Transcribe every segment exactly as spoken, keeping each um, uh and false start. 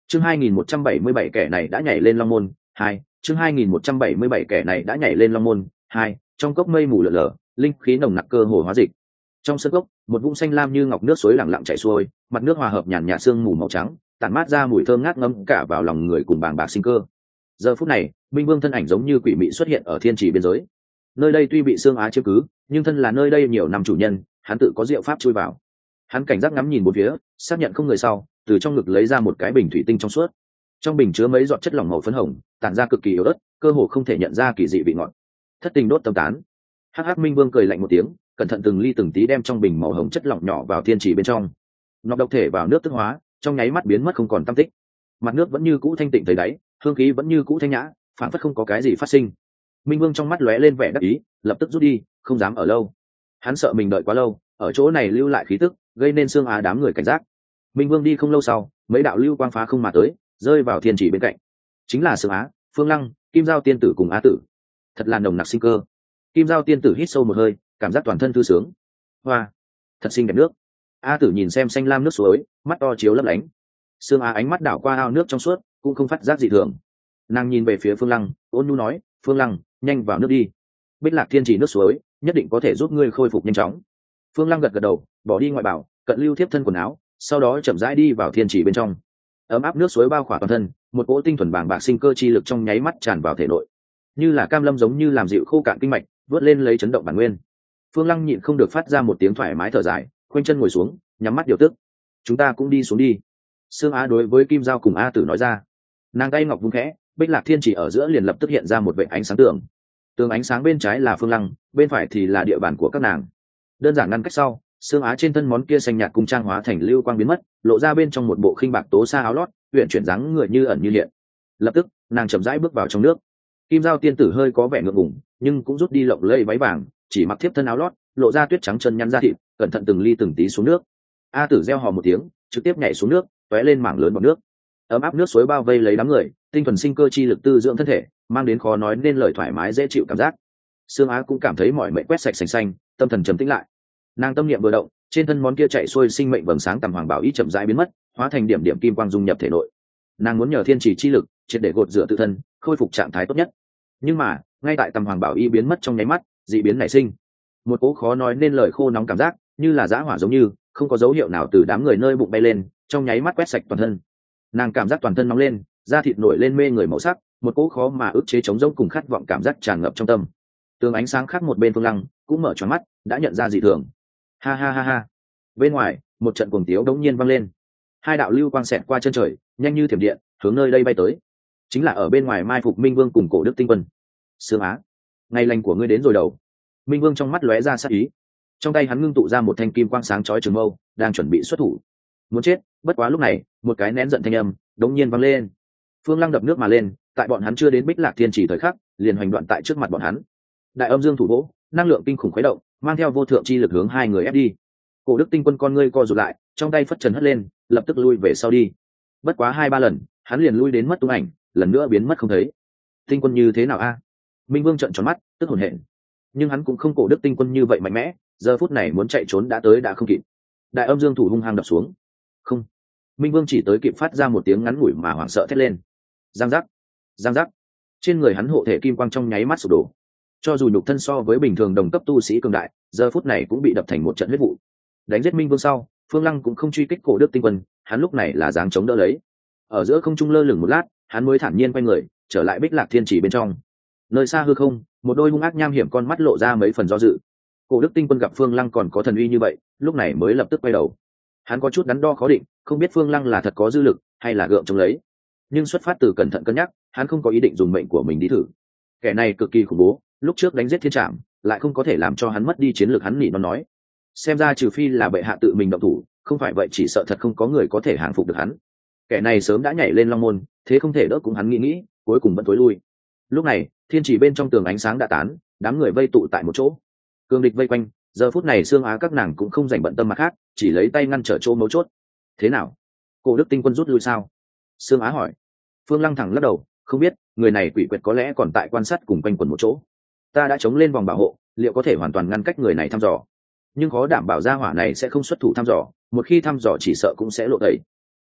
chương hai nghìn một trăm bảy mươi bảy kẻ này đã nhảy lên long môn hai chương hai nghìn một trăm bảy mươi bảy kẻ này đã nhảy lên long môn hai trong cốc mây mù lở lở, linh khí nồng nặc cơ hồ hóa dịch. Trong sân cốc, một vũng xanh lam như ngọc nước suối lặng lặng chảy xuôi, mặt nước hòa hợp nhàn nhạt sương mù màu trắng, tản mát ra mùi thơm ngát ngấm cả vào lòng người cùng bàng bạc sinh cơ. Giờ phút này, Minh Vương thân ảnh giống như quỷ mị xuất hiện ở thiên trì biên giới. Nơi đây tuy bị Sương Á chiếm cứ, nhưng thân là nơi đây nhiều năm chủ nhân, hắn tự có diệu pháp chui vào. Hắn cảnh giác ngắm nhìn bốn phía, xác nhận không người sau, từ trong ngực lấy ra một cái bình thủy tinh trong suốt. Trong bình chứa mấy giọt chất lỏng màu phấn hồng, tản ra cực kỳ yếu ớt, cơ hồ không thể nhận ra kỳ dị vị ngọt. Thất tình đốt tâm tán. Hắc Hắc Minh Vương cười lạnh một tiếng, cẩn thận từng ly từng tí đem trong bình màu hồng chất lỏng nhỏ vào thiên trì bên trong. Nọc độc thể vào nước tức hóa, trong nháy mắt biến mất không còn tăm tích. Mặt nước vẫn như cũ thanh tịnh thấy đáy, hương khí vẫn như cũ thanh nhã, phản phất không có cái gì phát sinh. Minh Vương trong mắt lóe lên vẻ đắc ý, lập tức rút đi, không dám ở lâu. Hắn sợ mình đợi quá lâu, ở chỗ này lưu lại khí tức, gây nên Sương Á đám người cảnh giác. Minh Vương đi không lâu sau, mấy đạo lưu quang phá không mà tới, rơi vào thiên trì bên cạnh. Chính là Sương Á, Phương Lăng, Kim Giao tiên tử cùng Á tử. Thật là nồng nặc sinh cơ. Kim Giao tiên tử hít sâu một hơi, cảm giác toàn thân thư sướng. Hoa, thật xinh đẹp nước. A tử nhìn xem xanh lam nước suối, mắt to chiếu lấp lánh. Sương Á ánh mắt đảo qua ao nước trong suốt, cũng không phát giác gì thường. Nàng nhìn về phía Phương Lăng, ôn nhu nói, Phương Lăng, nhanh vào nước đi. Bích Lạc thiên trì nước suối, nhất định có thể giúp ngươi khôi phục nhanh chóng. Phương Lăng gật gật đầu, bỏ đi ngoại bảo, cận lưu tiếp thân quần áo, sau đó chậm rãi đi vào thiên trì bên trong. Ấm áp nước suối bao khỏa toàn thân, một cỗ tinh thuần bàng bạc sinh cơ chi lực trong nháy mắt tràn vào thể nội, như là cam lâm giống như làm dịu khô cạn kinh mạch, vớt lên lấy chấn động bản nguyên. Phương Lăng nhịn không được phát ra một tiếng thoải mái thở dài, khoanh chân ngồi xuống, nhắm mắt điều tức. Chúng ta cũng đi xuống đi. Sương Á đối với Kim Giao cùng A Tử nói ra. Nàng tay ngọc vung khẽ, Bích Lạc thiên chỉ ở giữa liền lập tức hiện ra một vệt ánh sáng tường. Tường ánh sáng bên trái là Phương Lăng, bên phải thì là địa bàn của các nàng. Đơn giản ngăn cách sau, Sương Á trên thân món kia xanh nhạt cùng trang hóa thành lưu quang biến mất, lộ ra bên trong một bộ khinh bạc tố sa áo lót, uyển chuyển dáng người như ẩn như hiện. Lập tức, nàng chậm rãi bước vào trong nước. Kim Giao tiên tử hơi có vẻ ngượng ngùng, nhưng cũng rút đi lộng lẫy váy vàng, chỉ mặc thiếp thân áo lót, lộ ra tuyết trắng chân nhăn ra thịt, cẩn thận từng ly từng tí xuống nước. A Tử reo hò một tiếng, trực tiếp nhảy xuống nước, tóe lên mảng lớn bọt nước. Ấm áp nước suối bao vây lấy đám người, tinh thuần sinh cơ chi lực tư dưỡng thân thể, mang đến khó nói nên lời thoải mái dễ chịu cảm giác. Sương Á cũng cảm thấy mọi mệnh quét sạch sành xanh, tâm thần trầm tĩnh lại. Nàng tâm niệm vừa động, trên thân món kia chạy xuôi sinh mệnh vầng sáng tầm hoàng bảo ý chậm rãi biến mất, hóa thành điểm điểm kim quang dung nhập thể nội. Nàng muốn nhờ thiên trì chi lực, triệt để gột rửa tự thân, khôi phục trạng thái tốt nhất. Nhưng mà, ngay tại tầm hoàng bảo y biến mất trong nháy mắt, dị biến nảy sinh. Một cỗ khó nói nên lời khô nóng cảm giác, như là dã hỏa giống như, không có dấu hiệu nào từ đám người nơi bụng bay lên, trong nháy mắt quét sạch toàn thân. Nàng cảm giác toàn thân nóng lên, da thịt nổi lên mê người màu sắc, một cỗ khó mà ức chế chống rỗng cùng khát vọng cảm giác tràn ngập trong tâm. Tường ánh sáng khác một bên Phương Lăng cũng mở choáng mắt, đã nhận ra dị thường. Ha ha ha ha. Bên ngoài, một trận cuồng tiếu đống nhiên vang lên. Hai đạo lưu quang xẹt qua chân trời, nhanh như thiểm điện, hướng nơi đây bay tới. Chính là ở bên ngoài mai phục Minh Vương cùng Cổ Đức Tinh Quân. Sương Á, ngày lành của ngươi đến rồi đầu. Minh Vương trong mắt lóe ra sát ý, trong tay hắn ngưng tụ ra một thanh kim quang sáng chói trường mâu, đang chuẩn bị xuất thủ. Muốn chết, bất quá lúc này, một cái nén giận thanh âm đống nhiên vang lên. Phương Lăng đập nước mà lên, tại bọn hắn chưa đến Bích Lạc thiên chỉ thời khắc, liền hoành đoạn tại trước mặt bọn hắn. Đại âm dương thủ vỗ, năng lượng kinh khủng khuấy động, mang theo vô thượng chi lực hướng hai người ép đi. Cổ Đức Tinh Quân con ngươi co rụt lại, trong tay phất trần hất lên, lập tức lui về sau đi. Bất quá hai ba lần, hắn liền lui đến mất tung ảnh, lần nữa biến mất không thấy. Tinh Quân như thế nào a? Minh Vương trợn tròn mắt, tức hổn hển. Nhưng hắn cũng không Cổ Đức Tinh Quân như vậy mạnh mẽ, giờ phút này muốn chạy trốn đã tới đã không kịp. Đại âm dương thủ hung hăng đập xuống. Không. Minh Vương chỉ tới kịp phát ra một tiếng ngắn ngủi mà hoảng sợ thét lên. Giang giác, giang giác. Trên người hắn hộ thể kim quang trong nháy mắt sụp đổ. Cho dù nhục thân so với bình thường đồng cấp tu sĩ cường đại, giờ phút này cũng bị đập thành một trận huyết vụ. Đánh giết Minh Vương sau, Phương Lăng cũng không truy kích Cổ Đức Tinh Quân, hắn lúc này là dáng chống đỡ lấy. Ở giữa không trung lơ lửng một lát, hắn mới thản nhiên quay người, trở lại Bích Lạc thiên chỉ bên trong. Nơi xa hư không, một đôi hung ác nham hiểm con mắt lộ ra mấy phần do dự. Cổ Đức Tinh Quân gặp Phương Lăng còn có thần uy như vậy, lúc này mới lập tức quay đầu. Hắn có chút đắn đo khó định, không biết Phương Lăng là thật có dư lực hay là gượng chống lấy. Nhưng xuất phát từ cẩn thận cân nhắc, hắn không có ý định dùng mệnh của mình đi thử. Kẻ này cực kỳ khủng bố, lúc trước đánh giết thiên trạm, lại không có thể làm cho hắn mất đi chiến lược, hắn nỉ nó nói. Xem ra trừ phi là bệ hạ tự mình động thủ, không phải vậy chỉ sợ thật không có người có thể hàng phục được hắn. Kẻ này sớm đã nhảy lên long môn, thế không thể đỡ cũng hắn nghĩ nghĩ, cuối cùng vẫn tối lui. Lúc này, thiên chỉ bên trong tường ánh sáng đã tán, đám người vây tụ tại một chỗ. Cương địch vây quanh, giờ phút này Sương Á các nàng cũng không dành bận tâm mặt khác, chỉ lấy tay ngăn trở chỗ mấu chốt. Thế nào? Cổ Đức Tinh Quân rút lui sao? Sương Á hỏi. Phương Lăng thẳng lắc đầu, không biết, người này quỷ quyệt có lẽ còn tại quan sát cùng quanh quẩn một chỗ. Ta đã chống lên vòng bảo hộ, liệu có thể hoàn toàn ngăn cách người này thăm dò? Nhưng khó đảm bảo gia hỏa này sẽ không xuất thủ thăm dò, một khi thăm dò chỉ sợ cũng sẽ lộ tẩy.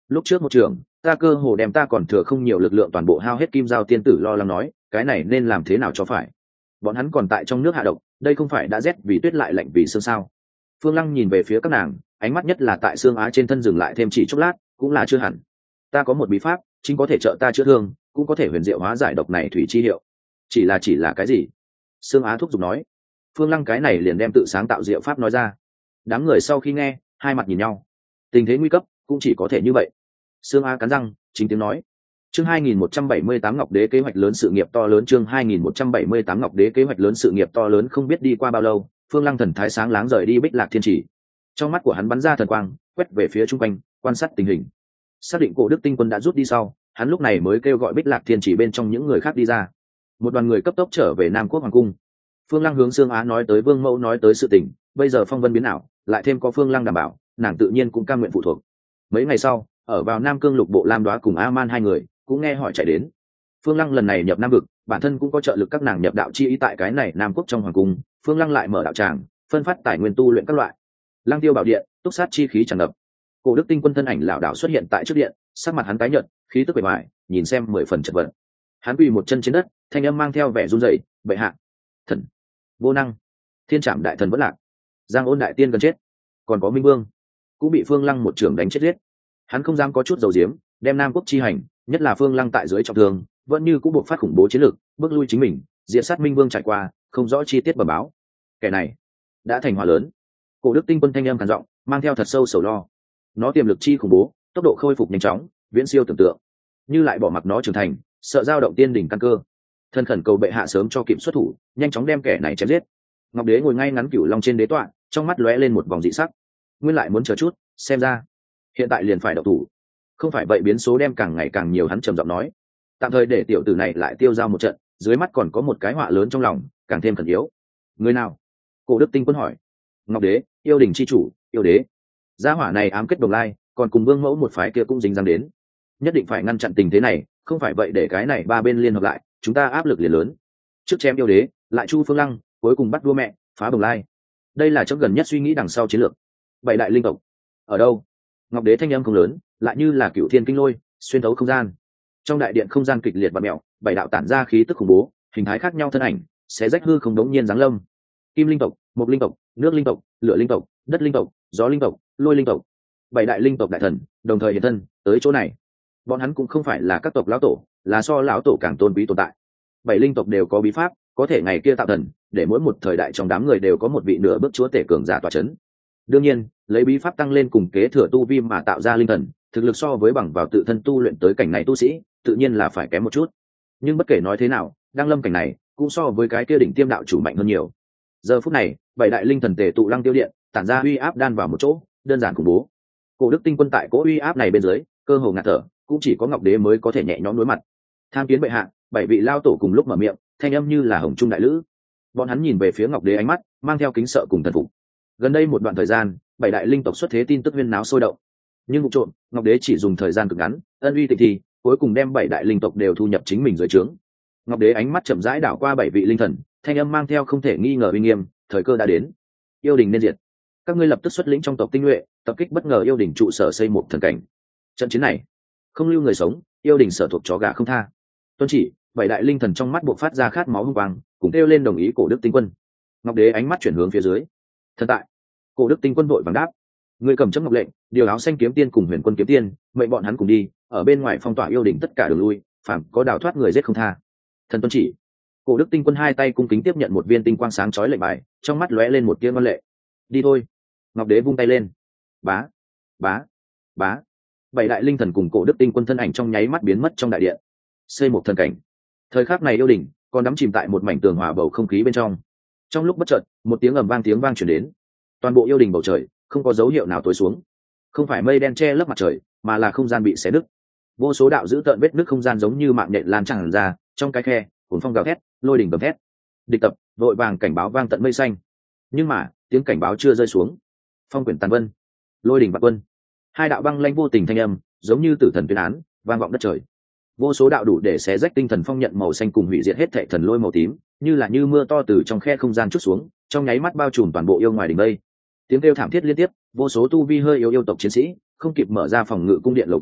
lúc trước một trường ta cơ hồ đem ta còn thừa không nhiều lực lượng toàn bộ hao hết. Kim Giao tiên tử lo lắng nói, cái này nên làm thế nào cho phải, bọn hắn còn tại trong nước hạ độc, đây không phải đã rét vì tuyết lại lạnh vì sương sao. Phương Lăng nhìn về phía các nàng, ánh mắt nhất là tại xương á trên thân dừng lại thêm chỉ chốc lát, cũng là chưa hẳn. Ta có một bí pháp chính có thể trợ ta chữa thương, cũng có thể huyền diệu hóa giải độc này thủy chi hiệu, chỉ là chỉ là cái gì? Xương á thúc giục nói. Phương Lăng cái này liền đem tự sáng tạo diệu pháp nói ra. Đám người sau khi nghe hai mặt nhìn nhau, tình thế nguy cấp cũng chỉ có thể như vậy. Xương á cắn răng chính tiếng nói, chương hai nghìn một trăm bảy mươi tám Ngọc Đế kế hoạch lớn sự nghiệp to lớn. Chương hai nghìn một trăm bảy mươi tám Ngọc Đế kế hoạch lớn sự nghiệp to lớn. Không biết đi qua bao lâu, Phương Lăng thần thái sáng láng rời đi Bích Lạc Thiên Chỉ. Trong mắt của hắn bắn ra thần quang, quét về phía chung quanh, quan sát tình hình. Xác định Cổ Đức Tinh Quân đã rút đi sau, hắn lúc này mới kêu gọi Bích Lạc Thiên Chỉ bên trong những người khác đi ra. Một đoàn người cấp tốc trở về Nam Quốc hoàng cung. Phương Lăng hướng Sương Á nói tới Vương Mẫu nói tới sự tình, bây giờ phong vân biến ảo, lại thêm có Phương Lăng đảm bảo, nàng tự nhiên cũng cam nguyện phụ thuộc. Mấy ngày sau, ở vào Nam Cương lục bộ Lam Đoá cùng A Man hai người cũng nghe hỏi chạy đến. Phương Lăng lần này nhập Nam vực, bản thân cũng có trợ lực các nàng nhập đạo chi ý tại cái này Nam Quốc trong hoàng cung. Phương Lăng lại mở đạo tràng, phân phát tài nguyên tu luyện các loại. Lăng Tiêu bảo điện, túc sát chi khí tràn ngập. Cổ Đức Tinh Quân thân ảnh lảo đảo xuất hiện tại trước điện, sắc mặt hắn tái nhợt, khí tức bề ngoài nhìn xem mười phần chật vật. Hắn quỳ một chân trên đất, thanh âm mang theo vẻ run rẩy, bệ hạ, thần vô năng, thiên trảm đại thần vẫn lạc, Giang Ôn đại tiên gần chết, còn có Minh Vương cũng bị Phương Lăng một trưởng đánh chết giết. Hắn không dám có chút dầu diếm, đem Nam Quốc chi hành, nhất là Phương Lăng tại dưới trọng thương, vẫn như cũng buộc phát khủng bố chiến lược, bước lui chính mình, diệt sát Minh Vương trải qua, không rõ chi tiết bẩm báo. Kẻ này đã thành họa lớn. Cổ Đức Tinh Quân thanh âm khàn giọng, mang theo thật sâu sầu lo. Nó tiềm lực chi khủng bố, tốc độ khôi phục nhanh chóng, viễn siêu tưởng tượng. Như lại bỏ mặc nó trưởng thành, sợ dao động tiên đỉnh căn cơ. Thân khẩn cầu bệ hạ sớm cho kịp xuất thủ, nhanh chóng đem kẻ này chém giết. Ngọc Đế ngồi ngay ngắn cửu long trên đế tọa, trong mắt lóe lên một vòng dị sắc. Nguyên lại muốn chờ chút, xem ra hiện tại liền phải động thủ, không phải vậy biến số đem càng ngày càng nhiều. Hắn trầm giọng nói, tạm thời để tiểu tử này lại tiêu dao một trận, dưới mắt còn có một cái họa lớn trong lòng, càng thêm khẩn yếu. Người nào? Cổ Đức Tinh Quân hỏi. Ngọc Đế, yêu đình chi chủ, yêu đế. Gia hỏa này ám kết đồng lai, còn cùng Vương Mẫu một phái kia cũng dính dáng đến, nhất định phải ngăn chặn tình thế này, không phải vậy để cái này ba bên liên hợp lại, chúng ta áp lực liền lớn. Trước chém yêu đế, lại chu Phương Lăng, cuối cùng bắt vua mẹ, phá bồng lai. Đây là trong gần nhất suy nghĩ đằng sau chiến lược. Bảy đại linh tộc ở đâu? Ngọc Đế thanh âm không lớn, lại như là cựu thiên kinh lôi xuyên thấu không gian. Trong đại điện không gian kịch liệt và mẹo, bảy đạo tản ra khí tức khủng bố, hình thái khác nhau thân ảnh sẽ rách hư không đống nhiên giáng lâm. Kim linh tộc, mộc linh tộc, nước linh tộc, lửa linh tộc, đất linh tộc, gió linh tộc, lôi linh tộc. Bảy đại linh tộc đại thần đồng thời hiện thân tới chỗ này. Bọn hắn cũng không phải là các tộc lão tổ, là so lão tổ càng tôn quý tồn tại. Bảy linh tộc đều có bí pháp, có thể ngày kia tạo thần, để mỗi một thời đại trong đám người đều có một vị nửa bước chúa tể cường giả tọa chấn. Đương nhiên, lấy bí pháp tăng lên cùng kế thừa tu vi mà tạo ra linh thần, thực lực so với bằng vào tự thân tu luyện tới cảnh này tu sĩ, tự nhiên là phải kém một chút. Nhưng bất kể nói thế nào, đang lâm cảnh này cũng so với cái kia đỉnh tiêm đạo chủ mạnh hơn nhiều. Giờ phút này, bảy đại linh thần tề tụ Lăng Tiêu điện, tản ra uy áp đan vào một chỗ, đơn giản khủng bố. Cổ Đức Tinh Quân tại cỗ uy áp này bên dưới, cơ hồ ngạt thở, cũng chỉ có Ngọc Đế mới có thể nhẹ nhõm đối mặt. Tham kiến bệ hạ, bảy vị lao tổ cùng lúc mở miệng, thanh âm như là hồng trung đại lữ. Bọn hắn nhìn về phía Ngọc Đế, ánh mắt mang theo kính sợ cùng thần phục. Gần đây một đoạn thời gian, bảy đại linh tộc xuất thế tin tức huyên náo sôi động, nhưng vụ trộm, Ngọc Đế chỉ dùng thời gian cực ngắn, ân uy tịch thì, cuối cùng đem bảy đại linh tộc đều thu nhập chính mình dưới trướng. Ngọc Đế ánh mắt chậm rãi đảo qua bảy vị linh thần, thanh âm mang theo không thể nghi ngờ uy nghiêm, thời cơ đã đến. Yêu đình nên diệt, các ngươi lập tức xuất lĩnh trong tộc tinh nhuệ, tập kích bất ngờ yêu đình trụ sở xây một thần cảnh. Trận chiến này không lưu người sống, yêu đình sở thuộc chó gà không tha. Tuân chỉ. Bảy đại linh thần trong mắt buộc phát ra khát máu hung quang, cùng kêu lên đồng ý. Cổ Đức Tinh Quân. Ngọc Đế ánh mắt chuyển hướng phía dưới. Thần tại. Cổ Đức Tinh Quân vội vàng đáp, người cầm chấm ngọc lệnh, điều áo xanh kiếm tiên cùng huyền quân kiếm tiên, mệnh bọn hắn cùng đi, ở bên ngoài phong tỏa yêu đình tất cả đường lui, phàm có đào thoát người giết không tha. Thần tuân chỉ. Cổ Đức Tinh Quân hai tay cung kính tiếp nhận một viên tinh quang sáng chói lệnh bài, trong mắt lóe lên một tia ngoan lệ. Đi thôi. Ngọc Đế vung tay lên. Bá, bá, bá. Bảy đại linh thần cùng Cổ Đức Tinh Quân thân ảnh trong nháy mắt biến mất trong đại điện. Xây một thần cảnh. Thời khắc này yêu đình còn đắm chìm tại một mảnh tường hòa bầu không khí bên trong. Trong lúc bất chợt, một tiếng ầm vang tiếng vang truyền đến. Toàn bộ yêu đình bầu trời không có dấu hiệu nào tối xuống, không phải mây đen che lấp mặt trời, mà là không gian bị xé nứt. Vô số đạo giữ tợn vết nứt không gian giống như mạng nhện lan tràn ra, trong cái khe cuồng phong gào thét, lôi đỉnh gầm thét. Địch tập vội vàng cảnh báo vang tận mây xanh, nhưng mà tiếng cảnh báo chưa rơi xuống, phong quyển tàn vân, lôi đỉnh vạn quân, hai đạo băng lãnh vô tình thanh âm giống như tử thần tuyên án vang vọng đất trời. Vô số đạo đủ để xé rách tinh thần phong nhận màu xanh cùng hủy diệt hết thệ thần lôi màu tím, như là như mưa to từ trong khe không gian trút xuống, trong nháy mắt bao trùm toàn bộ yêu ngoài đỉnh mây. Tiếng kêu thảm thiết liên tiếp, vô số tu vi hơi yếu yêu tộc chiến sĩ không kịp mở ra phòng ngự cung điện lầu cát,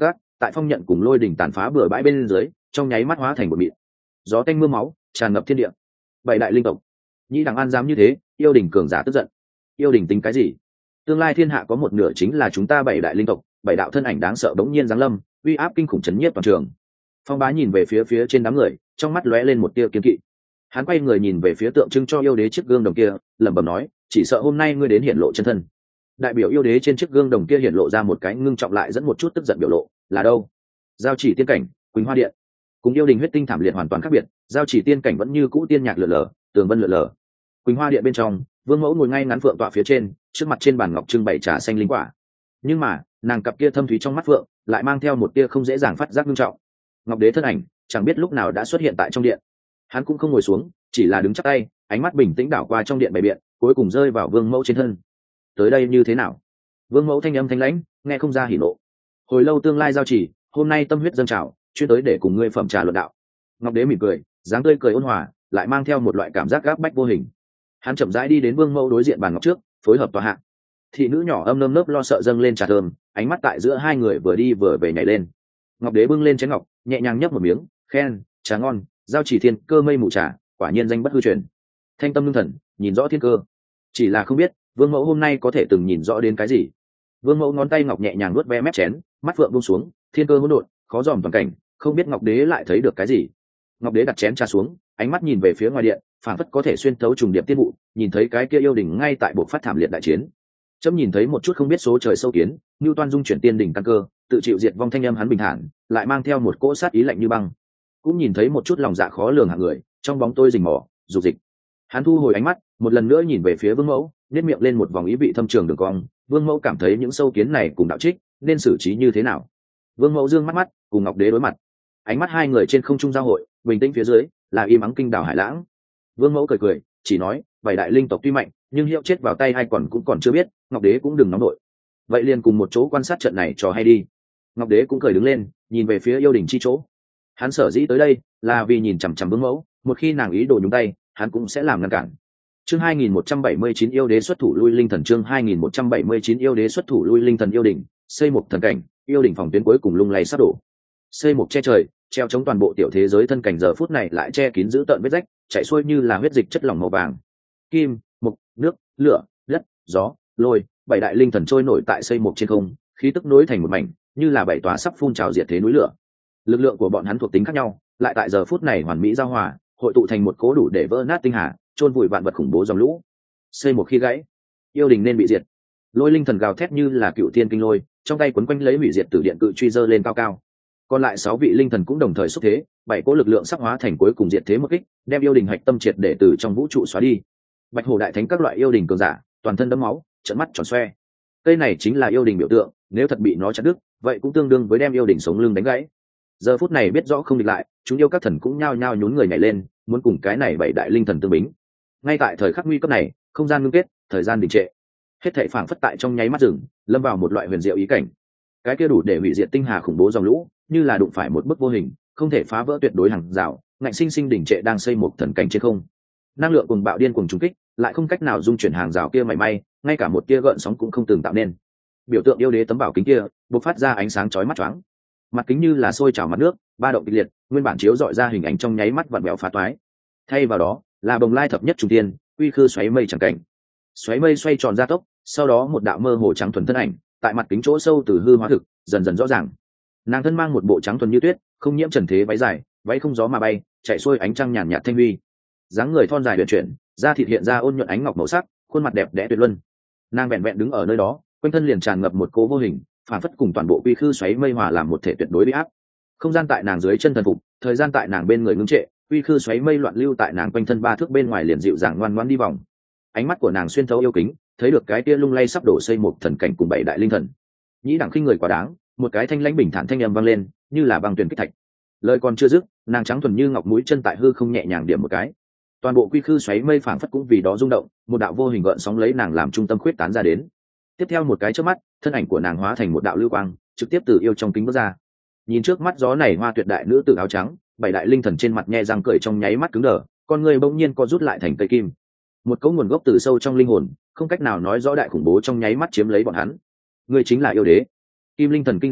tại phong nhận cùng lôi đỉnh tàn phá bừa bãi bên dưới trong nháy mắt hóa thành một mịn, gió tanh mưa máu tràn ngập thiên địa. Bảy đại linh tộc, nhĩ đằng an dám như thế, yêu đình cường giả tức giận. Yêu đình tính cái gì? Tương lai thiên hạ có một nửa chính là chúng ta bảy đại linh tộc. Bảy đạo thân ảnh đáng sợ bỗng nhiên giáng lâm, uy áp kinh khủng chấn nhiếp toàn trường. Phong Bá nhìn về phía phía trên đám người, trong mắt lóe lên một tia kiên kỵ. Hắn quay người nhìn về phía tượng trưng cho yêu đế chiếc gương đồng kia, lẩm bẩm nói, chỉ sợ hôm nay ngươi đến hiển lộ chân thân. Đại biểu yêu đế trên chiếc gương đồng kia hiển lộ ra một cái ngưng trọng lại dẫn một chút tức giận biểu lộ, là đâu? Giao Chỉ tiên cảnh, Quỳnh Hoa điện. Cùng yêu đình huyết tinh thảm liệt hoàn toàn khác biệt, Giao Chỉ tiên cảnh vẫn như cũ tiên nhạc lượn lờ, tường vân lượn lờ. Quỳnh Hoa điện bên trong, Vương Mẫu ngồi ngay ngắn phượng tọa phía trên, trước mặt trên bàn ngọc trưng bày trà xanh linh quả. Nhưng mà, nàng cặp kia thâm thúy trong mắt phượng, lại mang theo một tia không dễ dàng phát giác nghiêm trọng. Ngọc đế thân ảnh, chẳng biết lúc nào đã xuất hiện tại trong điện. Hắn cũng không ngồi xuống, chỉ là đứng chắp tay, ánh mắt bình tĩnh đảo qua trong điện bày biện, cuối cùng rơi vào Vương Mẫu trên thân. Tới đây như thế nào? Vương Mẫu thanh âm thanh lãnh, nghe không ra hỉ nộ. Hồi lâu tương lai Giao Chỉ, hôm nay tâm huyết dâng trào, chuyên tới để cùng ngươi phẩm trà luận đạo. Ngọc đế mỉm cười, dáng tươi cười ôn hòa, lại mang theo một loại cảm giác gáp bách vô hình. Hắn chậm rãi đi đến Vương Mẫu đối diện bàn ngọc trước, phối hợp tòa hạ. Thị nữ nhỏ âm nơm nớp lo sợ dâng lên trà thơm, ánh mắt tại giữa hai người vừa đi vừa về nhảy lên. Ngọc đế bưng lên chén ngọc, nhẹ nhàng nhấp một miếng, khen, trà ngon, Giao Chỉ thiên cơ mây mù trà, quả nhiên danh bất hư truyền. Thanh tâm lương thần, nhìn rõ thiên cơ. Chỉ là không biết, Vương Mẫu hôm nay có thể từng nhìn rõ đến cái gì. Vương Mẫu ngón tay ngọc nhẹ nhàng nuốt ve mép chén, mắt phượng buông xuống, thiên cơ hỗn độn, khó dòm toàn cảnh, không biết Ngọc đế lại thấy được cái gì. Ngọc đế đặt chén trà xuống, ánh mắt nhìn về phía ngoài điện, phảng phất có thể xuyên thấu trùng điệp tiên vụ, nhìn thấy cái kia yêu đình ngay tại bộ phát thảm liệt đại chiến. Chấm nhìn thấy một chút không biết số trời sâu kiến, như toan dung chuyển tiên đỉnh căn cơ, tự chịu diệt vong thanh âm hắn bình thản, lại mang theo một cỗ sát ý lạnh như băng. Cũng nhìn thấy một chút lòng dạ khó lường hạng người, trong bóng tôi rình mò, dục dịch. Hắn thu hồi ánh mắt, một lần nữa nhìn về phía Vương Mẫu, nhếch miệng lên một vòng ý vị thâm trường đường cong. Vương Mẫu cảm thấy những sâu kiến này cùng đạo trích, nên xử trí như thế nào? Vương Mẫu dương mắt mắt, cùng Ngọc đế đối mặt. Ánh mắt hai người trên không trung giao hội, bình tĩnh phía dưới là im ắng kinh đảo hải lãng. Vương Mẫu cười cười, chỉ nói, bảy đại linh tộc tuy mạnh, nhưng hiệu chết vào tay hay còn cũng còn chưa biết, Ngọc đế cũng đừng nóng nổi. Vậy liền cùng một chỗ quan sát trận này cho hay đi. Ngọc đế cũng cười đứng lên, nhìn về phía yêu đình chi chỗ. Hắn sở dĩ tới đây là vì nhìn chằm chằm Vương Mẫu, một khi nàng ý đồ nhúng tay, hắn cũng sẽ làm ngăn cản. Chương hai nghìn một trăm bảy mươi chín yêu đế xuất thủ lui linh thần, chương hai nghìn một trăm bảy mươi chín yêu đế xuất thủ lui linh thần. Yêu đỉnh, xây một thần cảnh, yêu đỉnh phòng tuyến cuối cùng lung lay sắp đổ. Xây một che trời, treo chống toàn bộ tiểu thế giới thân cảnh giờ phút này lại che kín giữ tợn vết rách, chảy xuôi như là huyết dịch chất lỏng màu vàng. Kim, mộc, nước, lửa, đất, gió, lôi, bảy đại linh thần trôi nổi tại xây một trên không, khí tức nối thành một mảnh, như là bảy tòa sắp phun trào diệt thế núi lửa. Lực lượng của bọn hắn thuộc tính khác nhau, lại tại giờ phút này hoàn mỹ giao hòa, hội tụ thành một cố đủ để vỡ nát tinh hà, chôn vùi vạn vật khủng bố dòng lũ. Xây một khi gãy, yêu đình nên bị diệt. Lôi linh thần gào thét như là cựu thiên kinh lôi, trong tay quấn quanh lấy hủy diệt tử điện cự truy dơ lên cao cao. Còn lại sáu vị linh thần cũng đồng thời xúc thế, bảy cỗ lực lượng sắp hóa thành cuối cùng diệt thế một kích, đem yêu đình hạch tâm triệt để từ trong vũ trụ xóa đi. Bạch hổ đại thánh các loại yêu đình cường giả, toàn thân đẫm máu, trợn mắt tròn xoe. Cây này chính là yêu đình biểu tượng, nếu thật bị nó chặt đứt, vậy cũng tương đương với đem yêu đình sống lưng đánh gãy. Giờ phút này biết rõ không địch lại, chúng yêu các thần cũng nhao nhao nhún người nhảy lên, muốn cùng cái này bảy đại linh thần tương bính. Ngay tại thời khắc nguy cấp này, không gian ngưng kết, thời gian đình trệ, hết thảy phảng phất tại trong nháy mắt rừng, lâm vào một loại huyền diệu ý cảnh. Cái kia đủ để hủy diệt tinh hà khủng bố dòng lũ, như là đụng phải một bức vô hình, không thể phá vỡ tuyệt đối hàng rào, ngạnh sinh sinh đỉnh trệ đang xây một thần cảnh trên không. Năng lượng cùng bạo điên cùng trùng kích, lại không cách nào dung chuyển hàng rào kia mảy may, ngay cả một tia gợn sóng cũng không từng tạo nên. Biểu tượng yêu đế tấm bảo kính kia, bộc phát ra ánh sáng chói mắt choáng. Mặt kính như là sôi trào mặt nước, ba động kịch liệt, nguyên bản chiếu dọi ra hình ảnh trong nháy mắt vặn vẹo phá toái. Thay vào đó, là bồng lai thập nhất trung tiên, uy khư xoáy mây chẳng cảnh. Xoáy mây xoay tròn gia tốc, sau đó một đạo mơ hồ trắng thuần thân ảnh, tại mặt kính chỗ sâu từ hư hóa thực, dần dần rõ ràng. Nàng thân mang một bộ trắng thuần như tuyết, không nhiễm trần thế váy dài, váy không gió mà bay, chạy xuôi ánh trăng nhàn nhạt thanh huy. Dáng người thon dài huyền chuyển, da thịt hiện ra ôn nhuận ánh ngọc màu sắc, khuôn mặt đẹp đẽ tuyệt luân. Nàng vẹn vẹn đứng ở nơi đó, quanh thân liền tràn ngập một cố vô hình, phản phất cùng toàn bộ quy khư xoáy mây hòa làm một thể tuyệt đối uy áp. Không gian tại nàng dưới chân thần phục, thời gian tại nàng bên người ngưng trệ, quy khư xoáy mây loạn lưu tại nàng quanh thân ba thước bên ngoài liền dịu dàng ngoan ngoãn đi vòng. Ánh mắt của nàng xuyên thấu yêu kính, thấy được cái tia lung lay sắp đổ xây một thần cảnh cùng bảy đại linh thần. Nhĩ đẳng khinh người quá đáng, một cái thanh lãnh bình thản thanh âm vang lên, như là băng tuyển kích thạch. Lời còn chưa dứt, nàng trắng thuần như ngọc mũi chân tại hư không nhẹ nhàng điểm một cái. Toàn bộ quy khư xoáy mây phảng phất cũng vì đó rung động, một đạo vô hình gợn sóng lấy nàng làm trung tâm khuyết tán ra đến. Tiếp theo một cái chớp mắt, thân ảnh của nàng hóa thành một đạo lưu quang, trực tiếp từ yêu trong kính bước ra. Nhìn trước mắt gió này hoa tuyệt đại nữ tử áo trắng, bảy đại linh thần trên mặt nhe răng cười trong nháy mắt cứng đờ, con người bỗng nhiên co rút lại thành cây kim. Một cấu nguồn gốc từ sâu trong linh hồn, không cách nào nói rõ đại khủng bố trong nháy mắt chiếm lấy bọn hắn. Ngươi chính là yêu đế. Kim linh thần kinh dị nói,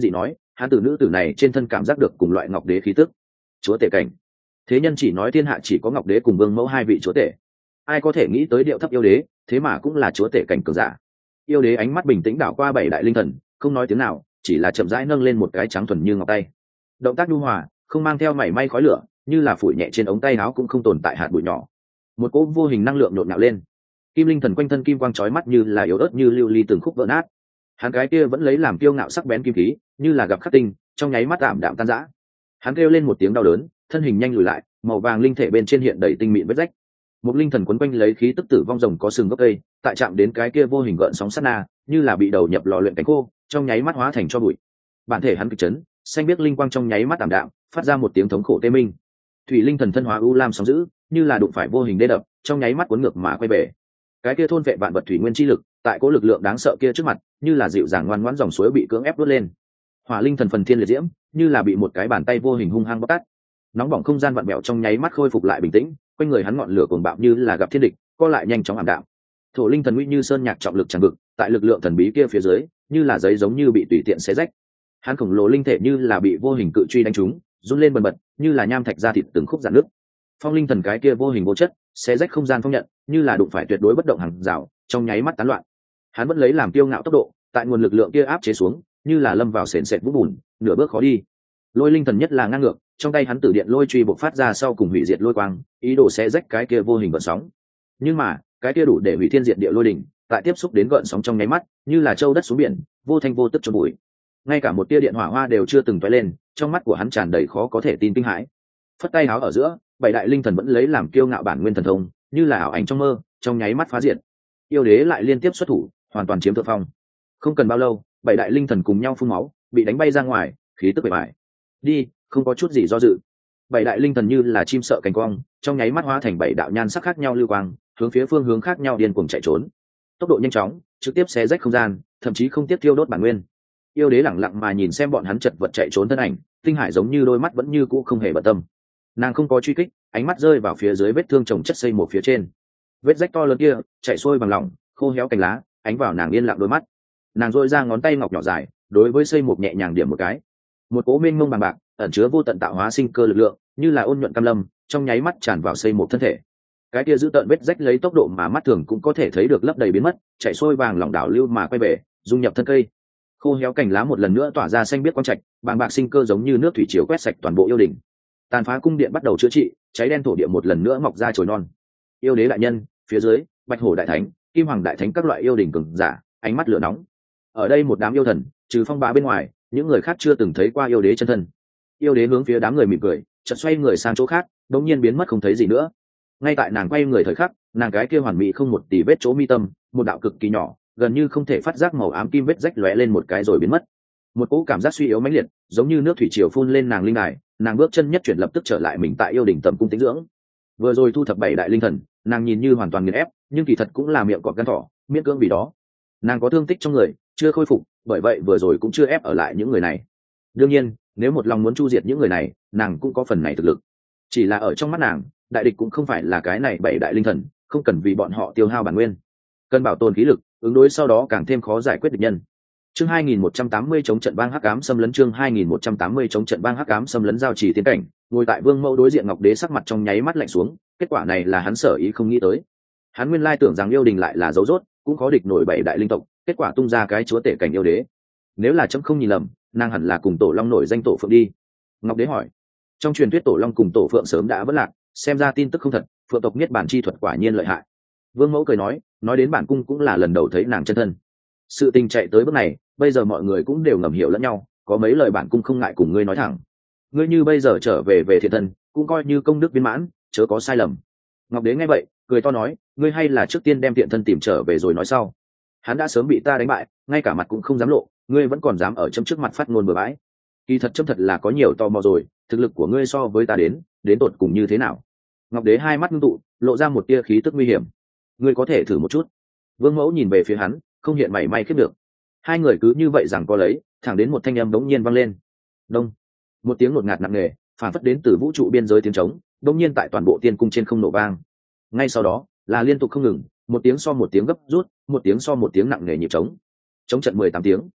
hắn từ nữ tử này trên thân cảm giác được cùng loại ngọc đế khí tức. Chúa tể cảnh. Thế nhân chỉ nói thiên hạ chỉ có ngọc đế cùng vương mẫu hai vị chúa tể, ai có thể nghĩ tới điệu thấp yêu đế thế mà cũng là chúa tể cảnh cường giả. Yêu đế ánh mắt bình tĩnh đảo qua bảy đại linh thần, không nói tiếng nào, chỉ là chậm rãi nâng lên một cái trắng thuần như ngọc tay. Động tác nhu hòa, không mang theo mảy may khói lửa, như là phủi nhẹ trên ống tay áo cũng không tồn tại hạt bụi nhỏ. Một cỗ vô hình năng lượng nhộn nhạo lên. Kim linh thần quanh thân kim quang chói mắt như là yếu ớt như lưu ly từng khúc vỡ nát. Hắn cái kia vẫn lấy làm kiêu ngạo sắc bén kim khí, như là gặp khắc tinh, trong nháy mắt tạm đạm tan rã. Hắn kêu lên một tiếng đau đớn, thân hình nhanh lùi lại, màu vàng linh thể bên trên hiện đầy tinh mịn vết rách. Một linh thần quấn quanh lấy khí tức tử vong rồng có sừng gốc cây, tại chạm đến cái kia vô hình gợn sóng sát na, như là bị đầu nhập lò luyện cánh khô, trong nháy mắt hóa thành cho bụi. Bản thể hắn kịch chấn, xanh biết linh quang trong nháy mắt tạm đạm, phát ra một tiếng thống khổ tê minh. Thủy linh thần thân hóa u lam sóng dữ, như là đụng phải vô hình đê đập, trong nháy mắt cuốn ngược mà quay về. Cái kia thôn vệ vạn vật thủy nguyên chi lực, tại cố lực lượng đáng sợ kia trước mặt, như là dịu dàng ngoan ngoãn dòng suối bị cưỡng ép đốt lên. Hỏa linh thần phần thiên liệt diễm, như là bị một cái bàn tay vô hình hung hăng bóc tát. Nóng bỏng không gian vặn vẹo trong nháy mắt khôi phục lại bình tĩnh, quanh người hắn ngọn lửa cuồng bạo như là gặp thiên địch, co lại nhanh chóng ảm đạm. Thổ linh thần uy như sơn nhạc trọng lực tràn vực, tại lực lượng thần bí kia phía dưới, như là giấy giống như bị tùy tiện xé rách. Hắn khổng lồ linh thể như là bị vô hình cự truy đánh trúng, run lên bần bật, như là nham thạch ra thịt từng khúc rạn nước. Phong linh thần cái kia vô hình vô chất, xé rách không gian phong nhận, như là đụng phải tuyệt đối bất động hàng rào, trong nháy mắt tán loạn. Hắn vẫn lấy làm kiêu ngạo tốc độ, tại nguồn lực lượng kia áp chế xuống, như là lâm vào sền sệt vũng bùn, nửa bước khó đi. Lôi linh thần nhất là ngang ngược, trong tay hắn tử điện lôi truy bộc phát ra sau cùng hủy diệt lôi quang, ý đồ xé rách cái kia vô hình gợn sóng. Nhưng mà, cái kia đủ để hủy thiên diệt địa lôi đỉnh, tại tiếp xúc đến gợn sóng trong nháy mắt, như là châu đất xuống biển, vô thanh vô tức chôn bụi. Ngay cả một tia điện hỏa hoa đều chưa từng tóe lên, trong mắt của hắn tràn đầy khó có thể tin kinh hãi. Phất tay háo ở giữa, bảy đại linh thần vẫn lấy làm kiêu ngạo bản nguyên thần thông, như là ảo ảnh trong mơ, trong nháy mắt phá diệt. Yêu đế lại liên tiếp xuất thủ, hoàn toàn chiếm thượng phong. Không cần bao lâu, bảy đại linh thần cùng nhau phun máu, bị đánh bay ra ngoài, khí tức bề bại. Đi, không có chút gì do dự. Bảy đại linh thần như là chim sợ cánh quang, trong nháy mắt hóa thành bảy đạo nhan sắc khác nhau lưu quang, hướng phía phương hướng khác nhau điên cuồng chạy trốn. Tốc độ nhanh chóng, trực tiếp xé rách không gian, thậm chí không tiếc tiêu đốt bản nguyên. Yêu đế lẳng lặng mà nhìn xem bọn hắn chật vật chạy trốn thân ảnh, tinh hải giống như đôi mắt vẫn như cũ không hề bận tâm. Nàng không có truy kích, ánh mắt rơi vào phía dưới vết thương chồng chất xây một phía trên. Vết rách to lớn kia chạy xuôi bằng lòng, khô héo cành lá, ánh vào nàng yên lặng đôi mắt. Nàng dội ra ngón tay ngọc nhỏ dài, đối với xây một nhẹ nhàng điểm một cái. Một cỗ mênh mông bằng bạc, ẩn chứa vô tận tạo hóa sinh cơ lực lượng, như là ôn nhuận cam lâm, trong nháy mắt tràn vào xây một thân thể. Cái kia giữ tận vết rách lấy tốc độ mà mắt thường cũng có thể thấy được lấp đầy biến mất, chạy xuôi vàng lỏng đảo lưu mà quay về, dung nhập thân cây. Khô héo cành lá một lần nữa tỏa ra xanh biếc quang trạch, bàng bạc sinh cơ giống như nước thủy triều quét sạch toàn bộ yêu đình. Tàn phá cung điện bắt đầu chữa trị, cháy đen thổ địa một lần nữa mọc ra chồi non. Yêu đế đại nhân, phía dưới, bạch hổ đại thánh, kim hoàng đại thánh các loại yêu đình cường giả, ánh mắt lửa nóng. Ở đây một đám yêu thần, trừ phong bá bên ngoài, những người khác chưa từng thấy qua yêu đế chân thân. Yêu đế hướng phía đám người mỉm cười, chợt xoay người sang chỗ khác, đột nhiên biến mất không thấy gì nữa. Ngay tại nàng quay người thời khắc, nàng cái kia hoàn mỹ không một tì vết chỗ mi tâm, một đạo cực kỳ nhỏ, gần như không thể phát giác màu ám kim vết rách lóe lên một cái rồi biến mất. Một cỗ cảm giác suy yếu mãnh liệt, giống như nước thủy triều phun lên nàng linh đài, nàng bước chân nhất chuyển lập tức trở lại mình tại yêu đỉnh tầm cung tĩnh dưỡng. Vừa rồi thu thập bảy đại linh thần, nàng nhìn như hoàn toàn nghiền ép, nhưng kỳ thật cũng là miệng cọp gan thỏ, miễn cưỡng vì đó. Nàng có thương tích trong người, chưa khôi phục, bởi vậy vừa rồi cũng chưa ép ở lại những người này. Đương nhiên, nếu một lòng muốn chu diệt những người này, nàng cũng có phần này thực lực. Chỉ là ở trong mắt nàng, đại địch cũng không phải là cái này bảy đại linh thần, không cần vì bọn họ tiêu hao bản nguyên, cần bảo tồn khí lực, ứng đối sau đó càng thêm khó giải quyết địch nhân. Chương hai nghìn một trăm tám mươi chống trận bang hắc ám xâm lấn chương hai nghìn một trăm tám mươi chống trận bang hắc ám xâm lấn giao trì tiến cảnh, ngồi tại Vương Mẫu đối diện Ngọc Đế sắc mặt trong nháy mắt lạnh xuống, kết quả này là hắn sở ý không nghĩ tới. Hắn nguyên lai tưởng rằng yêu đình lại là dấu rốt, cũng khó địch nổi bảy đại linh tộc, kết quả tung ra cái chúa tể cảnh yêu đế. Nếu là chấm không nhìn lầm, nàng hẳn là cùng Tổ Long nổi danh Tổ Phượng đi. Ngọc Đế hỏi. Trong truyền thuyết Tổ Long cùng Tổ Phượng sớm đã vỡ lạc, xem ra tin tức không thật, Phượng tộc niết bản chi thuật quả nhiên lợi hại. Vương Mẫu cười nói, nói đến bản cung cũng là lần đầu thấy nàng chân thân. Sự tình chạy tới bước này, bây giờ mọi người cũng đều ngầm hiểu lẫn nhau, có mấy lời bản cung không ngại cùng ngươi nói thẳng. Ngươi như bây giờ trở về về thiện thân, cũng coi như công đức viên mãn, chớ có sai lầm. Ngọc Đế nghe vậy, cười to nói, ngươi hay là trước tiên đem thiện thân tìm trở về rồi nói sau. Hắn đã sớm bị ta đánh bại, ngay cả mặt cũng không dám lộ, ngươi vẫn còn dám ở châm trước mặt phát ngôn bừa bãi. Kỳ thật châm thật là có nhiều tò mò rồi, thực lực của ngươi so với ta đến, đến tột cùng như thế nào? Ngọc Đế hai mắt ngưng tụ, lộ ra một tia khí tức nguy hiểm. Ngươi có thể thử một chút. Vương Mẫu nhìn về phía hắn, không hiện mảy may khiếp được. Hai người cứ như vậy rằng có lấy, thẳng đến một thanh âm đống nhiên vang lên. Đông. Một tiếng ngột ngạt nặng nề, phản phất đến từ vũ trụ biên giới tiếng trống, đống nhiên tại toàn bộ tiên cung trên không nổ vang. Ngay sau đó, là liên tục không ngừng, một tiếng so một tiếng gấp rút, một tiếng so một tiếng nặng nề nhịp trống. Trống trận mười tám tiếng.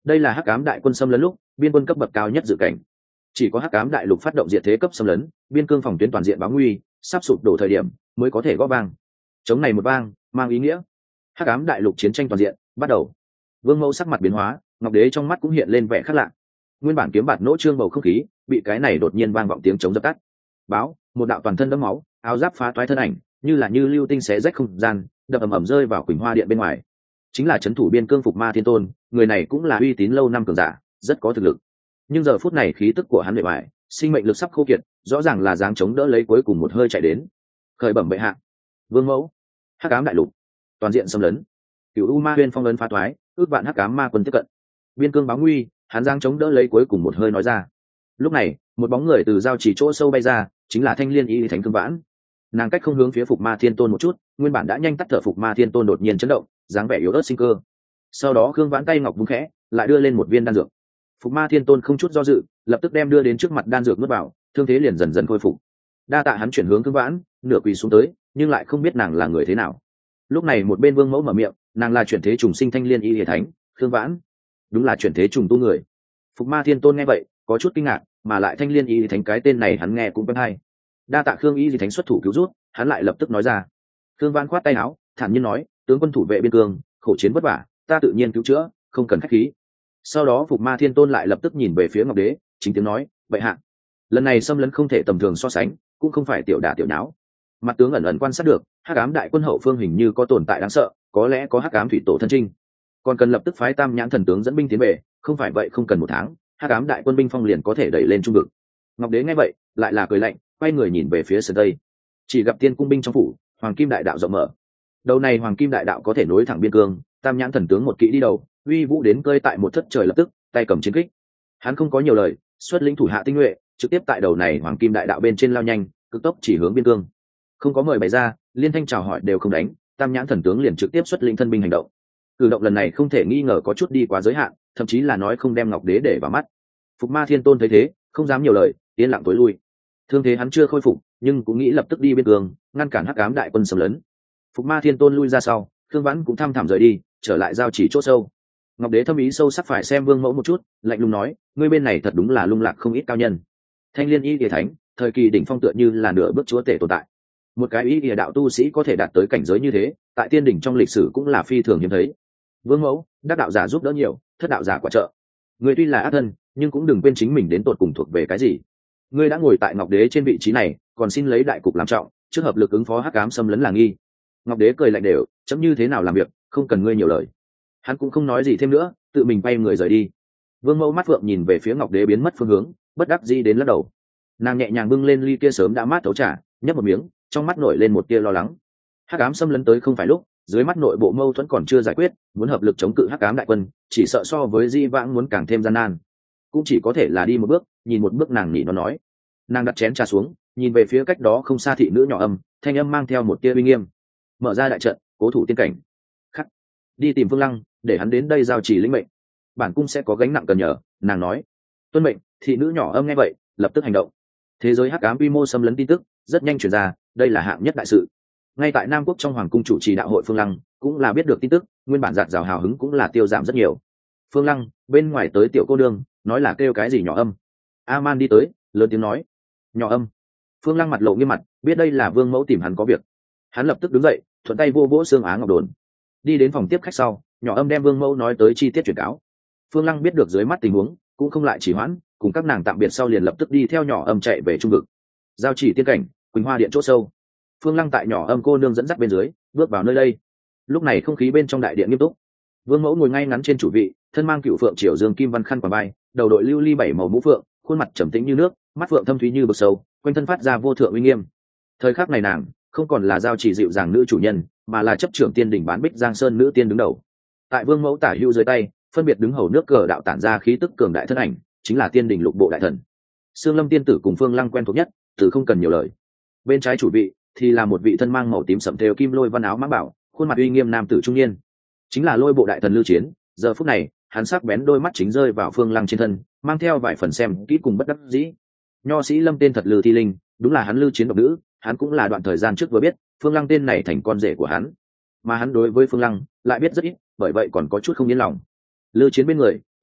đây là hắc ám đại quân xâm lấn lúc biên quân cấp bậc cao nhất dự cảnh. Chỉ có hắc ám đại lục phát động diệt thế cấp xâm lấn, biên cương phòng tuyến toàn diện báo nguy, sắp sụp đổ thời điểm mới có thể gõ vang. Chống này một vang mang ý nghĩa hắc ám đại lục chiến tranh toàn diện bắt đầu. Vương Mẫu sắc mặt biến hóa, Ngọc Đế trong mắt cũng hiện lên vẻ khác lạ. Nguyên bản kiếm bạt nỗ trương bầu không khí bị cái này đột nhiên vang vọng tiếng chống dập tắt. Báo, một đạo toàn thân đẫm máu, áo giáp phá toái thân ảnh, như là như lưu tinh xé rách không gian, đập ầm ầm rơi vào Quỳnh Hoa điện bên ngoài. Chính là trấn thủ biên cương Phục Ma Thiên Tôn, người này cũng là uy tín lâu năm cường giả, rất có thực lực. Nhưng giờ phút này khí tức của hắn bề ngoài, sinh mệnh lực sắp khô kiệt, rõ ràng là dáng chống đỡ lấy cuối cùng một hơi chạy đến. Khởi bẩm bệ hạ, Vương Mẫu, hắc ám đại lục toàn diện xâm lấn, cửu u ma huyên phong ấn phá toái, ước vạn hắc ám ma quân tiếp cận, biên cương báo nguy. Hắn dáng chống đỡ lấy cuối cùng một hơi nói ra. Lúc này một bóng người từ giao chỉ chỗ sâu bay ra, chính là Thanh Liên Y Thánh Cương Vãn. Nàng cách không hướng phía Phục Ma Thiên Tôn một chút, nguyên bản đã nhanh tắt thở Phục Ma Thiên Tôn đột nhiên chấn động, dáng vẻ yếu ớt sinh cơ. Sau đó Cương Vãn tay ngọc vung khẽ, lại đưa lên một viên đan dược. Phục Ma Thiên Tôn không chút do dự, lập tức đem đưa đến trước mặt đan dược nuốt vào, thương thế liền dần dần khôi phục. Đa tạ hắn chuyển hướng Cương Vãn, nửa quỳ xuống tới, nhưng lại không biết nàng là người thế nào. Lúc này một bên Vương Mẫu mở miệng, nàng là chuyển thế trùng sinh Thanh Liên Y Thánh, Cương Vãn đúng là chuyển thế trùng tu người. Phục Ma Thiên Tôn nghe vậy có chút kinh ngạc, mà lại Thanh Liên Y Thánh cái tên này hắn nghe cũng quen hay. Đa tạ Khương Y Thánh xuất thủ cứu rút, hắn lại lập tức nói ra. Khương Vãn khoát tay áo, thản nhiên nói, tướng quân thủ vệ biên cương, khổ chiến vất vả, ta tự nhiên cứu chữa, không cần khách khí. Sau đó Phục Ma Thiên Tôn lại lập tức nhìn về phía Ngọc Đế, chính tiếng nói, vậy hạ, lần này xâm lấn không thể tầm thường so sánh, cũng không phải tiểu đả tiểu nháo. Mặt tướng ẩn ẩn quan sát được, hắc ám đại quân hậu phương hình như có tồn tại đáng sợ, có lẽ có hắc ám thủy tổ thân trinh, còn cần lập tức phái Tam Nhãn thần tướng dẫn binh tiến về, không phải vậy không cần một tháng, hắc ám đại quân binh phong liền có thể đẩy lên trung vực. Ngọc Đế nghe vậy lại là cười lạnh, quay người nhìn về phía sơn tây, chỉ gặp tiên cung binh trong phủ, hoàng kim đại đạo rộng mở. Đầu này hoàng kim đại đạo có thể nối thẳng biên cương, Tam Nhãn thần tướng một kỵ đi đầu, uy vũ đến cơi tại một thất trời lập tức, tay cầm chiến kích. Hắn không có nhiều lời, xuất lĩnh thủ hạ tinh nhuệ, trực tiếp tại đầu này hoàng kim đại đạo bên trên lao nhanh, cực tốc chỉ hướng biên cương. Không có mời bày ra, liên thanh chào hỏi đều không đánh, Tam Nhãn thần tướng liền trực tiếp xuất lĩnh thân binh hành động. Cử động lần này không thể nghi ngờ có chút đi quá giới hạn, thậm chí là nói không đem Ngọc Đế để vào mắt. Phục Ma Thiên Tôn thấy thế, không dám nhiều lời, yên lặng tối lui. Thương thế hắn chưa khôi phục, nhưng cũng nghĩ lập tức đi biên cương, ngăn cản hắc ám đại quân xâm lấn. Phục Ma Thiên Tôn lui ra sau, Khương Vãn cũng thăm thẳm rời đi, trở lại giao chỉ chỗ sâu. Ngọc Đế thâm ý sâu sắc phải xem Vương Mẫu một chút, lạnh lùng nói, ngươi bên này thật đúng là lung lạc không ít cao nhân. Thanh Liên Y Địa Thánh, thời kỳ đỉnh phong tựa như là nửa bước chúa tể tồn tại. Một cái Y Địa đạo tu sĩ có thể đạt tới cảnh giới như thế, tại tiên đỉnh trong lịch sử cũng là phi thường hiếm thấy. Vương Mẫu, đắc đạo giả giúp đỡ nhiều, thất đạo giả quả trợ. Ngươi tuy là ác thân, nhưng cũng đừng quên chính mình đến tột cùng thuộc về cái gì. Ngươi đã ngồi tại Ngọc Đế trên vị trí này, còn xin lấy đại cục làm trọng, trước hợp lực ứng phó hắc ám xâm lấn là nghi. Ngọc Đế cười lạnh đều, chấm như thế nào làm việc, không cần ngươi nhiều lời. Hắn cũng không nói gì thêm nữa, tự mình bay người rời đi. Vương Mẫu mắt phượng nhìn về phía Ngọc Đế biến mất phương hướng, bất đắc dĩ đến lắc đầu. Nàng nhẹ nhàng bưng lên ly kia sớm đã mát thấu trà, nhấp một miếng, trong mắt nổi lên một tia lo lắng. Hắc ám xâm lấn tới không phải lúc, dưới mắt nội bộ mâu thuẫn còn chưa giải quyết, muốn hợp lực chống cự hắc ám đại quân, chỉ sợ so với Di Vãng muốn càng thêm gian nan. Cũng chỉ có thể là đi một bước, nhìn một bước, nàng nhị nó nói. Nàng đặt chén trà xuống, nhìn về phía cách đó không xa thị nữ nhỏ âm, thanh âm mang theo một tia uy nghiêm. Mở ra đại trận, cố thủ tiên cảnh. Khắc, đi tìm Phương Lăng, để hắn đến đây giao chỉ lĩnh mệnh. Bản cung sẽ có gánh nặng cần nhờ, nàng nói. Tuân mệnh. Thị nữ nhỏ âm nghe vậy, lập tức hành động. Thế giới hắc ám quy mô xâm lấn tin tức rất nhanh truyền ra, đây là hạng nhất đại sự. Ngay tại Nam Quốc trong hoàng cung chủ trì đạo hội Phương Lăng cũng là biết được tin tức, nguyên bản giạt rào hào hứng cũng là tiêu giảm rất nhiều. Phương Lăng bên ngoài tới tiểu cô nương, nói là kêu cái gì nhỏ âm. A-man đi tới, lớn tiếng nói, nhỏ âm. Phương Lăng mặt lộ nghiêm mặt, biết đây là Vương Mẫu tìm hắn có việc. Hắn lập tức đứng dậy, thuận tay vô vỗ xương á ngọc đồn, đi đến phòng tiếp khách sau, nhỏ âm đem Vương Mẫu nói tới chi tiết truyền cáo. Phương Lăng biết được dưới mắt tình huống, cũng không lại chỉ hoãn, cùng các nàng tạm biệt sau liền lập tức đi theo nhỏ âm chạy về trung vực. Giao chỉ tiên cảnh, Quỳnh Hoa điện chỗ sâu. Phương Lăng tại nhỏ âm cô nương dẫn dắt bên dưới, bước vào nơi đây. Lúc này không khí bên trong đại điện nghiêm túc. Vương Mẫu ngồi ngay ngắn trên chủ vị, thân mang cựu phượng triều dương kim văn khăn quàng vai, đầu đội lưu ly bảy màu mũ phượng, khuôn mặt trầm tĩnh như nước, mắt phượng thâm thúy như vực sâu, quanh thân phát ra vô thượng uy nghiêm. Thời khắc này nàng không còn là giao chỉ dịu dàng nữ chủ nhân, mà là chấp trưởng tiên đỉnh bán bích giang sơn nữ tiên đứng đầu. Tại Vương Mẫu tả hữu dưới tay, phân biệt đứng hầu nước cờ đạo tản ra khí tức cường đại thân ảnh, chính là tiên đỉnh lục bộ đại thần. Sương Lâm tiên tử cùng Phương Lăng quen thuộc nhất, từ không cần nhiều lời. Bên trái chủ vị thì là một vị thân mang màu tím sẫm thêu kim lôi văn áo mã bảo, khuôn mặt uy nghiêm nam tử trung niên, chính là Lôi bộ đại thần Lưu Chiến. Giờ phút này hắn sắc bén đôi mắt chính rơi vào Phương Lăng trên thân, mang theo vài phần xem kỹ cùng bất đắc dĩ. Nho sĩ Lâm tên thật Lư Thi Linh, đúng là hắn Lưu Chiến độc nữ, hắn cũng là đoạn thời gian trước vừa biết Phương Lăng tên này thành con rể của hắn, mà hắn đối với Phương Lăng lại biết rất ít, bởi vậy còn có chút không yên lòng. Lưu Chiến bên người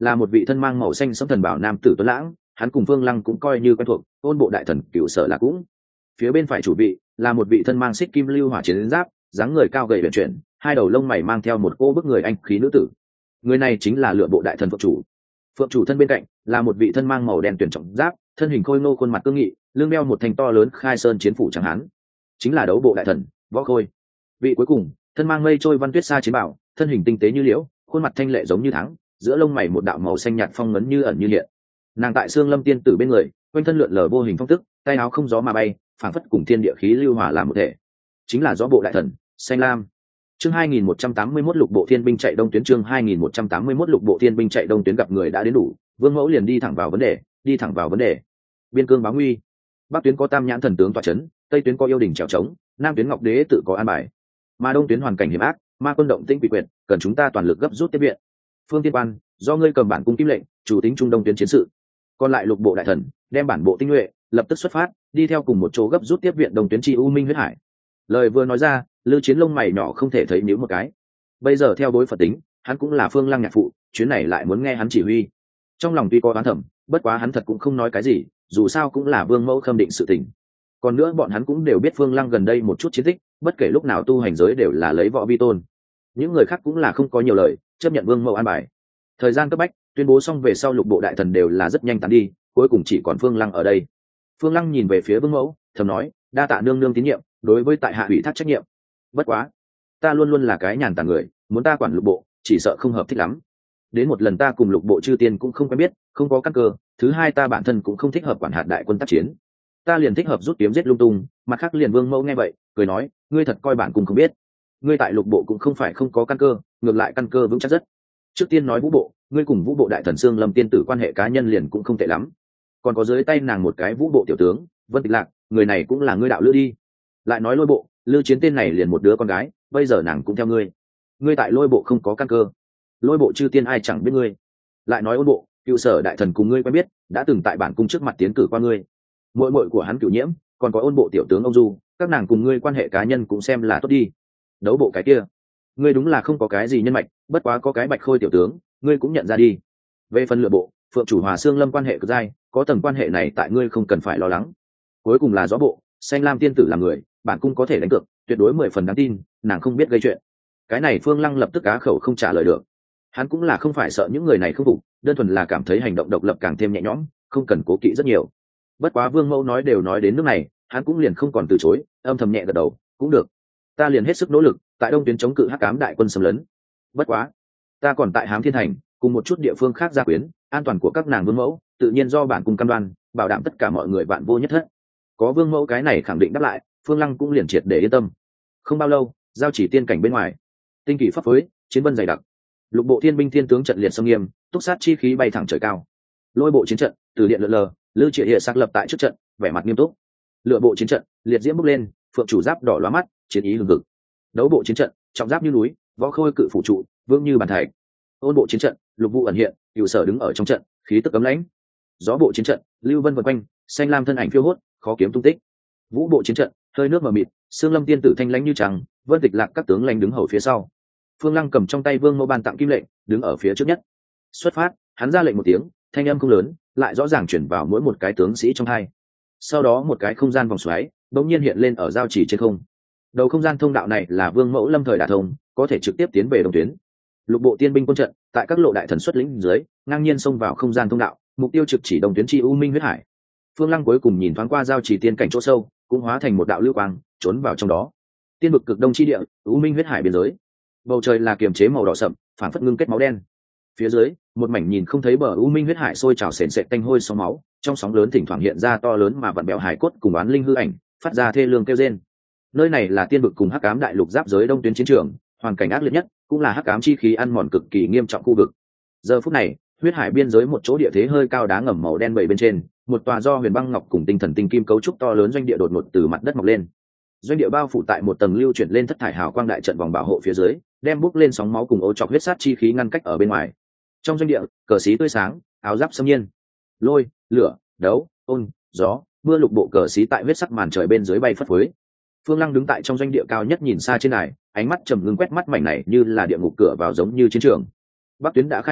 là một vị thân mang màu xanh sẫm thần bảo nam tử tuấn lãng, hắn cùng Phương Lăng cũng coi như quen thuộc, ôn bộ đại thần cựu sở là cũng. Phía bên phải chủ vị là một vị thân mang xích kim lưu hỏa chiến giáp, dáng người cao gầy uyển chuyển, hai đầu lông mày mang theo một cô bức người anh khí nữ tử. Người này chính là Lựa Bộ đại thần Phượng chủ. Phượng chủ thân bên cạnh là một vị thân mang màu đen tuyển trọng giáp, thân hình khôi ngô, khuôn mặt cương nghị, lưng đeo một thanh to lớn khai sơn chiến phủ trắng hán, chính là Đấu Bộ đại thần Võ Khôi. Vị cuối cùng thân mang mây trôi văn tuyết sa chiến bảo, thân hình tinh tế như liễu, khuôn mặt thanh lệ giống như thắng, giữa lông mày một đạo màu xanh nhạt phong ngấn như ẩn như hiện. Nàng tại xương lâm tiên tử bên người, quanh thân lượn lờ vô hình phong tức, tay áo không gió mà bay, phảng phất cùng thiên địa khí lưu hòa làm một thể, chính là Gió Bộ đại thần Xanh Lam. Chương hai nghìn một trăm tám mươi mốt Lục Bộ Thiên binh chạy đông tuyến. Chương hai nghìn một trăm tám mươi mốt Lục Bộ Thiên binh chạy đông tuyến. Gặp người đã đến đủ, Vương Mẫu liền đi thẳng vào vấn đề, đi thẳng vào vấn đề. Biên cương báo nguy, bắc tuyến có Tam Nhãn thần tướng tọa chấn, tây tuyến có Yêu Đình trèo trống, nam tuyến Ngọc Đế tự có an bài, mà đông tuyến hoàn cảnh hiểm ác, ma quân động tĩnh quỷ quyệt, cần chúng ta toàn lực gấp rút tiếp viện. Phương Tiên Quan, do ngươi cầm bản cung kim lệnh, chủ tính trung đông tuyến chiến sự. Còn lại Lục Bộ đại thần đem bản bộ tinh nhuệ lập tức xuất phát, đi theo cùng một chỗ gấp rút tiếp viện đông tuyến chi U Minh huyết hải. Lời vừa nói ra, Lư Chiến lông mày nhỏ không thể thấy nhíu một cái. Bây giờ theo đối Phật tính, hắn cũng là Phương Lăng nhạc phụ, chuyến này lại muốn nghe hắn chỉ huy. Trong lòng tuy có oán thầm, bất quá hắn thật cũng không nói cái gì, dù sao cũng là Vương Mẫu khâm định sự tình. Còn nữa bọn hắn cũng đều biết Phương Lăng gần đây một chút chiến tích, bất kể lúc nào tu hành giới đều là lấy võ vi tôn. Những người khác cũng là không có nhiều lời, chấp nhận Vương Mẫu an bài. Thời gian cấp bách, tuyên bố xong về sau Lục Bộ đại thần đều là rất nhanh tán đi, cuối cùng chỉ còn Phương Lăng ở đây. Phương Lăng nhìn về phía Vương Mẫu, thầm nói, đa tạ nương nương tín nhiệm, đối với tại hạ ủy thác trách nhiệm. Bất quá, ta luôn luôn là cái nhàn tản người, muốn ta quản Lục Bộ, chỉ sợ không hợp thích lắm. Đến một lần ta cùng Lục Bộ chư tiên cũng không quen biết, không có căn cơ, thứ hai ta bản thân cũng không thích hợp quản hạt đại quân tác chiến, ta liền thích hợp rút kiếm giết lung tung. Mặt khác liền Vương Mẫu nghe vậy cười nói, ngươi thật coi bản cung không biết, ngươi tại Lục Bộ cũng không phải không có căn cơ, ngược lại căn cơ vững chắc rất. Trước tiên nói Vũ Bộ, ngươi cùng Vũ Bộ đại thần Sương Lâm tiên tử quan hệ cá nhân liền cũng không tệ lắm, còn có dưới tay nàng một cái Vũ Bộ tiểu tướng Vân Tịch Lạc, người này cũng là ngươi đạo lữ đi. Lại nói Lôi Bộ, Lư Chiến tên này liền một đứa con gái, bây giờ nàng cũng theo ngươi, ngươi tại Lôi Bộ không có căn cơ, Lôi Bộ chư tiên ai chẳng biết ngươi. Lại nói Ôn Bộ, Cựu Sở đại thần cùng ngươi quen biết, đã từng tại bản cung trước mặt tiến cử qua ngươi. Muội muội của hắn Cửu Nhiễm, còn có Ôn Bộ tiểu tướng ông Du, các nàng cùng ngươi quan hệ cá nhân cũng xem là tốt đi. Đấu Bộ cái kia, ngươi đúng là không có cái gì nhân mạch, bất quá có cái Bạch Khôi tiểu tướng, ngươi cũng nhận ra đi. Về phần Lựa Bộ, Phượng chủ Hòa Xương Lâm quan hệ cực dai, có tầng quan hệ này tại ngươi không cần phải lo lắng. Cuối cùng là Gió Bộ, Xanh Lam tiên tử là người, bản cung có thể đánh cược, tuyệt đối mười phần đáng tin, nàng không biết gây chuyện. Cái này Phương Lăng lập tức á khẩu không trả lời được. Hắn cũng là không phải sợ những người này không phục, đơn thuần là cảm thấy hành động độc lập càng thêm nhẹ nhõm, không cần cố kỵ rất nhiều. Bất quá Vương Mẫu nói đều nói đến nước này, hắn cũng liền không còn từ chối, âm thầm nhẹ gật đầu, cũng được, ta liền hết sức nỗ lực tại đông tuyến chống cự hắc ám đại quân xâm lấn. Bất quá ta còn tại Hám Thiên Thành cùng một chút địa phương khác gia quyến, an toàn của các nàng Vương Mẫu tự nhiên do bản cung cam đoan, bảo đảm tất cả mọi người vạn vô nhất thất. Có Vương Mẫu cái này khẳng định đáp lại, Phương Lăng cũng liền triệt để yên tâm. Không bao lâu, giao chỉ tiên cảnh bên ngoài, tinh kỳ pháp phối, chiến vân dày đặc, Lục Bộ thiên binh thiên tướng trận liệt sông nghiêm, túc sát chi khí bay thẳng trời cao. Lôi Bộ chiến trận, từ điện lượn lờ, Lư Triệt hiện xác lập tại trước trận, vẻ mặt nghiêm túc. Lựa Bộ chiến trận, liệt diễm bốc lên, Phượng chủ giáp đỏ lóa mắt, chiến ý hừng hực. Đấu Bộ chiến trận, trọng giáp như núi, Võ Khôi cự phủ trụ, vương như bàn thạch. Ôn Bộ chiến trận, Lục Vụ ẩn hiện, Cửu Sở đứng ở trong trận, khí tức cấm lãnh. Gió Bộ chiến trận, Lưu Vân vần quanh, Xanh Lam thân ảnh phiêu hốt, khó kiếm tung tích. Vũ Bộ chiến trận, hơi nước mờ mịt, Sương Lâm tiên tử thanh lãnh như trăng, Vân Tịch Lạc các tướng lãnh đứng hầu phía sau. Phương Lăng cầm trong tay Vương Mẫu ban tặng kim lệnh, đứng ở phía trước nhất. Xuất phát, hắn ra lệnh một tiếng, thanh âm không lớn, lại rõ ràng chuyển vào mỗi một cái tướng sĩ trong hai. Sau đó một cái không gian vòng xoáy bỗng nhiên hiện lên ở giao chỉ trên không. Đầu không gian thông đạo này là Vương Mẫu lâm thời đả thông, có thể trực tiếp tiến về đồng tuyến. Lục Bộ tiên binh quân trận tại các lộ đại thần xuất lĩnh dưới, ngang nhiên xông vào không gian thông đạo, mục tiêu trực chỉ đồng tuyến chi U Minh huyết hải. Phương Lăng cuối cùng nhìn thoáng qua giao chỉ tiên cảnh chỗ sâu, cũng hóa thành một đạo lưu quang, trốn vào trong đó. Tiên vực cực đông chi địa, U Minh huyết hải biên giới. Bầu trời là kiềm chế màu đỏ sậm, phản phất ngưng kết máu đen. Phía dưới, một mảnh nhìn không thấy bờ U Minh huyết hải sôi trào sền sệt tanh hôi sóng máu, trong sóng lớn thỉnh thoảng hiện ra to lớn mà vặn bẹo hải cốt cùng oán linh hư ảnh, phát ra thê lương kêu rên. Nơi này là tiên vực cùng hắc ám đại lục giáp giới đông tuyến chiến trường, hoàn cảnh ác liệt nhất, cũng là hắc ám chi khí ăn mòn cực kỳ nghiêm trọng khu vực. Giờ phút này, huyết hải biên giới một chỗ địa thế hơi cao đá ngầm màu đen bầy bên trên, một tòa do huyền băng ngọc cùng tinh thần tinh kim cấu trúc to lớn doanh địa đột ngột từ mặt đất mọc lên. Doanh địa bao phủ tại một tầng lưu chuyển lên thất thải hào quang đại trận vòng bảo hộ phía dưới, đem bốc lên sóng máu cùng ô chọc huyết sát chi khí ngăn cách ở bên ngoài. Trong doanh địa, cờ xí tươi sáng, áo giáp xâm nhiên, lôi, lửa, đấu, ôn, gió, mưa lục bộ cờ xí tại huyết sắc màn trời bên dưới bay phất phới. Phương Lăng đứng tại trong doanh địa cao nhất nhìn xa trên này, ánh mắt trầm ngưng quét mắt mảnh này như là địa ngục cửa vào giống như chiến trường. Bắc tuyến đã khai chiến,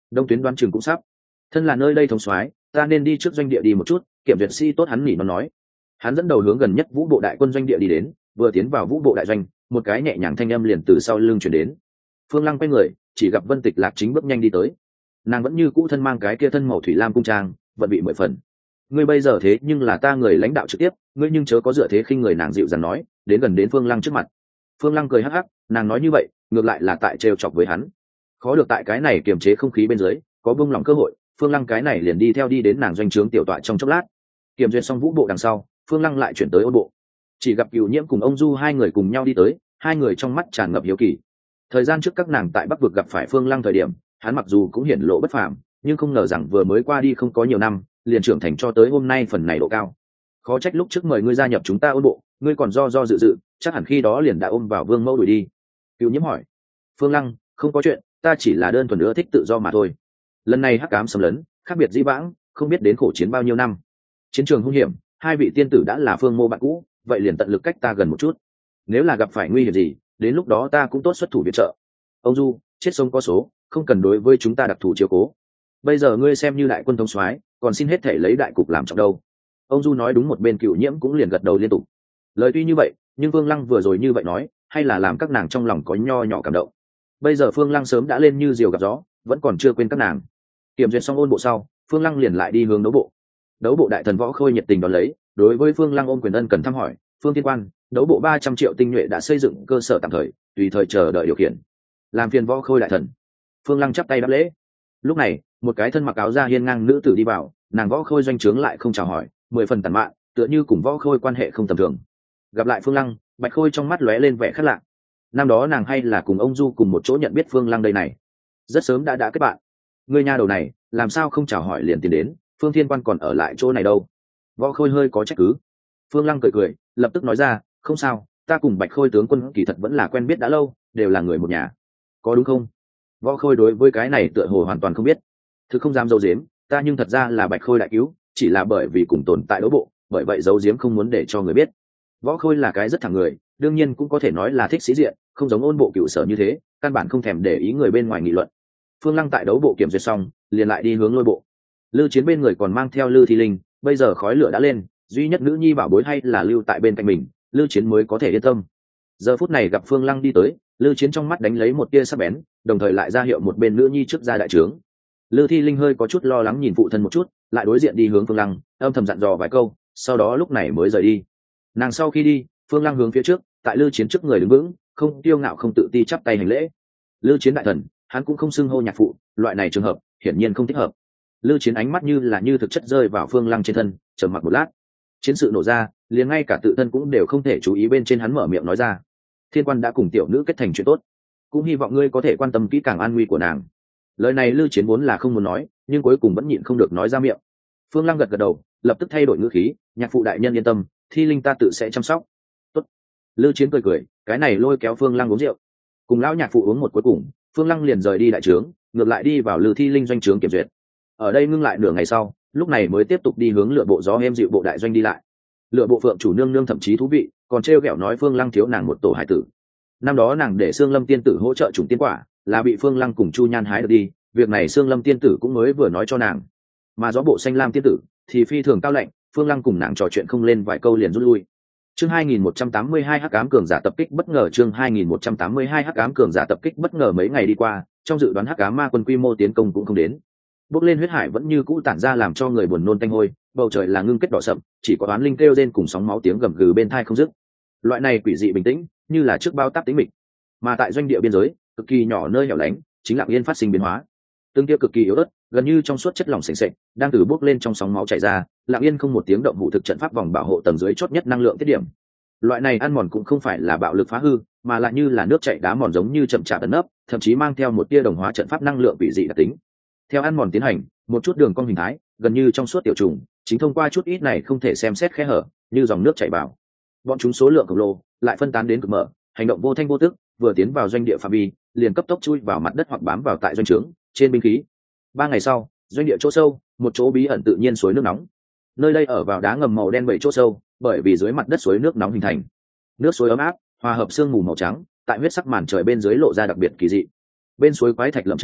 đông tuyến đoán chừng cũng sắp. Thân là nơi đây thống soái, ta nên đi trước doanh địa đi một chút. Kiểm duyệt sĩ tốt hắn nỉ nó nói. Hắn dẫn đầu hướng gần nhất vũ bộ đại quân doanh địa đi đến, vừa tiến vào vũ bộ đại doanh, một cái nhẹ nhàng thanh âm liền từ sau lưng chuyển đến. Phương Lăng quay người, chỉ gặp Vân Tịch Lạc chính bước nhanh đi tới. Nàng vẫn như cũ thân mang cái kia thân màu thủy lam cung trang, vận bị mười phần. Ngươi bây giờ thế nhưng là ta người lãnh đạo trực tiếp, ngươi nhưng chớ có dựa thế khinh người, nàng dịu dàng nói, đến gần đến Phương Lăng trước mặt. Phương Lăng cười hắc hắc, nàng nói như vậy, ngược lại là tại trêu chọc với hắn. Khó được tại cái này kiềm chế không khí bên dưới, có bung lỏng cơ hội, Phương Lăng cái này liền đi theo đi đến nàng doanh trướng tiểu tọa trong chốc lát. Kiểm duyệt xong vũ bộ đằng sau, Phương Lăng lại chuyển tới ôn bộ. Chỉ gặp Cửu Nhiễm cùng ông Du hai người cùng nhau đi tới, hai người trong mắt tràn ngập hiếu kỳ. Thời gian trước các nàng tại Bắc vực gặp phải Phương Lăng thời điểm, hắn mặc dù cũng hiển lộ bất phàm, nhưng không ngờ rằng vừa mới qua đi không có nhiều năm, liền trưởng thành cho tới hôm nay phần này độ cao. Khó trách lúc trước mời ngươi gia nhập chúng ta ôn bộ, ngươi còn do do dự dự, chắc hẳn khi đó liền đã ôm vào Vương Mẫu đuổi đi. Cửu Nhiễm hỏi. Phương Lăng, không có chuyện, ta chỉ là đơn thuần ưa thích tự do mà thôi. Lần này hắc ám xâm lấn, khác biệt dĩ vãng, không biết đến khổ chiến bao nhiêu năm. Chiến trường hung hiểm, hai vị tiên tử đã là Phương Mô bạn cũ, vậy liền tận lực cách ta gần một chút. Nếu là gặp phải nguy hiểm gì, đến lúc đó ta cũng tốt xuất thủ viện trợ. Ông Du, chết sống có số, không cần đối với chúng ta đặc thù chiếu cố. Bây giờ ngươi xem như đại quân thống soái, còn xin hết thể lấy đại cục làm trọng đâu. Ông Du nói đúng, một bên Cửu Nhiễm cũng liền gật đầu liên tục. Lời tuy như vậy, nhưng Phương Lăng vừa rồi như vậy nói, hay là làm các nàng trong lòng có nho nhỏ cảm động. Bây giờ Phương Lăng sớm đã lên như diều gặp gió, vẫn còn chưa quên các nàng. Kiểm duyệt xong ôn bộ sau, Phương Lăng liền lại đi hướng đấu bộ. Đấu bộ đại thần Võ Khôi nhiệt tình đón lấy, đối với Phương Lăng ôm quyền ân cần thăm hỏi. Phương Thiên Quan, đấu bộ ba trăm triệu tinh nhuệ đã xây dựng cơ sở tạm thời, tùy thời chờ đợi điều khiển. Làm phiền Võ Khôi đại thần. Phương Lăng chắp tay đáp lễ. Lúc này, một cái thân mặc áo da hiên ngang nữ tử đi vào, nàng Võ Khôi doanh trướng lại không chào hỏi, mười phần tàn mạn, tựa như cùng Võ Khôi quan hệ không tầm thường. Gặp lại Phương Lăng, Bạch Khôi trong mắt lóe lên vẻ khác lạ. Năm đó nàng hay là cùng ông Du cùng một chỗ nhận biết Phương Lăng đây này, rất sớm đã đã kết bạn. Ngươi nha đầu này, làm sao không chào hỏi liền tiến đến, Phương Thiên Quan còn ở lại chỗ này đâu? Võ Khôi hơi có trách cứ. Phương Lăng cười cười, lập tức nói ra, không sao, ta cùng Bạch Khôi tướng quân kỳ thật vẫn là quen biết đã lâu, đều là người một nhà. Có đúng không? Võ Khôi đối với cái này tựa hồ hoàn toàn không biết. Thứ không dám giấu giếm, ta nhưng thật ra là Bạch Khôi đại cứu, chỉ là bởi vì cùng tồn tại đấu bộ, bởi vậy giấu giếm không muốn để cho người biết. Võ Khôi là cái rất thẳng người, đương nhiên cũng có thể nói là thích sĩ diện, không giống ôn bộ cựu sở như thế, căn bản không thèm để ý người bên ngoài nghị luận. Phương Lăng tại đấu bộ kiểm duyệt xong, liền lại đi hướng lôi bộ. Lư Chiến bên người còn mang theo Lư Thi Linh, bây giờ khói lửa đã lên, duy nhất nữ nhi bảo bối hay là lưu tại bên cạnh mình, Lư Chiến mới có thể yên tâm. Giờ phút này gặp Phương Lăng đi tới, Lư Chiến trong mắt đánh lấy một tia sắc bén, đồng thời lại ra hiệu một bên nữ nhi trước ra đại trướng. Lư Thi Linh hơi có chút lo lắng nhìn phụ thân một chút, lại đối diện đi hướng Phương Lăng, âm thầm dặn dò vài câu, sau đó lúc này mới rời đi. Nàng sau khi đi, Phương Lăng hướng phía trước, tại Lư Chiến trước người đứng vững, không tiêu ngạo không tự ti chắp tay hành lễ. Lư Chiến đại thần, hắn cũng không xưng hô nhạc phụ, loại này trường hợp hiển nhiên không thích hợp. Lư Chiến ánh mắt như là như thực chất rơi vào Phương Lăng trên thân, trầm mặc một lát. Chiến sự nổ ra, liền ngay cả tự thân cũng đều không thể chú ý, bên trên hắn mở miệng nói ra, Thiên Quan đã cùng tiểu nữ kết thành chuyện tốt, cũng hy vọng ngươi có thể quan tâm kỹ càng an nguy của nàng. Lời này Lư Chiến vốn là không muốn nói, nhưng cuối cùng vẫn nhịn không được nói ra miệng. Phương Lăng gật gật đầu, lập tức thay đổi ngữ khí, nhạc phụ đại nhân yên tâm, Thi Linh ta tự sẽ chăm sóc. Tốt. Lư Chiến cười cười, cái này lôi kéo Phương Lăng uống rượu. Cùng lão nhạc phụ uống một cuối cùng, Phương Lăng liền rời đi đại trướng, ngược lại đi vào Lư Thi Linh doanh trướng kiểm duyệt. Ở đây ngưng lại nửa ngày sau, lúc này mới tiếp tục đi hướng Lựa bộ gió êm dịu bộ đại doanh đi lại. Lựa bộ phượng chủ nương nương thậm chí thú vị, còn trêu ghẹo nói Phương Lăng thiếu nàng một tổ hải tử. Năm đó nàng để Sương Lâm tiên tử hỗ trợ trùng tiên quả, là bị Phương Lăng cùng Chu Nhan hái được đi, việc này Sương Lâm tiên tử cũng mới vừa nói cho nàng. Mà gió bộ xanh lam tiên tử thì phi thường cao lạnh, Phương Lăng cùng nàng trò chuyện không lên vài câu liền rút lui. Chương hai nghìn một trăm tám mươi hai hắc ám cường giả tập kích bất ngờ. Chương hai nghìn một trăm tám mươi hai hắc ám cường giả tập kích bất ngờ. Mấy ngày đi qua, trong dự đoán hắc ám ma quân quy mô tiến công cũng không đến. Bốc lên huyết hải vẫn như cũ tản ra làm cho người buồn nôn tanh hôi, bầu trời là ngưng kết đỏ sậm, chỉ có oán linh kêu rên cùng sóng máu tiếng gầm gừ bên tai không dứt. Loại này quỷ dị bình tĩnh, như là trước bao táp tĩnh mịch. Mà tại doanh địa biên giới, cực kỳ nhỏ nơi hẻo lánh, chính lặng yên phát sinh biến hóa. Tương kia cực kỳ yếu ớt, gần như trong suốt chất lỏng sền sệt, đang từ bốc lên trong sóng máu chảy ra, lặng yên không một tiếng động vụ thực trận pháp vòng bảo hộ tầng dưới chót nhất năng lượng tiết điểm. Loại này ăn mòn cũng không phải là bạo lực phá hư, mà lại như là nước chảy đá mòn, giống như chậm chạp ẩn nấp, thậm chí mang theo một tia đồng hóa trận pháp năng lượng quỷ dị đặc tính. Theo ăn mòn tiến hành, một chút đường cong hình thái, gần như trong suốt tiểu trùng, chính thông qua chút ít này không thể xem xét khe hở, như dòng nước chảy vào. Bọn chúng số lượng khổng lồ, lại phân tán đến cực mở, hành động vô thanh vô tức, vừa tiến vào doanh địa phạm vi, liền cấp tốc chui vào mặt đất hoặc bám vào tại doanh trướng, trên binh khí. Ba ngày sau, doanh địa chỗ sâu, một chỗ bí ẩn tự nhiên suối nước nóng. Nơi đây ở vào đá ngầm màu đen bảy chỗ sâu, bởi vì dưới mặt đất suối nước nóng hình thành. Nước suối ấm áp, hòa hợp sương mù màu trắng, tại huyết sắc màn trời bên dưới lộ ra đặc biệt kỳ dị. Bên suối quái thạch lởm chởm,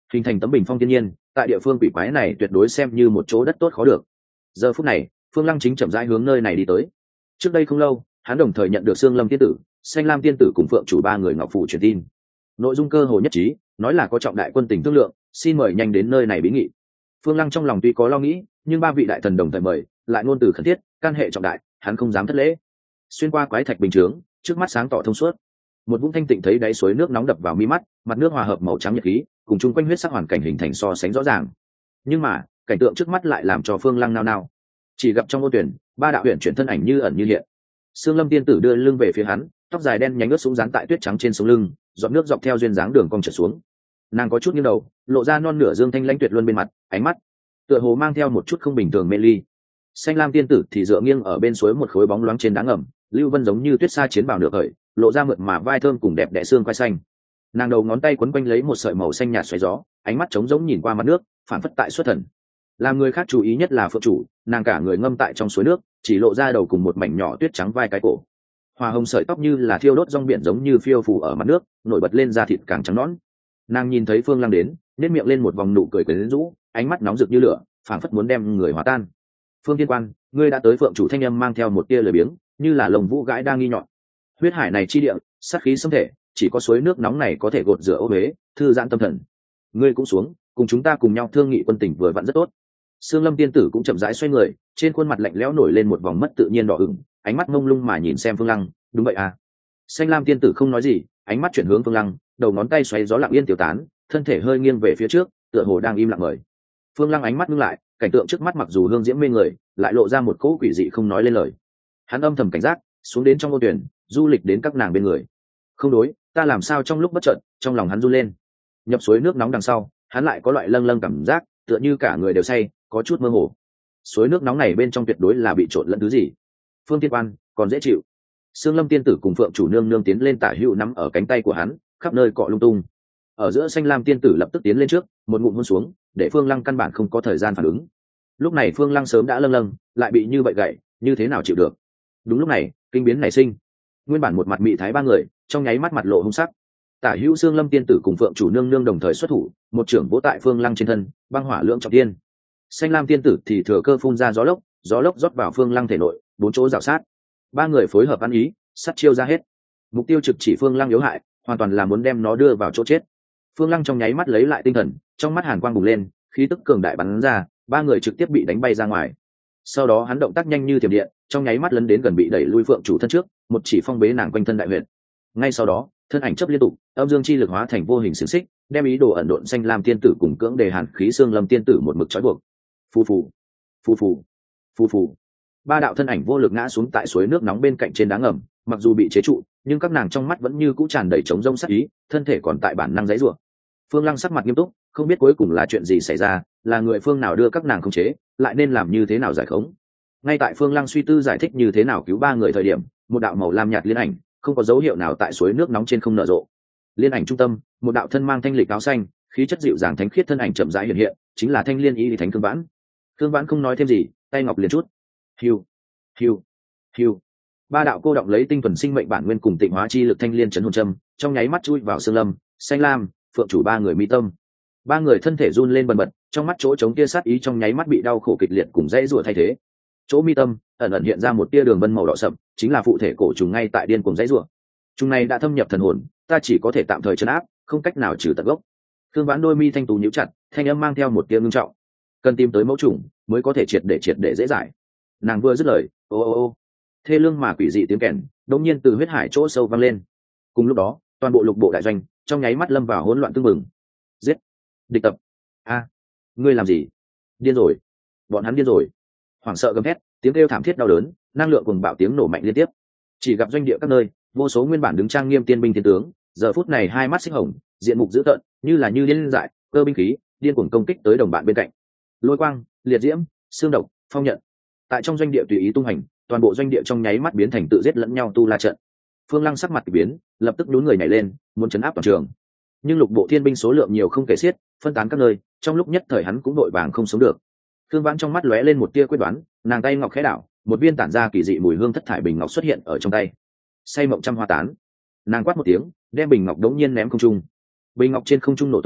hình thành tấm bình phong thiên nhiên, tại địa phương quỷ quái này tuyệt đối xem như một chỗ đất tốt khó được. Giờ phút này Phương Lăng chính chậm rãi hướng nơi này đi tới. Trước đây không lâu hắn đồng thời nhận được Sương Lâm tiên tử, Xanh Lam tiên tử cùng Phượng chủ ba người ngọc phủ truyền tin, nội dung cơ hồ nhất trí, nói là có trọng đại quân tình thương lượng, xin mời nhanh đến nơi này bí nghị. Phương Lăng trong lòng tuy có lo nghĩ, nhưng ba vị đại thần đồng thời mời, lại ngôn từ khẩn thiết, can hệ trọng đại, hắn không dám thất lễ. Xuyên qua quái thạch bình chướng, trước mắt sáng tỏ thông suốt. Một vũng thanh tịnh thấy đáy suối nước nóng đập vào mi mắt, mặt nước hòa hợp màu trắng nhật khí, cùng chung quanh huyết sắc hoàn cảnh hình thành so sánh rõ ràng. Nhưng mà cảnh tượng trước mắt lại làm cho Phương Lăng nao nao. Chỉ gặp trong ô tuyển, ba đạo huyền chuyển thân ảnh như ẩn như hiện. Sương Lâm tiên tử đưa lưng về phía hắn, tóc dài đen nhánh ướt sũng dán tại tuyết trắng trên sống lưng, giọt nước dọc theo duyên dáng đường cong trượt xuống. Nàng có chút nghiêng đầu, lộ ra non nửa dương thanh lãnh tuyệt luân bên mặt, ánh mắt tựa hồ mang theo một chút không bình thường mê ly. Xanh Lam tiên tử thì dựa nghiêng ở bên suối một khối bóng loáng trên đá ngầm, lưu vân giống như tuyết sa chiến bào nửa khởi, lộ ra mượt mà vai thơm cùng đẹp đẽ xương quai xanh. Nàng đầu ngón tay quấn quanh lấy một sợi màu xanh nhạt xoáy gió, ánh mắt trống rỗng nhìn qua mặt nước, phản phất tại xuất thần. Làm người khác chú ý nhất là Phượng chủ, nàng cả người ngâm tại trong suối nước, chỉ lộ ra đầu cùng một mảnh nhỏ tuyết trắng vai cái cổ. Hoa hồng sợi tóc như là thiêu đốt rong biển giống như phiêu phù ở mặt nước, nổi bật lên da thịt càng trắng nõn. Nàng nhìn thấy Phương Lăng đến, nét miệng lên một vòng nụ cười quyến rũ, ánh mắt nóng rực như lửa, phảng phất muốn đem người hòa tan. Phương Thiên Quan, ngươi đã tới. Phượng chủ thanh âm mang theo một tia lười biếng, như là lồng vũ gãi đang nghi nhọn. Huyết hải này chi địa, sát khí xâm thể, chỉ có suối nước nóng này có thể gột rửa ô uế, thư giãn tâm thần. Ngươi cũng xuống, cùng chúng ta cùng nhau thương nghị quân tình vừa vặn rất tốt. Sương Lâm tiên tử cũng chậm rãi xoay người, trên khuôn mặt lạnh lẽo nổi lên một vòng mất tự nhiên đỏ ửng, ánh mắt mông lung mà nhìn xem Phương Lăng. Đúng vậy à? Xanh Lam tiên tử không nói gì, ánh mắt chuyển hướng Phương Lăng, đầu ngón tay xoáy gió lặng yên tiêu tán, thân thể hơi nghiêng về phía trước, tựa hồ đang im lặng mời. Phương Lăng ánh mắt ngưng lại, cảnh tượng trước mắt mặc dù hương diễm mê người, lại lộ ra một cỗ quỷ dị không nói lên lời. Hắn âm thầm cảnh giác, xuống đến trong ô tuyển, du lịch đến các nàng bên người. Không đối, ta làm sao trong lúc bất chợt, trong lòng hắn run lên. Nhập suối nước nóng đằng sau, hắn lại có loại lâng lâng cảm giác, tựa như cả người đều say, có chút mơ hồ. Suối nước nóng này bên trong tuyệt đối là bị trộn lẫn thứ gì. Phương Thiên Quan, còn dễ chịu. Sương Lâm tiên tử cùng Phượng chủ nương nương tiến lên tả hữu nắm ở cánh tay của hắn, khắp nơi cọ lung tung. Ở giữa Xanh Lam tiên tử lập tức tiến lên trước, một ngụm hôn xuống, để Phương Lăng căn bản không có thời gian phản ứng. Lúc này Phương Lăng sớm đã lâng lâng, lại bị như vậy gậy, như thế nào chịu được. Đúng lúc này, kinh biến nảy sinh. Nguyên bản một mặt mị thái ba người, trong nháy mắt mặt lộ hung sắc. Tả hữu Sương Lâm tiên tử cùng Phượng chủ nương nương đồng thời xuất thủ, một trưởng vỗ tại Phương Lăng trên thân, băng hỏa lượng trọng thiên. Xanh Lam tiên tử thì thừa cơ phun ra gió lốc, gió lốc rót vào Phương Lăng thể nội, bốn chỗ rào sát. Ba người phối hợp ăn ý, sát chiêu ra hết. Mục tiêu trực chỉ Phương Lăng yếu hại, hoàn toàn là muốn đem nó đưa vào chỗ chết. Phương Lăng trong nháy mắt lấy lại tinh thần, trong mắt hàn quang bùng lên, khí tức cường đại bắn ra, ba người trực tiếp bị đánh bay ra ngoài. Sau đó hắn động tác nhanh như thiểm điện, trong nháy mắt lấn đến gần bị đẩy lui Phượng chủ thân trước, một chỉ phong bế nàng quanh thân đại huyệt. Ngay sau đó, thân ảnh chấp liên tục, âm dương chi lực hóa thành vô hình xiềng xích, đem ý đồ ẩn độn Xanh Lam tiên tử cùng cưỡng đề hàn khí Sương Lâm tiên tử một mực trói buộc. Phù phù, phù phù, phù phù. Ba đạo thân ảnh vô lực ngã xuống tại suối nước nóng bên cạnh trên đá ngầm, mặc dù bị chế trụ, nhưng các nàng trong mắt vẫn như cũ tràn đầy trống rỗng sát ý, thân thể còn tại bản năng giãy giụa. Phương Lăng sắc mặt nghiêm túc, không biết cuối cùng là chuyện gì xảy ra, là người phương nào đưa các nàng khống chế, lại nên làm như thế nào giải khống. Ngay tại Phương Lăng suy tư giải thích như thế nào cứu ba người thời điểm, một đạo màu lam nhạt liên ảnh, không có dấu hiệu nào tại suối nước nóng trên không nở rộ. Liên ảnh trung tâm, một đạo thân mang thanh lịch áo xanh, khí chất dịu dàng thánh khiết thân ảnh chậm rãi hiện hiện, chính là Thanh Liên Y Thánh Cương Vãn. Cương Vãn không nói thêm gì, tay ngọc liền chút. Hiu, hiu, hiu. Ba đạo cô động lấy tinh thuần sinh mệnh bản nguyên cùng tịnh hóa chi lực thanh liên chấn hồn châm, trong nháy mắt chui vào Sương Lâm, Xanh Lam, Phượng chủ ba người mi tâm. Ba người thân thể run lên bần bật, trong mắt chỗ trống tia sát ý trong nháy mắt bị đau khổ kịch liệt cùng dãy rủa thay thế. Chỗ mi tâm ẩn ẩn hiện ra một tia đường vân màu đỏ sậm, chính là phụ thể cổ trùng ngay tại điên cuồng dãy rủa. Trùng này đã thâm nhập thần hồn, ta chỉ có thể tạm thời trấn áp, không cách nào trừ tận gốc. Thương Vãn đôi mi thanh tú nhíu chặt, thanh âm mang theo một tia ngưng trọng. Cần tìm tới mẫu trùng, mới có thể triệt để triệt để dễ giải. Nàng vừa dứt lời, ô ô ô, thê lương mà quỷ dị tiếng kèn đột nhiên từ huyết hải chỗ sâu vang lên. Cùng lúc đó, toàn bộ lục bộ đại doanh trong nháy mắt lâm vào hỗn loạn tương mừng. Giết, địch tập. A, ngươi làm gì? Điên rồi, bọn hắn điên rồi. Hoảng sợ gầm thét, tiếng kêu thảm thiết đau đớn, năng lượng cùng bạo tiếng nổ mạnh liên tiếp. Chỉ gặp doanh địa các nơi, vô số nguyên bản đứng trang nghiêm tiên binh thiên tướng, giờ phút này hai mắt xích hồng, diện mục dữ tợn, như là như điên dại, cơ binh khí, điên cuồng công kích tới đồng bạn bên cạnh. Lôi quang, liệt diễm, xương độc, phong nhận, tại trong doanh địa tùy ý tung hành, toàn bộ doanh địa trong nháy mắt biến thành tự giết lẫn nhau tu la trận. Phương Lăng sắc mặt kỳ biến, lập tức đún người nhảy lên, muốn chấn áp toàn trường. Nhưng lục bộ thiên binh số lượng nhiều không kể xiết, phân tán các nơi, trong lúc nhất thời hắn cũng đội vàng không sống được. Thương Vãn trong mắt lóe lên một tia quyết đoán, nàng tay ngọc khẽ đảo, một viên tản ra kỳ dị mùi hương thất thải bình ngọc xuất hiện ở trong tay. Say mộng trăm hoa tán. Nàng quát một tiếng, đem bình ngọc đống nhiên ném không trung. Bình ngọc trên không trung nổ tung,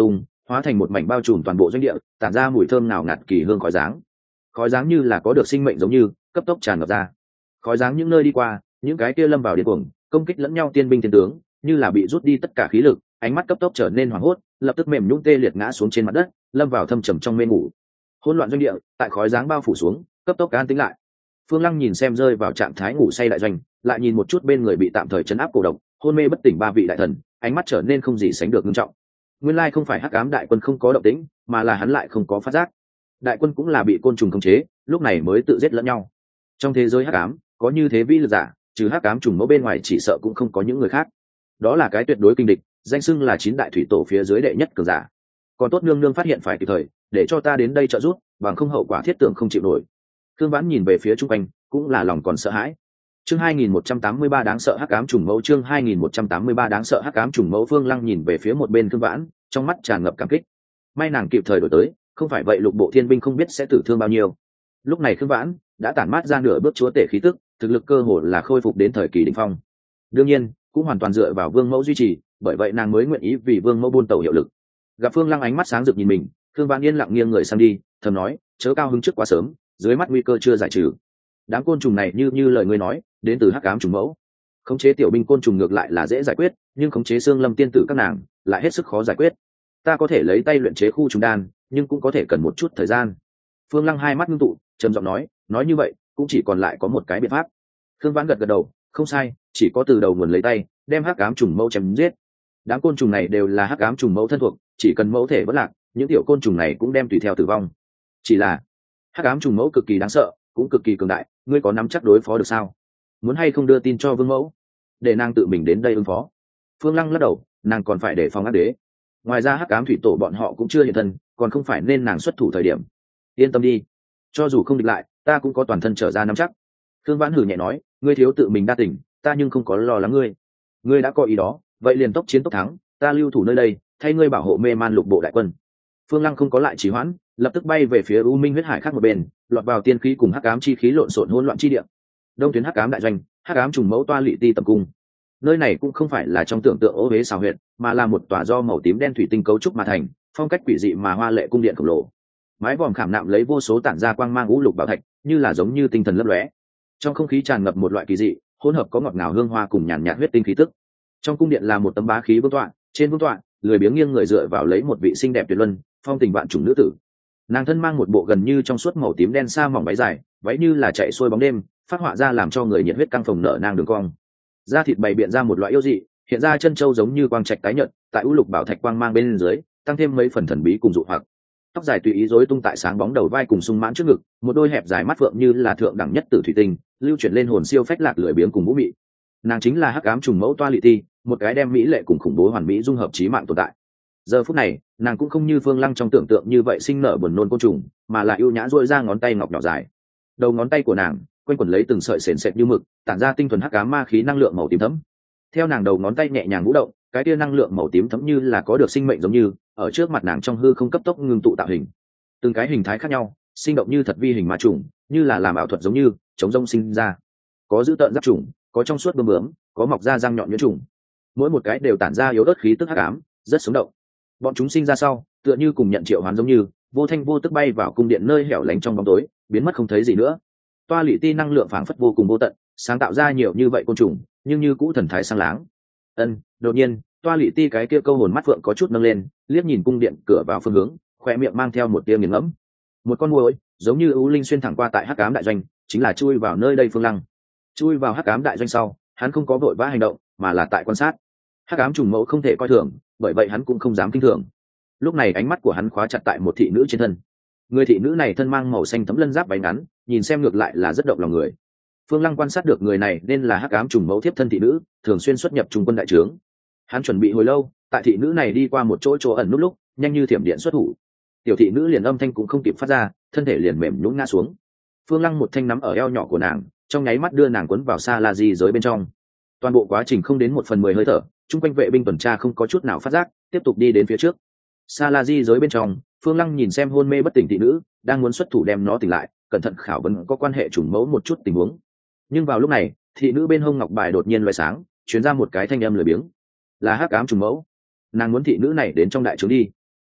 hóa thành một mảnh bao trùm toàn bộ doanh địa, tản ra mùi thơm nào ngạt kỳ hương khói dáng. Khói dáng như là có được sinh mệnh giống như cấp tốc tràn ngập ra. Khói dáng những nơi đi qua, những cái kia lâm vào điên cuồng công kích lẫn nhau tiên binh thiên tướng như là bị rút đi tất cả khí lực, ánh mắt cấp tốc trở nên hoảng hốt, lập tức mềm nhũn tê liệt ngã xuống trên mặt đất, lâm vào thâm trầm trong mê ngủ. Hỗn loạn doanh địa tại khói dáng bao phủ xuống, cấp tốc an tĩnh lại. Phương Lăng nhìn xem rơi vào trạng thái ngủ say đại doanh, lại nhìn một chút bên người bị tạm thời chấn áp cổ độc, hôn mê bất tỉnh ba vị đại thần, ánh mắt trở nên không gì sánh được nghiêm trọng. Nguyên lai không phải Hắc Ám đại quân không có động tĩnh, mà là hắn lại không có phát giác. Đại quân cũng là bị côn trùng khống chế, lúc này mới tự giết lẫn nhau. Trong thế giới Hắc Ám, có như thế vi lực giả, trừ Hắc Ám trùng mẫu bên ngoài chỉ sợ cũng không có những người khác. Đó là cái tuyệt đối kinh địch, danh xưng là chín đại thủy tổ phía dưới đệ nhất cường giả. Còn tốt nương nương phát hiện phải kịp thời, để cho ta đến đây trợ giúp, bằng không hậu quả thiết tưởng không chịu nổi. Khương Vãn nhìn về phía trung quanh, cũng là lòng còn sợ hãi. Chương hai nghìn một trăm tám mươi ba đáng sợ Hắc Ám trùng mẫu, chương hai nghìn một trăm tám mươi ba đáng sợ Hắc Ám trùng mẫu. Phương Lăng nhìn về phía một bên Khương Vãn, trong mắt tràn ngập cảm kích. May nàng kịp thời đổi tới, không phải vậy lục bộ thiên binh không biết sẽ tử thương bao nhiêu. Lúc này Khương Vãn đã tản mát ra nửa bước chúa tể khí tức, thực lực cơ hồ là khôi phục đến thời kỳ đỉnh phong. Đương nhiên, cũng hoàn toàn dựa vào Vương Mẫu duy trì, bởi vậy nàng mới nguyện ý vì Vương Mẫu buôn tàu hiệu lực. Gặp Phương Lăng ánh mắt sáng rực nhìn mình, Khương Vãn yên lặng nghiêng người sang đi, thầm nói, chớ cao hứng trước quá sớm, dưới mắt nguy cơ chưa giải trừ. Đám côn trùng này như như lời ngươi nói, đến từ Hắc Ám trùng mẫu. Khống chế tiểu binh côn trùng ngược lại là dễ giải quyết, nhưng khống chế xương lâm tiên tử các nàng lại hết sức khó giải quyết. Ta có thể lấy tay luyện chế khu trùng đan, nhưng cũng có thể cần một chút thời gian. Phương Lăng hai mắt ngưng tụ, trầm giọng nói, nói như vậy, cũng chỉ còn lại có một cái biện pháp. Khương Vãn gật gật đầu, không sai, chỉ có từ đầu nguồn lấy tay, đem Hắc Ám trùng mẫu chém giết. Đám côn trùng này đều là Hắc Ám trùng mẫu thân thuộc, chỉ cần mẫu thể vẫn lạc, những tiểu côn trùng này cũng đem tùy theo tử vong. Chỉ là Hắc Ám trùng mẫu cực kỳ đáng sợ, cũng cực kỳ cường đại, ngươi có nắm chắc đối phó được sao? Muốn hay không đưa tin cho Vương Mẫu, để nàng tự mình đến đây ứng phó? Phương Lăng lắc đầu, nàng còn phải để phòng ác đế. Ngoài ra Hắc Ám thủy tổ bọn họ cũng chưa hiện thân, còn không phải nên nàng xuất thủ thời điểm. Yên tâm đi, cho dù không địch lại, ta cũng có toàn thân trở ra nắm chắc. Thương Vãn hử nhẹ nói, ngươi thiếu tự mình đa tình, ta nhưng không có lo lắng ngươi. Ngươi đã có ý đó, vậy liền tốc chiến tốc thắng, ta lưu thủ nơi đây, thay ngươi bảo hộ mê man lục bộ đại quân. Phương Lăng không có lại trì hoãn, lập tức bay về phía U Minh huyết hải khác một bên, lọt vào tiên khí cùng Hắc Ám chi khí lộn xộn hỗn loạn chi địa. Đông tuyến Hắc Ám đại doanh, Hắc Ám trùng mẫu toa lỵ ti tập cung. Nơi này cũng không phải là trong tưởng tượng ô huế xào huyệt, mà là một tòa do màu tím đen thủy tinh cấu trúc mà thành, phong cách quỷ dị mà hoa lệ cung điện khổng lồ. Mái vòm khảm nạm lấy vô số tản ra quang mang ngũ lục bảo thạch, như là giống như tinh thần lấp lóe. Trong không khí tràn ngập một loại kỳ dị, hỗn hợp có ngọt ngào hương hoa cùng nhàn nhạt huyết tinh khí tức. Trong cung điện là một tấm bá khí vương tọa, trên vương tọa, lười biếng nghiêng người dựa vào lấy một vị xinh đẹp tuyệt luân, phong tình vạn chủng nữ tử. Nàng thân mang một bộ gần như trong suốt màu tím đen sa mỏng váy dài, váy như là chạy xuôi bóng đêm, phát họa ra làm cho người nhiệt huyết căng phồng nở nang đường cong. Da thịt bày biện ra một loại yêu dị, hiện ra chân châu giống như quang trạch tái nhợt, tại u lục bảo thạch quang mang bên dưới, tăng thêm mấy phần thần bí cùng dụ hoặc. Tóc dài tùy ý rối tung tại sáng bóng đầu vai cùng sung mãn trước ngực, một đôi hẹp dài mắt phượng như là thượng đẳng nhất tử thủy tinh, lưu chuyển lên hồn siêu phách lạc lười biếng cùng vũ mị. Nàng chính là Hắc Ám trùng mẫu toa lỵ ti, một cái đem mỹ lệ cùng khủng bố hoàn mỹ dung hợp chí mạng tồn tại. Giờ phút này, nàng cũng không như Phương Lăng trong tưởng tượng như vậy sinh nở buồn nôn côn trùng, mà là ưu nhã duỗi ra ngón tay ngọc nhỏ dài. Đầu ngón tay của nàng quanh quẩn lấy từng sợi sền sệt như mực, tản ra tinh thuần hắc ám ma khí năng lượng màu tím thẫm. Theo nàng đầu ngón tay nhẹ nhàng vũ động, cái tia năng lượng màu tím thẫm như là có được sinh mệnh giống như ở trước mặt nàng trong hư không cấp tốc ngưng tụ tạo hình. Từng cái hình thái khác nhau, sinh động như thật vi hình ma trùng, như là làm ảo thuật giống như chống rông sinh ra. Có giữ tợn giáp trùng, có trong suốt bướm bướm, có mọc ra răng nhọn nhuyễn trùng. Mỗi một cái đều tản ra yếu ớt khí tức hắc ám, rất sống động. Bọn chúng sinh ra sau, tựa như cùng nhận triệu hoán giống như vô thanh vô tức bay vào cung điện nơi hẻo lánh trong bóng tối, biến mất không thấy gì nữa. Toa lỵ ti năng lượng phảng phất vô cùng vô tận, sáng tạo ra nhiều như vậy côn trùng, nhưng như cũ thần thái sang láng. Ân, đột nhiên, toa lỵ ti cái kia câu hồn mắt phượng có chút nâng lên, liếc nhìn cung điện cửa vào phương hướng, khoe miệng mang theo một tia nghiền ngẫm. Một con muỗi, giống như ưu linh xuyên thẳng qua tại hắc ám đại doanh, chính là chui vào nơi đây Phương Lăng. Chui vào hắc ám đại doanh sau, hắn không có vội vã hành động, mà là tại quan sát. Hắc ám trùng mẫu không thể coi thường, bởi vậy hắn cũng không dám kinh thường. Lúc này ánh mắt của hắn khóa chặt tại một thị nữ trên thân. Người thị nữ này thân mang màu xanh thấm lân giáp váy ngắn, nhìn xem ngược lại là rất động lòng người. Phương Lăng quan sát được người này nên là hắc ám trùng mẫu thiếp thân thị nữ, thường xuyên xuất nhập trung quân đại trướng. Hắn chuẩn bị hồi lâu, tại thị nữ này đi qua một chỗ chỗ ẩn nút lúc, nhanh như thiểm điện xuất thủ. Tiểu thị nữ liền âm thanh cũng không kịp phát ra, thân thể liền mềm nhũn ngã xuống. Phương Lăng một thanh nắm ở eo nhỏ của nàng, trong nháy mắt đưa nàng cuốn vào xa la di giới bên trong. Toàn bộ quá trình không đến một phần mười hơi thở, chung quanh vệ binh tuần tra không có chút nào phát giác, tiếp tục đi đến phía trước. Xa la di giới bên trong, Phương Lăng nhìn xem hôn mê bất tỉnh thị nữ, đang muốn xuất thủ đem nó tỉnh lại, cẩn thận khảo vấn có quan hệ trùng mẫu một chút tình huống. Nhưng vào lúc này, thị nữ bên hông ngọc bài đột nhiên loé sáng, truyền ra một cái thanh âm lười biếng, là hắc ám trùng mẫu. Nàng muốn thị nữ này đến trong đại trướng đi.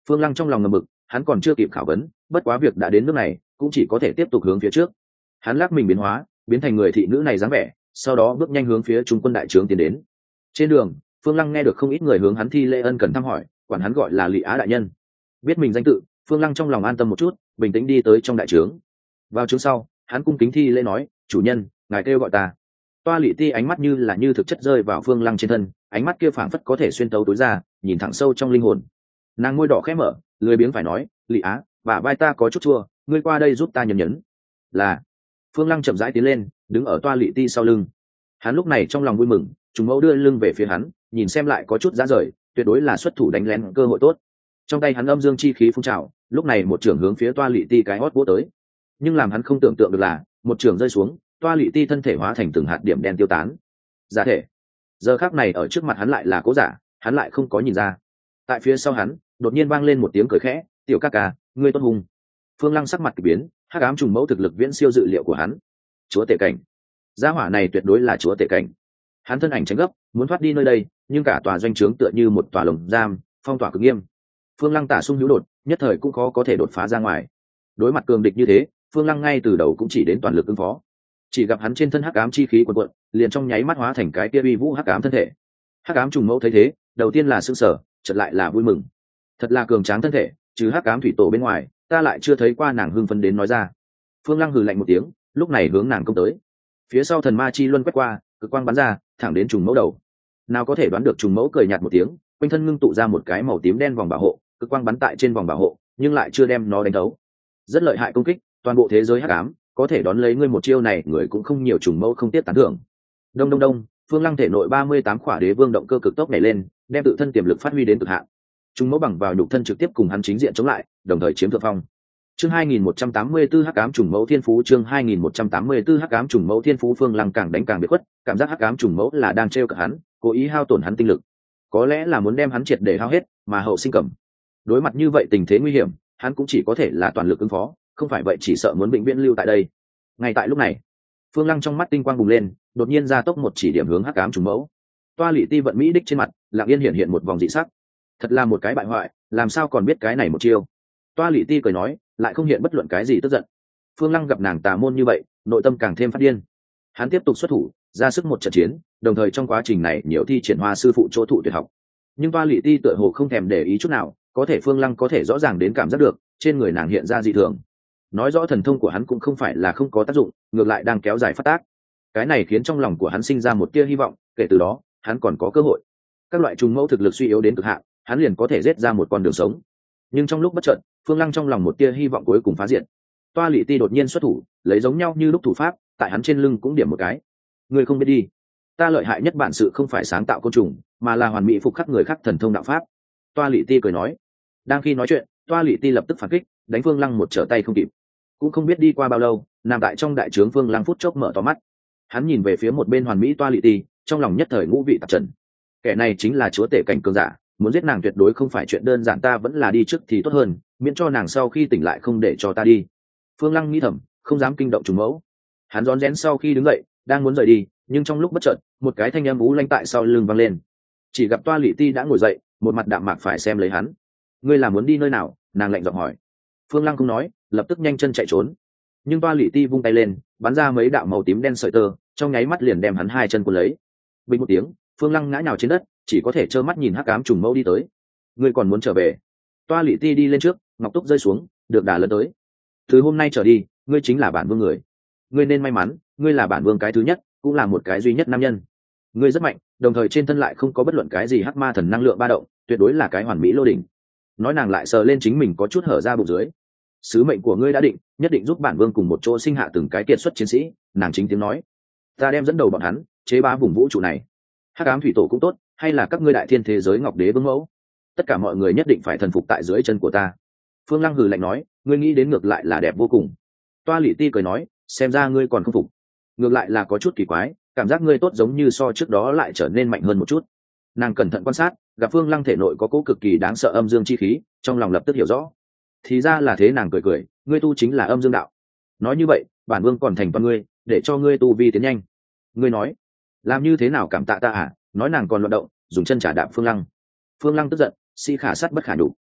Phương Lăng trong lòng ngầm mực, hắn còn chưa kịp khảo vấn, bất quá việc đã đến nước này cũng chỉ có thể tiếp tục hướng phía trước. Hắn lắc mình biến hóa, biến thành người thị nữ này dáng vẻ, sau đó bước nhanh hướng phía trung quân đại trướng tiến đến. Trên đường, Phương Lăng nghe được không ít người hướng hắn thi lễ ân cần thăm hỏi, quản hắn gọi là Lị Á đại nhân. Biết mình danh tự, Phương Lăng trong lòng an tâm một chút, bình tĩnh đi tới trong đại trướng. Vào trướng sau, hắn cung kính thi lễ nói, chủ nhân, ngài kêu gọi ta. Toa Lị Ti ánh mắt như là như thực chất rơi vào Phương Lăng trên thân, ánh mắt kia phảng phất có thể xuyên tấu tối ra, nhìn thẳng sâu trong linh hồn. Nàng môi đỏ khẽ mở, lười biếng phải nói, Lị Á, bả vai ta có chút chua, ngươi qua đây giúp ta nhấn nhấn. Là. Phương Lăng chậm rãi tiến lên, đứng ở Toa Lị Ti sau lưng. Hắn lúc này trong lòng vui mừng, trùng mẫu đưa lưng về phía hắn, nhìn xem lại có chút giá rời, tuyệt đối là xuất thủ đánh lén cơ hội tốt. Trong tay hắn âm dương chi khí phun trào, lúc này một trưởng hướng phía Toa Lị Ti cái hót vỗ tới. Nhưng làm hắn không tưởng tượng được là, một trưởng rơi xuống, Toa Lị Ti thân thể hóa thành từng hạt điểm đen tiêu tán. Giả thể. Giờ khắc này ở trước mặt hắn lại là cố giả, hắn lại không có nhìn ra. Tại phía sau hắn, đột nhiên vang lên một tiếng cười khẽ, "Tiểu ca ca, ngươi tốt hùng." Phương Lăng sắc mặt kỳ biến, hắc ám trùng mẫu thực lực viễn siêu dự liệu của hắn. Chúa tể cảnh. Gia hỏa này tuyệt đối là chúa tể cảnh. Hắn thân ảnh tránh gấp, muốn thoát đi nơi đây, nhưng cả tòa doanh trướng tựa như một tòa lồng giam, phong tỏa cực nghiêm. Phương Lăng tả sung hữu đột, nhất thời cũng khó có thể đột phá ra ngoài. Đối mặt cường địch như thế, Phương Lăng ngay từ đầu cũng chỉ đến toàn lực ứng phó. Chỉ gặp hắn trên thân hắc ám chi khí cuồn cuộn, liền trong nháy mắt hóa thành cái kia uy vũ hắc ám thân thể. Hắc ám trùng mẫu thấy thế, đầu tiên là sửng sở, chợt lại là vui mừng. Thật là cường tráng thân thể, trừ hắc ám thủy tổ bên ngoài, ta lại chưa thấy qua nàng hưng phấn đến nói ra. Phương Lăng hừ lạnh một tiếng, lúc này hướng nàng công tới. Phía sau thần ma chi luân quét qua, cực quang bắn ra, thẳng đến trùng mẫu đầu. Nào có thể đoán được trùng mẫu cười nhạt một tiếng, quanh thân ngưng tụ ra một cái màu tím đen vòng bảo hộ, cực quang bắn tại trên vòng bảo hộ, nhưng lại chưa đem nó đánh thấu. Rất lợi hại công kích, toàn bộ thế giới hắc ám, có thể đón lấy ngươi một chiêu này, người cũng không nhiều, trùng mẫu không tiếc tán thưởng. Đông đông đông, Phương Lăng thể nội ba mươi tám khỏa đế vương động cơ cực tốc nhảy lên, đem tự thân tiềm lực phát huy đến cực hạn. Trùng mẫu bằng vào nhục thân trực tiếp cùng hắn chính diện chống lại, đồng thời chiếm thượng phong. Chương hai nghìn một trăm tám mươi tư Hắc ám trùng mẫu thiên phú, chương hai nghìn một trăm tám mươi tư Hắc ám trùng mẫu thiên phú. Phương Lăng càng đánh càng biệt khuất, cảm giác hắc ám trùng mẫu là đang trêu cợt hắn, cố ý hao tổn hắn tinh lực, có lẽ là muốn đem hắn triệt để hao hết, mà hậu sinh cầm. Đối mặt như vậy tình thế nguy hiểm, hắn cũng chỉ có thể là toàn lực ứng phó, không phải vậy chỉ sợ muốn vĩnh viễn lưu tại đây. Ngay tại lúc này, Phương Lăng trong mắt tinh quang bùng lên, đột nhiên ra tốc một chỉ điểm hướng hắc ám trùng mẫu. Toa Lị Ti vận mỹ đích trên mặt, lặng yên hiện hiện một vòng dị sắc. Thật là một cái bại hoại, làm sao còn biết cái này một chiêu. Toa Lị Ti cười nói, lại không hiện bất luận cái gì tức giận. Phương Lăng gặp nàng tà môn như vậy, nội tâm càng thêm phát điên. Hắn tiếp tục xuất thủ, ra sức một trận chiến, đồng thời trong quá trình này nhiều thi triển hoa sư phụ chỗ thụ tuyệt học. Nhưng Toa Lị Ti tựa hồ không thèm để ý chút nào, có thể Phương Lăng có thể rõ ràng đến cảm giác được, trên người nàng hiện ra dị thường. Nói rõ thần thông của hắn cũng không phải là không có tác dụng, ngược lại đang kéo dài phát tác. Cái này khiến trong lòng của hắn sinh ra một tia hy vọng, kể từ đó, hắn còn có cơ hội. Các loại trùng mẫu thực lực suy yếu đến cực hạn, hắn liền có thể giết ra một con đường sống. Nhưng trong lúc bất chợt, Phương Lăng trong lòng một tia hy vọng cuối cùng phá diện. Toa Lị Ti đột nhiên xuất thủ, lấy giống nhau như lúc thủ pháp, tại hắn trên lưng cũng điểm một cái. Người không biết đi, ta lợi hại nhất bản sự không phải sáng tạo côn trùng, mà là hoàn mỹ phục khắc người khác thần thông đạo pháp. Toa Lị Ti cười nói. Đang khi nói chuyện, Toa Lị Ti lập tức phản kích, đánh Phương Lăng một trở tay không kịp. Cũng không biết đi qua bao lâu, nằm tại trong đại trướng Phương Lăng phút chốc mở to mắt. Hắn nhìn về phía một bên hoàn mỹ Toa Lị Ti, trong lòng nhất thời ngũ vị tạp trần. Kẻ này chính là chúa tể cảnh cường giả, muốn giết nàng tuyệt đối không phải chuyện đơn giản, ta vẫn là đi trước thì tốt hơn, miễn cho nàng sau khi tỉnh lại không để cho ta đi. Phương Lăng nghĩ thầm, không dám kinh động trùng mẫu. Hắn rón rén sau khi đứng dậy, đang muốn rời đi, nhưng trong lúc bất chợt, một cái thanh âm ú lanh tại sau lưng vang lên. Chỉ gặp Toa Lị Ti đã ngồi dậy, một mặt đạm mạc phải xem lấy hắn. Ngươi là muốn đi nơi nào? Nàng lạnh giọng hỏi. Phương Lăng không nói, lập tức nhanh chân chạy trốn. Nhưng Toa Lị Ti vung tay lên, bắn ra mấy đạo màu tím đen sợi tơ, trong nháy mắt liền đem hắn hai chân cuốn lấy. Bình một tiếng, Phương Lăng ngã nhào trên đất, chỉ có thể trơ mắt nhìn hắc ám trùng mẫu đi tới. Ngươi còn muốn trở về? Toa Lị Ti đi lên trước, ngọc túc rơi xuống, được đà lấn tới. Từ hôm nay trở đi, ngươi chính là bản vương người. Ngươi nên may mắn, ngươi là bản vương cái thứ nhất, cũng là một cái duy nhất nam nhân. Ngươi rất mạnh, đồng thời trên thân lại không có bất luận cái gì hắc ma thần năng lượng ba động, tuyệt đối là cái hoàn mỹ lô đỉnh. Nói nàng lại sờ lên chính mình có chút hở ra bụng dưới. Sứ mệnh của ngươi đã định, nhất định giúp bản vương cùng một chỗ sinh hạ từng cái kiệt xuất chiến sĩ. Nàng chính tiếng nói. Ta đem dẫn đầu bọn hắn, chế bá vùng vũ trụ này. Hắc ám thủy tổ cũng tốt, hay là các ngươi đại thiên thế giới ngọc đế vương mẫu, tất cả mọi người nhất định phải thần phục tại dưới chân của ta. Phương Lăng hừ lạnh nói, ngươi nghĩ đến ngược lại là đẹp vô cùng. Toa Lị Ti cười nói, xem ra ngươi còn không phục. Ngược lại là có chút kỳ quái, cảm giác ngươi tốt giống như so trước đó lại trở nên mạnh hơn một chút. Nàng cẩn thận quan sát, gặp Phương Lăng thể nội có cỗ cực kỳ đáng sợ âm dương chi khí, trong lòng lập tức hiểu rõ. Thì ra là thế, nàng cười cười, ngươi tu chính là âm dương đạo. Nói như vậy, bản vương còn thành toàn ngươi, để cho ngươi tu vi tiến nhanh. Ngươi nói, làm như thế nào cảm tạ ta à? Nói nàng còn loạn động, dùng chân trả đạp Phương Lăng. Phương Lăng tức giận, si khả sát bất khả đủ.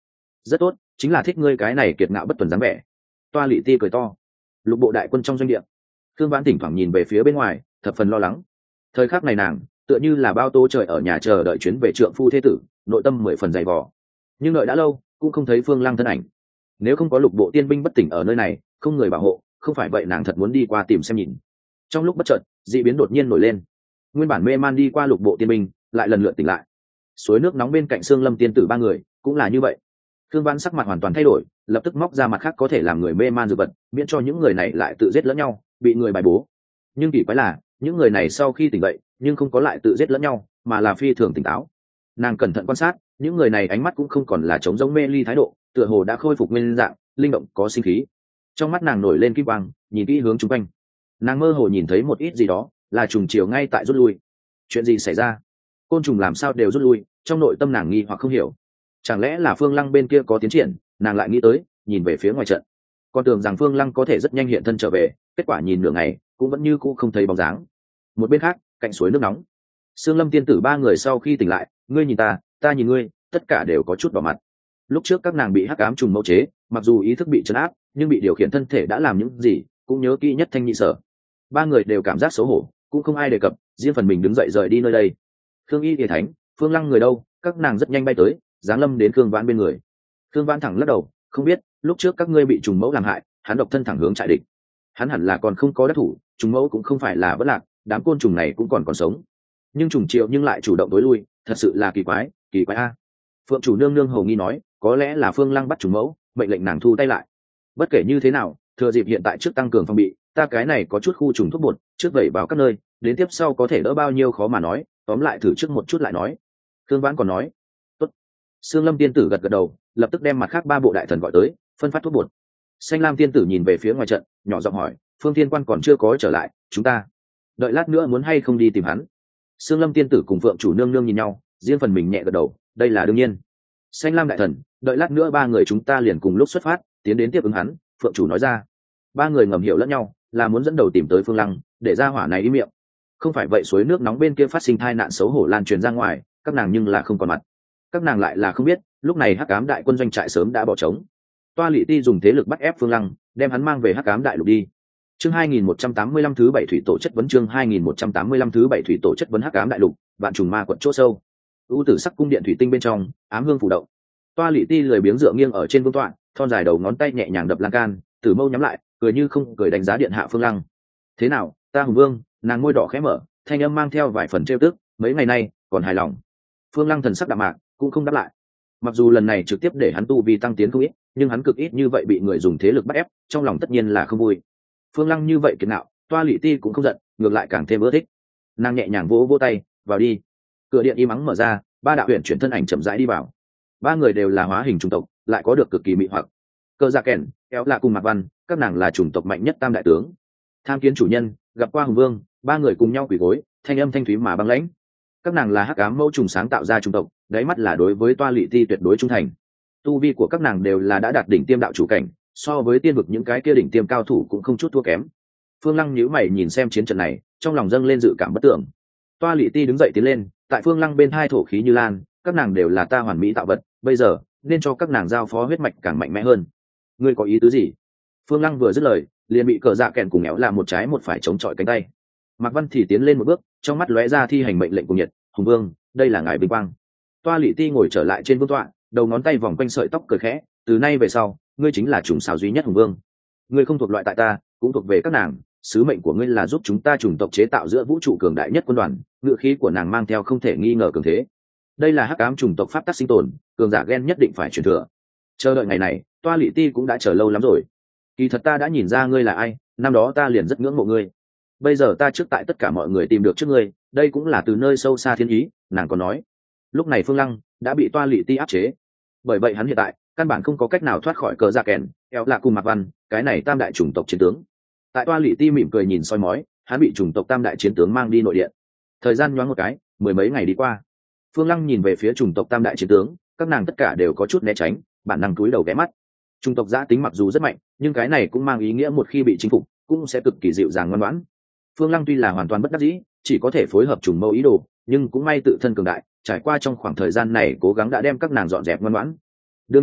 rất tốt, chính là thích ngươi cái này kiệt ngạo bất tuần dáng vẻ. Toa Lị Ti cười to. Lục bộ đại quân trong doanh địa, Thương Vãn thỉnh thoảng nhìn về phía bên ngoài, thập phần lo lắng. Thời khắc này nàng tựa như là bao tô trời ở nhà chờ đợi chuyến về trượng phu thế tử, nội tâm mười phần dày vò. Nhưng đợi đã lâu cũng không thấy Phương Lăng thân ảnh. Nếu không có lục bộ tiên binh bất tỉnh ở nơi này, không người bảo hộ, không phải vậy nàng thật muốn đi qua tìm xem nhìn. Trong lúc bất chợt, dị biến đột nhiên nổi lên. Nguyên bản mê man đi qua lục bộ tiên binh lại lần lượt tỉnh lại. Suối nước nóng bên cạnh Sương Lâm tiên tử ba người cũng là như vậy. Thương Vãn sắc mặt hoàn toàn thay đổi, lập tức móc ra mặt khác có thể làm người mê man dược vật, miễn cho những người này lại tự giết lẫn nhau, bị người bài bố. Nhưng kỳ quái là, những người này sau khi tỉnh dậy, nhưng không có lại tự giết lẫn nhau, mà là phi thường tỉnh táo. Nàng cẩn thận quan sát, những người này ánh mắt cũng không còn là trống rỗng mê ly thái độ, tựa hồ đã khôi phục nguyên dạng, linh động có sinh khí. Trong mắt nàng nổi lên kim quang, nhìn kỹ hướng chung quanh. Nàng mơ hồ nhìn thấy một ít gì đó, là trùng chiều ngay tại rút lui. Chuyện gì xảy ra? Côn trùng làm sao đều rút lui? Trong nội tâm nàng nghi hoặc không hiểu. Chẳng lẽ là Phương Lăng bên kia có tiến triển? Nàng lại nghĩ tới, nhìn về phía ngoài trận. Còn tưởng rằng Phương Lăng có thể rất nhanh hiện thân trở về, kết quả nhìn nửa ngày, cũng vẫn như cũ không thấy bóng dáng. Một bên khác, cạnh suối nước nóng, Sương Lâm tiên tử ba người sau khi tỉnh lại, ngươi nhìn ta, ta nhìn ngươi, tất cả đều có chút đỏ mặt. Lúc trước các nàng bị hắc ám trùng mẫu chế, mặc dù ý thức bị trấn áp, nhưng bị điều khiển thân thể đã làm những gì, cũng nhớ kỹ nhất thanh nhị sở. Ba người đều cảm giác xấu hổ, cũng không ai đề cập, riêng phần mình đứng dậy rời đi nơi đây. Khương Y Điề Thánh, Phương Lăng người đâu? Các nàng rất nhanh bay tới, giáng lâm đến Khương Vãn bên người. Khương Vãn thẳng lắc đầu, không biết, lúc trước các ngươi bị trùng mẫu làm hại, hắn độc thân thẳng hướng trại địch. Hắn hẳn là còn không có đắc thủ, trùng mẫu cũng không phải là vất lạc, đám côn trùng này cũng còn còn sống. Nhưng trùng triệu nhưng lại chủ động tối lui, thật sự là kỳ quái, kỳ quái a. Phượng chủ nương nương hầu nghi nói, có lẽ là Phương Lăng bắt trùng mẫu, mệnh lệnh nàng thu tay lại. Bất kể như thế nào, thừa dịp hiện tại trước tăng cường phòng bị, ta cái này có chút khu trùng thuốc bột, trước vẩy vào các nơi, đến tiếp sau có thể đỡ bao nhiêu khó mà nói, tóm lại thử trước một chút lại nói. Khương Vãn còn nói, tốt. Sương Lâm tiên tử gật gật đầu, lập tức đem mặt khác ba bộ đại thần gọi tới, phân phát thuốc bột. Xanh Lam tiên tử nhìn về phía ngoài trận, nhỏ giọng hỏi, Phương Thiên Quan còn chưa có trở lại, chúng ta đợi lát nữa muốn hay không đi tìm hắn? Sương Lâm tiên tử cùng Phượng chủ nương nương nhìn nhau, riêng phần mình nhẹ gật đầu, đây là đương nhiên. Xanh Lam đại thần, đợi lát nữa ba người chúng ta liền cùng lúc xuất phát, tiến đến tiếp ứng hắn. Phượng chủ nói ra. Ba người ngầm hiểu lẫn nhau, là muốn dẫn đầu tìm tới Phương Lăng, để ra hỏa này đi miệng. Không phải vậy suối nước nóng bên kia phát sinh tai nạn xấu hổ lan truyền ra ngoài, các nàng nhưng là không còn mặt. Các nàng lại là không biết, lúc này Hắc Ám đại quân doanh trại sớm đã bỏ trống. Toa Lị Ti dùng thế lực bắt ép Phương Lăng, đem hắn mang về Hắc Ám đại lục đi. Chương hai nghìn một trăm tám mươi lăm thứ bảy thủy tổ chất vấn chương hai nghìn một trăm tám mươi lăm thứ bảy thủy tổ chất vấn Hắc Ám đại lục, vạn trùng ma quận chỗ sâu. U tử sắc cung điện thủy tinh bên trong, ám hương phủ động. Toa Lị Ti lười biếng dựa nghiêng ở trên vương tọa, thon dài đầu ngón tay nhẹ nhàng đập lan can, tử mâu nhắm lại, cười như không cười đánh giá điện hạ Phương Lăng. Thế nào, ta hùng vương? Nàng môi đỏ khẽ mở, thanh âm mang theo vài phần trêu tức, mấy ngày nay còn hài lòng. Phương Lăng thần sắc đạm mạc, cũng không đáp lại. Mặc dù lần này trực tiếp để hắn tu vi tăng tiến không ít, nhưng hắn cực ít như vậy bị người dùng thế lực bắt ép, trong lòng tất nhiên là không vui. Phương Lăng như vậy kiệt ngạo, Toa Lị Ti cũng không giận, ngược lại càng thêm ưa thích. Nàng nhẹ nhàng vỗ vỗ tay, vào đi. Cửa điện im ắng mở ra, ba đạo huyền chuyển thân ảnh chậm rãi đi vào. Ba người đều là hóa hình chủng tộc, lại có được cực kỳ mị hoặc. Cơ Dạ Kèn, Kéo Lạ cùng Mạc Văn, các nàng là chủng tộc mạnh nhất tam đại tướng. Tham kiến chủ nhân, gặp qua hùng vương. Ba người cùng nhau quỳ gối, thanh âm thanh thúy mà băng lãnh. Các nàng là hắc ám mẫu trùng sáng tạo ra chủng tộc, đáy mắt là đối với Toa Lị Ti tuyệt đối trung thành. Tu vi của các nàng đều là đã đạt đỉnh tiêm đạo chủ cảnh, so với tiên vực những cái kia đỉnh tiêm cao thủ cũng không chút thua kém. Phương Lăng nhíu mày nhìn xem chiến trận này, trong lòng dâng lên dự cảm bất tưởng. Toa Lị Ti đứng dậy tiến lên, tại Phương Lăng bên hai thổ khí như lan, các nàng đều là ta hoàn mỹ tạo vật, bây giờ nên cho các nàng giao phó huyết mạch càng mạnh mẽ hơn. Ngươi có ý tứ gì? Phương Lăng vừa dứt lời, liền bị Cờ Dạ Kèn cùng Éo là một trái một phải chống chọi cánh tay. Mạc Văn thì tiến lên một bước, trong mắt lóe ra thi hành mệnh lệnh của nhiệt, hùng vương, đây là ngài vinh quang. Toa Lị Ti ngồi trở lại trên vương tọa, đầu ngón tay vòng quanh sợi tóc cười khẽ, từ nay về sau, ngươi chính là chủng xào duy nhất hùng vương. Ngươi không thuộc loại tại ta, cũng thuộc về các nàng, sứ mệnh của ngươi là giúp chúng ta chủng tộc chế tạo giữa vũ trụ cường đại nhất quân đoàn. Ngự khí của nàng mang theo không thể nghi ngờ cường thế. Đây là hắc ám chủng tộc pháp tắc sinh tồn, cường giả gen nhất định phải truyền thừa. Chờ đợi ngày này, Toa Lị Ti cũng đã chờ lâu lắm rồi. Kỳ thật ta đã nhìn ra ngươi là ai, năm đó ta liền rất ngưỡng mộ ngươi. Bây giờ ta trước tại tất cả mọi người tìm được trước ngươi, đây cũng là từ nơi sâu xa thiên ý. Nàng còn nói, lúc này Phương Lăng đã bị Toa Lị Ti áp chế, bởi vậy hắn hiện tại căn bản không có cách nào thoát khỏi Cờ Dạ Kèn, Éo Lạ cùng Mạc Văn, cái này tam đại chủng tộc chiến tướng. Tại Toa Lị Ti mỉm cười nhìn soi mói, hắn bị chủng tộc tam đại chiến tướng mang đi nội điện. Thời gian nhoáng một cái, mười mấy ngày đi qua. Phương Lăng nhìn về phía chủng tộc tam đại chiến tướng, các nàng tất cả đều có chút né tránh, bản năng cúi đầu ghé mắt. Chủng tộc giã tính mặc dù rất mạnh, nhưng cái này cũng mang ý nghĩa một khi bị chinh phục, cũng sẽ cực kỳ dịu dàng ngoan ngoãn. Phương Lăng tuy là hoàn toàn bất đắc dĩ, chỉ có thể phối hợp trùng mâu ý đồ, nhưng cũng may tự thân cường đại, trải qua trong khoảng thời gian này cố gắng đã đem các nàng dọn dẹp ngoan ngoãn. Đương nhiên,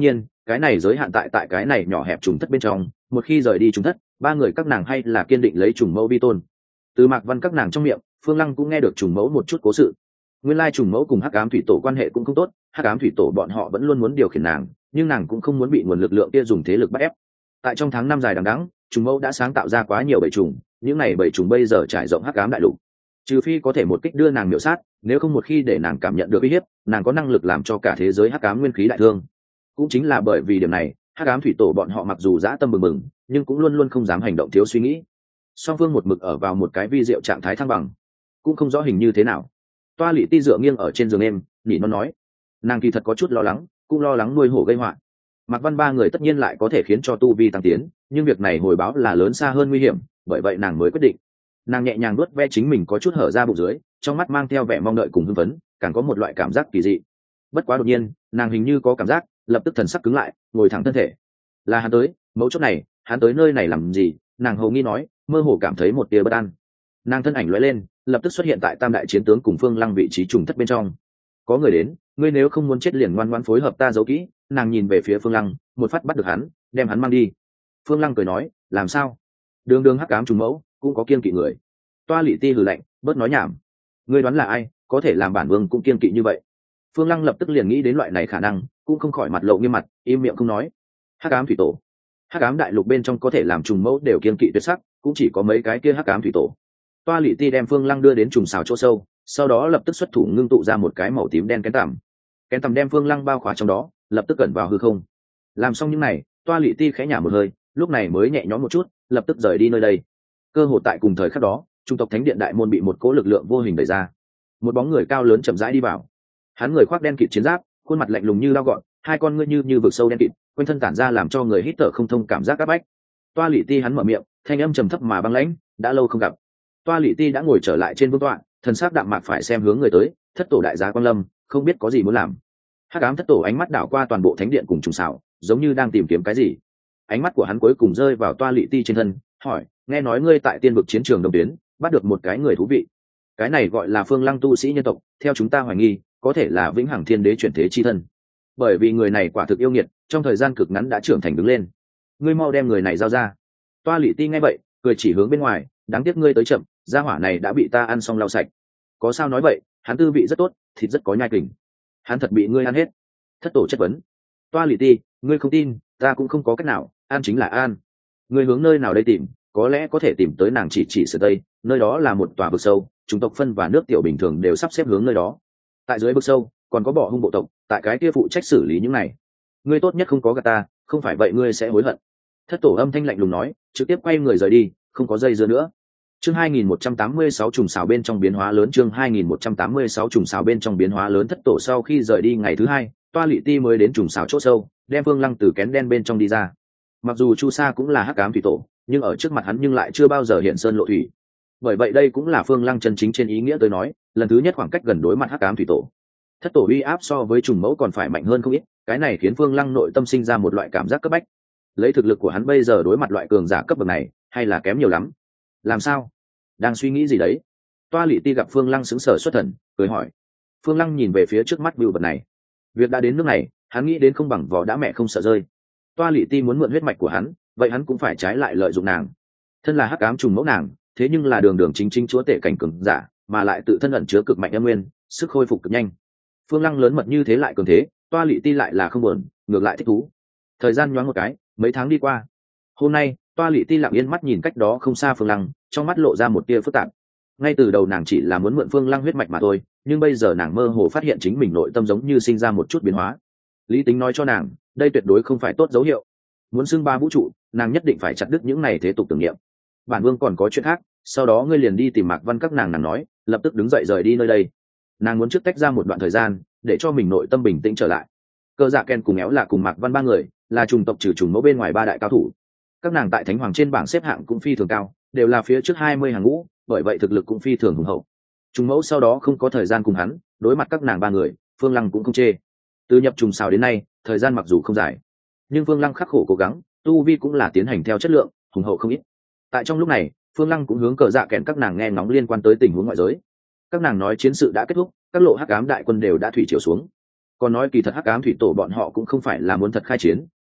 cái này giới hạn tại tại cái này nhỏ hẹp trùng thất bên trong, một khi rời đi trùng thất, ba người các nàng hay là kiên định lấy trùng mẫu vi tôn. Từ Mạc Văn các nàng trong miệng, Phương Lăng cũng nghe được trùng mẫu một chút cố sự. Nguyên lai trùng mẫu cùng hắc ám thủy tổ quan hệ cũng không tốt, hắc ám thủy tổ bọn họ vẫn luôn muốn điều khiển nàng, nhưng nàng cũng không muốn bị nguồn lực lượng kia dùng thế lực bắt ép. Tại trong tháng năm dài đằng đẵng, trùng mẫu đã sáng tạo ra quá nhiều bầy trùng, những này bầy trùng bây giờ trải rộng hắc ám đại lục. Trừ phi có thể một kích đưa nàng miểu sát, nếu không một khi để nàng cảm nhận được uy hiếp, nàng có năng lực làm cho cả thế giới hắc ám nguyên khí đại thương. Cũng chính là bởi vì điểm này, hắc ám thủy tổ bọn họ mặc dù dã tâm bừng bừng, nhưng cũng luôn luôn không dám hành động thiếu suy nghĩ. Song phương một mực ở vào một cái vi diệu trạng thái thăng bằng, cũng không rõ hình như thế nào. Toa Lị Ti dựa nghiêng ở trên giường em, nhỉ nó nói, nàng kỳ thật có chút lo lắng, cũng lo lắng nuôi hổ gây họa. Mạc Văn ba người tất nhiên lại có thể khiến cho tu vi tăng tiến, nhưng việc này hồi báo là lớn xa hơn nguy hiểm, bởi vậy nàng mới quyết định. Nàng nhẹ nhàng nuốt ve chính mình có chút hở ra bụng dưới, trong mắt mang theo vẻ mong đợi cùng hưng phấn, càng có một loại cảm giác kỳ dị. Bất quá đột nhiên, nàng hình như có cảm giác, lập tức thần sắc cứng lại, ngồi thẳng thân thể. Là hắn tới, mấu chốt này, hắn tới nơi này làm gì? Nàng hầu nghi nói, mơ hồ cảm thấy một tia bất an. Nàng thân ảnh lóe lên, lập tức xuất hiện tại Tam đại chiến tướng cùng Phương Lăng vị trí trùng thất bên trong. Có người đến, ngươi nếu không muốn chết liền ngoan ngoãn phối hợp ta giấu kỹ. Nàng nhìn về phía Phương Lăng, một phát bắt được hắn, đem hắn mang đi. Phương Lăng cười nói, làm sao? Đường đường hắc ám trùng mẫu, cũng có kiên kỵ người. Toa Lị Ti hừ lạnh, bớt nói nhảm. Ngươi đoán là ai, có thể làm bản vương cũng kiên kỵ như vậy? Phương Lăng lập tức liền nghĩ đến loại này khả năng, cũng không khỏi mặt lộ nghiêm mặt, im miệng không nói. Hắc ám thủy tổ, hắc ám đại lục bên trong có thể làm trùng mẫu đều kiên kỵ tuyệt sắc, cũng chỉ có mấy cái kia hắc ám thủy tổ. Toa Lị Ti đem Phương Lăng đưa đến trùng xào chỗ sâu, sau đó lập tức xuất thủ ngưng tụ ra một cái màu tím đen kén tằm. Kén tằm đem Phương Lăng bao khóa trong đó, lập tức cẩn vào hư không. Làm xong những này, Toa Lị Ti khẽ nhả một hơi, lúc này mới nhẹ nhõm một chút, lập tức rời đi nơi đây. Cơ hồ tại cùng thời khắc đó, trung tộc thánh điện đại môn bị một cỗ lực lượng vô hình đẩy ra. Một bóng người cao lớn chậm rãi đi vào. Hắn người khoác đen kịt chiến giáp, khuôn mặt lạnh lùng như dao gọn, hai con ngươi như như vực sâu đen kịt, quanh thân tản ra làm cho người hít thở không thông cảm giác áp bách. Toa Lị Ti hắn mở miệng, thanh âm trầm thấp mà băng lãnh, đã lâu không gặp. Toa Lị Ti đã ngồi trở lại trên vương tọa, thần sắc đạm mạc phải xem hướng người tới, thất tổ đại giá Quan Lâm, không biết có gì muốn làm. Hắc ám thất tổ ánh mắt đảo qua toàn bộ thánh điện cùng trùng xảo, giống như đang tìm kiếm cái gì. Ánh mắt của hắn cuối cùng rơi vào Toa Lị Ti trên thân, hỏi, nghe nói ngươi tại tiên vực chiến trường đồng tuyến bắt được một cái người thú vị. Cái này gọi là Phương Lăng tu sĩ nhân tộc, theo chúng ta hoài nghi, có thể là vĩnh hằng thiên đế chuyển thế chi thân. Bởi vì người này quả thực yêu nghiệt, trong thời gian cực ngắn đã trưởng thành đứng lên. Ngươi mau đem người này giao ra. Toa Lị Ti nghe vậy, cười chỉ hướng bên ngoài, đáng tiếc ngươi tới chậm, gia hỏa này đã bị ta ăn xong lau sạch. Có sao nói vậy, hắn tư vị rất tốt, thịt rất có nhai kình. Hắn thật bị ngươi ăn hết. Thất tổ chất vấn. Toa Lị Ti, ngươi không tin, ta cũng không có cách nào, an chính là an. Ngươi hướng nơi nào đây tìm, có lẽ có thể tìm tới nàng chỉ chỉ sở tây, nơi đó là một tòa vực sâu, chúng tộc phân và nước tiểu bình thường đều sắp xếp hướng nơi đó. Tại dưới vực sâu còn có bỏ hung bộ tộc, tại cái kia phụ trách xử lý những này. Ngươi tốt nhất không có gạt ta, không phải vậy ngươi sẽ hối hận. Thất tổ âm thanh lạnh lùng nói, trực tiếp quay người rời đi, không có dây dưa nữa. Chương hai nghìn một trăm tám mươi sáu trùng xào bên trong biến hóa lớn, chương hai nghìn một trăm tám mươi sáu trùng xào bên trong biến hóa lớn. Thất tổ sau khi rời đi ngày thứ hai, Toa Lị Ti mới đến trùng xào chỗ sâu, đem Phương Lăng từ kén đen bên trong đi ra. Mặc dù Chu Sa cũng là hắc ám thủy tổ, nhưng ở trước mặt hắn nhưng lại chưa bao giờ hiện sơn lộ thủy. Bởi vậy đây cũng là Phương Lăng chân chính trên ý nghĩa tới nói, lần thứ nhất khoảng cách gần đối mặt hắc ám thủy tổ. Thất tổ uy áp so với trùng mẫu còn phải mạnh hơn không ít, cái này khiến Phương Lăng nội tâm sinh ra một loại cảm giác cấp bách. Lấy thực lực của hắn bây giờ đối mặt loại cường giả cấp bậc này, hay là kém nhiều lắm. Làm sao? Đang suy nghĩ gì đấy? Toa Lị Ti gặp Phương Lăng sững sờ xuất thần, cười hỏi. Phương Lăng nhìn về phía trước mắt bưu vật này. Việc đã đến nước này, hắn nghĩ đến không bằng vỏ đã mẹ không sợ rơi. Toa Lị Ti muốn mượn huyết mạch của hắn, vậy hắn cũng phải trái lại lợi dụng nàng. Thân là hắc ám trùng mẫu nàng, thế nhưng là đường đường chính chính chúa tể cảnh cường giả, mà lại tự thân ẩn chứa cực mạnh âm nguyên, sức khôi phục cực nhanh. Phương Lăng lớn mật như thế lại cường thế, Toa Lị Ti lại là không buồn, ngược lại thích thú. Thời gian nhoáng một cái, mấy tháng đi qua. Hôm nay, Toa Lị Ti lặng yên mắt nhìn cách đó không xa Phương Lăng, trong mắt lộ ra một tia phức tạp. Ngay từ đầu nàng chỉ là muốn mượn Phương Lăng huyết mạch mà thôi, nhưng bây giờ nàng mơ hồ phát hiện chính mình nội tâm giống như sinh ra một chút biến hóa. Lý tính nói cho nàng, đây tuyệt đối không phải tốt dấu hiệu. Muốn xưng ba vũ trụ, nàng nhất định phải chặt đứt những này thế tục tưởng niệm. Bản vương còn có chuyện khác, sau đó ngươi liền đi tìm Mạc Văn các nàng. Nàng nói, lập tức đứng dậy rời đi nơi đây. Nàng muốn trước tách ra một đoạn thời gian, để cho mình nội tâm bình tĩnh trở lại. Cơ Dạ Ken cùng Éo là cùng Mạc Văn ba người, là trùng tộc trừ trùng mẫu bên ngoài ba đại cao thủ. Các nàng tại Thánh Hoàng trên bảng xếp hạng cũng phi thường cao, đều là phía trước hai mươi hàng ngũ, bởi vậy thực lực cũng phi thường hùng hậu. Trùng mẫu sau đó không có thời gian cùng hắn, đối mặt các nàng ba người, Phương Lăng cũng không chê. Từ nhập trùng xào đến nay, thời gian mặc dù không dài, nhưng Phương Lăng khắc khổ cố gắng, tu vi cũng là tiến hành theo chất lượng, hùng hậu không ít. Tại trong lúc này, Phương Lăng cũng hướng Cờ Dạ Kẹn các nàng nghe ngóng liên quan tới tình huống ngoại giới. Các nàng nói chiến sự đã kết thúc, các lộ hắc ám đại quân đều đã thủy triều xuống. Còn nói kỳ thật hắc ám thủy tổ bọn họ cũng không phải là muốn thật khai chiến,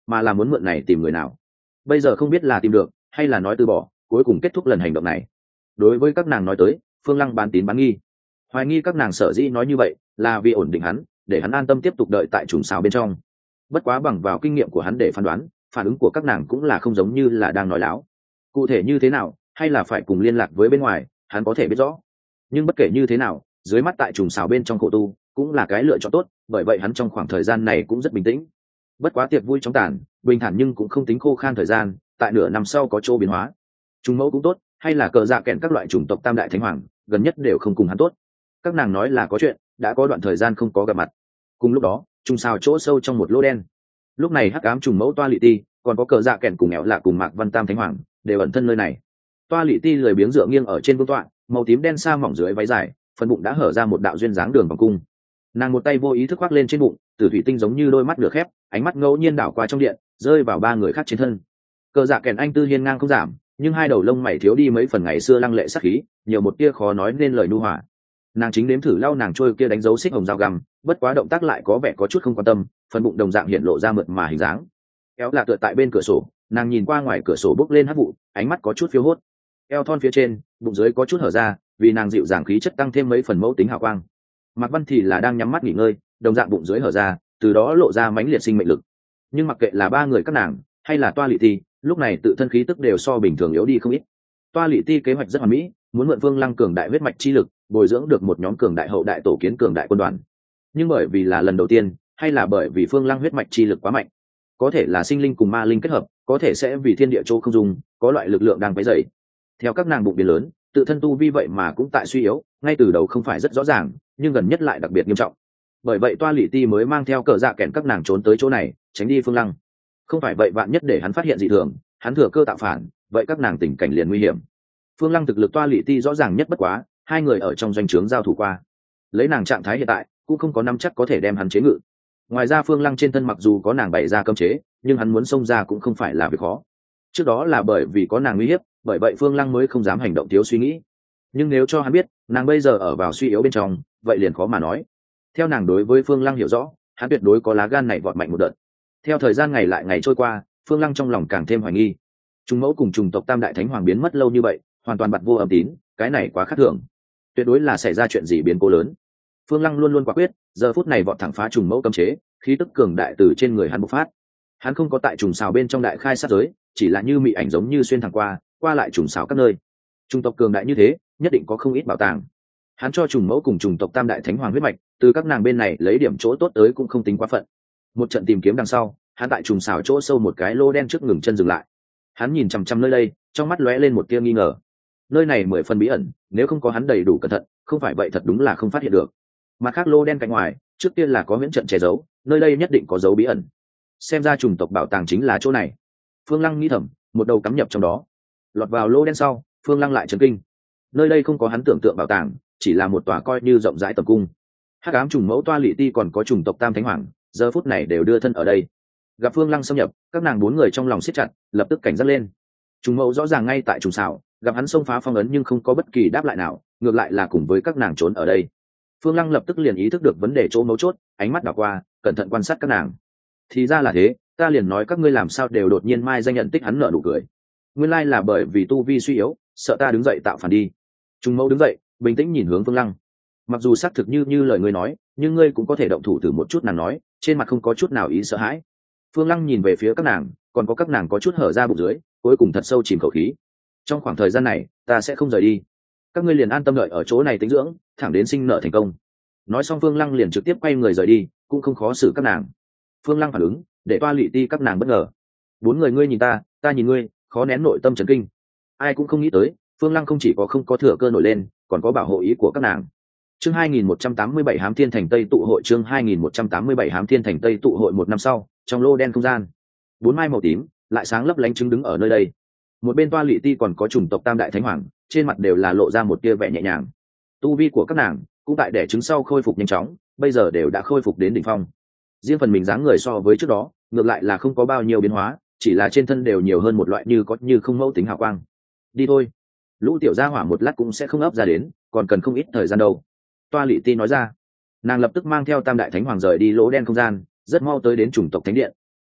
mà là muốn mượn này tìm người nào. Bây giờ không biết là tìm được hay là nói từ bỏ, cuối cùng kết thúc lần hành động này. Đối với các nàng nói tới, Phương Lăng bán tín bán nghi, hoài nghi các nàng sở dĩ nói như vậy là vì ổn định hắn, để hắn an tâm tiếp tục đợi tại trùng xào bên trong. Bất quá bằng vào kinh nghiệm của hắn để phán đoán, phản ứng của các nàng cũng là không giống như là đang nói láo. Cụ thể như thế nào, hay là phải cùng liên lạc với bên ngoài, hắn có thể biết rõ. Nhưng bất kể như thế nào, dưới mắt tại trùng xào bên trong khổ tu cũng là cái lựa chọn tốt, bởi vậy hắn trong khoảng thời gian này cũng rất bình tĩnh. Bất quá tiệc vui chóng tàn, bình thản nhưng cũng không tính khô khan thời gian, tại nửa năm sau có chỗ biến hóa. Trùng mẫu cũng tốt, hay là cờ dạ kẹn các loại chủng tộc tam đại thánh hoàng, gần nhất đều không cùng hắn tốt. Các nàng nói là có chuyện, đã có đoạn thời gian không có gặp mặt. Cùng lúc đó, trùng xào chỗ sâu trong một lỗ đen. Lúc này hắc ám trùng mẫu toa lị ti, còn có cờ dạ kẹn cùng éo lạ cùng mạc văn tam thánh hoàng, đều ẩn thân nơi này. Toa lị ti lười biếng dựa nghiêng ở trên vương tọa, màu tím đen sa mỏng dưới váy dài, phần bụng đã hở ra một đạo duyên dáng đường vòng cung. Nàng một tay vô ý thức khoác lên trên bụng, từ thủy tinh giống như đôi mắt nửa khép, ánh mắt ngẫu nhiên đảo qua trong điện, rơi vào ba người khác trên thân. Cờ dạ kèn anh tư hiên ngang không giảm, nhưng hai đầu lông mày thiếu đi mấy phần ngày xưa lăng lệ sắc khí, nhiều một tia khó nói nên lời nhu hòa. Nàng chính nếm thử lau nàng trôi kia đánh dấu xích hồng dao găm, bất quá động tác lại có vẻ có chút không quan tâm, phần bụng đồng dạng hiện lộ ra mượt mà hình dáng. Kéo là tựa tại bên cửa sổ, nàng nhìn qua ngoài cửa sổ bốc lên hắc vụ, ánh mắt có chút phiêu hốt. Eo thon phía trên, bụng dưới có chút hở ra, vì nàng dịu dàng khí chất tăng thêm mấy phần mẫu tính hào quang. Mạc Văn thì là đang nhắm mắt nghỉ ngơi, đồng dạng bụng dưới hở ra, từ đó lộ ra mãnh liệt sinh mệnh lực. Nhưng mặc kệ là ba người các nàng, hay là Toa Lị Ti, lúc này tự thân khí tức đều so bình thường yếu đi không ít. Toa Lị Ti kế hoạch rất hoàn mỹ, muốn mượn Vương Lăng cường đại huyết mạch chi lực, bồi dưỡng được một nhóm cường đại hậu đại tổ kiến cường đại quân đoàn. Nhưng bởi vì là lần đầu tiên, hay là bởi vì Vương Lăng huyết mạch chi lực quá mạnh, có thể là sinh linh cùng ma linh kết hợp, có thể sẽ vì thiên địa chỗ không dùng, có loại lực lượng đang quấy rầy. Theo các nàng bụng biến lớn, tự thân tu vi vậy mà cũng tại suy yếu, ngay từ đầu không phải rất rõ ràng, nhưng gần nhất lại đặc biệt nghiêm trọng. Bởi vậy Toa Lị Ti mới mang theo cờ dạ kèn các nàng trốn tới chỗ này, tránh đi Phương Lăng. Không phải vậy vạn nhất để hắn phát hiện dị thường, hắn thừa cơ tạo phản, vậy các nàng tình cảnh liền nguy hiểm. Phương Lăng thực lực Toa Lị Ti rõ ràng nhất bất quá, hai người ở trong doanh trướng giao thủ qua. Lấy nàng trạng thái hiện tại, cũng không có nắm chắc có thể đem hắn chế ngự. Ngoài ra Phương Lăng trên thân mặc dù có nàng bày ra cấm chế, nhưng hắn muốn xông ra cũng không phải là việc khó. Trước đó là bởi vì có nàng uy hiếp, bởi vậy Phương Lăng mới không dám hành động thiếu suy nghĩ. Nhưng nếu cho hắn biết nàng bây giờ ở vào suy yếu bên trong, vậy liền khó mà nói. Theo nàng đối với Phương Lăng hiểu rõ, hắn tuyệt đối có lá gan này vọt mạnh một đợt. Theo thời gian ngày lại ngày trôi qua, Phương Lăng trong lòng càng thêm hoài nghi. Trùng mẫu cùng trùng tộc tam đại thánh hoàng biến mất lâu như vậy, hoàn toàn bặt vô âm tín, cái này quá khác thường. Tuyệt đối là xảy ra chuyện gì biến cố lớn. Phương Lăng luôn luôn quả quyết, giờ phút này vọt thẳng phá trùng mẫu cấm chế, khí tức cường đại từ trên người hắn bộc phát. Hắn không có tại trùng xào bên trong đại khai sát giới, chỉ là như mị ảnh giống như xuyên thẳng qua, qua lại trùng xào các nơi. Trùng tộc cường đại như thế, nhất định có không ít bảo tàng. Hắn cho trùng mẫu cùng trùng tộc tam đại thánh hoàng huyết mạch, từ các nàng bên này lấy điểm chỗ tốt tới cũng không tính quá phận. Một trận tìm kiếm đằng sau, hắn tại trùng xào chỗ sâu một cái lô đen trước ngừng chân dừng lại. Hắn nhìn chằm chằm nơi đây, trong mắt lóe lên một tia nghi ngờ. Nơi này mười phần bí ẩn, nếu không có hắn đầy đủ cẩn thận, không phải vậy thật đúng là không phát hiện được. Mặt khác lô đen cạnh ngoài, trước tiên là có miễn trận che giấu, nơi đây nhất định có dấu bí ẩn. Xem ra trùng tộc bảo tàng chính là chỗ này. Phương Lăng nghĩ thầm, một đầu cắm nhập trong đó. Lọt vào lô đen sau, Phương Lăng lại chấn kinh. Nơi đây không có hắn tưởng tượng bảo tàng, chỉ là một tòa coi như rộng rãi tầm cung. Hắc ám trùng mẫu Toa Lị Ti còn có trùng tộc tam thánh hoàng, giờ phút này đều đưa thân ở đây. Gặp Phương Lăng xâm nhập, các nàng bốn người trong lòng siết chặt, lập tức cảnh giác lên. Trùng mẫu rõ ràng ngay tại trùng xảo, gặp hắn xông phá phong ấn nhưng không có bất kỳ đáp lại nào, ngược lại là cùng với các nàng trốn ở đây. Phương Lăng lập tức liền ý thức được vấn đề chỗ mấu chốt, ánh mắt đảo qua, cẩn thận quan sát các nàng. Thì ra là thế, ta liền nói các ngươi làm sao đều đột nhiên mai danh nhận tích. Hắn nở nụ cười. Nguyên lai là bởi vì tu vi suy yếu, sợ ta đứng dậy tạo phản đi. Trùng mẫu đứng dậy, bình tĩnh nhìn hướng Phương Lăng. Mặc dù xác thực như như lời ngươi nói, nhưng ngươi cũng có thể động thủ thử một chút. Nàng nói, trên mặt không có chút nào ý sợ hãi. Phương Lăng nhìn về phía các nàng, còn có các nàng có chút hở ra bụng dưới, cuối cùng thật sâu chìm khẩu khí. Trong khoảng thời gian này, ta sẽ không rời đi. Các ngươi liền an tâm đợi ở chỗ này tĩnh dưỡng, thẳng đến sinh nợ thành công. Nói xong Phương Lăng liền trực tiếp quay người rời đi, cũng không khó xử các nàng. Phương Lăng phản ứng, để Toa Lị Ti các nàng bất ngờ. Bốn người ngươi nhìn ta, ta nhìn ngươi, khó nén nội tâm chấn kinh. Ai cũng không nghĩ tới, Phương Lăng không chỉ có không có thừa cơ nổi lên, còn có bảo hộ ý của các nàng. Chương hai nghìn một trăm tám mươi bảy Hám Thiên Thành Tây tụ hội. Chương hai nghìn một trăm tám mươi bảy Hám Thiên Thành Tây tụ hội. Một năm sau, trong lô đen không gian, bốn mai màu tím lại sáng lấp lánh chứng đứng ở nơi đây. Một bên Toa Lị Ti còn có chủng tộc tam đại thánh hoàng, trên mặt đều là lộ ra một tia vẻ nhẹ nhàng. Tu vi của các nàng cũng tại đẻ trứng sau khôi phục nhanh chóng, bây giờ đều đã khôi phục đến đỉnh phong. Riêng phần mình dáng người so với trước đó, ngược lại là không có bao nhiêu biến hóa, chỉ là trên thân đều nhiều hơn một loại như có như không mẫu tính hào quang. Đi thôi, lũ tiểu gia hỏa một lát cũng sẽ không ấp ra đến, còn cần không ít thời gian đâu. Toa Lị Ti nói ra. Nàng lập tức mang theo tam đại thánh hoàng rời đi lỗ đen không gian, rất mau tới đến chủng tộc thánh điện.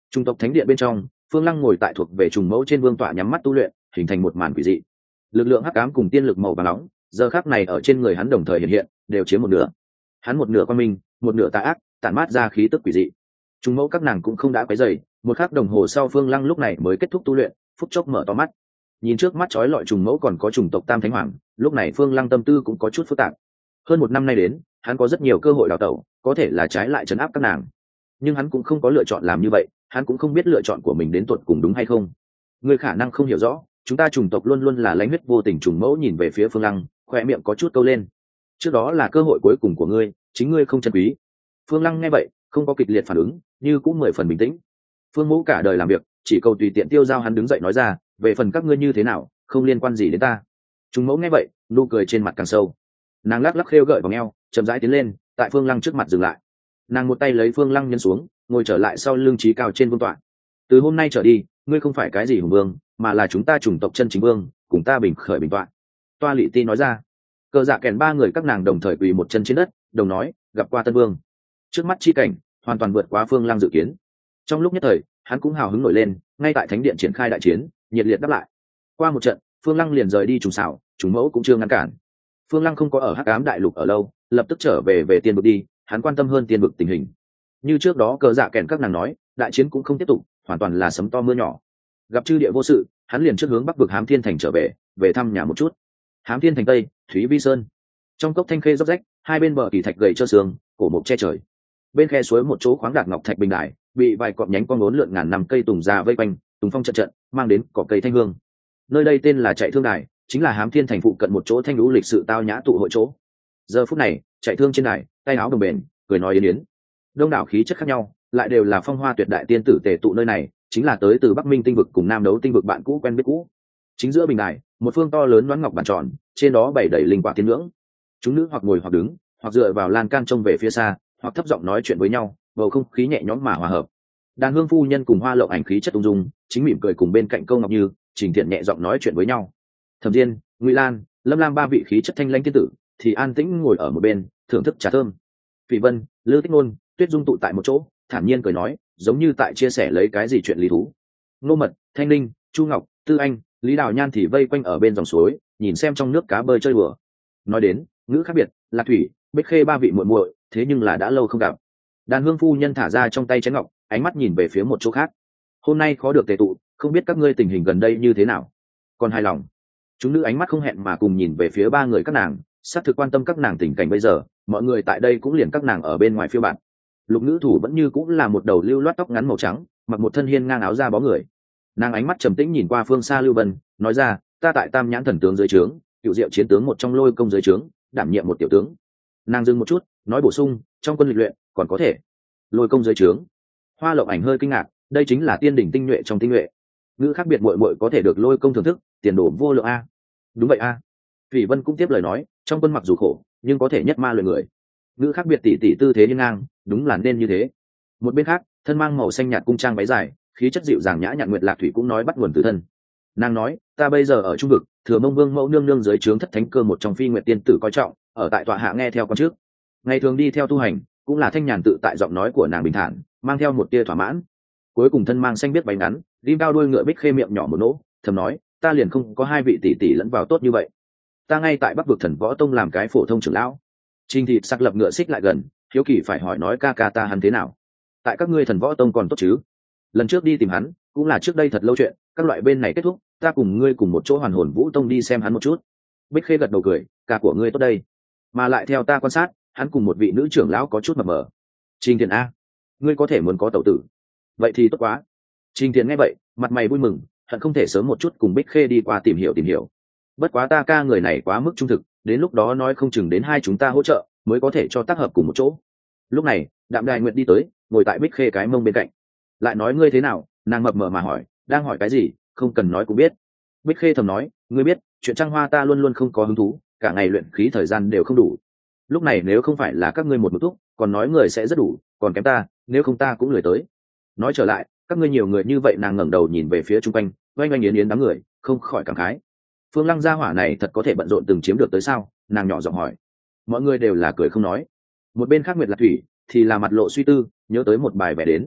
Trung tộc thánh điện bên trong, Phương Lăng ngồi tại thuộc về trùng mẫu trên vương tọa nhắm mắt tu luyện, hình thành một màn quỷ dị. Lực lượng hắc ám cùng tiên lực màu vàng nóng, giờ khắc này ở trên người hắn đồng thời hiện hiện, đều chiếm một nửa. Hắn một nửa quan minh, một nửa tà ác, tản mát ra khí tức quỷ dị. Trùng mẫu các nàng cũng không đã quấy rầy, một khắc đồng hồ sau Phương Lăng lúc này mới kết thúc tu luyện, phút chốc mở to mắt. Nhìn trước mắt chói lọi trùng mẫu còn có trùng tộc Tam Thánh Hoàng, lúc này Phương Lăng tâm tư cũng có chút phức tạp. Hơn một năm nay đến, hắn có rất nhiều cơ hội đào tẩu, có thể là trái lại trấn áp các nàng, nhưng hắn cũng không có lựa chọn làm như vậy, hắn cũng không biết lựa chọn của mình đến tuột cùng đúng hay không. Ngươi khả năng không hiểu rõ, chúng ta trùng tộc luôn luôn là lãnh huyết vô tình. Trùng mẫu nhìn về phía Phương Lăng, khoe miệng có chút câu lên. Trước đó là cơ hội cuối cùng của ngươi, chính ngươi không trân quý. Phương Lăng nghe vậy, không có kịch liệt phản ứng, như cũng mười phần bình tĩnh. Phương mẫu cả đời làm việc, chỉ cầu tùy tiện tiêu giao. Hắn đứng dậy nói ra, về phần các ngươi như thế nào, không liên quan gì đến ta. Trùng mẫu nghe vậy, nụ cười trên mặt càng sâu. Nàng lắc lắc khêu gợi vòng eo, chậm rãi tiến lên, tại Phương Lăng trước mặt dừng lại. Nàng một tay lấy Phương Lăng nhân xuống, ngồi trở lại sau lưng trí cao trên vương tọa. Từ hôm nay trở đi, ngươi không phải cái gì hùng vương, mà là chúng ta chủng tộc chân chính vương, cùng ta bình khởi bình tọa. Toa Lị Ti nói ra. Cờ Dạ Kèn ba người các nàng đồng thời quỳ một chân trên đất, đồng nói, gặp qua tân vương. Trước mắt chi cảnh hoàn toàn vượt quá Phương Lăng dự kiến. Trong lúc nhất thời, hắn cũng hào hứng nổi lên, ngay tại thánh điện triển khai đại chiến, nhiệt liệt đáp lại. Qua một trận, Phương Lăng liền rời đi trùng xảo, trùng mẫu cũng chưa ngăn cản. Phương Lăng không có ở Hắc Ám Đại Lục ở lâu, lập tức trở về về tiên vực đi, hắn quan tâm hơn tiên vực tình hình. Như trước đó Cờ Dạ Kèn các nàng nói, đại chiến cũng không tiếp tục, hoàn toàn là sấm to mưa nhỏ. Gặp chư địa vô sự, hắn liền trước hướng bắc vực Hám Thiên Thành trở về, về thăm nhà một chút. Hám Thiên Thành Tây, Thúy Vi Sơn. Trong cốc thanh khê róc rách, hai bên bờ kỳ thạch gầy trơ xương, cổ mục che trời. Bên khe suối một chỗ khoáng đạt ngọc thạch bình đài, bị vài cọp nhánh con ngốn lượn ngàn năm cây tùng già vây quanh, tùng phong trận trận, mang đến cỏ cây thanh hương. Nơi đây tên là Chạy Thương Đài, chính là Hám Thiên Thành phụ cận một chỗ thanh lũ lịch sự tao nhã tụ hội chỗ. Giờ phút này, Chạy Thương trên đài, tay áo đồng bền, cười nói yến yến. Đông đảo khí chất khác nhau, lại đều là phong hoa tuyệt đại tiên tử tề tụ nơi này, chính là tới từ Bắc Minh tinh vực cùng Nam Đấu tinh vực bạn cũ quen biết cũ. Chính giữa bình đài, một phương to lớn loáng ngọc bàn tròn, trên đó bày đầy linh quả tiên ngưỡng. Chúng nữ hoặc ngồi hoặc đứng, hoặc dựa vào lan can trông về phía xa, hoặc thấp giọng nói chuyện với nhau, bầu không khí nhẹ nhõm mà hòa hợp. Đàn hương phu nhân cùng Hoa Lộng Ảnh khí chất ung dung, chính mỉm cười cùng bên cạnh Câu Ngọc Như, Trình Thiện nhẹ giọng nói chuyện với nhau. Thẩm Diên, Ngụy Lan, Lâm Lam ba vị khí chất thanh lãnh tiên tử thì an tĩnh ngồi ở một bên, thưởng thức trà thơm. Phỉ Vân, Lư Tích Nôn, Tuyết Dung tụ tại một chỗ, thản nhiên cười nói, giống như tại chia sẻ lấy cái gì chuyện lý thú. Ngô Mật, Thanh Linh, Chu Ngọc, Tư Anh, Lý Đào Nhan thì vây quanh ở bên dòng suối, nhìn xem trong nước cá bơi chơi đùa. Nói đến ngữ khác biệt, Lạc Thủy, Bích Khê ba vị muội muội, thế nhưng là đã lâu không gặp. Đàn hương phu nhân thả ra trong tay chén ngọc, ánh mắt nhìn về phía một chỗ khác. Hôm nay khó được tề tụ, không biết các ngươi tình hình gần đây như thế nào, còn hài lòng. Chúng nữ ánh mắt không hẹn mà cùng nhìn về phía ba người các nàng, xác thực quan tâm các nàng tình cảnh bây giờ. Mọi người tại đây cũng liền các nàng ở bên ngoài phiêu bạn. Lục nữ thủ vẫn như cũng là một đầu lưu loát tóc ngắn màu trắng, mặc một thân hiên ngang áo da bó người. Nàng ánh mắt trầm tĩnh nhìn qua phương xa Lưu Vân, nói ra, ta tại Tam Nhãn thần tướng dưới trướng, cựu diệu chiến tướng một trong Lôi Công dưới trướng, đảm nhiệm một tiểu tướng. Nàng dừng một chút, nói bổ sung, trong quân lịch luyện còn có thể Lôi Công dưới trướng. Hoa Lộng Ảnh hơi kinh ngạc, đây chính là tiên đỉnh tinh nhuệ trong tinh nhuệ. Ngữ khác biệt muội muội có thể được Lôi Công thưởng thức, tiền đồ vô lượng a. Đúng vậy a. Phỉ Vân cũng tiếp lời nói, trong quân mặc dù khổ, nhưng có thể nhất ma luyện người. Ngữ khác biệt tỷ tỷ tư thế đi ngang, đúng là nên như thế. Một bên khác, thân mang màu xanh nhạt cung trang váy dài, khí chất dịu dàng nhã nhặn Nguyệt Lạc Thủy cũng nói bắt nguồn từ thân. Nàng nói, ta bây giờ ở trung vực, Thừa Mông Vương mẫu nương nương dưới trướng thất thánh cơ một trong Phi Nguyệt tiên tử coi trọng, ở tại tọa hạ nghe theo con trước. Ngày thường đi theo tu hành, cũng là thanh nhàn tự tại, giọng nói của nàng bình thản, mang theo một tia thỏa mãn. Cuối cùng thân mang xanh biết váy ngắn, rim cao đuôi ngựa Bích Khê miệng nhỏ một nỗ, thầm nói, ta liền không có hai vị tỷ tỷ lẫn vào tốt như vậy. Ta ngay tại Bắc vực Thần Võ Tông làm cái phổ thông trưởng lão. Trình Thịt sắc lập ngựa xích lại gần, hiếu kỳ phải hỏi nói ca ca ta hắn thế nào. Tại các ngươi Thần Võ Tông còn tốt chứ? Lần trước đi tìm hắn, cũng là trước đây thật lâu chuyện, các loại bên này kết thúc, ta cùng ngươi cùng một chỗ Hoàn Hồn Vũ Tông đi xem hắn một chút. Bích Khê gật đầu cười, ca của ngươi tốt đây. Mà lại theo ta quan sát, hắn cùng một vị nữ trưởng lão có chút mập mờ. Trình Thiện a, ngươi có thể muốn có tẩu tử. Vậy thì tốt quá. Trình Thiện nghe vậy, mặt mày vui mừng, hận không thể sớm một chút cùng Bích Khê đi qua tìm hiểu tìm hiểu. Bất quá ta ca người này quá mức trung thực, đến lúc đó nói không chừng đến hai chúng ta hỗ trợ mới có thể cho tác hợp cùng một chỗ. Lúc này Đạm Đài Nguyệt đi tới, ngồi tại Bích Khê cái mông bên cạnh. Lại nói ngươi thế nào? Nàng mập mờ mà hỏi, đang hỏi cái gì, không cần nói cũng biết. Bích Khê thầm nói, ngươi biết chuyện Trăng Hoa ta luôn luôn không có hứng thú, cả ngày luyện khí thời gian đều không đủ. Lúc này nếu không phải là các ngươi một một thúc, còn nói người sẽ rất đủ, còn kém ta, nếu không ta cũng lười tới. Nói trở lại, các ngươi nhiều người như vậy. Nàng ngẩng đầu nhìn về phía chung quanh, oanh oanh yến yến đám người, không khỏi cảm khái. Phương Lăng gia hỏa này thật có thể bận rộn từng chiếm được tới sao? Nàng nhỏ giọng hỏi. Mọi người đều là cười không nói. Một bên khác Nguyệt Lạc Thủy thì là mặt lộ suy tư, nhớ tới một bài vẽ đến.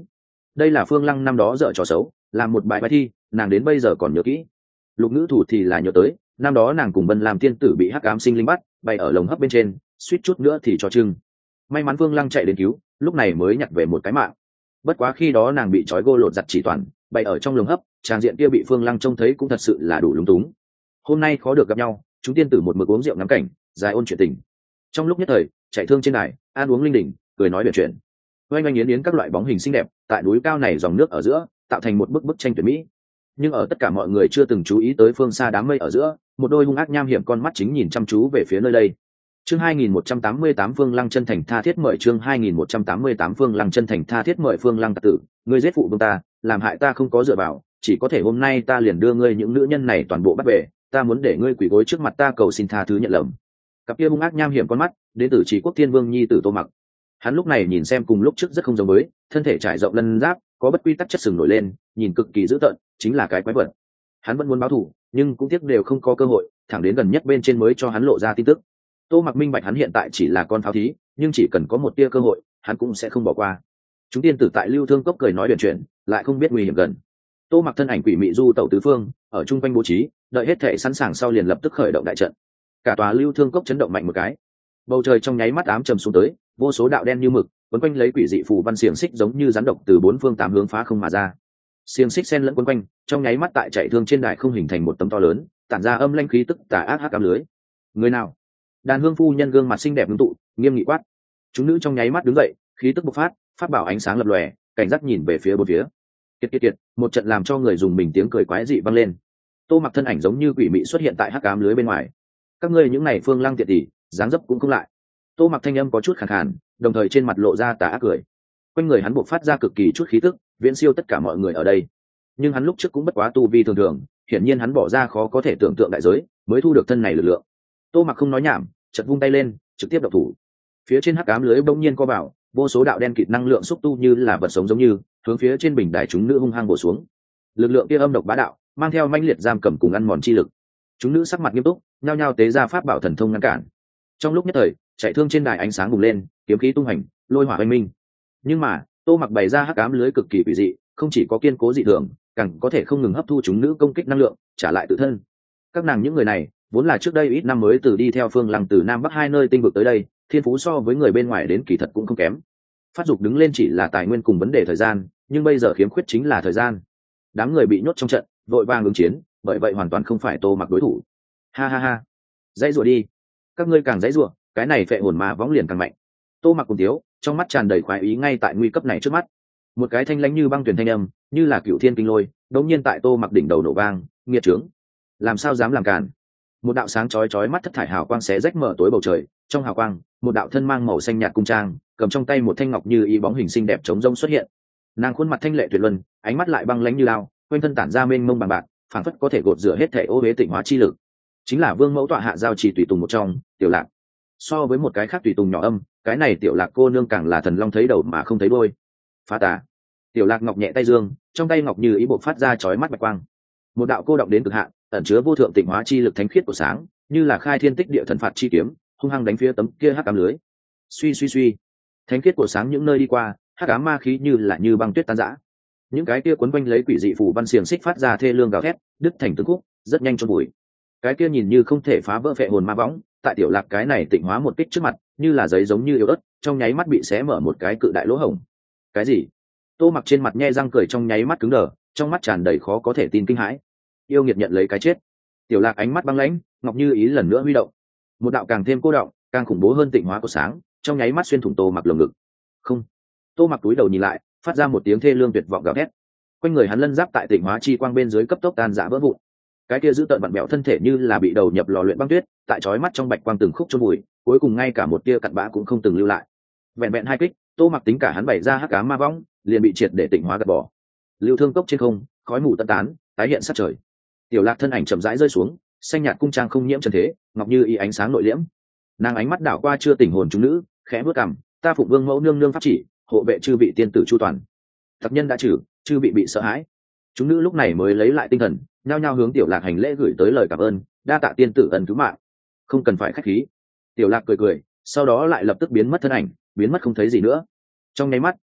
đây là Phương Lăng năm đó dở trò xấu, làm một bài bài thi, nàng đến bây giờ còn nhớ kỹ. Lục Ngữ Thủ thì là nhớ tới, năm đó nàng cùng Vân làm tiên tử bị hắc ám sinh linh bắt, bay ở lồng hấp bên trên, suýt chút nữa thì cho trưng. May mắn Phương Lăng chạy đến cứu, lúc này mới nhặt về một cái mạng. Bất quá khi đó nàng bị trói gô lột giặt chỉ toàn, bay ở trong lồng hấp, tràng diện kia bị Phương Lăng trông thấy cũng thật sự là đủ lúng túng. Hôm nay khó được gặp nhau, chúng tiên tử một mực uống rượu ngắm cảnh, dài ôn chuyện tình. Trong lúc nhất thời, chạy thương trên đài, ăn uống linh đình, cười nói chuyện chuyện. Oanh oanh yến yến các loại bóng hình xinh đẹp, tại núi cao này dòng nước ở giữa, tạo thành một bức bức tranh tuyệt mỹ. Nhưng ở tất cả mọi người chưa từng chú ý tới phương xa đám mây ở giữa, một đôi hung ác nham hiểm con mắt chính nhìn chăm chú về phía nơi đây. Chương hai nghìn một trăm tám mươi tám Phương Lăng chân thành tha thiết mời chương hai nghìn một trăm tám mươi tám Phương Lăng chân thành tha thiết mời Phương Lăng tặc tử, ngươi giết phụ vương ta, làm hại ta không có dựa vào, chỉ có thể hôm nay ta liền đưa ngươi những nữ nhân này toàn bộ bắt về, ta muốn để ngươi quỳ gối trước mặt ta cầu xin tha thứ nhận lầm. Cặp kia hung ác nham hiểm con mắt, đến từ Chỉ Quốc Thiên Vương nhi tử Tô Mặc. Hắn lúc này nhìn xem cùng lúc trước rất không giống với, thân thể trải rộng lân giáp, có bất quy tắc chất sừng nổi lên, nhìn cực kỳ dữ tợn, chính là cái quái vật. Hắn vẫn muốn báo thù, nhưng cũng tiếc đều không có cơ hội, thẳng đến gần nhất bên trên mới cho hắn lộ ra tin tức. Tô Mặc minh bạch hắn hiện tại chỉ là con pháo thí, nhưng chỉ cần có một tia cơ hội, hắn cũng sẽ không bỏ qua. Chúng tiên tử tại Lưu Thương Cốc cười nói chuyện chuyện, lại không biết nguy hiểm gần. Tô Mặc thân ảnh quỷ mị du tẩu tứ phương, ở trung quanh bố trí, đợi hết thể sẵn sàng sau liền lập tức khởi động đại trận. Cả tòa Lưu Thương Cốc chấn động mạnh một cái, bầu trời trong nháy mắt ám trầm xuống tới, vô số đạo đen như mực, quấn quanh lấy quỷ dị phù văn xiềng xích giống như rắn độc từ bốn phương tám hướng phá không mà ra. Xiềng xích xen lẫn quấn quanh, trong nháy mắt tại chạy thương trên đài không hình thành một tấm to lớn, tản ra âm lãnh khí tức tà ác hắc ám lưới. Người nào? Đàn hương phu nhân gương mặt xinh đẹp ngưng tụ, nghiêm nghị quát. Chúng nữ trong nháy mắt đứng dậy, khí tức bộc phát, pháp bảo ánh sáng lập lòe, cảnh giác nhìn về phía bốn phía. Kiệt kiệt kiệt, một trận làm cho người dùng mình tiếng cười quái dị vang lên. Tô Mặc thân ảnh giống như quỷ mị xuất hiện tại hắc ám lưới bên ngoài. Các ngươi những này Phương Lăng tiện tỷ, dáng dấp cũng không lại. Tô Mặc thanh âm có chút khàn khàn, đồng thời trên mặt lộ ra tà ác cười. Quanh người hắn bộc phát ra cực kỳ chút khí tức, viễn siêu tất cả mọi người ở đây. Nhưng hắn lúc trước cũng bất quá tu vi thường thường, hiển nhiên hắn bỏ ra khó có thể tưởng tượng đại giới, mới thu được thân này lực lượng. Tô Mặc không nói nhảm, chợt vung tay lên, trực tiếp độc thủ. Phía trên hắc ám lưới bỗng nhiên co vào, vô số đạo đen kịt năng lượng xúc tu như là vật sống giống như, hướng phía trên bình đài chúng nữ hung hăng bổ xuống. Lực lượng kia âm độc bá đạo, mang theo manh liệt giam cầm cùng ăn mòn chi lực. Chúng nữ sắc mặt nghiêm túc, nhao nhao tế ra pháp bảo thần thông ngăn cản. Trong lúc nhất thời, chạy thương trên đài ánh sáng bùng lên, kiếm khí tung hành, lôi hỏa oanh minh. Nhưng mà, Tô Mặc bày ra hắc ám lưới cực kỳ quỷ dị, không chỉ có kiên cố dị thường, càng có thể không ngừng hấp thu chúng nữ công kích năng lượng, trả lại tự thân. Các nàng những người này, vốn là trước đây ít năm mới từ đi theo Phương Lăng từ Nam Bắc hai nơi tinh vực tới đây, thiên phú so với người bên ngoài đến kỳ thật cũng không kém. Phát dục đứng lên chỉ là tài nguyên cùng vấn đề thời gian, nhưng bây giờ khiếm khuyết chính là thời gian. Đám người bị nhốt trong trận, vội vàng ứng chiến, bởi vậy hoàn toàn không phải Tô Mặc đối thủ. Ha ha ha, dãy rủa đi, các ngươi càng dãy rủa, cái này phệ hồn ma võng liền càng mạnh. Tô Mặc cùng tiếu, trong mắt tràn đầy khoái ý ngay tại nguy cấp này trước mắt. Một cái thanh lãnh như băng tuyển thanh âm, như là cựu thiên kinh lôi, đột nhiên tại Tô Mặc đỉnh đầu nổ vang, nghiệt trướng, làm sao dám làm cản. Một đạo sáng chói chói mắt thất thải hào quang xé rách mở tối bầu trời, trong hào quang, một đạo thân mang màu xanh nhạt cung trang, cầm trong tay một thanh ngọc như ý bóng hình xinh đẹp trống rông xuất hiện. Nàng khuôn mặt thanh lệ tuyệt luân, ánh mắt lại băng lãnh như lao, quanh thân tản ra mênh mông bằng bạc, phảng phất có thể gột rửa hết thể ô uế tịnh hóa chi lực. Chính là Vương Mẫu tọa hạ giao trì tùy tùng một trong, Tiểu Lạc. So với một cái khác tùy tùng nhỏ âm, cái này Tiểu Lạc cô nương càng là thần long thấy đầu mà không thấy đuôi. Phá tà. Tiểu Lạc ngọc nhẹ tay dương, trong tay ngọc như ý bộc phát ra chói mắt bạch quang. Một đạo cô động đến cực hạn, ẩn chứa vô thượng tịnh hóa chi lực thánh khiết của sáng, như là khai thiên tích địa thần phạt chi kiếm, hung hăng đánh phía tấm kia hắc ám lưới. Suy suy suy, thánh khiết của sáng những nơi đi qua, hắc ám ma khí như là như băng tuyết tan rã. Những cái kia quấn quanh lấy quỷ dị phù văn xiềng xích phát ra thê lương gào thét, đứt thành từng khúc, rất nhanh chôn bụi. Cái kia nhìn như không thể phá vỡ phệ hồn ma võng, tại Tiểu Lạc cái này tịnh hóa một kích trước mặt, như là giấy giống như yếu ớt, trong nháy mắt bị xé mở một cái cự đại lỗ hổng. Cái gì? Tô Mặc trên mặt nhe răng cười trong nháy mắt cứng đờ, trong mắt tràn đầy khó có thể tin kinh hãi. Yêu nghiệt nhận lấy cái chết. Tiểu Lạc ánh mắt băng lãnh, ngọc như ý lần nữa huy động. Một đạo càng thêm cô động, càng khủng bố hơn tịnh hóa của sáng, trong nháy mắt xuyên thủng Tô Mặc lồng ngực. Không. Tô Mặc túi đầu nhìn lại, phát ra một tiếng thê lương tuyệt vọng gào thét. Quanh người hắn lân giáp tại tịnh hóa chi quang bên dưới cấp tốc tan rã vỡ vụn. Cái kia giữ tợn vặn bẹo thân thể như là bị đầu nhập lò luyện băng tuyết, tại chói mắt trong bạch quang từng khúc chôn bụi, cuối cùng ngay cả một tia cặn bã cũng không từng lưu lại. Vẹn vẹn hai kích, Tô Mặc tính cả hắn bày ra hắc ám ma võng, liền bị triệt để tịnh hóa gạt bỏ. Lưu Thương Cốc trên không, khói mù tận tán, tái hiện sát trời. Tiểu Lạc thân ảnh chậm rãi rơi xuống, xanh nhạt cung trang không nhiễm trần thế, ngọc như ý ánh sáng nội liễm. Nàng ánh mắt đảo qua chưa tỉnh hồn chúng nữ, khẽ bước cằm, ta phụng Vương Mẫu nương nương pháp chỉ, hộ vệ chư vị tiên tử chu toàn. Tập nhân đã trừ, chư vị bị sợ hãi. Chúng nữ lúc này mới lấy lại tinh thần, nhao nhao hướng Tiểu Lạc hành lễ gửi tới lời cảm ơn, đa tạ tiên tử ân cứu mạng. Không cần phải khách khí. Tiểu Lạc cười cười, sau đó lại lập tức biến mất thân ảnh, biến mất không thấy gì nữa. Trong nháy mắt,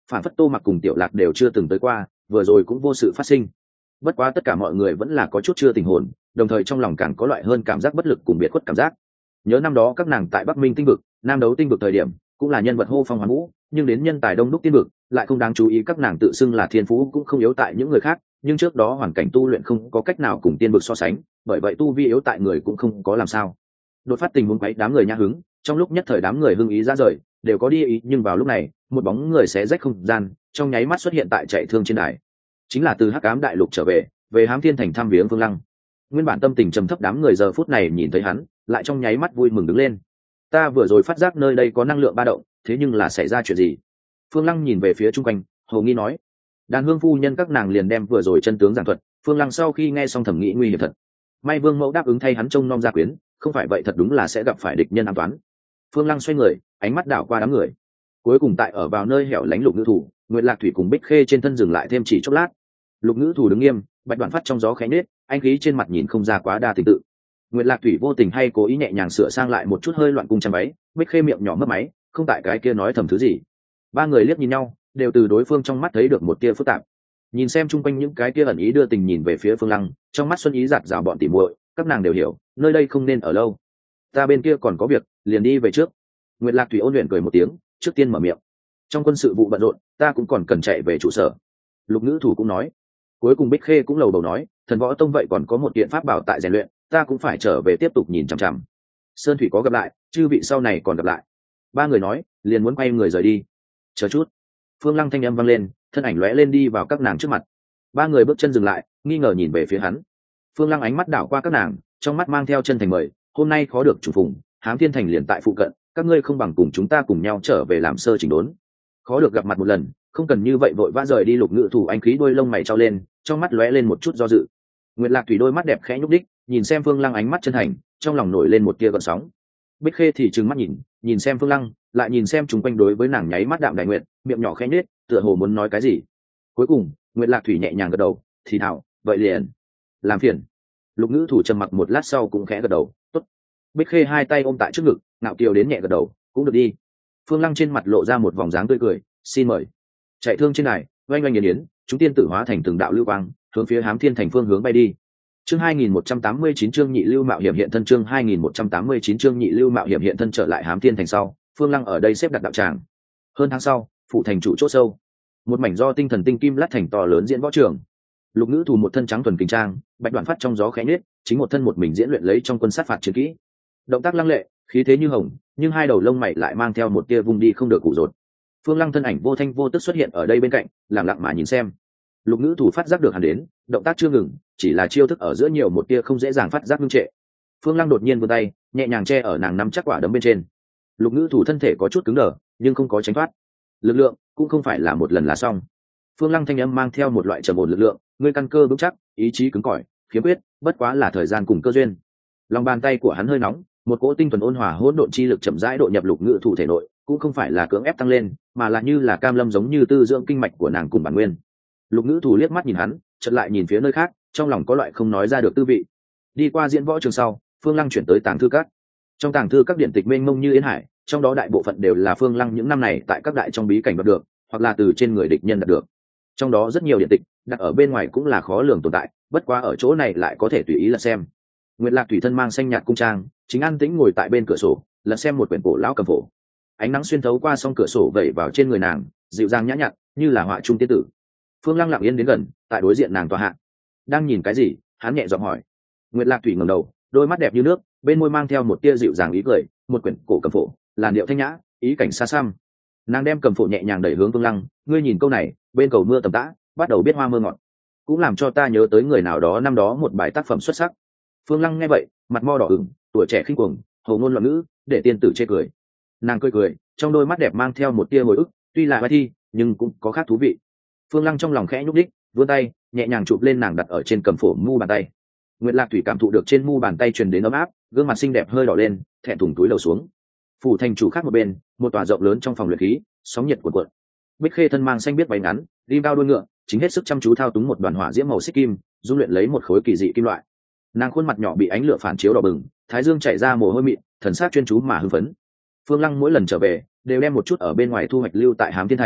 phản phất Tô Mặc cùng Tiểu Lạc đều chưa từng tới qua, vừa rồi cũng vô sự phát sinh. Bất quá tất cả mọi người vẫn là có chút chưa tình hồn, đồng thời trong lòng càng có loại hơn cảm giác bất lực cùng biệt khuất cảm giác. Nhớ năm đó các nàng tại Bắc Minh tinh vực, Nam Đấu tinh vực thời điểm, cũng là nhân vật hô phong hoán vũ, nhưng đến nhân tài đông đúc tiên vực, lại không đáng chú ý, các nàng tự xưng là thiên phú cũng không yếu tại những người khác, nhưng trước đó hoàn cảnh tu luyện không có cách nào cùng tiên vực so sánh, bởi vậy tu vi yếu tại người cũng không có làm sao. Đột phát tình huống quấy đám người nhã hứng, trong lúc nhất thời đám người hưng ý ra rời, đều có đi ý, nhưng vào lúc này, một bóng người xé rách không gian, trong nháy mắt xuất hiện tại chạy thương trên đài. Chính là từ Hắc Ám Đại Lục trở về, về Hám Thiên Thành thăm viếng Phương Lăng. Nguyên bản tâm tình trầm thấp đám người giờ phút này nhìn thấy hắn, lại trong nháy mắt vui mừng đứng lên. Ta vừa rồi phát giác nơi đây có năng lượng ba động, thế nhưng là xảy ra chuyện gì? Phương Lăng nhìn về phía chung quanh, hồ nghi nói. Đàn Hương phu nhân các nàng liền đem vừa rồi chân tướng giảng thuật. Phương Lăng sau khi nghe xong thẩm nghĩ nguy hiểm thật. May Vương Mẫu đáp ứng thay hắn trông nom gia quyến, không phải vậy thật đúng là sẽ gặp phải địch nhân ám toán. Phương Lăng xoay người, ánh mắt đảo qua đám người, cuối cùng tại ở vào nơi hẻo lánh Lục Ngữ Thủ, Nguyệt Lạc Thủy cùng Bích Khê trên thân dừng lại thêm chỉ chốc lát. Lục Ngữ Thủ đứng nghiêm, bạch đoạn phát trong gió khẽ nết, anh khí trên mặt nhìn không ra quá đa tình tự. Nguyệt Lạc Thủy vô tình hay cố ý nhẹ nhàng sửa sang lại một chút hơi loạn cung chăm váy, Bích Khê miệng nhỏ mấp máy, không tại cái kia nói thầm thứ gì. Ba người liếc nhìn nhau, đều từ đối phương trong mắt thấy được một tia phức tạp. Nhìn xem chung quanh những cái kia ẩn ý đưa tình nhìn về phía Phương Lăng, trong mắt xuân ý giạt rào bọn tỉ muội, các nàng đều hiểu, nơi đây không nên ở lâu. Ta bên kia còn có việc, liền đi về trước. Nguyệt Lạc Thủy ôn luyện cười một tiếng, trước tiên mở miệng. Trong quân sự vụ bận rộn, ta cũng còn cần chạy về trụ sở. Lục Ngữ Thủ cũng nói. Cuối cùng Bích Khê cũng lầu đầu nói, thần võ tông vậy còn có một kiện pháp bảo tại rèn luyện, ta cũng phải trở về tiếp tục nhìn chằm chằm. Sơn Thủy có gặp lại, chư vị sau này còn gặp lại. Ba người nói, liền muốn quay người rời đi. Chờ chút. Phương Lăng thanh âm vang lên, thân ảnh lóe lên đi vào các nàng trước mặt. Ba người bước chân dừng lại, nghi ngờ nhìn về phía hắn. Phương Lăng ánh mắt đảo qua các nàng, trong mắt mang theo chân thành mời, hôm nay khó được trùng phùng, Hám Thiên Thành liền tại phụ cận, các ngươi không bằng cùng chúng ta cùng nhau trở về làm sơ chỉnh đốn. Khó được gặp mặt một lần, không cần như vậy vội vã rời đi. Lục Ngữ Thủ anh khí đôi lông mày trao lên, trong mắt lóe lên một chút do dự. Nguyệt Lạc Thủy đôi mắt đẹp khẽ nhúc đích, nhìn xem Phương Lăng ánh mắt chân thành, trong lòng nổi lên một tia gợn sóng. Bích Khê thì trừng mắt nhìn, nhìn xem Phương Lăng, lại nhìn xem chúng quanh đối với nàng nháy mắt đạm đại nguyện, miệng nhỏ khẽ nhếch, tựa hồ muốn nói cái gì. Cuối cùng, Nguyệt Lạc Thủy nhẹ nhàng gật đầu, thì thảo, vậy liền, làm phiền. Lục Ngữ Thủ trầm mặc một lát sau cũng khẽ gật đầu, tốt. Bích Khê hai tay ôm tại trước ngực, ngạo kiều đến nhẹ gật đầu, cũng được đi. Phương Lăng trên mặt lộ ra một vòng dáng tươi cười, xin mời. Chạy thương trên này, oanh oanh nghiền yến, chúng tiên tử hóa thành từng đạo lưu quang, hướng phía Hám Thiên Thành phương hướng bay đi. Chương hai nghìn một trăm tám mươi chín chương nhị lưu mạo hiểm hiện thân chương hai nghìn một trăm tám mươi chín chương nhị lưu mạo hiểm hiện thân trở lại Hám Thiên Thành sau, Phương Lăng ở đây xếp đặt đạo tràng. Hơn tháng sau, phụ thành chủ chỗ sâu, một mảnh do tinh thần tinh kim lát thành to lớn diễn võ trường. Lục Ngữ Thủ một thân trắng thuần kinh trang, bạch đoạn phát trong gió khẽ nết, chính một thân một mình diễn luyện lấy trong quân sát phạt chiến kỹ. Động tác lăng lệ, khí thế như hồng, nhưng hai đầu lông mày lại mang theo một tia vung đi không được cụ rột. Phương Lăng thân ảnh vô thanh vô tức xuất hiện ở đây bên cạnh, lặng lặng mà nhìn xem. Lục Ngữ Thủ phát giác được hắn đến, động tác chưa ngừng, chỉ là chiêu thức ở giữa nhiều một tia không dễ dàng phát giác ngưng trệ. Phương Lăng đột nhiên vươn tay, nhẹ nhàng che ở nàng nắm chắc quả đấm bên trên. Lục Ngữ Thủ thân thể có chút cứng đờ, nhưng không có tránh thoát. Lực lượng cũng không phải là một lần là xong. Phương Lăng thanh âm mang theo một loại trầm ổn lực lượng, ngươi căn cơ vững chắc, ý chí cứng cỏi, khiếm khuyết, bất quá là thời gian cùng cơ duyên. Lòng bàn tay của hắn hơi nóng, một cỗ tinh thuần ôn hòa hỗn độn chi lực chậm rãi độ nhập Lục Ngữ Thủ thể nội, cũng không phải là cưỡng ép tăng lên, mà là như là cam lâm giống như tư dưỡng kinh mạch của nàng cùng bản nguyên. Lục Ngữ Thủ liếc mắt nhìn hắn, chợt lại nhìn phía nơi khác, trong lòng có loại không nói ra được tư vị. Đi qua diễn võ trường sau, Phương Lăng chuyển tới tàng thư các. Trong tàng thư các điện tịch mênh mông như yến hải, trong đó đại bộ phận đều là Phương Lăng những năm này tại các đại trong bí cảnh đoạt được, hoặc là từ trên người địch nhân đạt được. Trong đó rất nhiều điện tịch đặt ở bên ngoài cũng là khó lường tồn tại, bất quá ở chỗ này lại có thể tùy ý lật xem. Nguyệt Lạc Thủy thân mang xanh nhạt cung trang, chính an tĩnh ngồi tại bên cửa sổ, lật xem một quyển cổ lão cầm phổ. Ánh nắng xuyên thấu qua song cửa sổ vẩy vào trên người nàng, dịu dàng nhã nhặn, như là họa trung tiên tử. Phương Lăng lặng yên đến gần, tại đối diện nàng tòa hạ. Đang nhìn cái gì? Hắn nhẹ giọng hỏi. Nguyệt Lạc Thủy ngẩng đầu, đôi mắt đẹp như nước, bên môi mang theo một tia dịu dàng ý cười, một quyển cổ cầm phổ, làn điệu thanh nhã, ý cảnh xa xăm. Nàng đem cầm phổ nhẹ nhàng đẩy hướng Phương Lăng, ngươi nhìn câu này, bên cầu mưa tầm tã, bắt đầu biết hoa mưa ngọt, cũng làm cho ta nhớ tới người nào đó năm đó một bài tác phẩm xuất sắc. Phương Lăng nghe vậy, mặt mo đỏ ửng, tuổi trẻ khinh cuồng, hầu ngôn loạn ngữ, để tiên tử chê cười. Nàng cười cười, trong đôi mắt đẹp mang theo một tia hồi ức, tuy là vai thi, nhưng cũng có khác thú vị. Phương Lăng trong lòng khẽ nhúc đích, vươn tay, nhẹ nhàng chụp lên nàng đặt ở trên cầm phổ mu bàn tay. Nguyệt Lạc Thủy cảm thụ được trên mu bàn tay truyền đến ấm áp, gương mặt xinh đẹp hơi đỏ lên, thẹn thùng túi đầu xuống. Phủ thành chủ khác một bên, một tòa rộng lớn trong phòng luyện khí, sóng nhiệt cuộn cuộn. Bích Khê thân mang xanh biết váy ngắn, rim cao đuôi ngựa, chính hết sức chăm chú thao túng một đoàn hỏa diễm màu xích kim, dung luyện lấy một khối kỳ dị kim loại. Nàng khuôn mặt nhỏ bị ánh lửa phản chiếu đỏ bừng, thái dương chảy ra mồ hôi mịn, thần sắc chuyên chú mà hưng phấn. Phương Lăng mỗi lần trở về, đều đem một chút ở bên ngoài thu hoạch lưu tại Hám Thiên Thành,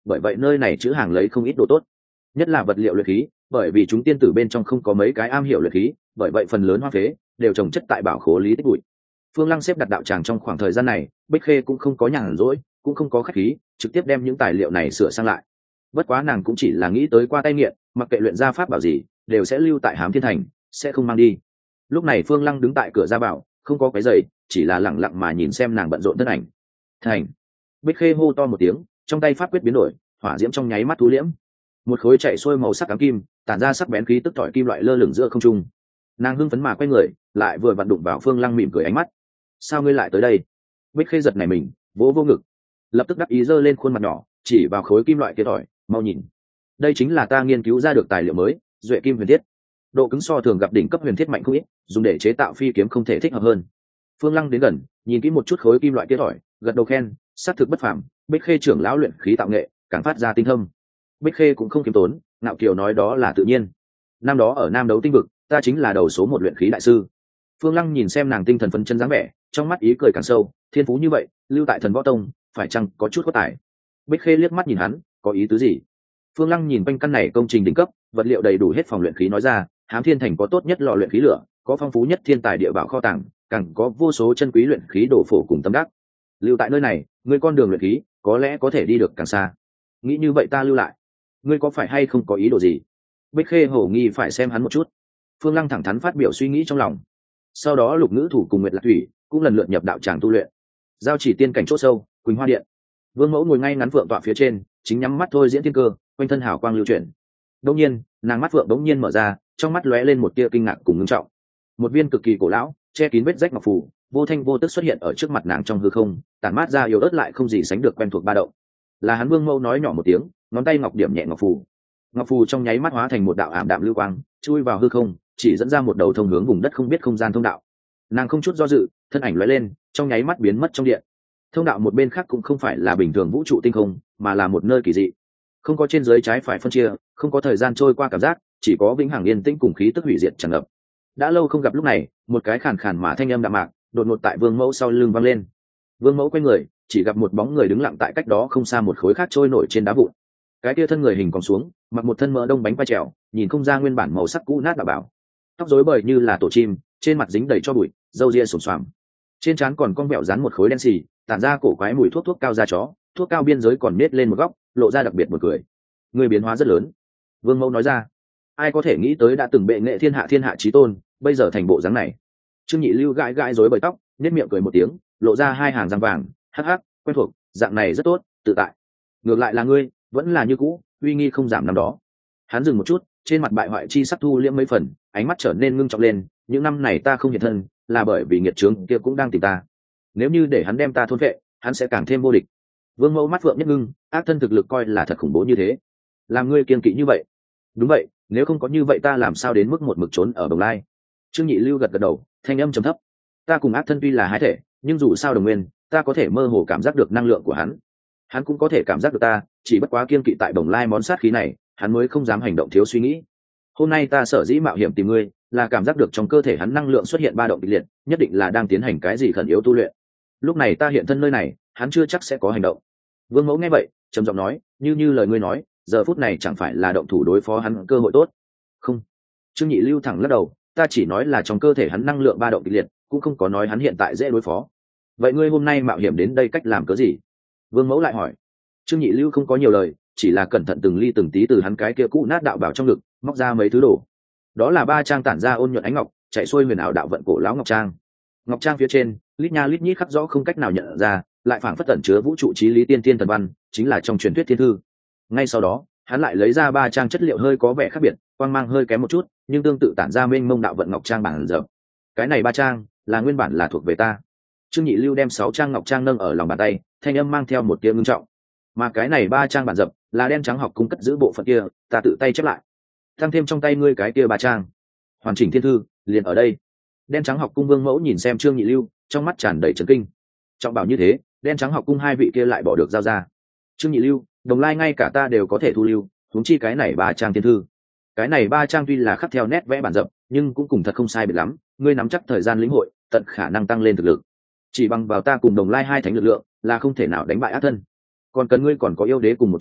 bởi vậy nơi này chữ hàng lấy không ít đồ tốt, nhất là vật liệu luyện khí, bởi vì chúng tiên tử bên trong không có mấy cái am hiểu luyện khí, bởi vậy phần lớn hoa phế đều trồng chất tại bảo khố lý tích bụi. Phương Lăng xếp đặt đạo tràng trong khoảng thời gian này, Bích Khê cũng không có nhàn rỗi, cũng không có khách khí, trực tiếp đem những tài liệu này sửa sang lại. Bất quá nàng cũng chỉ là nghĩ tới qua tay nghiện, mặc kệ luyện ra pháp bảo gì, đều sẽ lưu tại Hám Thiên Thành, sẽ không mang đi. Lúc này Phương Lăng đứng tại cửa ra bảo, không có cái giày, chỉ là lẳng lặng mà nhìn xem nàng bận rộn thân ảnh. Thành. Bích Khê hô to một tiếng, trong tay pháp quyết biến đổi, hỏa diễm trong nháy mắt thu liễm. Một khối chạy xuôi màu sắc ám kim, tản ra sắc bén khí tức tỏi kim loại lơ lửng giữa không trung. Nàng hưng phấn mà quay người, lại vừa vặn đụng vào Phương Lăng mỉm cười ánh mắt. Sao ngươi lại tới đây? Bích Khê giật này mình, vỗ vô ngực, lập tức đắc ý giơ lên khuôn mặt nhỏ, chỉ vào khối kim loại kia tỏi, mau nhìn, đây chính là ta nghiên cứu ra được tài liệu mới, duệ kim huyền thiết, độ cứng so thường gặp đỉnh cấp huyền thiết mạnh không ít, dùng để chế tạo phi kiếm không thể thích hợp hơn. Phương Lăng đến gần, nhìn kỹ một chút khối kim loại kia tỏi, gật đầu khen, xác thực bất phàm. Bích Khê trưởng lão luyện khí tạo nghệ, càng phát ra tinh thâm. Bích Khê cũng không kiêm tốn, ngạo kiều nói đó là tự nhiên. Năm đó ở Nam Đấu Tinh vực, ta chính là đầu số một luyện khí đại sư. Phương Lăng nhìn xem nàng tinh thần phấn chân dáng vẻ, trong mắt ý cười càng sâu, thiên phú như vậy, lưu tại Thần Võ Tông, phải chăng có chút có tài? Bích Khê liếc mắt nhìn hắn, có ý tứ gì? Phương Lăng nhìn quanh căn này công trình đỉnh cấp, vật liệu đầy đủ hết phòng luyện khí nói ra, Hám Thiên Thành có tốt nhất lò luyện khí lửa, có phong phú nhất thiên tài địa bảo kho tàng, càng có vô số chân quý luyện khí đồ phổ cùng tâm đắc. Lưu tại nơi này, ngươi con đường luyện khí có lẽ có thể đi được càng xa. Nghĩ như vậy ta lưu lại. Ngươi có phải hay không có ý đồ gì? Bích Khê hổ nghi phải xem hắn một chút. Phương Lăng thẳng thắn phát biểu suy nghĩ trong lòng. Sau đó Lục Ngữ Thủ cùng Nguyệt Lạc Thủy cũng lần lượt nhập đạo tràng tu luyện. Giao chỉ tiên cảnh chỗ sâu, Quỳnh Hoa Điện. Vương Mẫu ngồi ngay ngắn phượng tọa phía trên, chính nhắm mắt thôi diễn thiên cơ, quanh thân hào quang lưu chuyển. Đột nhiên, nàng mắt phượng đống nhiên mở ra, trong mắt lóe lên một tia kinh ngạc cùng ngưng trọng. Một viên cực kỳ cổ lão, che kín vết rách ngọc phù, vô thanh vô tức xuất hiện ở trước mặt nàng trong hư không, tản mát ra yếu ớt lại không gì sánh được quen thuộc ba động. Là hắn. Vương Mẫu nói nhỏ một tiếng, ngón tay ngọc điểm nhẹ ngọc phù. Ngọc phù trong nháy mắt hóa thành một đạo ảm đạm lưu quang, chui vào hư không, chỉ dẫn ra một đầu thông hướng vùng đất không biết không gian thông đạo. Nàng không chút do dự, thân ảnh lóe lên, trong nháy mắt biến mất trong điện. Thông đạo một bên khác cũng không phải là bình thường vũ trụ tinh không, mà là một nơi kỳ dị, không có trên dưới trái phải phân chia, không có thời gian trôi qua cảm giác, chỉ có vĩnh hằng yên tĩnh cùng khí tức hủy diệt tràn ngập. Đã lâu không gặp, lúc này một cái khàn khàn mà thanh âm đạm mạc đột ngột tại Vương Mẫu sau lưng vang lên. Vương Mẫu quay người, chỉ gặp một bóng người đứng lặng tại cách đó không xa một khối khác trôi nổi trên đá vụn. Cái kia thân người hình còng xuống, mặc một thân mỡ đông bánh quai trèo, nhìn không ra nguyên bản màu sắc cũ nát đạo bảo, tóc rối bời như là tổ chim, trên mặt dính đầy cho bụi, râu ria xồm xoàm, trên trán còn cong vẹo dán một khối đen xì, tản ra cổ quái mùi thuốc thuốc cao da chó, thuốc cao biên giới còn nết lên một góc, lộ ra đặc biệt một cười. Người biến hóa rất lớn. Vương Mẫu nói ra. Ai có thể nghĩ tới đã từng bệ nghệ thiên hạ thiên hạ chí tôn, bây giờ thành bộ dáng này. Trương Nhị Lưu gãi gãi rối bời tóc, nét miệng cười một tiếng, lộ ra hai hàng răng vàng, hắc hắc, quen thuộc, dạng này rất tốt, tự tại. Ngược lại là ngươi, vẫn là như cũ, uy nghi không giảm năm đó. Hắn dừng một chút, trên mặt bại hoại chi sắc thu liễm mấy phần, ánh mắt trở nên ngưng trọng lên. Những năm này ta không hiện thân, là bởi vì nghiệt trướng kia cũng đang tìm ta. Nếu như để hắn đem ta thôn vệ, hắn sẽ càng thêm vô địch. Vương Mẫu mắt phượng nhất ngưng, ác thân thực lực coi là thật khủng bố như thế. Làm ngươi kiên kỵ như vậy? Đúng vậy, nếu không có như vậy ta làm sao đến mức một mực trốn ở Bồng Lai? Trương Nhị Lưu gật gật đầu, thanh âm trầm thấp. Ta cùng ác thân tuy là hai thể, nhưng dù sao đồng nguyên, ta có thể mơ hồ cảm giác được năng lượng của hắn. Hắn cũng có thể cảm giác được ta, chỉ bất quá kiên kỵ tại Bồng Lai món sát khí này, hắn mới không dám hành động thiếu suy nghĩ. Hôm nay ta sở dĩ mạo hiểm tìm ngươi, là cảm giác được trong cơ thể hắn năng lượng xuất hiện ba động kịch liệt, nhất định là đang tiến hành cái gì khẩn yếu tu luyện. Lúc này ta hiện thân nơi này, hắn chưa chắc sẽ có hành động. Vương Mẫu nghe vậy, trầm giọng nói, như như lời ngươi nói, giờ phút này chẳng phải là động thủ đối phó hắn cơ hội tốt. Không. Trương Nhị Lưu thẳng lắc đầu, ta chỉ nói là trong cơ thể hắn năng lượng ba động kịch liệt, cũng không có nói hắn hiện tại dễ đối phó. Vậy ngươi hôm nay mạo hiểm đến đây cách làm cớ gì? Vương Mẫu lại hỏi. Trương Nhị Lưu không có nhiều lời, chỉ là cẩn thận từng ly từng tí từ hắn cái kia cũ nát đạo bảo trong ngực móc ra mấy thứ đồ. Đó là ba trang tản ra ôn nhuận ánh ngọc, chạy xuôi huyền ảo đạo vận cổ lão ngọc trang. Ngọc trang phía trên, lít nha lít nhít khắc rõ không cách nào nhận ra, lại phảng phất tẩn chứa vũ trụ chí lý tiên tiên thần văn, chính là trong truyền thuyết thiên thư. Ngay sau đó, hắn lại lấy ra ba trang chất liệu hơi có vẻ khác biệt, quang mang hơi kém một chút, nhưng tương tự tản ra mênh mông đạo vận ngọc trang bản dập. Cái này ba trang, là nguyên bản là thuộc về ta. Trương Nhị Lưu đem sáu trang ngọc trang nâng ở lòng bàn tay, thanh âm mang theo một tia ngưng trọng. Mà cái này ba trang bản dập, là đen trắng học cung cất giữ bộ phận kia, ta tự tay chép lại. Tăng thêm trong tay ngươi cái kia ba trang, hoàn chỉnh thiên thư liền ở đây. Đen trắng học cung Vương Mẫu nhìn xem Trương Nhị Lưu, trong mắt tràn đầy chấn kinh. Trọng bảo như thế, đen trắng học cung hai vị kia lại bỏ được giao ra. Trương Nhị Lưu, Đồng Lai ngay cả ta đều có thể thu lưu, huống chi cái này ba trang thiên thư. Cái này ba trang tuy là khắc theo nét vẽ bản dập, nhưng cũng cùng thật không sai biệt lắm, ngươi nắm chắc thời gian lĩnh hội, tận khả năng tăng lên thực lực. Chỉ bằng vào ta cùng Đồng Lai hai thánh lực lượng, là không thể nào đánh bại ác thân. Còn cần ngươi còn có yêu đế cùng một chỗ,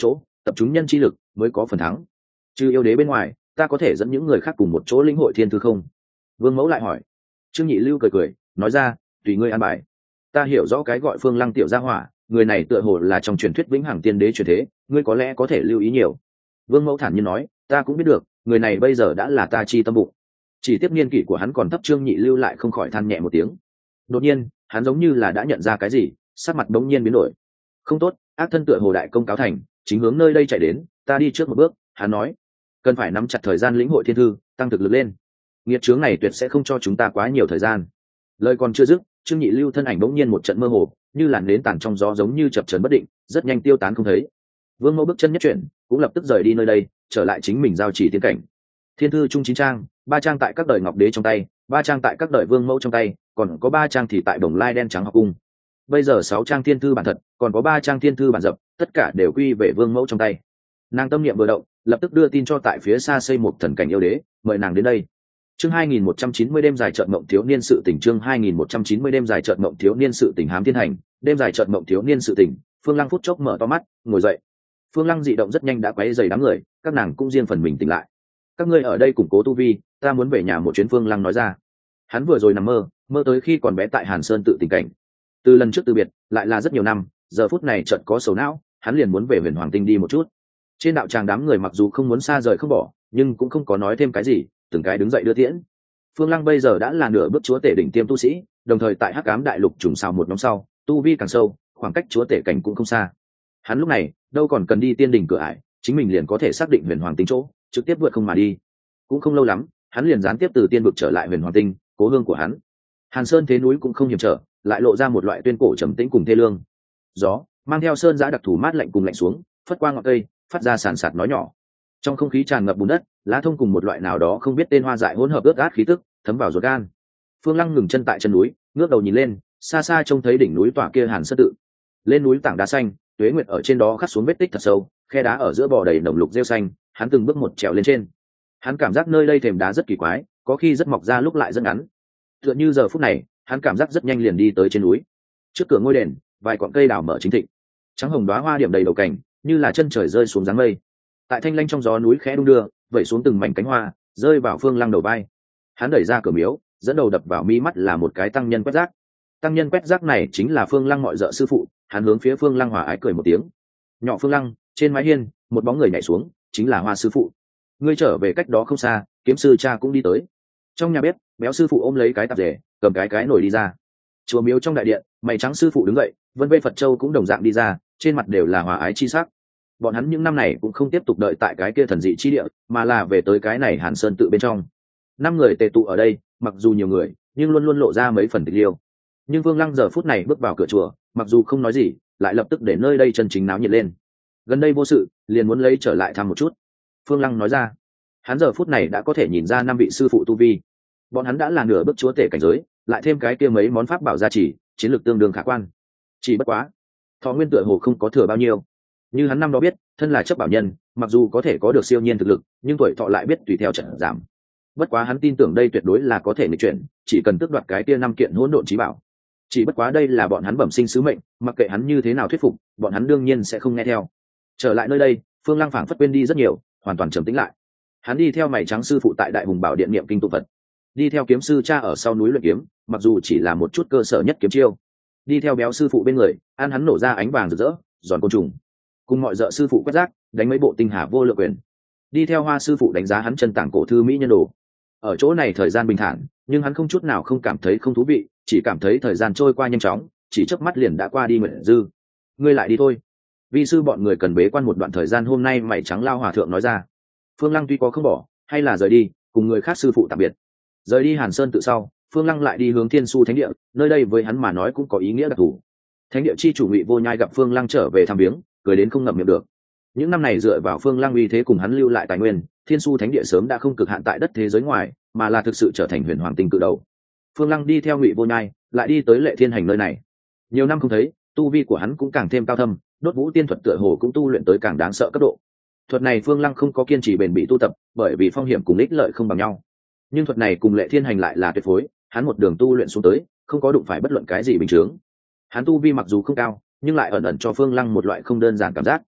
tập trung nhân chi lực mới có phần thắng. Trừ yêu đế bên ngoài, ta có thể dẫn những người khác cùng một chỗ lĩnh hội thiên thư không? Vương Mẫu lại hỏi. Trương Nhị Lưu cười cười nói ra, tùy ngươi an bài. Ta hiểu rõ cái gọi Phương Lăng tiểu gia hỏa, người này tựa hồ là trong truyền thuyết vĩnh hằng tiên đế truyền thế, ngươi có lẽ có thể lưu ý nhiều. Vương Mẫu thản nhiên nói, ta cũng biết được, người này bây giờ đã là ta chi tâm bụng. Chỉ tiếp niên kỷ của hắn còn thấp. Trương Nhị Lưu lại không khỏi than nhẹ một tiếng. Đột nhiên hắn giống như là đã nhận ra cái gì, sắc mặt bỗng nhiên biến đổi. Không tốt, ác thân tựa hồ đại công cáo thành, chính hướng nơi đây chạy đến, ta đi trước một bước. Hắn nói, cần phải nắm chặt thời gian lĩnh hội thiên thư, tăng thực lực lên. Nghiệt chướng này tuyệt sẽ không cho chúng ta quá nhiều thời gian. Lời còn chưa dứt, Trương Nhị Lưu thân ảnh bỗng nhiên một trận mơ hồ, như làn nến tàn trong gió, giống như chập chờn bất định, rất nhanh tiêu tán không thấy. Vương Mẫu bước chân nhất chuyển, cũng lập tức rời đi nơi đây, trở lại chính mình giao chỉ tiên cảnh. Thiên thư trung chín trang, ba trang tại các đời ngọc đế trong tay, ba trang tại các đời Vương Mẫu trong tay, còn có ba trang thì tại Đồng Lai đen trắng học cung. Bây giờ sáu trang thiên thư bản thật, còn có ba trang thiên thư bản dập, tất cả đều quy về Vương Mẫu trong tay. Nàng tâm niệm vừa động, lập tức đưa tin cho tại phía xa xây một thần cảnh yêu đế, mời nàng đến đây. Chương hai nghìn một trăm chín mươi đêm dài chợt mộng thiếu niên sự tình. Chương hai nghìn một trăm chín mươi đêm dài chợt mộng thiếu niên sự tình. Hám Thiên Hành, đêm dài chợt mộng thiếu niên sự tình. Phương Lăng phút chốc mở to mắt, ngồi dậy. Phương Lăng dị động rất nhanh đã quấy rầy đám người, các nàng cũng riêng phần mình tỉnh lại. Các ngươi ở đây củng cố tu vi, ta muốn về nhà một chuyến. Phương Lăng nói ra. Hắn vừa rồi nằm mơ, mơ tới khi còn bé tại Hàn Sơn tự tình cảnh. Từ lần trước từ biệt, lại là rất nhiều năm, giờ phút này chợt có sầu não, hắn liền muốn về Huyền Hoàng Tinh đi một chút. Trên đạo tràng đám người mặc dù không muốn xa rời không bỏ, nhưng cũng không có nói thêm cái gì, từng cái đứng dậy đưa tiễn. Phương Lăng bây giờ đã là nửa bước chúa tể đỉnh tiêm tu sĩ, đồng thời tại Hắc Ám Đại Lục trùng sao một nhóm sau, tu vi càng sâu, khoảng cách chúa tể cảnh cũng không xa. Hắn lúc này đâu còn cần đi tiên đỉnh cửa ải, chính mình liền có thể xác định Huyền Hoàng Tinh chỗ, trực tiếp vượt không mà đi. Cũng không lâu lắm, hắn liền gián tiếp từ tiên vực trở lại Huyền Hoàng Tinh, cố hương của hắn. Hàn Sơn thế núi cũng không hiểm trở, lại lộ ra một loại tuyên cổ trầm tĩnh cùng thê lương. Gió mang theo sơn giã đặc thù mát lạnh cùng lạnh xuống, phất qua ngọn cây, phát ra sàn sạt nói nhỏ. Trong không khí tràn ngập bùn đất, lá thông cùng một loại nào đó không biết tên hoa dại hỗn hợp ướt át khí tức thấm vào ruột gan. Phương Lăng ngừng chân tại chân núi, ngước đầu nhìn lên, xa xa trông thấy đỉnh núi tỏa kia Hàn Sơn tự. Lên núi tảng đá xanh, tuế nguyệt ở trên đó khắc xuống vết tích thật sâu, khe đá ở giữa bò đầy nồng lục rêu xanh. Hắn từng bước một trèo lên trên. Hắn cảm giác nơi đây thềm đá rất kỳ quái, có khi rất mọc ra lúc lại rất ngắn. Tựa như giờ phút này, hắn cảm giác rất nhanh liền đi tới trên núi. Trước cửa ngôi đền, vài quặng cây đào mở chính thịnh, trắng hồng đóa hoa điểm đầy đầu cảnh, như là chân trời rơi xuống dáng mây. Tại thanh lanh trong gió núi khẽ đung đưa, vẩy xuống từng mảnh cánh hoa, rơi vào Phương Lăng đầu vai. Hắn đẩy ra cửa miếu, dẫn đầu đập vào mi mắt là một cái tăng nhân quét rác. Tăng nhân quét rác này chính là Phương Lăng mọi dợ sư phụ. Hắn hướng phía Phương Lăng hòa ái cười một tiếng. Nhỏ Phương Lăng, trên mái hiên, một bóng người nhảy xuống, chính là Hoa sư phụ. Ngươi trở về cách đó không xa, kiếm sư cha cũng đi tới. Trong nhà bếp, béo sư phụ ôm lấy cái tạp dề, cầm cái cái nồi đi ra. Chùa miếu trong đại điện, mày trắng sư phụ đứng dậy, Vân Vê Phật Châu cũng đồng dạng đi ra, trên mặt đều là hòa ái chi sắc. Bọn hắn những năm này cũng không tiếp tục đợi tại cái kia thần dị chi địa, mà là về tới cái này Hàn Sơn tự bên trong. Năm người tề tụ ở đây, mặc dù nhiều người, nhưng luôn luôn lộ ra mấy phần tịch liêu. Nhưng Vương Lăng giờ phút này bước vào cửa chùa, mặc dù không nói gì, lại lập tức để nơi đây chân chính náo nhiệt lên. Gần đây vô sự, liền muốn lấy trở lại thăm một chút. Phương Lăng nói ra. Hắn giờ phút này đã có thể nhìn ra năm vị sư phụ tu vi. Bọn hắn đã là nửa bước chúa tể cảnh giới, lại thêm cái kia mấy món pháp bảo gia trì, chiến lược tương đương khả quan. Chỉ bất quá, thọ nguyên tựa hồ không có thừa bao nhiêu. Như hắn năm đó biết, thân là chấp bảo nhân, mặc dù có thể có được siêu nhiên thực lực, nhưng tuổi thọ lại biết tùy theo trận giảm. Bất quá hắn tin tưởng đây tuyệt đối là có thể nghịch chuyển, chỉ cần tước đoạt cái kia năm kiện hỗn độn chí bảo. Chỉ bất quá đây là bọn hắn bẩm sinh sứ mệnh, mặc kệ hắn như thế nào thuyết phục, bọn hắn đương nhiên sẽ không nghe theo. Trở lại nơi đây, Phương Lăng phảng phất quên đi rất nhiều, hoàn toàn trầm tĩnh lại. Hắn đi theo mày trắng sư phụ tại Đại Hùng Bảo Điện niệm kinh tụng Phật, đi theo kiếm sư cha ở sau núi luyện kiếm, mặc dù chỉ là một chút cơ sở nhất kiếm chiêu, đi theo béo sư phụ bên người, ăn hắn nổ ra ánh vàng rực rỡ, giòn côn trùng, cùng mọi dợ sư phụ quét rác, đánh mấy bộ tinh hà vô lượng quyền, đi theo Hoa sư phụ đánh giá hắn chân tảng cổ thư mỹ nhân đồ. Ở chỗ này thời gian bình thản, nhưng hắn không chút nào không cảm thấy không thú vị, chỉ cảm thấy thời gian trôi qua nhanh chóng, chỉ chớp mắt liền đã qua đi nguyện dư. Ngươi lại đi thôi, vi sư bọn người cần bế quan một đoạn thời gian. Hôm nay mày trắng lao hòa thượng nói ra. Phương Lăng tuy có không bỏ, hay là rời đi, cùng người khác sư phụ tạm biệt. Rời đi Hàn Sơn tự sau, Phương Lăng lại đi hướng Thiên Su Thánh Địa, nơi đây với hắn mà nói cũng có ý nghĩa đặc thù. Thánh địa chi chủ Ngụy Vô Nhai gặp Phương Lăng trở về thăm viếng, cười đến không ngậm miệng được. Những năm này dựa vào Phương Lăng uy thế cùng hắn lưu lại tài nguyên, Thiên Su Thánh Địa sớm đã không cực hạn tại đất thế giới ngoài, mà là thực sự trở thành huyền hoàng tinh cự đầu. Phương Lăng đi theo Ngụy Vô Nhai, lại đi tới Lệ Thiên Hành nơi này. Nhiều năm không thấy, tu vi của hắn cũng càng thêm cao thâm, Đốt Vũ Tiên thuật tựa hồ cũng tu luyện tới càng đáng sợ cấp độ. Thuật này Phương Lăng không có kiên trì bền bỉ tu tập, bởi vì phong hiểm cùng ích lợi không bằng nhau. Nhưng thuật này cùng Lệ Thiên Hành lại là tuyệt phối, hắn một đường tu luyện xuống tới, không có đụng phải bất luận cái gì bình thường. Hắn tu vi mặc dù không cao, nhưng lại ẩn ẩn cho Phương Lăng một loại không đơn giản cảm giác.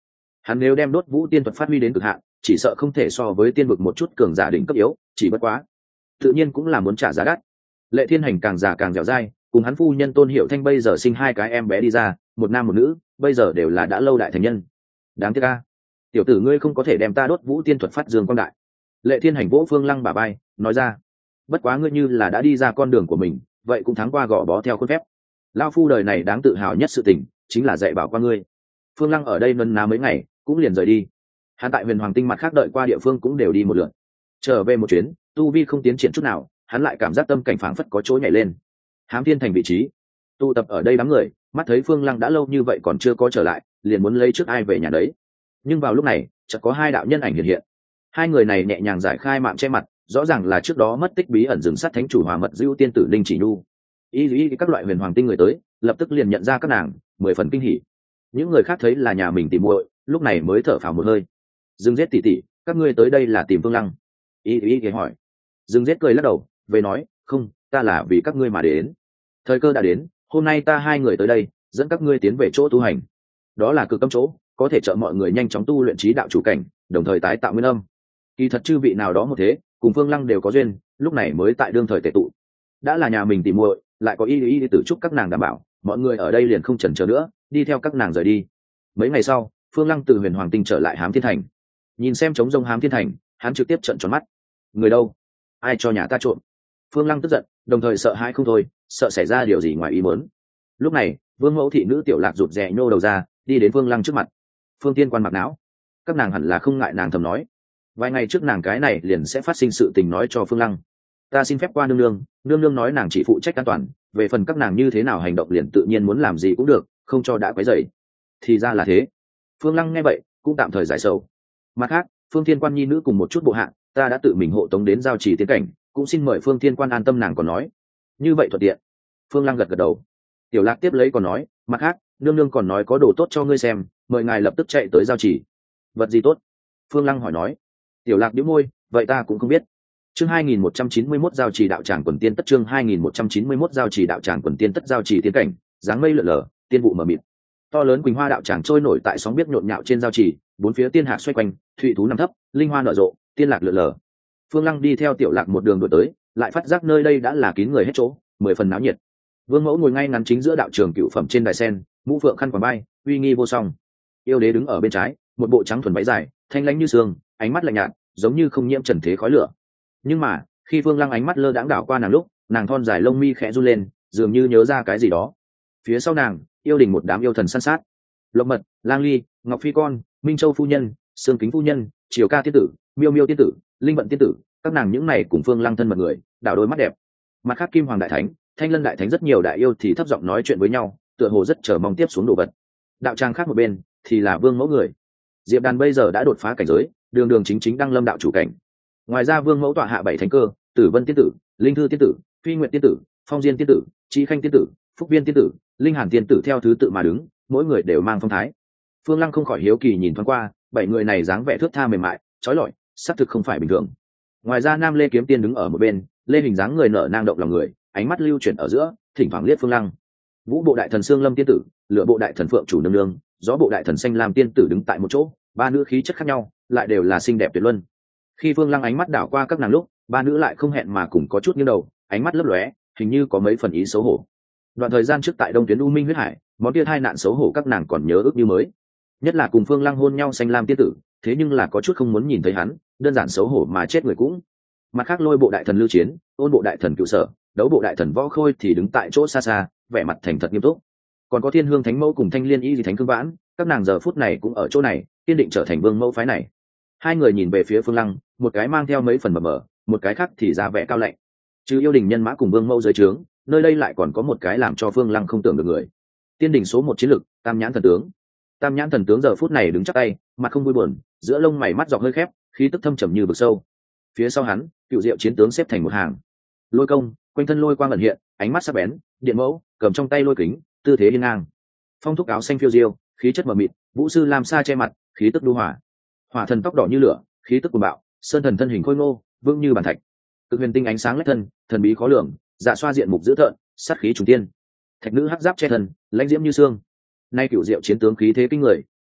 hắn nếu đem đốt vũ tiên thuật phát huy đến cực hạn, chỉ sợ không thể so với tiên vực một chút cường giả đỉnh cấp yếu, chỉ bất quá tự nhiên cũng là muốn trả giá đắt. Lệ Thiên Hành càng già càng dẻo dai, cùng hắn phu nhân Tôn Hiểu Thanh bây giờ sinh hai cái em bé đi ra, một nam một nữ, bây giờ đều là đã lâu đại thành nhân. Đáng tiếc a, tiểu tử ngươi không có thể đem ta đốt vũ tiên thuật phát dương quang đại. Lệ Thiên Hành vỗ Phương Lăng bả vai, nói ra, bất quá ngươi như là đã đi ra con đường của mình, vậy cũng thắng qua gò bó theo khuôn phép. Lão phu đời này đáng tự hào nhất sự tình, chính là dạy bảo qua ngươi. Phương Lăng ở đây nấn ná mấy ngày, cũng liền rời đi. Hắn tại Huyền Hoàng Tinh mặt khác đợi qua địa phương cũng đều đi một lượt. Trở về một chuyến, tu vi không tiến triển chút nào, hắn lại cảm giác tâm cảnh phảng phất có chỗ nhảy lên. Hám Thiên Thành vị trí, tụ tập ở đây đám người, mắt thấy Phương Lăng đã lâu như vậy còn chưa có trở lại, liền muốn lấy trước ai về nhà đấy. Nhưng vào lúc này, chợt có hai đạo nhân ảnh hiện hiện. Hai người này nhẹ nhàng giải khai mạng che mặt, rõ ràng là trước đó mất tích bí ẩn rừng sắt thánh chủ Hòa Mật Dưu tiên tử Linh Chỉ Nhu. Y y các loại Huyền Hoàng Tinh người tới, lập tức liền nhận ra các nàng, mười phần kinh hỉ. Những người khác thấy là nhà mình tìm muội, lúc này mới thở phào một hơi. Dương Giết tỷ tỷ, các ngươi tới đây là tìm Phương Lăng? Y y y hỏi. Dương Giết cười lắc đầu, về nói, không, ta là vì các ngươi mà đến. Thời cơ đã đến, hôm nay ta hai người tới đây, dẫn các ngươi tiến về chỗ tu hành. Đó là cực âm chỗ, có thể trợ mọi người nhanh chóng tu luyện trí đạo chủ cảnh, đồng thời tái tạo nguyên âm. Kỳ thật chư vị nào đó một thế, cùng Phương Lăng đều có duyên, lúc này mới tại đương thời tề tụ. Đã là nhà mình tìm muội, lại có y y tử chúc các nàng đảm bảo, mọi người ở đây liền không chần chờ nữa, đi theo các nàng rời đi. Mấy ngày sau, Phương Lăng từ Huyền Hoàng Tinh trở lại Hám Thiên Thành. Nhìn xem trống rông Hám Thiên Thành, hắn trực tiếp trợn tròn mắt. Người đâu? Ai cho nhà ta trộm? Phương Lăng tức giận, đồng thời sợ hãi không thôi, sợ xảy ra điều gì ngoài ý muốn. Lúc này, Vương Mẫu thị nữ Tiểu Lạc rụt rè nhô đầu ra, đi đến Phương Lăng trước mặt. Phương Tiên Quan mặc não, các nàng hẳn là không ngại nàng thầm nói. Vài ngày trước nàng cái này liền sẽ phát sinh sự tình nói cho Phương Lăng. Ta xin phép qua nương nương, nương nương nói nàng chỉ phụ trách an toàn, về phần các nàng như thế nào hành động liền tự nhiên muốn làm gì cũng được, không cho đã quấy rầy. Thì ra là thế. Phương Lăng nghe vậy, cũng tạm thời giải sầu. Mặt khác, Phương Thiên Quan nhi nữ cùng một chút bộ hạ, ta đã tự mình hộ tống đến giao trì tiến cảnh, cũng xin mời Phương Thiên Quan an tâm, nàng còn nói. Như vậy thuận tiện. Phương Lăng gật gật đầu. Tiểu Lạc tiếp lấy còn nói, mặt khác, nương nương còn nói có đồ tốt cho ngươi xem, mời ngài lập tức chạy tới giao trì. Vật gì tốt? Phương Lăng hỏi nói. Tiểu Lạc nhíu môi, vậy ta cũng không biết. Chương hai nghìn một trăm chín mươi mốt giao trì đạo tràng quần tiên tất, chương hai nghìn một trăm chín mươi mốt giao trì đạo tràng quần tiên tất, giao trì tiến cảnh, dáng mây lượn lờ, tiên vụ mờ mịt. To lớn Quỳnh Hoa đạo tràng trôi nổi tại sóng biết nhộn nhạo trên giao trì, bốn phía tiên hạc xoay quanh, thụy thú nằm thấp, linh hoa nở rộ, tiên lạc lượn lờ. Phương Lăng đi theo Tiểu Lạc một đường đuổi tới, lại phát giác nơi đây đã là kín người hết chỗ, mười phần náo nhiệt. Vương Mẫu ngồi ngay ngắn chính giữa đạo trường cựu phẩm trên đài sen, mũ phượng khăn quàng bay, uy nghi vô song. Yêu đế đứng ở bên trái, một bộ trắng thuần váy dài, thanh lãnh như sương, ánh mắt lạnh nhạt, giống như không nhiễm trần thế khói lửa. Nhưng mà, khi Phương Lăng ánh mắt lơ đãng đảo qua nàng lúc, nàng thon dài lông mi khẽ run lên, dường như nhớ ra cái gì đó. Phía sau nàng, yêu đình một đám yêu thần săn sát. Lộc Mật, Lang Ly, Ngọc Phi con, Minh Châu phu nhân, Sương Kính phu nhân, Triều Ca tiên tử, Miêu Miêu tiên tử, Linh Vận tiên tử, các nàng những này cùng Phương Lăng thân mật người, đảo đôi mắt đẹp. Mặt khác Kim Hoàng đại thánh, Thanh Lân đại thánh rất nhiều đại yêu thì thấp giọng nói chuyện với nhau, tựa hồ rất chờ mong tiếp xuống đồ vật. Đạo tràng khác một bên thì là Vương Mẫu người. Diệp Đàn bây giờ đã đột phá cảnh giới, đường đường chính chính đăng lâm đạo chủ cảnh. Ngoài ra Vương Mẫu tọa hạ bảy thánh cơ, Tử Vân tiên tử, Linh Thư tiên tử, Phi Nguyệt tiên tử, Phong Diên tiên tử, Trí Khanh tiên tử, Phúc Viên tiên tử, Linh Hàn tiên tử theo thứ tự mà đứng, mỗi người đều mang phong thái. Phương Lăng không khỏi hiếu kỳ nhìn thoáng qua, bảy người này dáng vẻ thướt tha mềm mại, trói lọi, xác thực không phải bình thường. Ngoài ra Nam Lê kiếm tiên đứng ở một bên, lê hình dáng người nở nang động lòng người, ánh mắt lưu chuyển ở giữa, thỉnh thoảng liếc Phương Lăng. Vũ bộ đại thần Sương Lâm tiên tử, Lửa bộ đại thần Phượng chủ nương nương, Gió bộ đại thần Xanh Lam tiên tử đứng tại một chỗ, ba nữ khí chất khác nhau, lại đều là xinh đẹp tuyệt luân. Khi Phương Lăng ánh mắt đảo qua các nàng lúc, ba nữ lại không hẹn mà cùng có chút nghiêng đầu, ánh mắt lấp lóe, hình như có mấy phần ý xấu hổ. Đoạn thời gian trước tại Đông Tuyến U Minh huyết hải, món kia hai nạn xấu hổ các nàng còn nhớ ước như mới. Nhất là cùng Phương Lăng hôn nhau Xanh Lam tiên tử, thế nhưng là có chút không muốn nhìn thấy hắn, đơn giản xấu hổ mà chết người cũng. Mặt khác Lôi bộ đại thần Lưu Chiến, Ôn bộ đại thần Cựu Sở, Đấu bộ đại thần Võ Khôi thì đứng tại chỗ xa xa, vẻ mặt thành thật nghiêm túc. Còn có Thiên Hương Thánh Mẫu cùng Thanh Liên Y Di Thánh Cương Vãn, các nàng giờ phút này cũng ở chỗ này, kiên định trở thành vương mẫu phái này. Hai người nhìn về phía Phương Lăng, một cái mang theo mấy phần mờ mờ, một cái khác thì ra vẻ cao lạnh. Chứ yêu đình nhân mã cùng vương mẫu dưới trướng, nơi đây lại còn có một cái làm cho Phương Lăng không tưởng được người. Tiên đỉnh số một chiến lực, Tam Nhãn thần tướng. Tam Nhãn thần tướng giờ phút này đứng chắp tay, mặt không vui buồn, giữa lông mày mắt dọc hơi khép, khí tức thâm trầm như vực sâu. Phía sau hắn, Cựu Diệu chiến tướng xếp thành một hàng. Lôi Công, quanh thân lôi quang ẩn hiện, ánh mắt sắc bén, Điện Mẫu cầm trong tay lôi kính, tư thế hiên ngang. Phong Thúc áo xanh phiêu diêu, khí chất mờ mịt, Vũ Sư Lam Sa che mặt, khí tức đu hỏa. Hỏa Thần tóc đỏ như lửa, khí tức cuồng bạo, Sơn Thần thân hình khôi ngô, vững như bàn thạch. Cực huyền tinh ánh sáng lách thân, thần bí khó lường, dạ xoa diện mục dữ tợn, sát khí trùng tiên. Thạch nữ hắc giáp che thân, lãnh diễm như xương. Nay Cựu Diệu chiến tướng khí thế kinh người,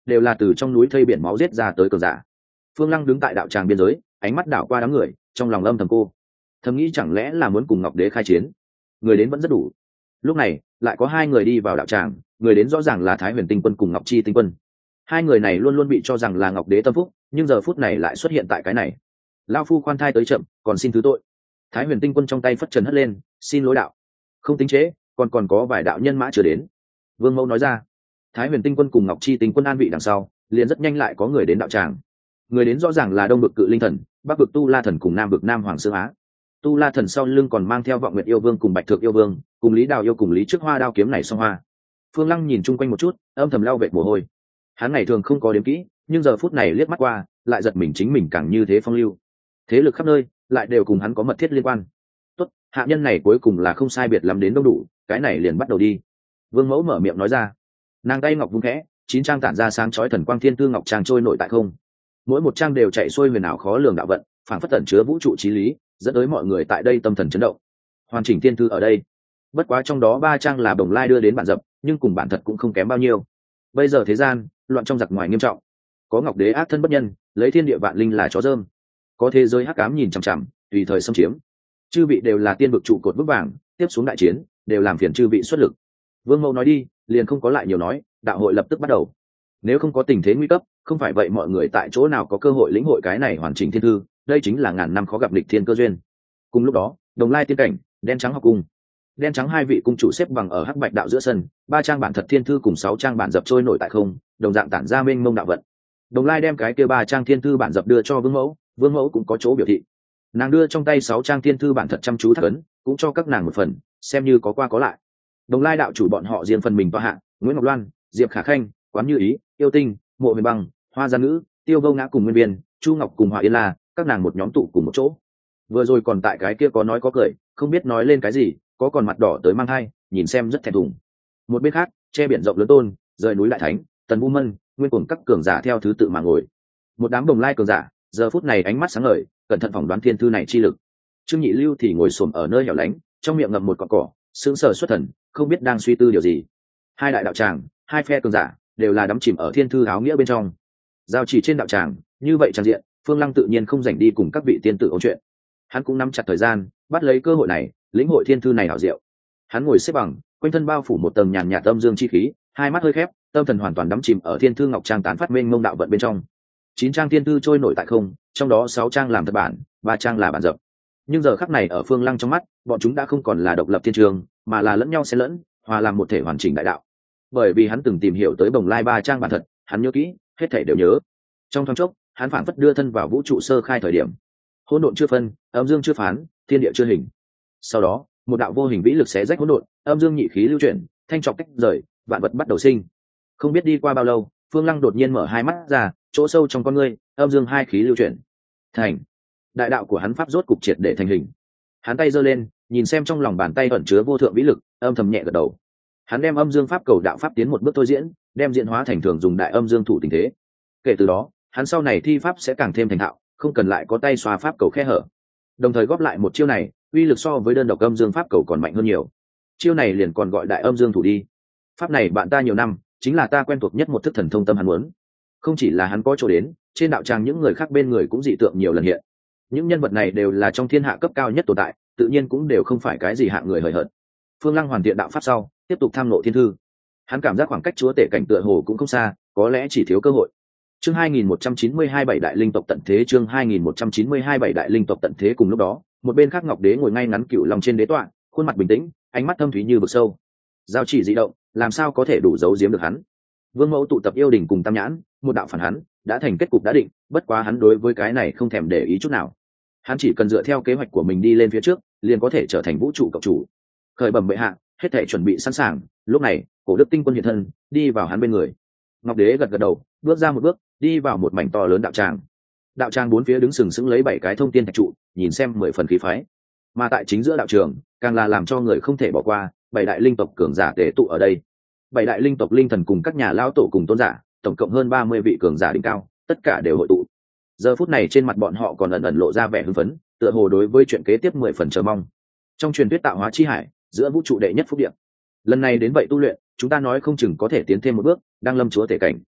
đều là từ trong núi thây biển máu giết ra tới cường giả. Phương Lăng đứng tại đạo tràng biên giới, ánh mắt đảo qua đám người, trong lòng âm thầm cô thầm nghĩ chẳng lẽ là muốn cùng Ngọc Đế khai chiến. Người đến vẫn rất đủ. Lúc này lại có hai người đi vào đạo tràng, người đến rõ ràng là Thái Huyền Tinh Quân cùng Ngọc Chi Tinh Quân. Hai người này luôn luôn bị cho rằng là Ngọc Đế tâm phúc, nhưng giờ phút này lại xuất hiện tại cái này. Lão phu khoan thai tới chậm, còn xin thứ tội. Thái Huyền Tinh Quân trong tay phất trần hất lên, xin lỗi đạo. Không tính chế, còn còn có vài đạo nhân mã chưa đến. Vương Mẫu nói ra. Thái Huyền Tinh Quân cùng Ngọc Chi Tinh Quân an vị đằng sau, liền rất nhanh lại có người đến đạo tràng. Người đến rõ ràng là Đông Vực Cự Linh Thần, Bắc Vực Tu La Thần cùng Nam Vực Nam Hoàng Sương Á. Tu La Thần sau lưng còn mang theo Vọng Nguyệt Yêu Vương cùng Bạch Thược Yêu Vương, cùng Lý Đào Yêu cùng Lý Trước Hoa đao kiếm này song hoa. Phương Lăng nhìn chung quanh một chút, âm thầm lau vệt mồ hôi. Hắn ngày thường không có đếm kỹ, nhưng giờ phút này liếc mắt qua, lại giật mình chính mình càng như thế phong lưu. Thế lực khắp nơi, lại đều cùng hắn có mật thiết liên quan. Tốt, hạ nhân này cuối cùng là không sai biệt lắm đến đông đủ, cái này liền bắt đầu đi. Vương Mẫu mở miệng nói ra. Nàng tay ngọc vung khẽ, chín trang tản ra sáng chói thần quang thiên tư ngọc trang trôi nổi tại không. Mỗi một trang đều chạy xuôi huyền ảo khó lường đạo vận, phảng phất tẩn chứa vũ trụ chí lý, dẫn tới mọi người tại đây tâm thần chấn động. Hoàn chỉnh thiên thư ở đây. Bất quá trong đó ba trang là Đồng Lai đưa đến bản dập, nhưng cùng bản thật cũng không kém bao nhiêu. Bây giờ thế gian loạn trong giặc ngoài nghiêm trọng, có Ngọc Đế ác thân bất nhân, lấy thiên địa vạn linh là chó dơm, có thế giới hắc ám nhìn chằm chằm, tùy thời xâm chiếm. Chư vị đều là tiên vực trụ cột vững vàng, tiếp xuống đại chiến đều làm phiền chư vị xuất lực. Vương Mẫu nói đi, liền không có lại nhiều nói, đạo hội lập tức bắt đầu. Nếu không có tình thế nguy cấp, không phải vậy mọi người tại chỗ nào có cơ hội lĩnh hội cái này hoàn chỉnh thiên thư, đây chính là ngàn năm khó gặp lịch thiên cơ duyên. Cùng lúc đó, Đồng Lai tiên cảnh, đen trắng học cung. Đen trắng hai vị cung chủ xếp bằng ở hắc bạch đạo giữa sân, ba trang bản thật thiên thư cùng sáu trang bản dập trôi nổi tại không, đồng dạng tản ra mênh mông đạo vận. Đồng Lai đem cái kia ba trang thiên thư bản dập đưa cho Vương Mẫu, Vương Mẫu cũng có chỗ biểu thị. Nàng đưa trong tay sáu trang thiên thư bản thật chăm chú thắc ấn, cũng cho các nàng một phần, xem như có qua có lại. Đồng Lai đạo chủ bọn họ riêng phần mình tọa hạ, Nguyễn Ngọc Loan, Diệp Khả Khanh, Quán Như Ý, Yêu Tinh, Mộ Huyền Băng, Hoa Gia Ngữ, Tiêu Vô Ngã cùng Nguyên Viên, Chu Ngọc cùng Hỏa Yên La, các nàng một nhóm tụ cùng một chỗ. Vừa rồi còn tại cái kia có nói có cười, không biết nói lên cái gì, có còn mặt đỏ tới mang hai, nhìn xem rất thẹn thùng. Một bên khác, che biển rộng lớn tôn, rời núi Đại Thánh, Tần Vũ Mân, Nguyên Cuồng các cường giả theo thứ tự mà ngồi. Một đám Đồng Lai cường giả, giờ phút này ánh mắt sáng ngời, cẩn thận phỏng đoán thiên thư này chi lực. Trương Nhị Lưu thì ngồi xổm ở nơi hẻo lánh, trong miệng ngậm một cọng cỏ, sững sờ xuất thần, không biết đang suy tư điều gì. Hai đại đạo tràng, hai phe cường giả, đều là đắm chìm ở thiên thư áo nghĩa bên trong. Giao chỉ trên đạo tràng, như vậy tràn diện, Phương Lăng tự nhiên không rảnh đi cùng các vị tiên tử ôn chuyện. Hắn cũng nắm chặt thời gian, bắt lấy cơ hội này, lĩnh hội thiên thư này ảo diệu. Hắn ngồi xếp bằng, quanh thân bao phủ một tầng nhàn nhạt âm dương chi khí, hai mắt hơi khép, tâm thần hoàn toàn đắm chìm ở thiên thư ngọc trang tán phát mênh mông đạo vận bên trong. Chín trang thiên thư trôi nổi tại không, trong đó sáu trang làm thật bản, ba trang là bản dập. Nhưng giờ khắc này ở Phương Lăng trong mắt, bọn chúng đã không còn là độc lập thiên trường, mà là lẫn nhau xen lẫn, hòa làm một thể hoàn chỉnh đại đạo. Bởi vì hắn từng tìm hiểu tới Bồng Lai ba trang bản thật, hắn nhớ kỹ, hết thảy đều nhớ. Trong thoáng chốc, hắn phảng phất đưa thân vào vũ trụ sơ khai thời điểm. Hỗn độn chưa phân, âm dương chưa phán, thiên địa chưa hình. Sau đó, một đạo vô hình vĩ lực xé rách hỗn độn, âm dương nhị khí lưu chuyển, thanh trọc tách rời, vạn vật bắt đầu sinh. Không biết đi qua bao lâu, Phương Lăng đột nhiên mở hai mắt ra, chỗ sâu trong con ngươi, âm dương hai khí lưu chuyển. Thành. Đại đạo của hắn pháp rốt cục triệt để thành hình. Hắn tay giơ lên, nhìn xem trong lòng bàn tay ẩn chứa vô thượng vĩ lực, âm thầm nhẹ gật đầu. Hắn đem âm dương pháp cầu đạo pháp tiến một bước thôi diễn, đem diễn hóa thành thường dùng đại âm dương thủ tình thế. Kể từ đó, hắn sau này thi pháp sẽ càng thêm thành thạo, không cần lại có tay xóa pháp cầu khe hở. Đồng thời góp lại một chiêu này, uy lực so với đơn độc âm dương pháp cầu còn mạnh hơn nhiều. Chiêu này liền còn gọi đại âm dương thủ đi. Pháp này bạn ta nhiều năm, chính là ta quen thuộc nhất một thức thần thông tâm hắn muốn. Không chỉ là hắn có chỗ đến, trên đạo tràng những người khác bên người cũng dị tượng nhiều lần hiện. Những nhân vật này đều là trong thiên hạ cấp cao nhất tồn tại, tự nhiên cũng đều không phải cái gì hạng người hời hợt. Phương Lăng hoàn thiện đạo pháp sau, tiếp tục tham ngộ thiên thư. Hắn cảm giác khoảng cách chúa tể cảnh tựa hồ cũng không xa, có lẽ chỉ thiếu cơ hội. Chương hai nghìn một trăm chín mươi hai bảy đại linh tộc tận thế, chương hai nghìn một trăm chín mươi hai bảy đại linh tộc tận thế. Cùng lúc đó, một bên khác Ngọc Đế ngồi ngay ngắn cựu long trên đế tọa, khuôn mặt bình tĩnh, ánh mắt thâm thúy như vực sâu. Giao chỉ dị động, làm sao có thể đủ giấu giếm được hắn? Vương Mẫu tụ tập yêu đình cùng Tam Nhãn, một đạo phản hắn, đã thành kết cục đã định, bất quá hắn đối với cái này không thèm để ý chút nào. Hắn chỉ cần dựa theo kế hoạch của mình đi lên phía trước, liền có thể trở thành vũ trụ cộng chủ. Khởi bẩm bệ hạ, hết thể chuẩn bị sẵn sàng. Lúc này, Cổ Đức Tinh Quân hiện thân, đi vào hắn bên người. Ngọc Đế gật gật đầu, bước ra một bước, đi vào một mảnh to lớn đạo tràng. Đạo tràng bốn phía đứng sừng sững lấy bảy cái thông tiên thạch trụ, nhìn xem mười phần khí phái. Mà tại chính giữa đạo trường, càng là làm cho người không thể bỏ qua, bảy đại linh tộc cường giả tề tụ ở đây. Bảy đại linh tộc linh thần cùng các nhà lão tổ cùng tôn giả, tổng cộng hơn ba mươi vị cường giả đỉnh cao, tất cả đều hội tụ. Giờ phút này trên mặt bọn họ còn ẩn ẩn lộ ra vẻ hưng phấn, tựa hồ đối với chuyện kế tiếp mười phần chờ mong. Trong truyền thuyết tạo hóa chi hải, giữa vũ trụ đệ nhất phúc địa. Lần này đến vậy tu luyện, chúng ta nói không chừng có thể tiến thêm một bước, đang lâm chúa tể cảnh.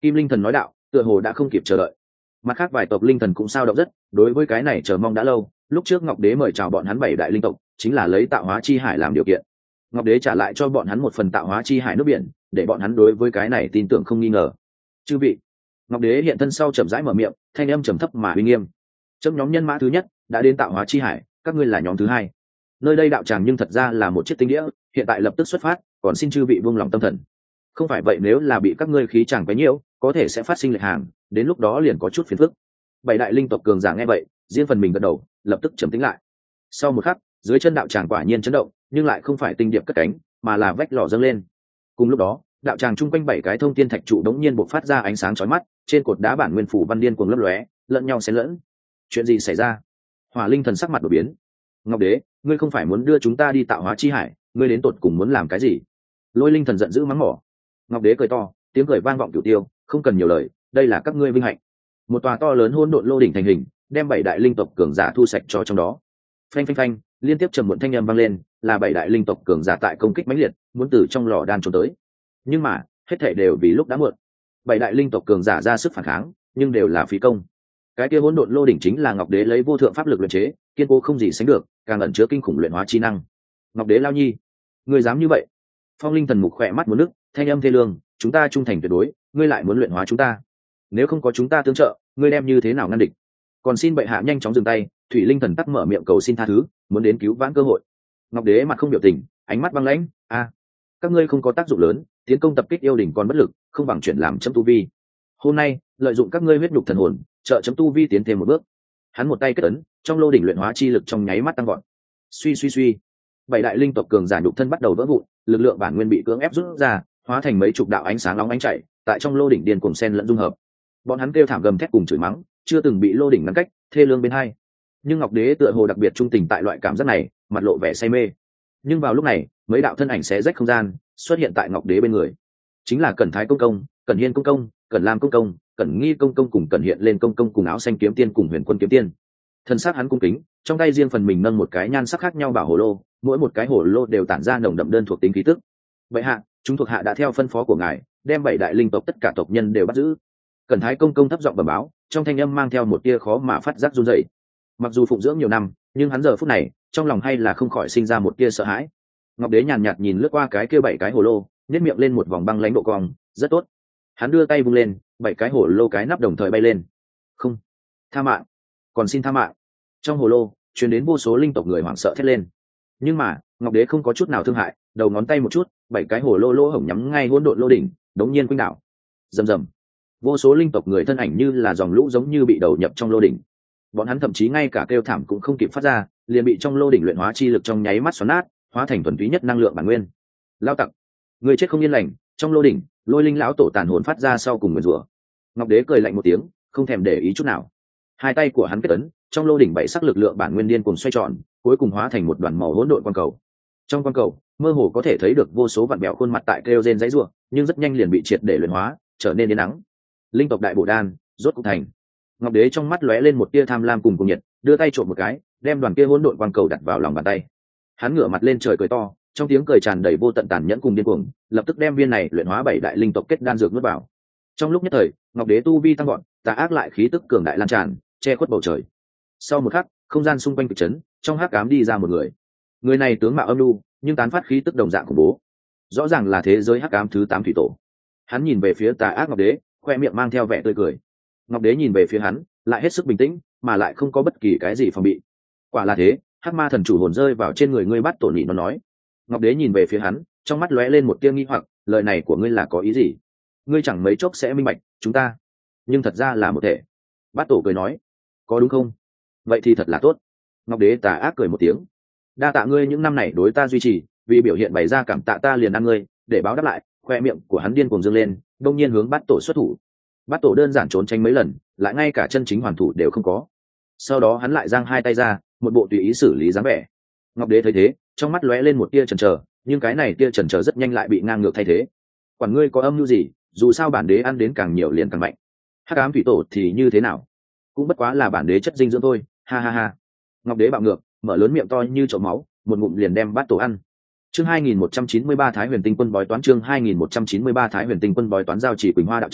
Kim linh thần nói đạo, tựa hồ đã không kịp chờ đợi. Mặt khác vài tộc linh thần cũng sao động rất, đối với cái này chờ mong đã lâu. Lúc trước Ngọc Đế mời chào bọn hắn bảy đại linh tộc, chính là lấy tạo hóa chi hải làm điều kiện. Ngọc Đế trả lại cho bọn hắn một phần tạo hóa chi hải nước biển, để bọn hắn đối với cái này tin tưởng không nghi ngờ. Chư vị, Ngọc Đế hiện thân sau chậm rãi mở miệng, thanh âm trầm thấp mà uy nghiêm. Chấm nhóm nhân mã thứ nhất đã đến tạo hóa chi hải, các ngươi là nhóm thứ hai. Nơi đây đạo tràng nhưng thật ra là một chiếc tinh đĩa, hiện tại lập tức xuất phát, còn xin chư vị buông lòng tâm thần. Không phải vậy nếu là bị các ngươi khí chàng quấy nhiễu, có thể sẽ phát sinh lệch hàng, đến lúc đó liền có chút phiền phức. Bảy đại linh tộc cường giả nghe vậy, riêng phần mình gật đầu, lập tức trầm tĩnh lại. Sau một khắc, dưới chân đạo tràng quả nhiên chấn động, nhưng lại không phải tinh điệp cất cánh, mà là vách lò dâng lên. Cùng lúc đó, đạo tràng trung quanh bảy cái thông thiên thạch trụ đống nhiên bộc phát ra ánh sáng chói mắt, trên cột đá bản nguyên phủ văn điên cuồng lấp lóe, lẫn nhau xen lẫn. Chuyện gì xảy ra? Hỏa linh thần sắc mặt đổi biến. Ngọc Đế, ngươi không phải muốn đưa chúng ta đi tạo hóa chi hải, ngươi đến tột cùng muốn làm cái gì? Lôi linh thần giận dữ mắng mỏ. Ngọc Đế cười to, tiếng cười vang vọng cửu tiêu, không cần nhiều lời, đây là các ngươi vinh hạnh. Một tòa to lớn hỗn độn lô đỉnh thành hình, đem bảy đại linh tộc cường giả thu sạch cho trong đó. Phanh phanh phanh, liên tiếp trầm muộn thanh âm vang lên, là bảy đại linh tộc cường giả tại công kích mãnh liệt, muốn từ trong lò đan trốn tới. Nhưng mà, hết thảy đều vì lúc đã muộn. Bảy đại linh tộc cường giả ra sức phản kháng, nhưng đều là phí công. Cái kia hỗn độn lô đỉnh chính là Ngọc Đế lấy vô thượng pháp lực luyện chế, kiên cố không gì sánh được, càng ẩn chứa kinh khủng luyện hóa chi năng. Ngọc Đế lao nhi, ngươi dám như vậy? Phong linh thần mục khỏe mắt muốn nước, thanh âm thê lương, chúng ta trung thành tuyệt đối, ngươi lại muốn luyện hóa chúng ta? Nếu không có chúng ta tương trợ, ngươi đem như thế nào ngăn địch? Còn xin bệ hạ nhanh chóng dừng tay. Thủy linh thần tắc mở miệng cầu xin tha thứ, muốn đến cứu vãn cơ hội. Ngọc Đế mặt không biểu tình, ánh mắt băng lãnh, a, các ngươi không có tác dụng lớn, tiến công tập kích yêu đỉnh còn bất lực, không bằng chuyển làm chấm tu vi. Hôm nay lợi dụng các ngươi huyết nhục thần hồn, trợ chấm tu vi tiến thêm một bước. Hắn một tay kết ấn, trong lô đỉnh luyện hóa chi lực trong nháy mắt tăng gọn. Suy suy suy, bảy đại linh tộc cường giả nhục thân bắt đầu vỡ vụn, lực lượng bản nguyên bị cưỡng ép rút ra, hóa thành mấy chục đạo ánh sáng nóng ánh chạy, tại trong lô đỉnh điên cuồng xen lẫn dung hợp. Bọn hắn kêu thảm gầm thét cùng chửi mắng, chưa từng bị lô đỉnh ngăn cách, thê lương bên hai. Nhưng Ngọc Đế tựa hồ đặc biệt trung tình tại loại cảm giác này, mặt lộ vẻ say mê. Nhưng vào lúc này, mấy đạo thân ảnh xé rách không gian, xuất hiện tại Ngọc Đế bên người. Chính là Cẩn Thái công công, Cẩn Hiên công công, Cẩn Lam công công, Cẩn Nghi công công cùng Cẩn Hiện lên công công cùng áo xanh kiếm tiên cùng Huyền Quân kiếm tiên. Thân xác hắn cung kính, trong tay riêng phần mình nâng một cái nhan sắc khác nhau bảo hồ lô, mỗi một cái hồ lô đều tản ra nồng đậm đơn thuộc tính khí tức. Vậy hạ, chúng thuộc hạ đã theo phân phó của ngài, đem bảy đại linh tộc tất cả tộc nhân đều bắt giữ. Cẩn Thái công công thấp giọng bẩm báo, trong thanh âm mang theo một tia khó mà phát giác run rẩy. Mặc dù phụng dưỡng nhiều năm, nhưng hắn giờ phút này, trong lòng hay là không khỏi sinh ra một tia sợ hãi. Ngọc Đế nhàn nhạt nhìn lướt qua cái kia bảy cái hồ lô, nhếch miệng lên một vòng băng lãnh độ cong, rất tốt. Hắn đưa tay vung lên, bảy cái hồ lô cái nắp đồng thời bay lên. Không, tha mạng, còn xin tha mạng. Trong hồ lô truyền đến vô số linh tộc người hoảng sợ thét lên. Nhưng mà Ngọc Đế không có chút nào thương hại, đầu ngón tay một chút, bảy cái hồ lô lỗ hổng nhắm ngay hỗn độn lô đỉnh, đống nhiên quanh đảo. Rầm rầm, vô số linh tộc người thân ảnh như là dòng lũ giống như bị đầu nhập trong lô đỉnh. Bọn hắn thậm chí ngay cả kêu thảm cũng không kịp phát ra, liền bị trong lô đỉnh luyện hóa chi lực trong nháy mắt xoắn nát, hóa thành thuần túy nhất năng lượng bản nguyên. Lao tặc, người chết không yên lành. Trong lô đỉnh, Lôi Linh lão tổ tàn hồn phát ra sau cùng nguyền rủa. Ngọc Đế cười lạnh một tiếng, không thèm để ý chút nào. Hai tay của hắn kết ấn, trong lô đỉnh bảy sắc lực lượng bản nguyên điên cuồng xoay tròn, cuối cùng hóa thành một đoàn màu hỗn độn quang cầu. Trong quang cầu, mơ hồ có thể thấy được vô số vạn bèo khuôn mặt tại kêu rên dãy rủa, nhưng rất nhanh liền bị triệt để luyện hóa, trở nên đến nắng. Linh tộc đại bổ đan, rốt cục thành. Ngọc Đế trong mắt lóe lên một tia tham lam cùng cùng nhiệt, đưa tay trộm một cái, đem đoàn kia hỗn độn quang cầu đặt vào lòng bàn tay. Hắn ngửa mặt lên trời cười to, trong tiếng cười tràn đầy vô tận tàn nhẫn cùng điên cuồng, lập tức đem viên này luyện hóa bảy đại linh tộc kết đan dược nuốt vào. Trong lúc nhất thời, Ngọc Đế tu vi tăng gọn, tà ác lại khí tức cường đại lan tràn, che khuất bầu trời. Sau một khắc, không gian xung quanh kịch chấn, trong hắc ám đi ra một người. Người này tướng mạo âm nhu, nhưng tán phát khí tức đồng dạng khủng bố. Rõ ràng là thế giới hắc ám thứ tám thủy tổ. Hắn nhìn về phía tà ác Ngọc Đế, khoe miệng mang theo vẻ tươi cười. Ngọc Đế nhìn về phía hắn, lại hết sức bình tĩnh, mà lại không có bất kỳ cái gì phòng bị. Quả là thế, hắc ma thần chủ hồn rơi vào trên người ngươi bắt tổ nhị nó nói. Ngọc Đế nhìn về phía hắn, trong mắt lóe lên một tia nghi hoặc, lời này của ngươi là có ý gì? Ngươi chẳng mấy chốc sẽ minh bạch, chúng ta, nhưng thật ra là một thể. Bát tổ cười nói, có đúng không? Vậy thì thật là tốt. Ngọc Đế tà ác cười một tiếng, đa tạ ngươi những năm này đối ta duy trì, vì biểu hiện bày ra cảm tạ ta liền ăn ngươi, để báo đáp lại. Khoe miệng của hắn điên cuồng dương lên, đông nhiên hướng Bát tổ xuất thủ. Bát tổ đơn giản trốn tránh mấy lần, lại ngay cả chân chính hoàn thủ đều không có. Sau đó hắn lại giang hai tay ra, một bộ tùy ý xử lý dáng vẻ. Ngọc Đế thấy thế, trong mắt lóe lên một tia chần chờ, nhưng cái này tia chần chờ rất nhanh lại bị ngang ngược thay thế. Quản ngươi có âm mưu gì, dù sao bản đế ăn đến càng nhiều liền càng mạnh. Hắc ám thủy tổ thì như thế nào, cũng bất quá là bản đế chất dinh dưỡng thôi, ha ha ha. Ngọc Đế bạo ngược, mở lớn miệng to như chậu máu, một ngụm liền đem Bát tổ ăn. Chương hai nghìn một trăm chín mươi ba Thái Huyền Tinh Quân bói toán chương hai nghìn một trăm chín mươi ba Thái Huyền Tinh Quân bói toán giao chỉ Quỳnh Hoa đạo tràng,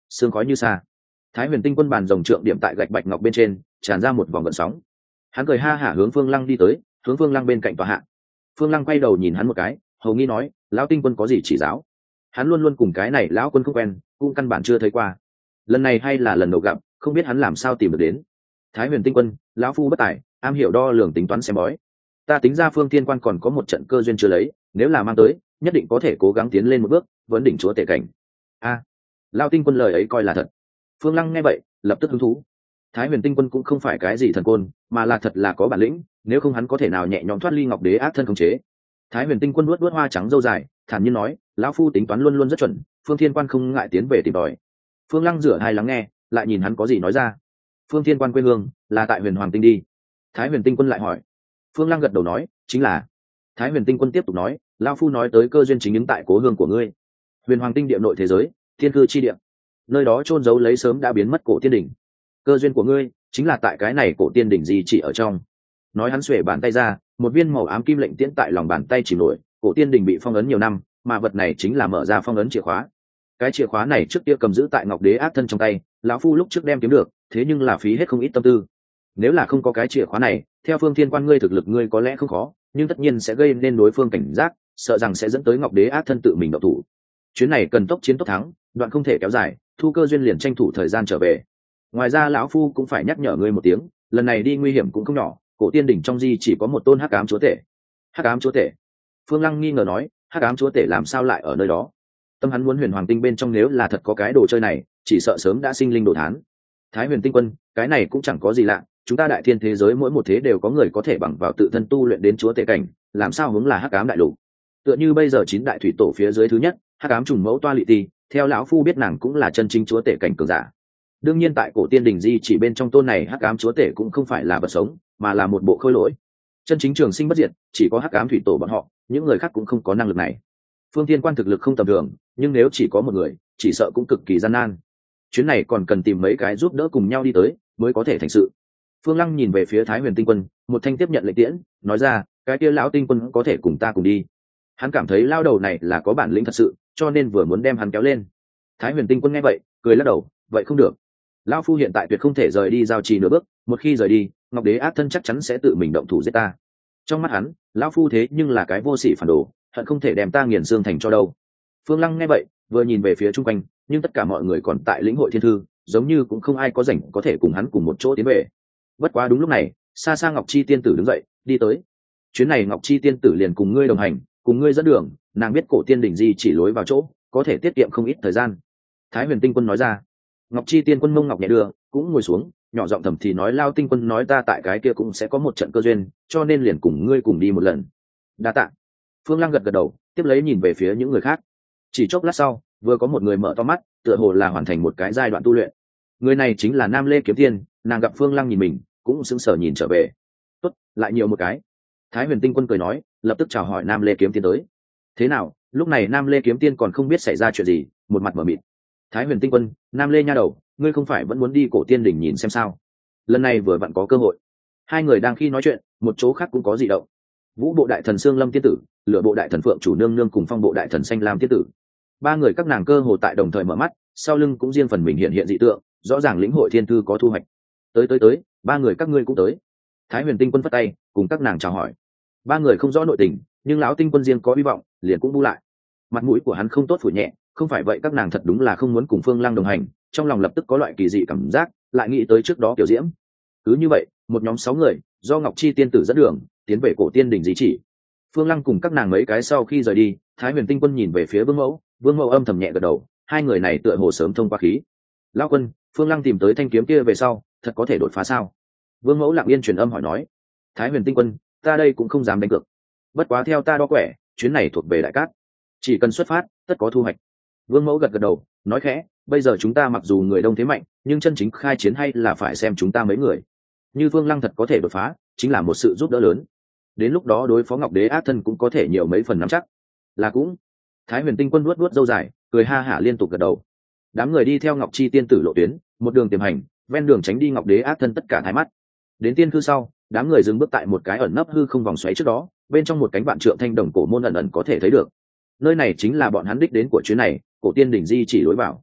sương khói như xa. Thái Huyền Tinh Quân bàn rồng trượng điểm tại gạch bạch ngọc bên trên, tràn ra một vòng gợn sóng. Hắn cười ha hả hướng Phương Lăng đi tới, hướng Phương Lăng bên cạnh tòa hạ. Phương Lăng quay đầu nhìn hắn một cái, hầu nghi nói, lão Tinh Quân có gì chỉ giáo? Hắn luôn luôn cùng cái này lão quân không quen, cũng căn bản chưa thấy qua. Lần này hay là lần đầu gặp, không biết hắn làm sao tìm được đến. Thái Huyền Tinh Quân, lão phu bất tài, am hiểu đo lường tính toán xem bói. Ta tính ra Phương Thiên Quan còn có một trận cơ duyên chưa lấy, nếu là mang tới, nhất định có thể cố gắng tiến lên một bước, vấn đỉnh chúa tể cảnh. A, à, lão Tinh Quân lời ấy coi là thật. Phương Lăng nghe vậy, lập tức hứng thú. Thái Huyền Tinh Quân cũng không phải cái gì thần côn, mà là thật là có bản lĩnh, nếu không hắn có thể nào nhẹ nhõm thoát ly Ngọc Đế ác thân khống chế. Thái Huyền Tinh Quân nuốt nuốt hoa trắng râu dài, thản nhiên nói, lão phu tính toán luôn luôn rất chuẩn, Phương Thiên Quan không ngại tiến về tìm tòi. Phương Lăng rửa hai lắng nghe, lại nhìn hắn có gì nói ra. Phương Thiên Quan quê hương là tại Huyền Hoàng Tinh đi. Thái Huyền Tinh Quân lại hỏi. Phương Lăng gật đầu nói, chính là. Thái Huyền Tinh Quân tiếp tục nói, lão phu nói tới cơ duyên chính ứng tại cố hương của ngươi, Huyền Hoàng Tinh địa nội thế giới, thiên cư chi địa, nơi đó chôn giấu lấy sớm đã biến mất cổ tiên đỉnh. Cơ duyên của ngươi chính là tại cái này cổ tiên đỉnh gì chỉ ở trong. Nói hắn xuề bàn tay ra, một viên màu ám kim lệnh tiễn tại lòng bàn tay chìm nổi, cổ tiên đỉnh bị phong ấn nhiều năm, mà vật này chính là mở ra phong ấn chìa khóa. Cái chìa khóa này trước kia cầm giữ tại Ngọc Đế ác thân trong tay, lão phu lúc trước đem kiếm được, thế nhưng là phí hết không ít tâm tư. Nếu là không có cái chìa khóa này, theo Phương Thiên Quan ngươi thực lực ngươi có lẽ không khó, nhưng tất nhiên sẽ gây nên đối phương cảnh giác, sợ rằng sẽ dẫn tới Ngọc Đế ác thân tự mình động thủ. Chuyến này cần tốc chiến tốc thắng, đoạn không thể kéo dài, thu cơ duyên liền tranh thủ thời gian trở về. Ngoài ra lão phu cũng phải nhắc nhở ngươi một tiếng, lần này đi nguy hiểm cũng không nhỏ, cổ tiên đỉnh trong di chỉ có một tôn hắc ám chúa tể. Hắc ám chúa tể? Phương Lăng nghi ngờ nói, hắc ám chúa tể làm sao lại ở nơi đó? Tâm hắn muốn Huyền Hoàng Tinh bên trong nếu là thật có cái đồ chơi này, chỉ sợ sớm đã sinh linh đồ thán. Thái Huyền Tinh Quân, cái này cũng chẳng có gì lạ, chúng ta đại thiên thế giới mỗi một thế đều có người có thể bằng vào tự thân tu luyện đến chúa tể cảnh, làm sao hướng là hắc ám đại lục? Tựa như bây giờ chín đại thủy tổ phía dưới thứ nhất, hắc ám trùng mẫu Toa Lị Ti, theo lão phu biết nàng cũng là chân chính chúa tể cảnh cường giả. Đương nhiên tại cổ tiên đình di chỉ bên trong tôn này hắc ám chúa tể cũng không phải là vật sống, mà là một bộ khôi lỗi. Chân chính trường sinh bất diệt, chỉ có hắc ám thủy tổ bọn họ, những người khác cũng không có năng lực này. Phương Thiên Quan thực lực không tầm thường, nhưng nếu chỉ có một người, chỉ sợ cũng cực kỳ gian nan. Chuyến này còn cần tìm mấy cái giúp đỡ cùng nhau đi tới, mới có thể thành sự. Phương Lăng nhìn về phía Thái Huyền Tinh Quân, một thanh tiếp nhận lệnh tiễn, nói ra, cái kia lão tinh quân có thể cùng ta cùng đi. Hắn cảm thấy lao đầu này là có bản lĩnh thật sự, cho nên vừa muốn đem hắn kéo lên. Thái Huyền Tinh Quân nghe vậy, cười lắc đầu, vậy không được. Lão phu hiện tại tuyệt không thể rời đi giao trì nửa bước, một khi rời đi, Ngọc Đế ác thân chắc chắn sẽ tự mình động thủ giết ta. Trong mắt hắn, lão phu thế nhưng là cái vô sỉ phản đồ, hận không thể đem ta nghiền xương thành cho đâu. Phương Lăng nghe vậy, vừa nhìn về phía chung quanh, nhưng tất cả mọi người còn tại lĩnh hội thiên thư, giống như cũng không ai có rảnh có thể cùng hắn cùng một chỗ tiến về. Bất quá đúng lúc này, xa xa Ngọc Chi tiên tử đứng dậy, đi tới. Chuyến này Ngọc Chi tiên tử liền cùng ngươi đồng hành, cùng ngươi dẫn đường, nàng biết cổ tiên đỉnh di chỉ lối vào chỗ, có thể tiết kiệm không ít thời gian. Thái Huyền Tinh Quân nói ra. Ngọc Chi tiên quân mông ngọc nhẹ đưa, cũng ngồi xuống, nhỏ giọng thầm thì nói, lao tinh quân nói ta tại cái kia cũng sẽ có một trận cơ duyên, cho nên liền cùng ngươi cùng đi một lần. Đa tạ. Phương Lăng gật gật đầu, tiếp lấy nhìn về phía những người khác. Chỉ chốc lát sau, vừa có một người mở to mắt, tựa hồ là hoàn thành một cái giai đoạn tu luyện. Người này chính là Nam Lê Kiếm Tiên, nàng gặp Phương Lăng nhìn mình, cũng sững sờ nhìn trở về. Tốt, lại nhiều một cái. Thái Huyền Tinh Quân cười nói, lập tức chào hỏi Nam Lê Kiếm Tiên tới. Thế nào, lúc này Nam Lê Kiếm Tiên còn không biết xảy ra chuyện gì, một mặt mở mịt. Thái Huyền Tinh Quân, Nam Lê nha đầu, ngươi không phải vẫn muốn đi cổ tiên đỉnh nhìn xem sao? Lần này vừa vặn có cơ hội. Hai người đang khi nói chuyện, một chỗ khác cũng có dị động. Vũ bộ đại thần Sương Lâm tiên tử, Lửa bộ đại thần Phượng chủ nương nương cùng Phong bộ đại thần Xanh Lam tiên tử. Ba người các nàng cơ hồ tại đồng thời mở mắt, sau lưng cũng riêng phần mình hiện hiện dị tượng, rõ ràng lĩnh hội thiên thư có thu hoạch. Tới tới tới, ba người các ngươi cũng tới. Thái Huyền Tinh Quân phất tay, cùng các nàng chào hỏi. Ba người không rõ nội tình, nhưng lão tinh quân riêng có hy vọng, liền cũng bu lại. Mặt mũi của hắn không tốt phủ nhẹ, không phải vậy các nàng thật đúng là không muốn cùng Phương Lăng đồng hành, trong lòng lập tức có loại kỳ dị cảm giác, lại nghĩ tới trước đó Tiểu Diễm. Cứ như vậy, một nhóm sáu người, do Ngọc Chi tiên tử dẫn đường, tiến về cổ tiên đỉnh di chỉ. Phương Lăng cùng các nàng mấy cái sau khi rời đi, Thái Huyền Tinh Quân nhìn về phía Vương Mẫu, Vương Mẫu âm thầm nhẹ gật đầu, hai người này tựa hồ sớm thông qua khí. Lão quân, Phương Lăng tìm tới thanh kiếm kia về sau, thật có thể đột phá sao? Vương Mẫu lặng yên truyền âm hỏi nói. Thái Huyền Tinh Quân, ta đây cũng không dám đánh cược. Bất quá theo ta đo quẻ, chuyến này thuộc về đại cát, chỉ cần xuất phát, tất có thu hoạch. Vương Mẫu gật gật đầu, nói khẽ, bây giờ chúng ta mặc dù người đông thế mạnh, nhưng chân chính khai chiến hay là phải xem chúng ta mấy người. Như Phương Lăng thật có thể đột phá, chính là một sự giúp đỡ lớn. Đến lúc đó đối phó Ngọc Đế ác thân cũng có thể nhiều mấy phần nắm chắc. Là cũng. Thái Huyền Tinh Quân vuốt vuốt râu dài, cười ha hả liên tục gật đầu. Đám người đi theo Ngọc Chi tiên tử lộ tuyến, một đường tiềm hành, ven đường tránh đi Ngọc Đế ác thân tất cả thái mắt. Đến tiên cư sau, đám người dừng bước tại một cái ẩn nấp hư không vòng xoáy trước đó, bên trong một cánh vạn trượng thanh đồng cổ môn ẩn ẩn có thể thấy được. Nơi này chính là bọn hắn đích đến của chuyến này, cổ tiên đỉnh di chỉ lối vào.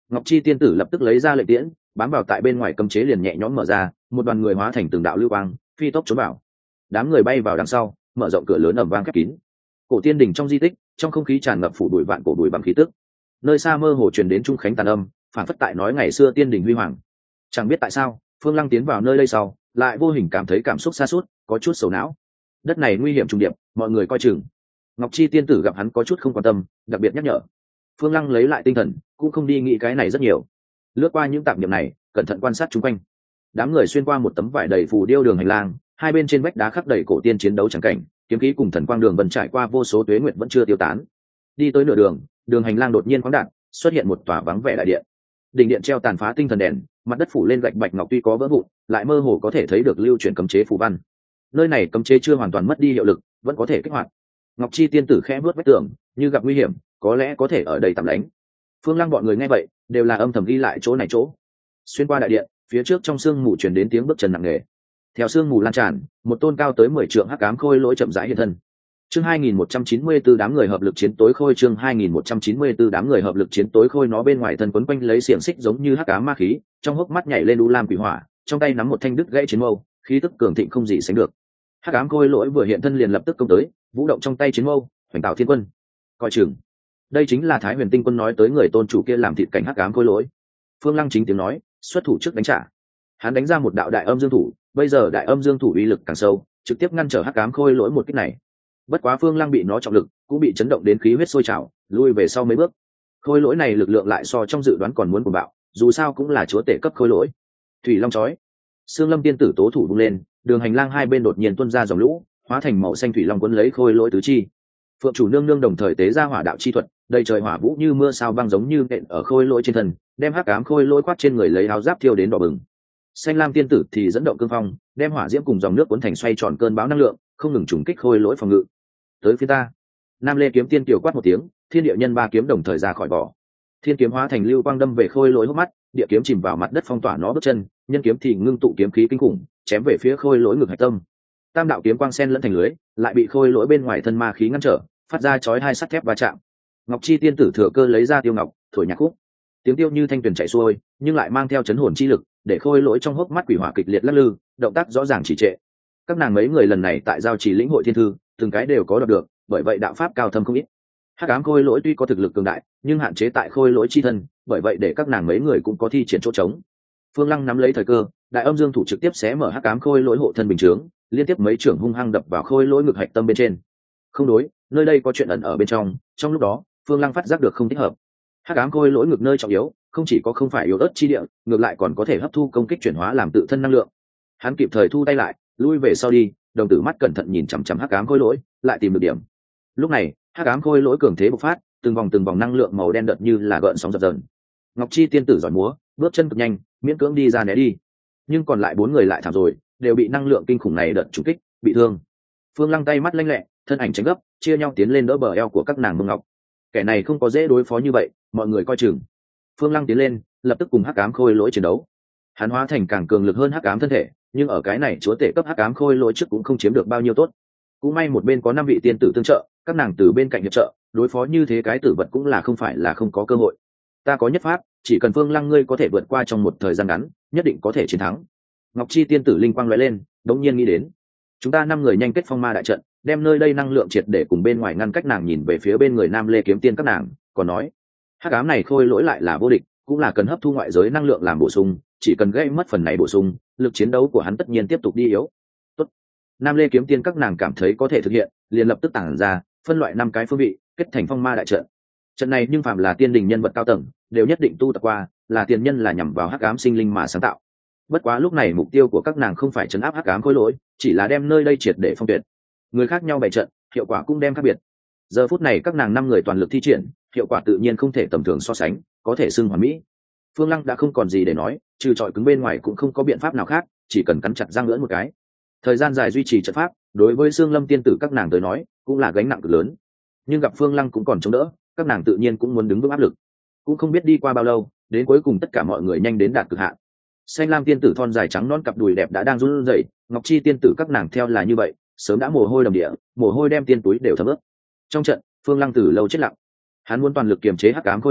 Ngọc Chi tiên tử lập tức lấy ra lệnh tiễn, bám vào tại bên ngoài cấm chế liền nhẹ nhõm mở ra, một đoàn người hóa thành từng đạo lưu quang phi tốc trốn vào. Đám người bay vào đằng sau, mở rộng cửa lớn ầm vang khép kín. Cổ tiên đỉnh trong di tích, trong không khí tràn ngập phủ bụi vạn cổ bụi bằng khí tức. Nơi xa mơ hồ truyền đến trung khánh tàn âm, phản phất tại nói ngày xưa tiên đỉnh huy hoàng. Chẳng biết tại sao, Phương Lăng tiến vào nơi đây sau, lại vô hình cảm thấy cảm xúc xa suốt, có chút sầu não. Đất này nguy hiểm trùng điệp, mọi người coi chừng. Ngọc Chi tiên tử gặp hắn có chút không quan tâm, đặc biệt nhắc nhở. Phương Lăng lấy lại tinh thần, cũng không đi nghĩ cái này rất nhiều. Lướt qua những tạp niệm này, cẩn thận quan sát chung quanh. Đám người xuyên qua một tấm vải đầy phù điêu đường hành lang, hai bên trên vách đá khắc đầy cổ tiên chiến đấu chẳng cảnh, kiếm khí cùng thần quang đường vân trải qua vô số tuế nguyệt vẫn chưa tiêu tán. Đi tới nửa đường, đường hành lang đột nhiên khoáng đạt, xuất hiện một tòa vắng vẻ đại điện. Đỉnh điện treo tàn phá tinh thần đèn, mặt đất phủ lên gạch bạch ngọc tuy có vỡ vụn, lại mơ hồ có thể thấy được lưu chuyển cấm chế phù văn. Nơi này cấm chế chưa hoàn toàn mất đi hiệu lực, vẫn có thể kích hoạt. Ngọc Chi tiên tử khẽ bước vách tường, như gặp nguy hiểm, có lẽ có thể ở đây tạm lánh. Phương Lăng bọn người nghe vậy, đều là âm thầm ghi lại chỗ này chỗ. Xuyên qua đại điện, phía trước trong sương mù truyền đến tiếng bước chân nặng nề. Theo sương mù lan tràn, một tôn cao tới mười trượng hắc ám khôi lỗi chậm rãi hiện thân. Chương hai nghìn một trăm chín mươi tư đám người hợp lực chiến tối khôi chương hai nghìn một trăm chín mươi tư đám người hợp lực chiến tối khôi nó bên ngoài thân quấn quanh lấy xiềng xích giống như hắc ám ma khí, trong hốc mắt nhảy lên u lam quỷ hỏa, trong tay nắm một thanh đứt gãy chiến mâu, khí tức cường thịnh không gì sánh được. Hắc ám khôi lỗi vừa hiện thân liền lập tức công tới, vũ động trong tay chiến mâu, hoành tạo thiên quân. Coi chừng. Đây chính là Thái Huyền Tinh Quân nói tới người tôn chủ kia làm thịt cảnh hắc ám khôi lỗi. Phương Lăng chính tiếng nói, xuất thủ trước đánh trả. Hắn đánh ra một đạo đại âm dương thủ, bây giờ đại âm dương thủ uy lực càng sâu, trực tiếp ngăn trở hắc ám khôi lỗi một kích này. Bất quá Phương Lăng bị nó trọng lực, cũng bị chấn động đến khí huyết sôi trào, lui về sau mấy bước. Khôi lỗi này lực lượng lại so trong dự đoán còn muốn cuồng bạo, dù sao cũng là chúa tể cấp khôi lỗi. Thủy Long chói. Sương Lâm tiên tử tố thủ vung lên, đường hành lang hai bên đột nhiên tuôn ra dòng lũ, hóa thành màu xanh thủy long cuốn lấy khôi lỗi tứ chi. Phượng chủ nương nương đồng thời tế ra hỏa đạo chi thuật, đầy trời hỏa vũ như mưa sao băng giống như nện ở khôi lỗi trên thân, đem hắc ám khôi lỗi quát trên người lấy áo giáp thiêu đến đỏ bừng. Xanh lam tiên tử thì dẫn động cương phong, đem hỏa diễm cùng dòng nước cuốn thành xoay tròn cơn bão năng lượng, không ngừng trùng kích khôi lỗi phòng ngự. Tới phía ta. Nam Lê kiếm tiên tiểu quát một tiếng, thiên địa nhân ba kiếm đồng thời ra khỏi vỏ. Thiên kiếm hóa thành lưu quang đâm về khôi lỗi hốc mắt, địa kiếm chìm vào mặt đất phong tỏa nó bước chân, nhân kiếm thì ngưng tụ kiếm khí kinh khủng, chém về phía khôi lỗi ngực hạch tâm. Tam đạo kiếm quang sen lẫn thành lưới, lại bị khôi lỗi bên ngoài thân ma khí ngăn trở, phát ra chói hai sắt thép va chạm. Ngọc Chi tiên tử thừa cơ lấy ra tiêu ngọc, thổi nhạc khúc. Tiếng tiêu như thanh tuyền chảy xuôi, nhưng lại mang theo chấn hồn chi lực, để khôi lỗi trong hốc mắt quỷ hỏa kịch liệt lắc lư, động tác rõ ràng chỉ trệ. Các nàng mấy người lần này tại giao trì lĩnh hội thiên thư, từng cái đều có đoạt được, bởi vậy đạo pháp cao thâm không ít. Hắc ám khôi lỗi tuy có thực lực cường đại, nhưng hạn chế tại khôi lỗi chi thân, bởi vậy để các nàng mấy người cũng có thi triển chỗ trống. Phương Lăng nắm lấy thời cơ, đại âm dương thủ trực tiếp xé mở hắc ám khôi lỗi hộ thân bình chướng, liên tiếp mấy trưởng hung hăng đập vào khôi lỗi ngực hạch tâm bên trên. Không đối, nơi đây có chuyện ẩn ở bên trong. Trong lúc đó, Phương Lăng phát giác được không thích hợp. Hắc ám khôi lỗi ngực nơi trọng yếu, không chỉ có không phải yếu ớt chi địa, ngược lại còn có thể hấp thu công kích chuyển hóa làm tự thân năng lượng. Hắn kịp thời thu tay lại, lui về sau đi, đồng tử mắt cẩn thận nhìn chằm chằm hắc ám khôi lỗi, lại tìm được điểm. Lúc này, hắc ám khôi lỗi cường thế bộc phát, từng vòng từng vòng năng lượng màu đen đợt như là gợn sóng dập dờn. Ngọc Chi tiên tử giỏi múa, bước chân cực nhanh, miễn cưỡng đi ra né đi. Nhưng còn lại bốn người lại thảm rồi, đều bị năng lượng kinh khủng này đợt trúng kích, bị thương. Phương Lăng tay mắt lanh lẹ, thân ảnh tránh gấp, chia nhau tiến lên đỡ bờ eo của các nàng mông ngọc. Kẻ này không có dễ đối phó như vậy, mọi người coi chừng. Phương Lăng tiến lên, lập tức cùng hắc ám khôi lỗi chiến đấu. Hắn hóa thành càng cường lực hơn hắc ám thân thể, nhưng ở cái này chúa tể cấp hắc ám khôi lỗi trước cũng không chiếm được bao nhiêu tốt. Cũng may một bên có năm vị tiên tử tương trợ, các nàng từ bên cạnh hiệp trợ, đối phó như thế cái tử vật cũng là không phải là không có cơ hội. Ta có nhất pháp, chỉ cần Phương Lăng ngươi có thể vượt qua trong một thời gian ngắn, nhất định có thể chiến thắng. Ngọc Chi tiên tử linh quang lóe lên, đống nhiên nghĩ đến, chúng ta năm người nhanh kết phong ma đại trận, đem nơi đây năng lượng triệt để cùng bên ngoài ngăn cách. Nàng nhìn về phía bên người Nam Lê kiếm tiên các nàng, còn nói, hắc ám này khôi lỗi lại là vô địch, cũng là cần hấp thu ngoại giới năng lượng làm bổ sung, chỉ cần gây mất phần này bổ sung, lực chiến đấu của hắn tất nhiên tiếp tục đi yếu. Tốt. Nam Lê kiếm tiên các nàng cảm thấy có thể thực hiện, liền lập tức tản ra, phân loại năm cái phương vị, kết thành phong ma đại trận. Trận này nhưng phàm là tiên đình nhân vật cao tầng, đều nhất định tu tập qua, là tiền nhân là nhằm vào hắc ám sinh linh mà sáng tạo. Bất quá lúc này mục tiêu của các nàng không phải trấn áp hắc ám khôi lỗi, chỉ là đem nơi đây triệt để phong tuyệt. Người khác nhau bày trận, hiệu quả cũng đem khác biệt. Giờ phút này các nàng năm người toàn lực thi triển, hiệu quả tự nhiên không thể tầm thường so sánh, có thể xưng hoàn mỹ. Phương Lăng đã không còn gì để nói, trừ trọi cứng bên ngoài cũng không có biện pháp nào khác, chỉ cần cắn chặt răng lưỡn một cái. Thời gian dài duy trì trận pháp, đối với Sương Lâm tiên tử các nàng tới nói, cũng là gánh nặng cực lớn. Nhưng gặp Phương Lăng cũng còn chống đỡ, các nàng tự nhiên cũng muốn đứng vững áp lực. Cũng không biết đi qua bao lâu, đến cuối cùng tất cả mọi người nhanh đến đạt cực hạn. Xanh lam tiên tử thon dài trắng non cặp đùi đẹp đã đang run rẩy, Ngọc Chi tiên tử các nàng theo là như vậy, sớm đã mồ hôi đầm địa, mồ hôi đem tiên túi đều thấm ướt. Trong trận, Phương Lăng từ lâu chết lặng. Hắn muốn toàn lực kiềm chế hắc ám khôi lỗi,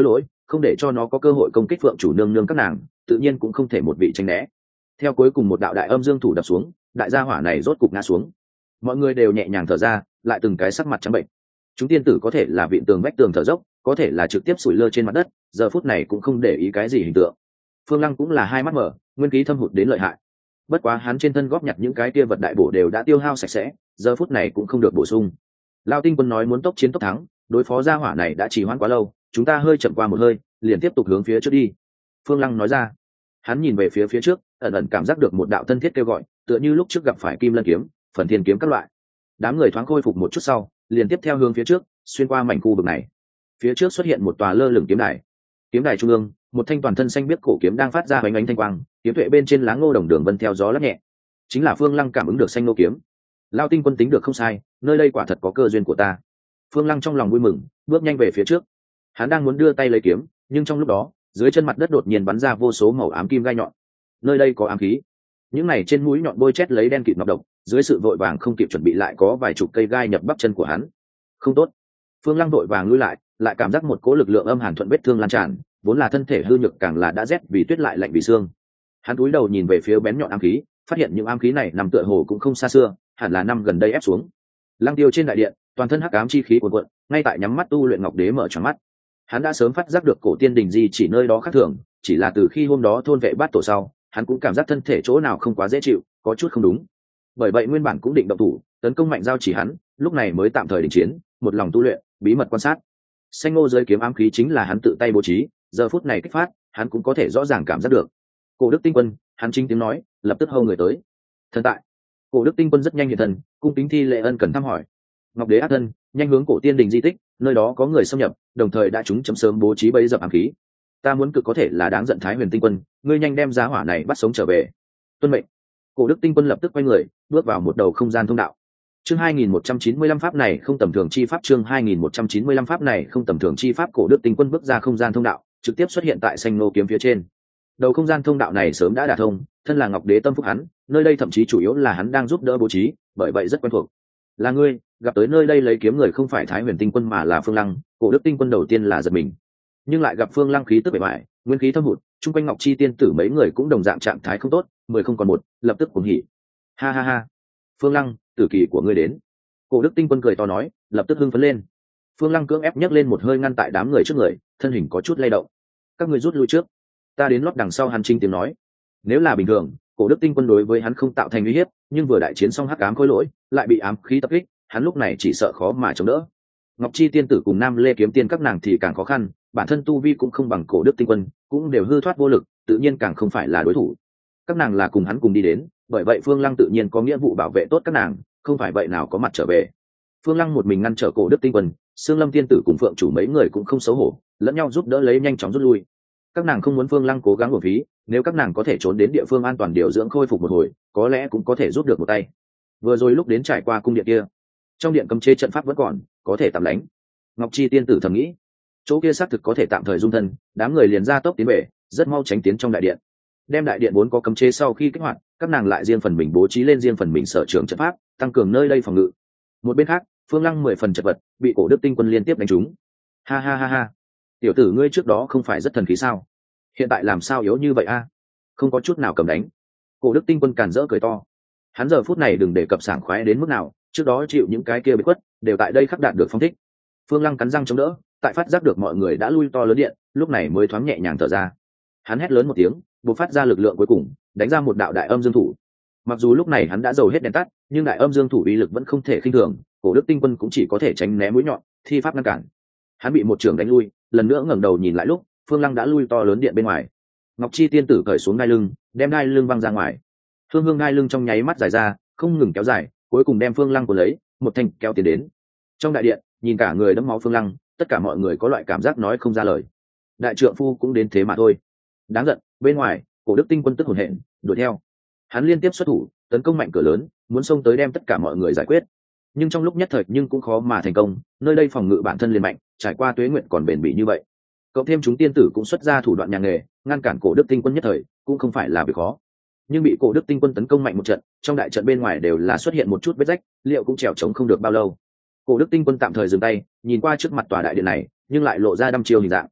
không để cho nó có cơ hội công kích phượng chủ nương nương các nàng, tự nhiên cũng không thể một vị tránh né. Theo cuối cùng một đạo đại âm dương thủ đập xuống, đại gia hỏa này rốt cục ngã xuống. Mọi người đều nhẹ nhàng thở ra, lại từng cái sắc mặt trắng bệnh. Chúng tiên tử có thể là viện tường vách tường thở dốc, có thể là trực tiếp sủi lơ trên mặt đất, giờ phút này cũng không để ý cái gì hình tượng. Phương Lăng cũng là hai mắt mở, nguyên khí thâm hụt đến lợi hại. Bất quá hắn trên thân góp nhặt những cái kia vật đại bổ đều đã tiêu hao sạch sẽ, giờ phút này cũng không được bổ sung. Lão Tinh Quân nói muốn tốc chiến tốc thắng, đối phó gia hỏa này đã trì hoãn quá lâu, chúng ta hơi chậm qua một hơi, liền tiếp tục hướng phía trước đi. Phương Lăng nói ra. Hắn nhìn về phía phía trước, ẩn ẩn cảm giác được một đạo thân thiết kêu gọi, tựa như lúc trước gặp phải Kim Lân kiếm, Phần Thiên kiếm các loại. Đám người thoáng khôi phục một chút sau, liền tiếp theo hướng phía trước, xuyên qua mảnh khu vực này. Phía trước xuất hiện một tòa lơ lửng kiếm đài. Kiếm đài trung ương, một thanh toàn thân xanh biếc cổ kiếm đang phát ra ánh ánh thanh quang, kiếm tuệ bên trên lá ngô đồng đường vân theo gió lắc nhẹ. Chính là Phương Lăng cảm ứng được xanh nô kiếm. Lão Tinh Quân tính được không sai, nơi đây quả thật có cơ duyên của ta. Phương Lăng trong lòng vui mừng, bước nhanh về phía trước. Hắn đang muốn đưa tay lấy kiếm, nhưng trong lúc đó, dưới chân mặt đất đột nhiên bắn ra vô số màu ám kim gai nhọn. Nơi đây có ám khí. Những này trên mũi nhọn bôi chét lấy đen kịt nọc độc, dưới sự vội vàng không kịp chuẩn bị lại có vài chục cây gai nhập bắp chân của hắn. Không tốt. Phương Lăng vội vàng lui lại, lại cảm giác một cỗ lực lượng âm hàn thuận vết thương lan tràn, vốn là thân thể hư nhược càng là đã rét vì tuyết lại lạnh vì xương. Hắn cúi đầu nhìn về phía bén nhọn ám khí, phát hiện những ám khí này nằm tựa hồ cũng không xa xưa, hẳn là năm gần đây ép xuống. Lăng Tiêu trên đại điện, toàn thân hắc ám chi khí cuồn cuộn, ngay tại nhắm mắt tu luyện Ngọc Đế mở tròn mắt. Hắn đã sớm phát giác được cổ tiên đình di chỉ nơi đó khác thường, chỉ là từ khi hôm đó thôn vệ bát tổ sau, hắn cũng cảm giác thân thể chỗ nào không quá dễ chịu, có chút không đúng. Bởi vậy nguyên bản cũng định động thủ, tấn công mạnh giao chỉ hắn, lúc này mới tạm thời đình chiến, một lòng tu luyện, bí mật quan sát. Xanh ngô giới kiếm ám khí chính là hắn tự tay bố trí, giờ phút này kích phát, hắn cũng có thể rõ ràng cảm giác được. Cổ Đức Tinh Quân, hắn chính tiếng nói, lập tức hô người tới. Thần tại. Cổ Đức Tinh Quân rất nhanh hiện thần, cung kính thi lễ ân cần thăm hỏi. Ngọc Đế ác thân, nhanh hướng cổ tiên đình di tích, nơi đó có người xâm nhập, đồng thời đã chúng chấm sớm bố trí bẫy dập ám khí. Ta muốn cực có thể là đáng giận Thái Huyền Tinh Quân, ngươi nhanh đem giá hỏa này bắt sống trở về. Tuân mệnh. Cổ Đức Tinh Quân lập tức quay người, bước vào một đầu không gian thông đạo. Chương hai nghìn một trăm chín mươi lăm pháp này không tầm thường chi pháp chương hai nghìn một trăm chín mươi lăm pháp này không tầm thường chi pháp Cổ Đức Tinh Quân bước ra không gian thông đạo, trực tiếp xuất hiện tại xanh nô kiếm phía trên. Đầu không gian thông đạo này sớm đã đả thông, thân là Ngọc Đế tâm phúc hắn, nơi đây thậm chí chủ yếu là hắn đang giúp đỡ bố trí, bởi vậy rất quen thuộc. Là ngươi, gặp tới nơi đây lấy kiếm người không phải Thái Huyền Tinh Quân mà là Phương Lăng, Cổ Đức Tinh Quân đầu tiên là giật mình. Nhưng lại gặp Phương Lăng khí tức bề bại, nguyên khí thâm hụt, chung quanh Ngọc Chi tiên tử mấy người cũng đồng dạng trạng thái không tốt, mười không còn một, lập tức cuồng hỉ. Ha ha ha. Phương Lăng, tử kỳ của ngươi đến. Cổ Đức Tinh Quân cười to nói, lập tức hưng phấn lên. Phương Lăng cưỡng ép nhấc lên một hơi ngăn tại đám người trước người, thân hình có chút lay động. Các ngươi rút lui trước, ta đến lót đằng sau. Hắn Trinh tiếng nói. Nếu là bình thường, Cổ Đức Tinh Quân đối với hắn không tạo thành uy hiếp, nhưng vừa đại chiến xong hắc ám khối lỗi, lại bị ám khí tập kích, hắn lúc này chỉ sợ khó mà chống đỡ. Ngọc Chi tiên tử cùng Nam Lê kiếm tiên các nàng thì càng khó khăn, bản thân tu vi cũng không bằng Cổ Đức Tinh Quân, cũng đều hư thoát vô lực, tự nhiên càng không phải là đối thủ. Các nàng là cùng hắn cùng đi đến, bởi vậy Phương Lăng tự nhiên có nghĩa vụ bảo vệ tốt các nàng, không phải vậy nào có mặt trở về. Phương Lăng một mình ngăn trở Cổ Đức Tinh Quân, Sương Lâm tiên tử cùng Phượng chủ mấy người cũng không xấu hổ, lẫn nhau giúp đỡ lấy nhanh chóng rút lui. Các nàng không muốn Phương Lăng cố gắng uổng phí, nếu các nàng có thể trốn đến địa phương an toàn điều dưỡng khôi phục một hồi, có lẽ cũng có thể giúp được một tay. Vừa rồi lúc đến trải qua cung điện kia, trong điện cấm chế trận pháp vẫn còn, có thể tạm lánh. Ngọc Chi tiên tử thầm nghĩ, chỗ kia xác thực có thể tạm thời dung thân, đám người liền ra tốc tiến về, rất mau tránh tiến trong đại điện. Đem đại điện vốn có cấm chế sau khi kích hoạt, các nàng lại riêng phần mình bố trí lên riêng phần mình sở trường trận pháp, tăng cường nơi đây phòng ngự. Một bên khác, Phương Lăng mười phần chật vật, bị Cổ Đức Tinh Quân liên tiếp đánh trúng. Ha ha ha ha, tiểu tử ngươi trước đó không phải rất thần khí sao? Hiện tại làm sao yếu như vậy a? Không có chút nào cầm đánh. Cổ Đức Tinh Quân càn rỡ cười to. Hắn giờ phút này đừng đề cập sảng khoái đến mức nào, trước đó chịu những cái kia bị quất, đều tại đây khắc đạt được phong thích. Phương Lăng cắn răng chống đỡ, tại phát giác được mọi người đã lui to lớn điện, lúc này mới thoáng nhẹ nhàng thở ra. Hắn hét lớn một tiếng, bộc phát ra lực lượng cuối cùng, đánh ra một đạo đại âm dương thủ. Mặc dù lúc này hắn đã dầu hết đèn tắt, nhưng đại âm dương thủ uy lực vẫn không thể khinh thường, Cổ Đức Tinh Quân cũng chỉ có thể tránh né mũi nhọn, thi pháp ngăn cản. Hắn bị một trường đánh lui, lần nữa ngẩng đầu nhìn lại lúc, Phương Lăng đã lui to lớn điện bên ngoài. Ngọc Chi tiên tử cởi xuống ngai lưng, đem ngai lưng văng ra ngoài. Hương hương ngai lưng trong nháy mắt dài ra, không ngừng kéo dài, cuối cùng đem Phương Lăng của lấy, một thanh kéo tiến đến. Trong đại điện, nhìn cả người đẫm máu Phương Lăng, tất cả mọi người có loại cảm giác nói không ra lời. Đại trượng phu cũng đến thế mà thôi. Đáng giận, bên ngoài, Cổ Đức Tinh Quân tức hồn hện, đuổi theo. Hắn liên tiếp xuất thủ, tấn công mạnh cửa lớn, muốn xông tới đem tất cả mọi người giải quyết. Nhưng trong lúc nhất thời nhưng cũng khó mà thành công, nơi đây phòng ngự bản thân liền mạnh, trải qua tuế nguyện còn bền bỉ như vậy. Cộng thêm chúng tiên tử cũng xuất ra thủ đoạn nhà nghề, ngăn cản Cổ Đức Tinh Quân nhất thời, cũng không phải là việc khó. Nhưng bị Cổ Đức Tinh Quân tấn công mạnh một trận, trong đại trận bên ngoài đều là xuất hiện một chút vết rách, liệu cũng trèo trống không được bao lâu. Cổ Đức Tinh Quân tạm thời dừng tay, nhìn qua trước mặt tòa đại điện này, nhưng lại lộ ra đăm chiêu hình dạng.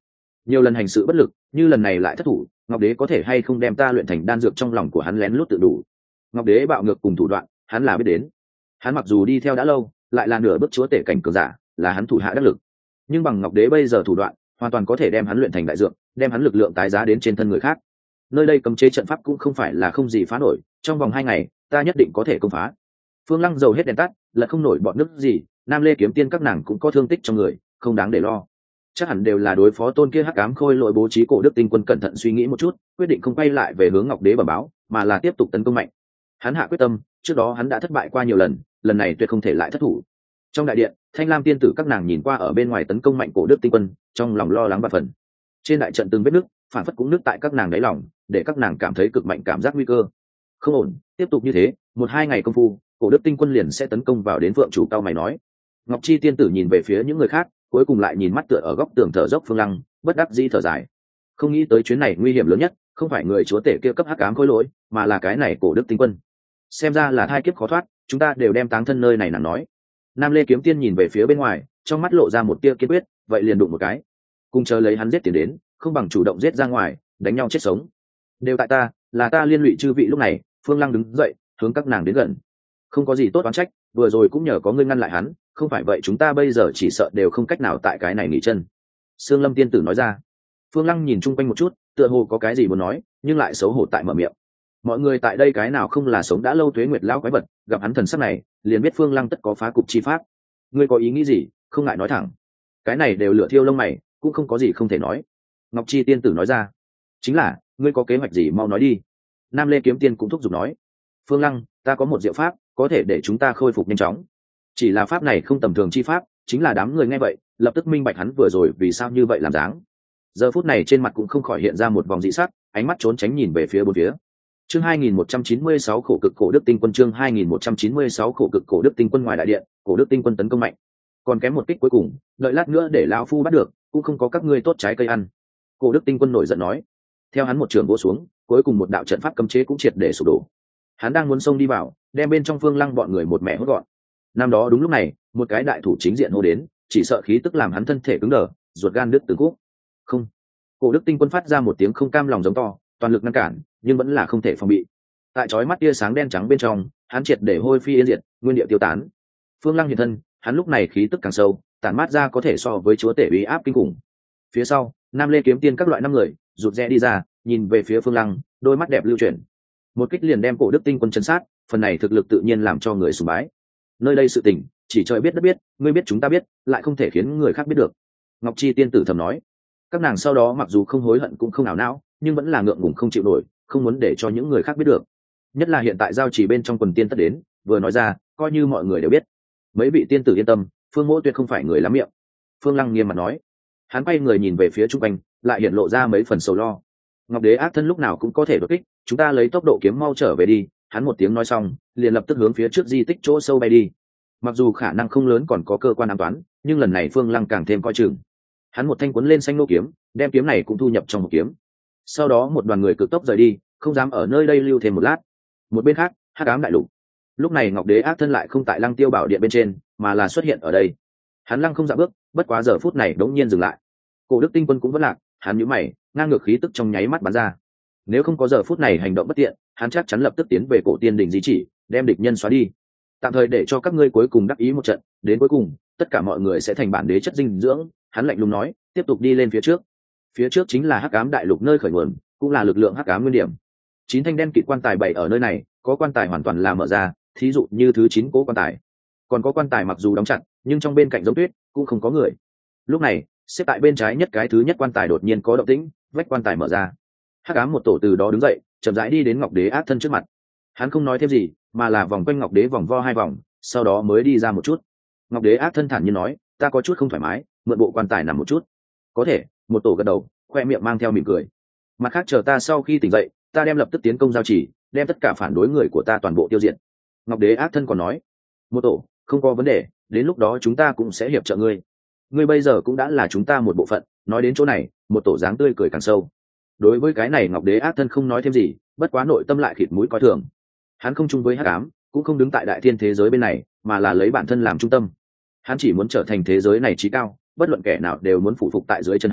nhiều lần hành sự bất lực, như lần này lại thất thủ, ngọc đế có thể hay không đem ta luyện thành đan dược trong lòng của hắn lén lút tự đủ. Ngọc đế bạo ngược cùng thủ đoạn hắn là biết đến. Hắn mặc dù đi theo đã lâu, lại là nửa bước chúa tể cảnh cường giả, là hắn thủ hạ đắc lực, nhưng bằng ngọc đế bây giờ thủ đoạn, hoàn toàn có thể đem hắn luyện thành đại dược, đem hắn lực lượng tái giá đến trên thân người khác. Nơi đây cấm chế trận pháp cũng không phải là không gì phá nổi, trong vòng hai ngày ta nhất định có thể công phá. Phương Lăng dầu hết đèn tắt, là không nổi bọn nước gì, Nam Lê kiếm tiên các nàng cũng có thương tích trong người, không đáng để lo. Chắc hẳn đều là đối phó tôn kia hắc ám khôi lỗi bố trí cổ đức tinh quân cẩn thận suy nghĩ một chút, quyết định không quay lại về hướng ngọc đế bẩm báo, mà là tiếp tục tấn công mạnh. Hắn hạ quyết tâm, trước đó hắn đã thất bại qua nhiều lần, lần này tuyệt không thể lại thất thủ. Trong đại điện, Thanh Lam tiên tử các nàng nhìn qua ở bên ngoài tấn công mạnh cổ đức tinh quân, trong lòng lo lắng và phần. Trên đại trận từng vết nước, phản phất cũng nước tại các nàng đáy lòng, để các nàng cảm thấy cực mạnh cảm giác nguy cơ. Không ổn, tiếp tục như thế, một hai ngày công phu, cổ đức tinh quân liền sẽ tấn công vào đến vượng chủ cao mày nói. Ngọc Chi tiên tử nhìn về phía những người khác, cuối cùng lại nhìn mắt tựa ở góc tường thở dốc Phương Lăng, bất đắc dĩ thở dài. Không nghĩ tới chuyến này nguy hiểm lớn nhất, không phải người chúa tể kia cấp hắc ám khối lỗi, mà là cái này cổ đức tinh quân. Xem ra là hai kiếp khó thoát, chúng ta đều đem táng thân nơi này nàng nói. Nam Lê kiếm tiên nhìn về phía bên ngoài, trong mắt lộ ra một tia kiên quyết, vậy liền đụng một cái, cùng chờ lấy hắn giết tiền đến, không bằng chủ động giết ra ngoài, đánh nhau chết sống. Đều tại ta, là ta liên lụy chư vị. Lúc này, Phương Lăng đứng dậy, hướng các nàng đến gần. Không có gì tốt oán trách, vừa rồi cũng nhờ có ngươi ngăn lại hắn, không phải vậy chúng ta bây giờ chỉ sợ đều không cách nào tại cái này nghỉ chân. Sương Lâm tiên tử nói ra. Phương Lăng nhìn chung quanh một chút, tựa hồ có cái gì muốn nói, nhưng lại xấu hổ tại mở miệng. Mọi người tại đây cái nào không là sống đã lâu tuế nguyệt lão quái vật, gặp hắn thần sắc này, liền biết Phương Lăng tất có phá cục chi pháp. Ngươi có ý nghĩ gì, không ngại nói thẳng. Cái này đều lửa thiêu lông mày, cũng không có gì không thể nói. Ngọc Chi tiên tử nói ra. Chính là, ngươi có kế hoạch gì mau nói đi. Nam Lê kiếm tiên cũng thúc giục nói. Phương Lăng, ta có một diệu pháp, có thể để chúng ta khôi phục nhanh chóng. Chỉ là pháp này không tầm thường chi pháp, chính là đám người nghe vậy, lập tức minh bạch hắn vừa rồi vì sao như vậy làm dáng. Giờ phút này trên mặt cũng không khỏi hiện ra một vòng dị sắc, ánh mắt trốn tránh nhìn về phía bốn phía. Chương hai nghìn một trăm chín mươi sáu khổ cực cổ đức tinh quân chương hai nghìn một trăm chín mươi sáu khổ cực cổ đức tinh quân ngoài đại điện, cổ đức tinh quân tấn công mạnh. Còn kém một kích cuối cùng, đợi lát nữa để lão phu bắt được, cũng không có các ngươi tốt trái cây ăn. Cổ đức tinh quân nổi giận nói. Theo hắn một trường vỗ xuống, cuối cùng một đạo trận pháp cấm chế cũng triệt để sụp đổ. Hắn đang muốn xông đi vào, đem bên trong Phương Lăng bọn người một mẹ hốt gọn. Năm đó đúng lúc này, một cái đại thủ chính diện hô đến, chỉ sợ khí tức làm hắn thân thể cứng đờ, ruột gan đứt từng khúc. Không. Cổ đức tinh quân phát ra một tiếng không cam lòng giống to, toàn lực ngăn cản, nhưng vẫn là không thể phòng bị. Tại chói mắt tia sáng đen trắng bên trong, hắn triệt để hôi phi yên diệt, nguyên địa tiêu tán. Phương Lăng hiện thân, hắn lúc này khí tức càng sâu, tản mát ra có thể so với chúa tể uy áp kinh khủng. Phía sau, Nam Lê kiếm tiên các loại năm người, rụt rè đi ra, nhìn về phía Phương Lăng, đôi mắt đẹp lưu chuyển. Một kích liền đem cổ đức tinh quân chấn sát, phần này thực lực tự nhiên làm cho người sùng bái. Nơi đây sự tình, chỉ trời biết đất biết, ngươi biết chúng ta biết, lại không thể khiến người khác biết được. Ngọc Chi tiên tử thầm nói. Các nàng sau đó mặc dù không hối hận cũng không nào não, nhưng vẫn là ngượng ngùng không chịu nổi, không muốn để cho những người khác biết được. Nhất là hiện tại giao chỉ bên trong quần tiên tất đến, vừa nói ra, coi như mọi người đều biết. Mấy vị tiên tử yên tâm, Phương Mỗ tuyệt không phải người lắm miệng. Phương Lăng nghiêm mặt nói. Hắn quay người nhìn về phía trung quanh, lại hiện lộ ra mấy phần sầu lo. Ngọc đế ác thân lúc nào cũng có thể đột kích, chúng ta lấy tốc độ kiếm mau trở về đi. Hắn một tiếng nói xong, liền lập tức hướng phía trước di tích chỗ sâu bay đi. Mặc dù khả năng không lớn còn có cơ quan ám toán, nhưng lần này Phương Lăng càng thêm coi chừng. Hắn một thanh cuốn lên xanh nô kiếm, đem kiếm này cũng thu nhập trong một kiếm. Sau đó một đoàn người cực tốc rời đi, không dám ở nơi đây lưu thêm một lát. Một bên khác, hắc ám đại lục. Lúc này Ngọc đế ác thân lại không tại Lăng Tiêu Bảo điện bên trên, mà là xuất hiện ở đây. Hắn lăng không dạ bước, bất quá giờ phút này đống nhiên dừng lại. Cổ đức tinh quân cũng vẫn lạc, hắn nhíu mày, ngang ngược khí tức trong nháy mắt bắn ra. Nếu không có giờ phút này hành động bất tiện, hắn chắc chắn lập tức tiến về cổ tiên đỉnh di chỉ, đem địch nhân xóa đi. Tạm thời để cho các ngươi cuối cùng đắc ý một trận, đến cuối cùng, tất cả mọi người sẽ thành bản đế chất dinh dưỡng. Hắn lạnh lùng nói, tiếp tục đi lên phía trước. Phía trước chính là hắc ám đại lục nơi khởi nguồn, cũng là lực lượng hắc ám nguyên điểm. Chín thanh đen kịt quan tài bày ở nơi này, có quan tài hoàn toàn là mở ra, thí dụ như thứ chín cố quan tài. Còn có quan tài mặc dù đóng chặt, nhưng trong bên cạnh giống tuyết, cũng không có người. Lúc này, xếp tại bên trái nhất cái thứ nhất quan tài đột nhiên có động tĩnh, vách quan tài mở ra. Hắc ám một tổ từ đó đứng dậy, chậm rãi đi đến Ngọc đế ác thân trước mặt. Hắn không nói thêm gì, mà là vòng quanh Ngọc đế vòng vo hai vòng, sau đó mới đi ra một chút. Ngọc đế ác thân thản nhiên nói, ta có chút không thoải mái, mượn bộ quan tài nằm một chút. Có thể. Một tổ gật đầu, khoe miệng mang theo mỉm cười. Mặt khác chờ ta sau khi tỉnh dậy, ta đem lập tức tiến công giao chỉ, đem tất cả phản đối người của ta toàn bộ tiêu diệt. Ngọc đế ác thân còn nói, một tổ, không có vấn đề, đến lúc đó chúng ta cũng sẽ hiệp trợ ngươi. Ngươi bây giờ cũng đã là chúng ta một bộ phận. Nói đến chỗ này, một tổ dáng tươi cười càng sâu. Đối với cái này Ngọc đế ác thân không nói thêm gì, bất quá nội tâm lại khịt mũi coi thường. Hắn không chung với hắc ám, cũng không đứng tại đại thiên thế giới bên này, mà là lấy bản thân làm trung tâm. Hắn chỉ muốn trở thành thế giới này trí cao, bất luận kẻ nào đều muốn phụ phục tại dưới chân hắn,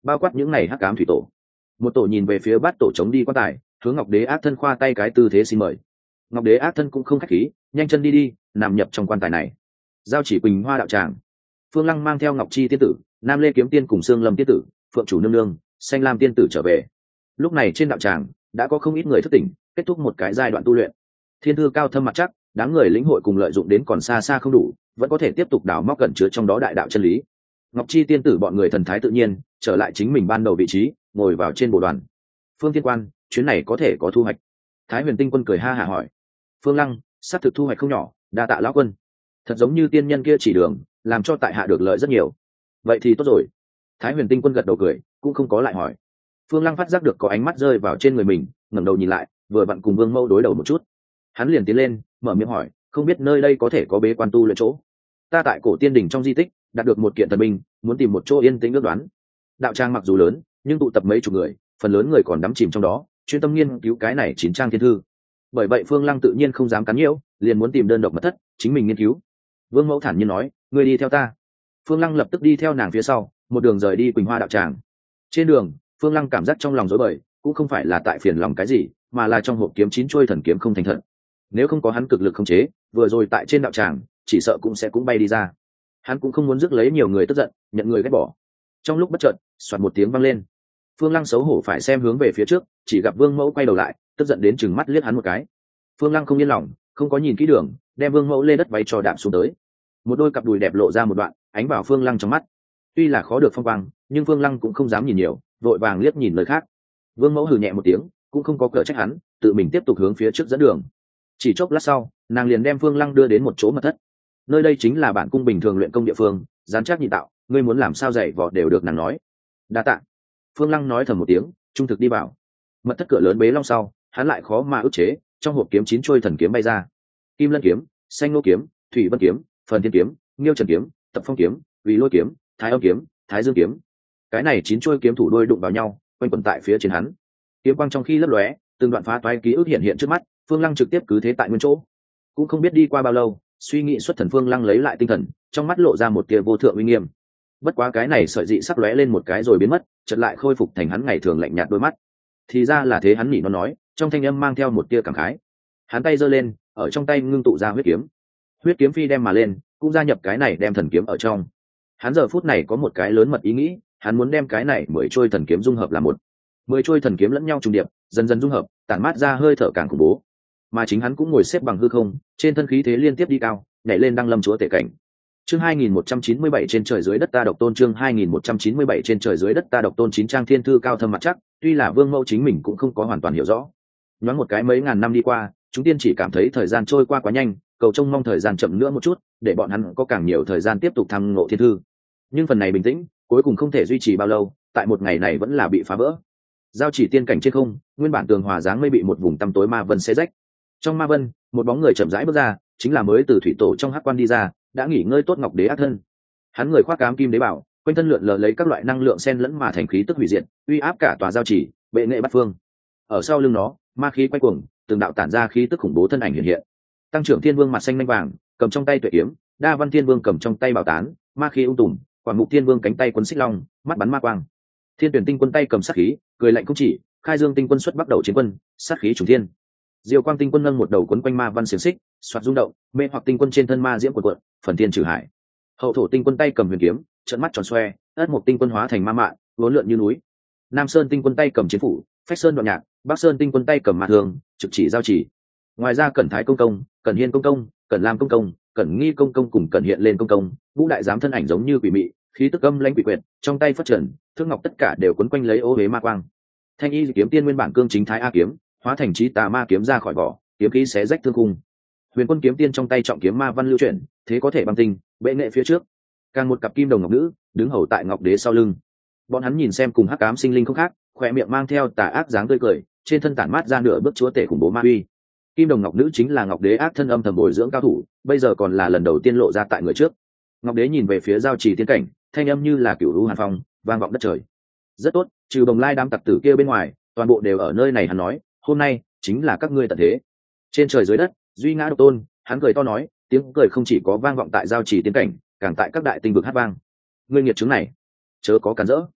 bao quát những này hắc ám thủy tổ. Một tổ nhìn về phía bát tổ chống đi quan tài, hướng Ngọc Đế ác thân khoa tay cái tư thế xin mời. Ngọc Đế ác thân cũng không khách khí, nhanh chân đi đi, nằm nhập trong quan tài này. Giao chỉ Quỳnh Hoa đạo tràng, Phương Lăng mang theo Ngọc Chi tiên tử, Nam Lê kiếm tiên cùng Sương Lâm tiên tử, Phượng chủ nương nương, Xanh Lam tiên tử trở về. Lúc này trên đạo tràng đã có không ít người thức tỉnh, kết thúc một cái giai đoạn tu luyện. Thiên thư cao thâm mặt chắc, đáng người lĩnh hội cùng lợi dụng đến còn xa xa không đủ, vẫn có thể tiếp tục đào móc cẩn chứa trong đó đại đạo chân lý. Ngọc Chi tiên tử bọn người thần thái tự nhiên, trở lại chính mình ban đầu vị trí, ngồi vào trên bồ đoàn. Phương Thiên Quan, chuyến này có thể có thu hoạch. Thái Huyền Tinh Quân cười ha hả hỏi. Phương Lăng, sắp thực thu hoạch không nhỏ, đa tạ lão quân. Thật giống như tiên nhân kia chỉ đường, làm cho tại hạ được lợi rất nhiều. Vậy thì tốt rồi. Thái Huyền Tinh Quân gật đầu cười, cũng không có lại hỏi. Phương Lăng phát giác được có ánh mắt rơi vào trên người mình, ngẩng đầu nhìn lại, vừa vặn cùng Vương Mẫu đối đầu một chút. Hắn liền tiến lên, mở miệng hỏi, không biết nơi đây có thể có bế quan tu luyện chỗ. Ta tại cổ tiên đỉnh trong di tích đạt được một kiện thần binh, muốn tìm một chỗ yên tĩnh ước đoán. Đạo trang mặc dù lớn, nhưng tụ tập mấy chục người, phần lớn người còn đắm chìm trong đó, chuyên tâm nghiên cứu cái này chín trang thiên thư. Bởi vậy Phương Lăng tự nhiên không dám cắn nhiễu, liền muốn tìm đơn độc mật thất, chính mình nghiên cứu. Vương Mẫu thản nhiên nói, ngươi đi theo ta. Phương Lăng lập tức đi theo nàng phía sau, một đường rời đi Quỳnh Hoa đạo tràng. Trên đường, Phương Lăng cảm giác trong lòng rối bời, cũng không phải là tại phiền lòng cái gì, mà là trong hộp kiếm chín chuôi thần kiếm không thành thật. Nếu không có hắn cực lực khống chế, vừa rồi tại trên đạo tràng, chỉ sợ cũng sẽ cũng bay đi ra. Hắn cũng không muốn rước lấy nhiều người tức giận, nhận người ghét bỏ. Trong lúc bất chợt, xoạt một tiếng vang lên. Phương Lăng xấu hổ phải xem hướng về phía trước, chỉ gặp Vương Mẫu quay đầu lại, tức giận đến chừng mắt liếc hắn một cái. Phương Lăng không yên lòng, không có nhìn kỹ đường, đem Vương Mẫu lê đất bay cho đạp xuống tới. Một đôi cặp đùi đẹp lộ ra một đoạn, ánh vào Phương Lăng trong mắt. Tuy là khó được phong quang, nhưng Phương Lăng cũng không dám nhìn nhiều, vội vàng liếc nhìn nơi khác. Vương Mẫu hừ nhẹ một tiếng, cũng không có cỡ trách hắn, tự mình tiếp tục hướng phía trước dẫn đường. Chỉ chốc lát sau, nàng liền đem Phương Lăng đưa đến một chỗ mật thất. Nơi đây chính là bản cung bình thường luyện công địa phương, gián chắc nhị tạo, ngươi muốn làm sao dạy vò đều được nàng nói. Đa tạ. Phương Lăng nói thầm một tiếng, trung thực đi vào. Mật thất cửa lớn bế long sau, hắn lại khó mà ức chế, trong hộp kiếm chín trôi thần kiếm bay ra. Kim Lân kiếm, Xanh Nô kiếm, Thủy Vân kiếm, Phần Thiên kiếm, Nghiêu Trần kiếm, Tập Phong kiếm, Vì Lôi kiếm, Thái Âm kiếm, Thái Dương kiếm. Cái này chín trôi kiếm thủ đôi đụng vào nhau, quanh quẩn tại phía trên hắn. Kiếm quang trong khi lấp lóe, từng đoạn phá toái ký ức hiện hiện trước mắt, Phương Lăng trực tiếp cứ thế tại nguyên chỗ. Cũng không biết đi qua bao lâu, suy nghĩ xuất thần Phương Lăng lấy lại tinh thần, trong mắt lộ ra một tia vô thượng uy nghiêm. Bất quá cái này sợi dị sắc lóe lên một cái rồi biến mất, chợt lại khôi phục thành hắn ngày thường lạnh nhạt đôi mắt. Thì ra là thế, hắn nhỉ nó nói, trong thanh âm mang theo một tia cảm khái. Hắn tay giơ lên, ở trong tay ngưng tụ ra huyết kiếm. Huyết kiếm phi đem mà lên, cũng gia nhập cái này đem thần kiếm ở trong. Hắn giờ phút này có một cái lớn mật ý nghĩ, hắn muốn đem cái này mười trôi thần kiếm dung hợp làm một. Mười trôi thần kiếm lẫn nhau trùng điệp, dần dần dung hợp, tản mát ra hơi thở càng khủng bố. Mà chính hắn cũng ngồi xếp bằng hư không, trên thân khí thế liên tiếp đi cao, nhảy lên đăng lâm chúa tể cảnh. Chương hai nghìn một trăm chín mươi bảy trên trời dưới đất ta độc tôn, chương hai nghìn một trăm chín mươi bảy trên trời dưới đất ta độc tôn, chín trang thiên thư cao thâm mặt chắc, tuy là Vương Mẫu chính mình cũng không có hoàn toàn hiểu rõ. Nhoáng một cái mấy ngàn năm đi qua, chúng tiên chỉ cảm thấy thời gian trôi qua quá nhanh, cầu trông mong thời gian chậm nữa một chút, để bọn hắn có càng nhiều thời gian tiếp tục thăm ngộ thiên thư. Nhưng phần này bình tĩnh, cuối cùng không thể duy trì bao lâu, tại một ngày này vẫn là bị phá vỡ. Giao chỉ tiên cảnh trên không, nguyên bản tường hòa dáng mây bị một vùng tăm tối ma vân xé rách. Trong ma vân, một bóng người chậm rãi bước ra, chính là mới từ thủy tổ trong hắc quan đi ra, đã nghỉ ngơi tốt Ngọc Đế ác thân. Hắn người khoác cám kim đế bảo, quanh thân lượn lờ lấy các loại năng lượng xen lẫn mà thành khí tức hủy diệt, uy áp cả tòa giao chỉ, bệ nghệ bát phương. Ở sau lưng nó, ma khí quay cuồng, từng đạo tản ra khí tức khủng bố thân ảnh hiện hiện. Tăng trưởng Thiên Vương mặt xanh lanh vàng, cầm trong tay tuệ kiếm, Đa Văn Thiên Vương cầm trong tay bảo tán, ma khí ung tùm, Quảng Mục Thiên Vương cánh tay quân xích long, mắt bắn ma quang. Thiên Tuyển Tinh Quân tay cầm sát khí, cười lạnh không chỉ, Khai Dương Tinh Quân xuất bắt đầu chiến quân, sát khí trùng thiên. Diêu Quang Tinh Quân nâng một đầu quấn quanh ma văn xiềng xích, xoạt rung động, mê hoặc tinh quân trên thân ma diễm cuộn cuộn, phần thiên trừ hải. Hậu Thổ Tinh Quân tay cầm huyền kiếm, trợn mắt tròn xoe, Ất Mộc Tinh Quân hóa thành ma mạn, vốn lượn như núi. Nam Sơn Tinh Quân tay cầm chiến phủ, Phách Sơn đoạn nhạc, Bắc Sơn Tinh Quân tay cầm ma thường, trực chỉ giao chỉ. Ngoài ra Cẩn Thái công công, Cẩn Hiên công công, Cẩn Lam công công, Cẩn Nghi công công cùng Cẩn Hiện lên công công, Vũ đại giám thân ảnh giống như quỷ mị, khí tức âm lãnh quỷ quyệt, trong tay phất trần, thương ngọc tất cả đều quấn quanh lấy ô huế ma quang. Thanh Y kiếm tiên nguyên bản cương chính thái a kiếm, hóa thành chí tà ma kiếm ra khỏi vỏ, kiếm khí xé rách thương khung. Huyền Quân kiếm tiên trong tay trọng kiếm ma văn lưu chuyển, thế có thể băng tinh, bệ nghệ phía trước. Càng một cặp kim đồng ngọc nữ, đứng hầu tại Ngọc Đế sau lưng. Bọn hắn nhìn xem cùng hắc ám sinh linh không khác, khỏe miệng mang theo tà ác dáng tươi cười, trên thân tản mát ra nửa bước chúa tể khủng bố ma uy. Kim đồng ngọc nữ chính là Ngọc Đế ác thân âm thầm bồi dưỡng cao thủ, bây giờ còn là lần đầu tiên lộ ra tại người trước. Ngọc Đế nhìn về phía giao trì tiên cảnh, thanh âm như là cửu lũ hàn phong, vang vọng đất trời. Rất tốt, trừ Bồng Lai đám tặc tử kia bên ngoài, toàn bộ đều ở nơi này. Hắn nói, hôm nay chính là các ngươi tận thế. Trên trời dưới đất, duy ngã độc tôn, hắn cười to nói, tiếng cười không chỉ có vang vọng tại giao trì tiên cảnh, càng tại các đại tinh vực hát vang. Ngươi nghiệt chứng này, chớ có cản rỡ.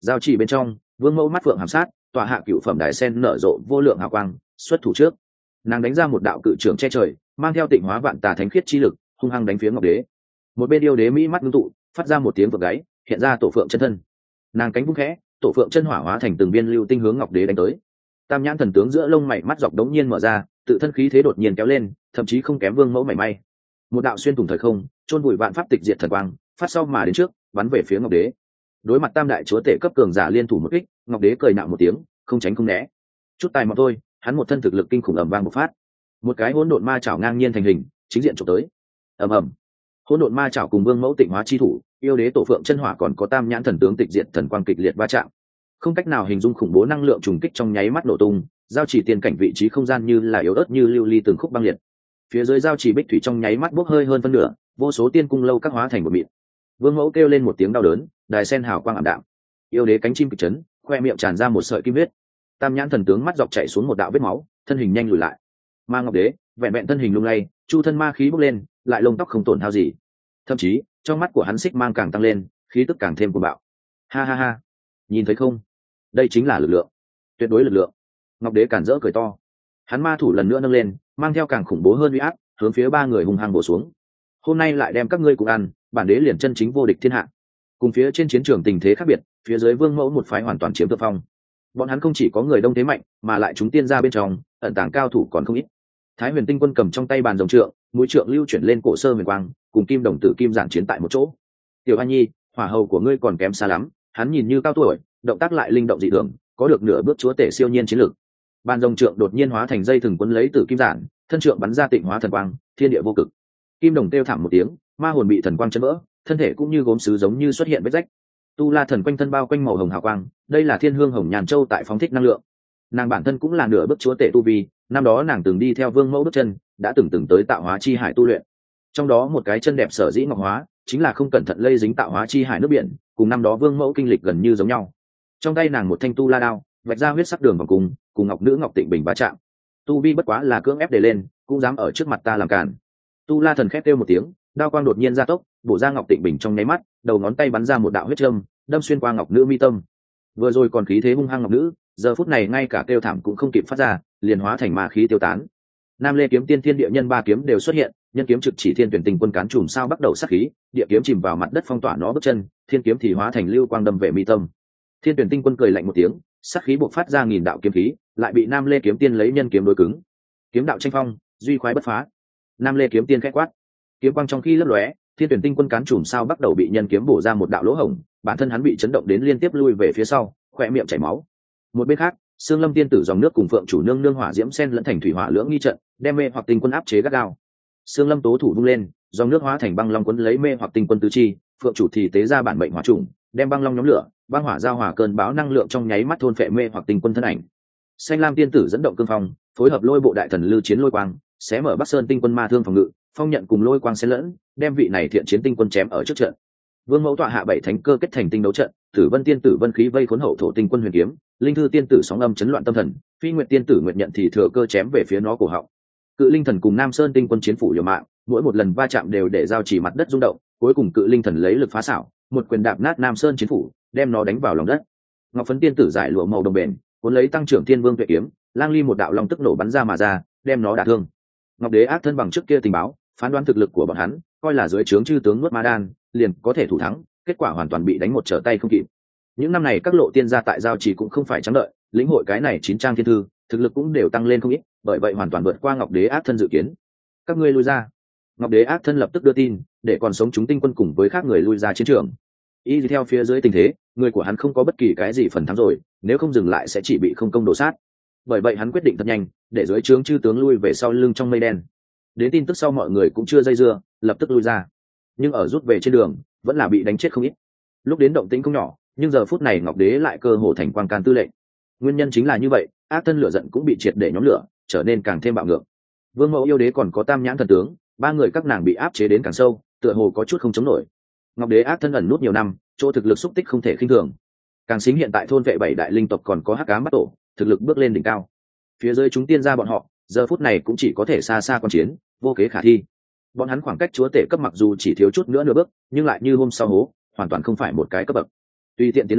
Giao chỉ bên trong, vương mẫu mắt phượng hàm sát, tòa hạ cựu phẩm đài sen nở rộ vô lượng hào quang, xuất thủ trước, nàng đánh ra một đạo cự trưởng che trời, mang theo tịnh hóa vạn tà thánh khiết chi lực, hung hăng đánh phía ngọc đế. Một bên yêu đế mỹ mắt ngưng tụ, phát ra một tiếng vượt gáy, hiện ra tổ phượng chân thân. Nàng cánh vung khẽ, tổ phượng chân hỏa hóa thành từng viên lưu tinh hướng ngọc đế đánh tới. Tam nhãn thần tướng giữa lông mày mắt dọc đống nhiên mở ra, tự thân khí thế đột nhiên kéo lên, thậm chí không kém vương mẫu mảy may. Một đạo xuyên thủng thời không, chôn vùi vạn pháp tịch diệt thần quang, phát sau mà đến trước, bắn về phía ngọc đế. Đối mặt tam đại chúa tể cấp cường giả liên thủ một kích, ngọc đế cười nạo một tiếng, không tránh không né. Chút tài mà thôi, hắn một thân thực lực kinh khủng ầm vang một phát, một cái hỗn độn ma chảo ngang nhiên thành hình, chính diện chụp tới. Ầm ầm. Hỗn độn ma chảo cùng vương mẫu tịnh hóa chi thủ, yêu đế tổ phượng chân hỏa còn có tam nhãn thần tướng tịch diệt thần quang kịch liệt va chạm, không cách nào hình dung khủng bố năng lượng trùng kích trong nháy mắt nổ tung, giao chỉ tiền cảnh vị trí không gian như là yếu ớt như lưu ly từng khúc băng liệt. Phía dưới giao chỉ bích thủy trong nháy mắt bốc hơi hơn phân nửa, vô số tiên cung lâu các hóa thành một mịn. Vương mẫu kêu lên một tiếng đau đớn, đài sen hào quang ảm đạm. Yêu đế cánh chim kịch chấn, khoe miệng tràn ra một sợi kim huyết. Tam nhãn thần tướng mắt dọc chảy xuống một đạo vết máu, thân hình nhanh lùi lại. Ma ngọc đế vẹn vẹn thân hình lung lay, chu thân ma khí bốc lên, lại lông tóc không tổn hao gì. Thậm chí trong mắt của hắn xích mang càng tăng lên, khí tức càng thêm cuồng bạo. Ha ha ha, nhìn thấy không, đây chính là lực lượng, tuyệt đối lực lượng. Ngọc đế cản rỡ cười to, hắn ma thủ lần nữa nâng lên, mang theo càng khủng bố hơn uy áp, hướng phía ba người hung hăng bổ xuống. Hôm nay lại đem các ngươi cùng ăn, bản đế liền chân chính vô địch thiên hạ. Cùng phía trên chiến trường tình thế khác biệt, phía dưới vương mẫu một phái hoàn toàn chiếm thượng phong. Bọn hắn không chỉ có người đông thế mạnh, mà lại chúng tiên ra bên trong ẩn tàng cao thủ còn không ít. Thái Huyền Tinh Quân cầm trong tay bàn rồng trượng, mũi trượng lưu chuyển lên cổ sơ huyền quang, cùng kim đồng tử kim giản chiến tại một chỗ. Tiểu An Nhi, hỏa hầu của ngươi còn kém xa lắm, hắn nhìn như cao tuổi, động tác lại linh động dị thường, có được nửa bước chúa tể siêu nhiên chiến lược. Bàn rồng trượng đột nhiên hóa thành dây thừng quấn lấy tử kim giản, thân trượng bắn ra tịnh hóa thần quang, thiên địa vô cực. Kim đồng kêu thảm một tiếng, ma hồn bị thần quang chấn vỡ, thân thể cũng như gốm sứ giống như xuất hiện vết rách. Tu La thần quanh thân bao quanh màu hồng hào quang, đây là thiên hương hồng nhàn châu tại phóng thích năng lượng. Nàng bản thân cũng là nửa bước chúa tể tu vi, năm đó nàng từng đi theo vương mẫu bước chân, đã từng từng tới tạo hóa chi hải tu luyện. Trong đó một cái chân đẹp sở dĩ ngọc hóa, chính là không cẩn thận lây dính tạo hóa chi hải nước biển, cùng năm đó vương mẫu kinh lịch gần như giống nhau. Trong tay nàng một thanh tu la đao, vạch ra huyết sắc đường vòng cùng, cùng ngọc nữ ngọc tịnh bình va chạm. Tu vi bất quá là cưỡng ép để lên, cũng dám ở trước mặt ta làm cản. Tu La thần khét kêu một tiếng, đao quang đột nhiên gia tốc, bổ ra ngọc tịnh bình trong nháy mắt, đầu ngón tay bắn ra một đạo huyết châm, đâm xuyên qua ngọc nữ mi tâm. Vừa rồi còn khí thế hung hăng ngọc nữ, giờ phút này ngay cả kêu thảm cũng không kịp phát ra, liền hóa thành ma khí tiêu tán. Nam Lê kiếm tiên thiên địa nhân ba kiếm đều xuất hiện, nhân kiếm trực chỉ thiên tuyển tình quân cán chùm sao bắt đầu sát khí, địa kiếm chìm vào mặt đất phong tỏa nó bước chân, thiên kiếm thì hóa thành lưu quang đâm về mi tâm. Thiên tuyển tinh quân cười lạnh một tiếng, sát khí bộc phát ra nghìn đạo kiếm khí, lại bị Nam Lê kiếm tiên lấy nhân kiếm đối cứng. Kiếm đạo tranh phong, duy khoái bất phá. Nam Lê kiếm tiên khẽ quát, kiếm quang trong khi lấp lóe, thiên tuyển tinh quân cán chùm sao bắt đầu bị nhân kiếm bổ ra một đạo lỗ hổng, bản thân hắn bị chấn động đến liên tiếp lui về phía sau, khỏe miệng chảy máu. Một bên khác, Sương Lâm tiên tử dòng nước cùng Phượng chủ nương nương hỏa diễm sen lẫn thành thủy hỏa lưỡng nghi trận, đem mê hoặc tinh quân áp chế gắt gao. Sương Lâm tố thủ vung lên, dòng nước hóa thành băng long quấn lấy mê hoặc tinh quân tứ chi, Phượng chủ thì tế ra bản mệnh hỏa trùng, đem băng long nhóm lửa, băng hỏa giao hỏa cơn bão năng lượng trong nháy mắt thôn phệ mê hoặc tinh quân thân ảnh. Xanh Lam tiên tử dẫn động cương phong, phối hợp lôi bộ đại thần lưu chiến lôi quang, xé mở Bắc Sơn tinh quân ma thương phòng ngự, phong nhận cùng lôi quang xen lẫn, đem vị này thiện chiến tinh quân chém ở trước trận. Vương Mẫu tọa hạ bảy thánh cơ kết thành tinh đấu trận, Tử Vân tiên tử vân khí vây khốn hậu thổ tinh quân huyền kiếm, Linh Thư tiên tử sóng âm chấn loạn tâm thần, Phi Nguyệt tiên tử nguyện nhận thì thừa cơ chém về phía nó cổ họng. Cự Linh thần cùng Nam Sơn tinh quân chiến phủ liều mạng, mỗi một lần va chạm đều để giao chỉ mặt đất rung động, cuối cùng Cự Linh thần lấy lực phá xảo, một quyền đạp nát Nam Sơn chiến phủ, đem nó đánh vào lòng đất. Ngọc Phấn tiên tử giải lụa màu đồng bền, cuốn lấy tăng trưởng thiên vương tuệ kiếm, lang ly một đạo long tức nổ bắn ra mà ra, đem nó đả thương. Ngọc Đế ác thân bằng trước kia tình báo, phán đoán thực lực của bọn hắn, coi là dưới trướng chư tướng nuốt ma đan, liền có thể thủ thắng, kết quả hoàn toàn bị đánh một trở tay không kịp. Những năm này các lộ tiên gia tại giao trì cũng không phải trắng đợi, lĩnh hội cái này chín trang thiên thư, thực lực cũng đều tăng lên không ít, bởi vậy hoàn toàn vượt qua Ngọc Đế ác thân dự kiến. Các ngươi lui ra. Ngọc Đế ác thân lập tức đưa tin, để còn sống chúng tinh quân cùng với khác người lui ra chiến trường. Y theo phía dưới tình thế, người của hắn không có bất kỳ cái gì phần thắng rồi, nếu không dừng lại sẽ chỉ bị không công đổ sát. Bởi vậy hắn quyết định thật nhanh, để dưới trướng chư tướng lui về sau lưng trong mây đen. Đến tin tức sau mọi người cũng chưa dây dưa, lập tức lui ra. Nhưng ở rút về trên đường, vẫn là bị đánh chết không ít. Lúc đến động tĩnh không nhỏ, nhưng giờ phút này Ngọc Đế lại cơ hồ thành quang can tư lệnh. Nguyên nhân chính là như vậy, ác thân lửa giận cũng bị triệt để nhóm lửa, trở nên càng thêm bạo ngược. Vương Mẫu yêu đế còn có Tam Nhãn thần tướng, ba người các nàng bị áp chế đến càng sâu, tựa hồ có chút không chống nổi. Ngọc Đế ác thân ẩn nút nhiều năm, chỗ thực lực xúc tích không thể khinh thường. Càng xính hiện tại thôn vệ bảy đại linh tộc còn có Hắc Ám Bắt Tổ, thực lực bước lên đỉnh cao. Phía dưới chúng tiên gia bọn họ, giờ phút này cũng chỉ có thể xa xa quan chiến, vô kế khả thi. Bọn hắn khoảng cách chúa tể cấp mặc dù chỉ thiếu chút nữa nửa bước, nhưng lại như hôm sau hố, hoàn toàn không phải một cái cấp bậc. Tùy tiện tiến lên,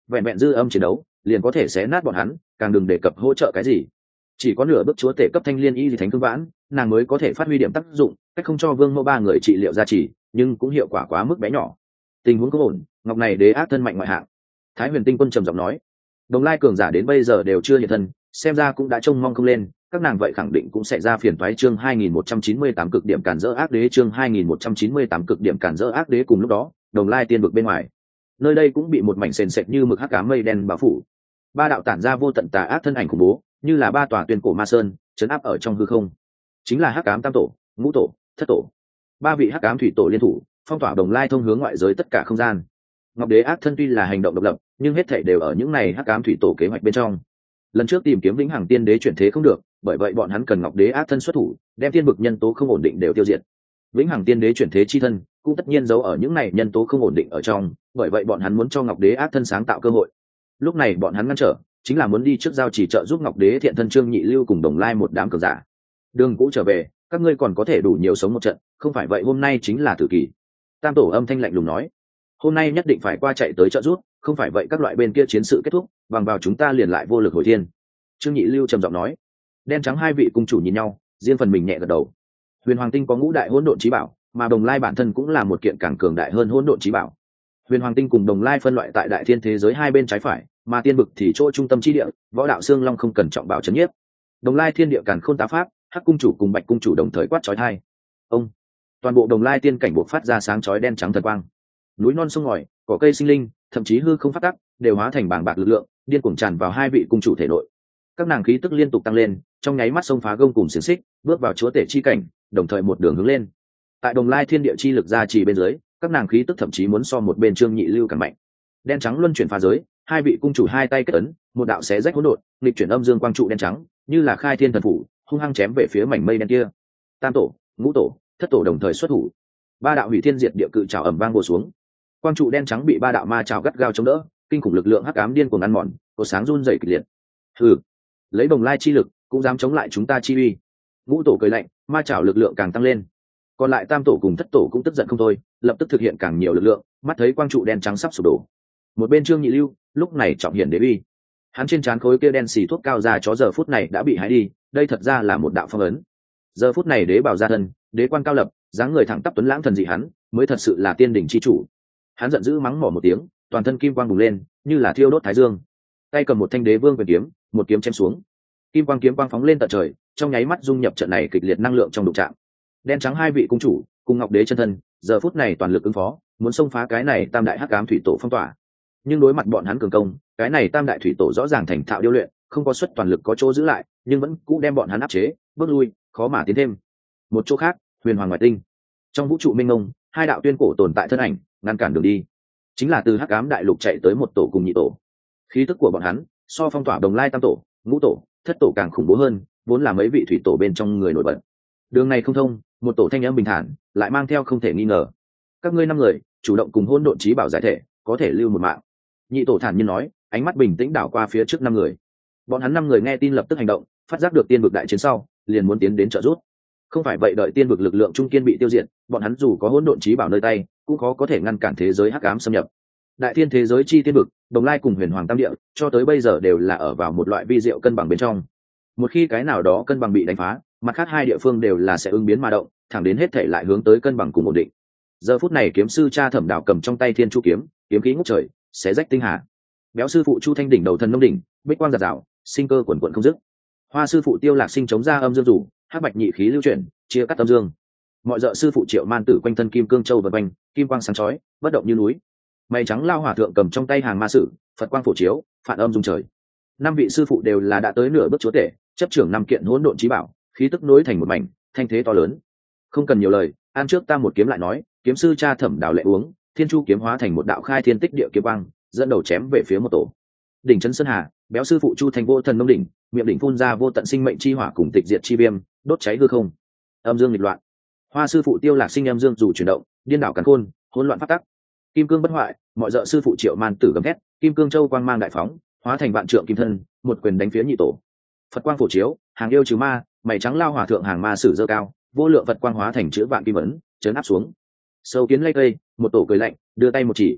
vẹn vẹn dư âm chiến đấu liền có thể xé nát bọn hắn, càng đừng đề cập hỗ trợ cái gì. Chỉ có nửa bước chúa tể cấp thanh liên y thì thánh cương vãn, nàng mới có thể phát huy điểm tác dụng, cách không cho vương mẫu ba người trị liệu gia trì, nhưng cũng hiệu quả quá mức bé nhỏ. Tình huống có ổn, ngọc này đế ác thân mạnh ngoại hạng. Thái Huyền Tinh Quân trầm giọng nói, đồng lai cường giả đến bây giờ đều chưa hiện thân, xem ra cũng đã trông mong không lên, các nàng vậy khẳng định cũng sẽ ra phiền toái. Chương hai nghìn một trăm chín mươi tám cực điểm cản rỡ ác đế, chương hai nghìn một trăm chín mươi tám cực điểm cản rỡ ác đế. Cùng lúc đó, đồng lai tiên vực bên ngoài, nơi đây cũng bị một mảnh sền sệt như mực hắc ám mây đen bao phủ. Ba đạo tản ra vô tận tà ác thân ảnh khủng bố, như là ba tòa tuyên cổ ma sơn, chấn áp ở trong hư không. Chính là hắc ám tam tổ, ngũ tổ, thất tổ. Ba vị hắc ám thủy tổ liên thủ, phong tỏa đồng lai thông hướng ngoại giới tất cả không gian. Ngọc đế ác thân tuy là hành động độc lập, nhưng hết thảy đều ở những này hắc ám thủy tổ kế hoạch bên trong. Lần trước tìm kiếm vĩnh hằng tiên đế chuyển thế không được, bởi vậy bọn hắn cần ngọc đế ác thân xuất thủ, đem tiên vực nhân tố không ổn định đều tiêu diệt. Vĩnh hằng tiên đế chuyển thế chi thân cũng tất nhiên giấu ở những này nhân tố không ổn định ở trong, bởi vậy bọn hắn muốn cho ngọc đế ác thân sáng tạo cơ hội. Lúc này bọn hắn ngăn trở, chính là muốn đi trước giao chỉ trợ giúp ngọc đế thiện thân Trương Nhị Lưu cùng đồng lai một đám cường giả. Đường cũ trở về, các ngươi còn có thể đủ nhiều sống một trận, không phải vậy hôm nay chính là tử kỳ. Tam tổ âm thanh lạnh lùng nói, hôm nay nhất định phải qua chạy tới trợ giúp, không phải vậy các loại bên kia chiến sự kết thúc, bằng vào chúng ta liền lại vô lực hồi thiên. Trương Nhị Lưu trầm giọng nói. Đen trắng hai vị cung chủ nhìn nhau, riêng phần mình nhẹ gật đầu. Huyền Hoàng Tinh có ngũ đại hỗn độn chí bảo, mà Đồng Lai bản thân cũng là một kiện càng cường đại hơn hỗn độn chí bảo. Huyền Hoàng Tinh cùng Đồng Lai phân loại tại đại thiên thế giới hai bên trái phải, mà tiên vực thì chỗ trung tâm chi địa, võ đạo xương long không cần trọng bảo trấn nhiếp. Đồng Lai thiên địa càn khôn tá pháp, Hắc cung chủ cùng Bạch cung chủ đồng thời quát chói tai. Ông, toàn bộ Đồng Lai tiên cảnh bộc phát ra sáng chói đen trắng thần quang. Núi non sông ngòi, cỏ cây sinh linh, thậm chí hư không phát tắc, đều hóa thành bảng bạc lực lượng, điên cuồng tràn vào hai vị cung chủ thể nội. Các nàng khí tức liên tục tăng lên, trong nháy mắt xông phá gông cùng xiềng xích, bước vào chúa tể chi cảnh, đồng thời một đường hướng lên. Tại Đồng Lai thiên địa chi lực gia trì bên dưới, các nàng khí tức thậm chí muốn so một bên Trương Nhị Lưu càng mạnh. Đen trắng luân chuyển phá giới, hai vị cung chủ hai tay kết ấn, một đạo xé rách hỗn độn, nghịch chuyển âm dương quang trụ đen trắng, như là khai thiên thần phủ, hung hăng chém về phía mảnh mây đen kia. Tam tổ, ngũ tổ, thất tổ đồng thời xuất thủ. Ba đạo hủy thiên diệt địa cự trảo ầm vang bổ xuống. Quang trụ đen trắng bị ba đạo ma trảo gắt gao chống đỡ, kinh khủng lực lượng hắc ám điên cuồng ăn mòn, có sáng run rẩy kịch liệt. Hừ, lấy Đồng Lai chi lực, cũng dám chống lại chúng ta chi uy. Ngũ tổ cười lạnh, ma trảo lực lượng càng tăng lên. Còn lại tam tổ cùng thất tổ cũng tức giận không thôi, lập tức thực hiện càng nhiều lực lượng, mắt thấy quang trụ đen trắng sắp sụp đổ. Một bên Trương Nhị Lưu, lúc này trọng hiện đế uy. Hắn trên trán khối kia đen xì thuốc cao ra chó giờ phút này đã bị hái đi, đây thật ra là một đạo phong ấn. Giờ phút này đế bảo gia thân, đế quan cao lập, dáng người thẳng tắp tuấn lãng thần dị hắn, mới thật sự là tiên đỉnh chi chủ. Hắn giận dữ mắng mỏ một tiếng, toàn thân kim quang bùng lên, như là thiêu đốt thái dương. Tay cầm một thanh đế vương quyền kiếm, một kiếm chém xuống. Kim quang kiếm quang phóng lên tận trời, trong nháy mắt dung nhập trận này kịch liệt năng lượng trong đụng chạm. Đen trắng hai vị cung chủ cùng ngọc đế chân thân, giờ phút này toàn lực ứng phó, muốn xông phá cái này tam đại hắc ám thủy tổ phong tỏa. Nhưng đối mặt bọn hắn cường công, cái này tam đại thủy tổ rõ ràng thành thạo điêu luyện, không có suất toàn lực có chỗ giữ lại, nhưng vẫn cũ đem bọn hắn áp chế, bước lui, khó mà tiến thêm. Một chỗ khác, huyền hoàng ngoại tinh, trong vũ trụ minh mông, hai đạo tuyên cổ tồn tại thân ảnh ngăn cản đường đi, chính là từ hắc ám đại lục chạy tới một tổ cùng nhị tổ. Khí tức của bọn hắn so phong tỏa Đồng Lai tam tổ, ngũ tổ, thất tổ càng khủng bố hơn, vốn là mấy vị thủy tổ bên trong người nổi bật. Đường này không thông, một tổ thanh âm bình thản, lại mang theo không thể nghi ngờ. Các ngươi năm người chủ động cùng hôn độn chí bảo giải thể, có thể lưu một mạng. Nhị tổ thản nhiên nói, ánh mắt bình tĩnh đảo qua phía trước năm người. Bọn hắn năm người nghe tin lập tức hành động, phát giác được tiên vực đại chiến sau, liền muốn tiến đến trợ giúp. Không phải vậy đợi tiên vực lực lượng trung kiên bị tiêu diệt, bọn hắn dù có hỗn độn chí bảo nơi tay, cũng khó có thể ngăn cản thế giới hắc ám xâm nhập. Đại thiên thế giới chi tiên vực, Đồng Lai cùng Huyền Hoàng Tam Địa, cho tới bây giờ đều là ở vào một loại vi diệu cân bằng bên trong. Một khi cái nào đó cân bằng bị đánh phá, mặt khác hai địa phương đều là sẽ ứng biến mà động, thẳng đến hết thể lại hướng tới cân bằng cùng ổn định. Giờ phút này kiếm sư cha Thẩm Đạo cầm trong tay Thiên Chu kiếm, kiếm khí ngút trời, xé rách tinh hà. Béo sư phụ Chu Thanh đỉnh đầu thần nông đỉnh, bích quang giạt rào, sinh cơ quần quần không dứt. Hoa sư phụ Tiêu Lạc Sinh chống ra âm dương rủ, hắc bạch nhị khí lưu chuyển, chia cắt âm dương. Mọi dợ sư phụ Triệu Man Tử quanh thân kim cương châu vần quanh, kim quang sáng chói, bất động như núi. Mây trắng lao hòa thượng cầm trong tay hàng ma sử, Phật quang phổ chiếu, phản âm dung trời. Năm vị sư phụ đều là đã tới nửa bước chúa tể, chấp trưởng năm kiện hỗn độn chí bảo, khí tức nối thành một mảnh, thanh thế to lớn. Không cần nhiều lời, an trước ta một kiếm lại nói, kiếm sư cha Thẩm Đào lệ uống, Thiên Chu kiếm hóa thành một đạo khai thiên tích địa kiếm quang, dẫn đầu chém về phía một tổ. Đỉnh trấn sơn hà, béo sư phụ Chu Thanh vô thần nông đỉnh, miệng đỉnh phun ra vô tận sinh mệnh chi hỏa cùng tịch diệt chi viêm, đốt cháy hư không. Âm dương nghịch loạn. Hoa sư phụ Tiêu Lạc Sinh âm dương dù chuyển động, điên đảo càn khôn, hỗn loạn phát tắc. Kim cương bất hoại, mọi dợ sư phụ Triệu Man Tử gầm thét, kim cương châu quang mang đại phóng, hóa thành vạn trượng kim thân, một quyền đánh phía nhị tổ. Phật quang phổ chiếu, hàng yêu trừ ma, mày trắng lao hòa thượng hàng ma sử dơ cao, vô lượng Phật quang hóa thành chữ vạn kim ấn, chấn áp xuống. Sâu kiến lây cây, một tổ cười lạnh, đưa tay một chỉ.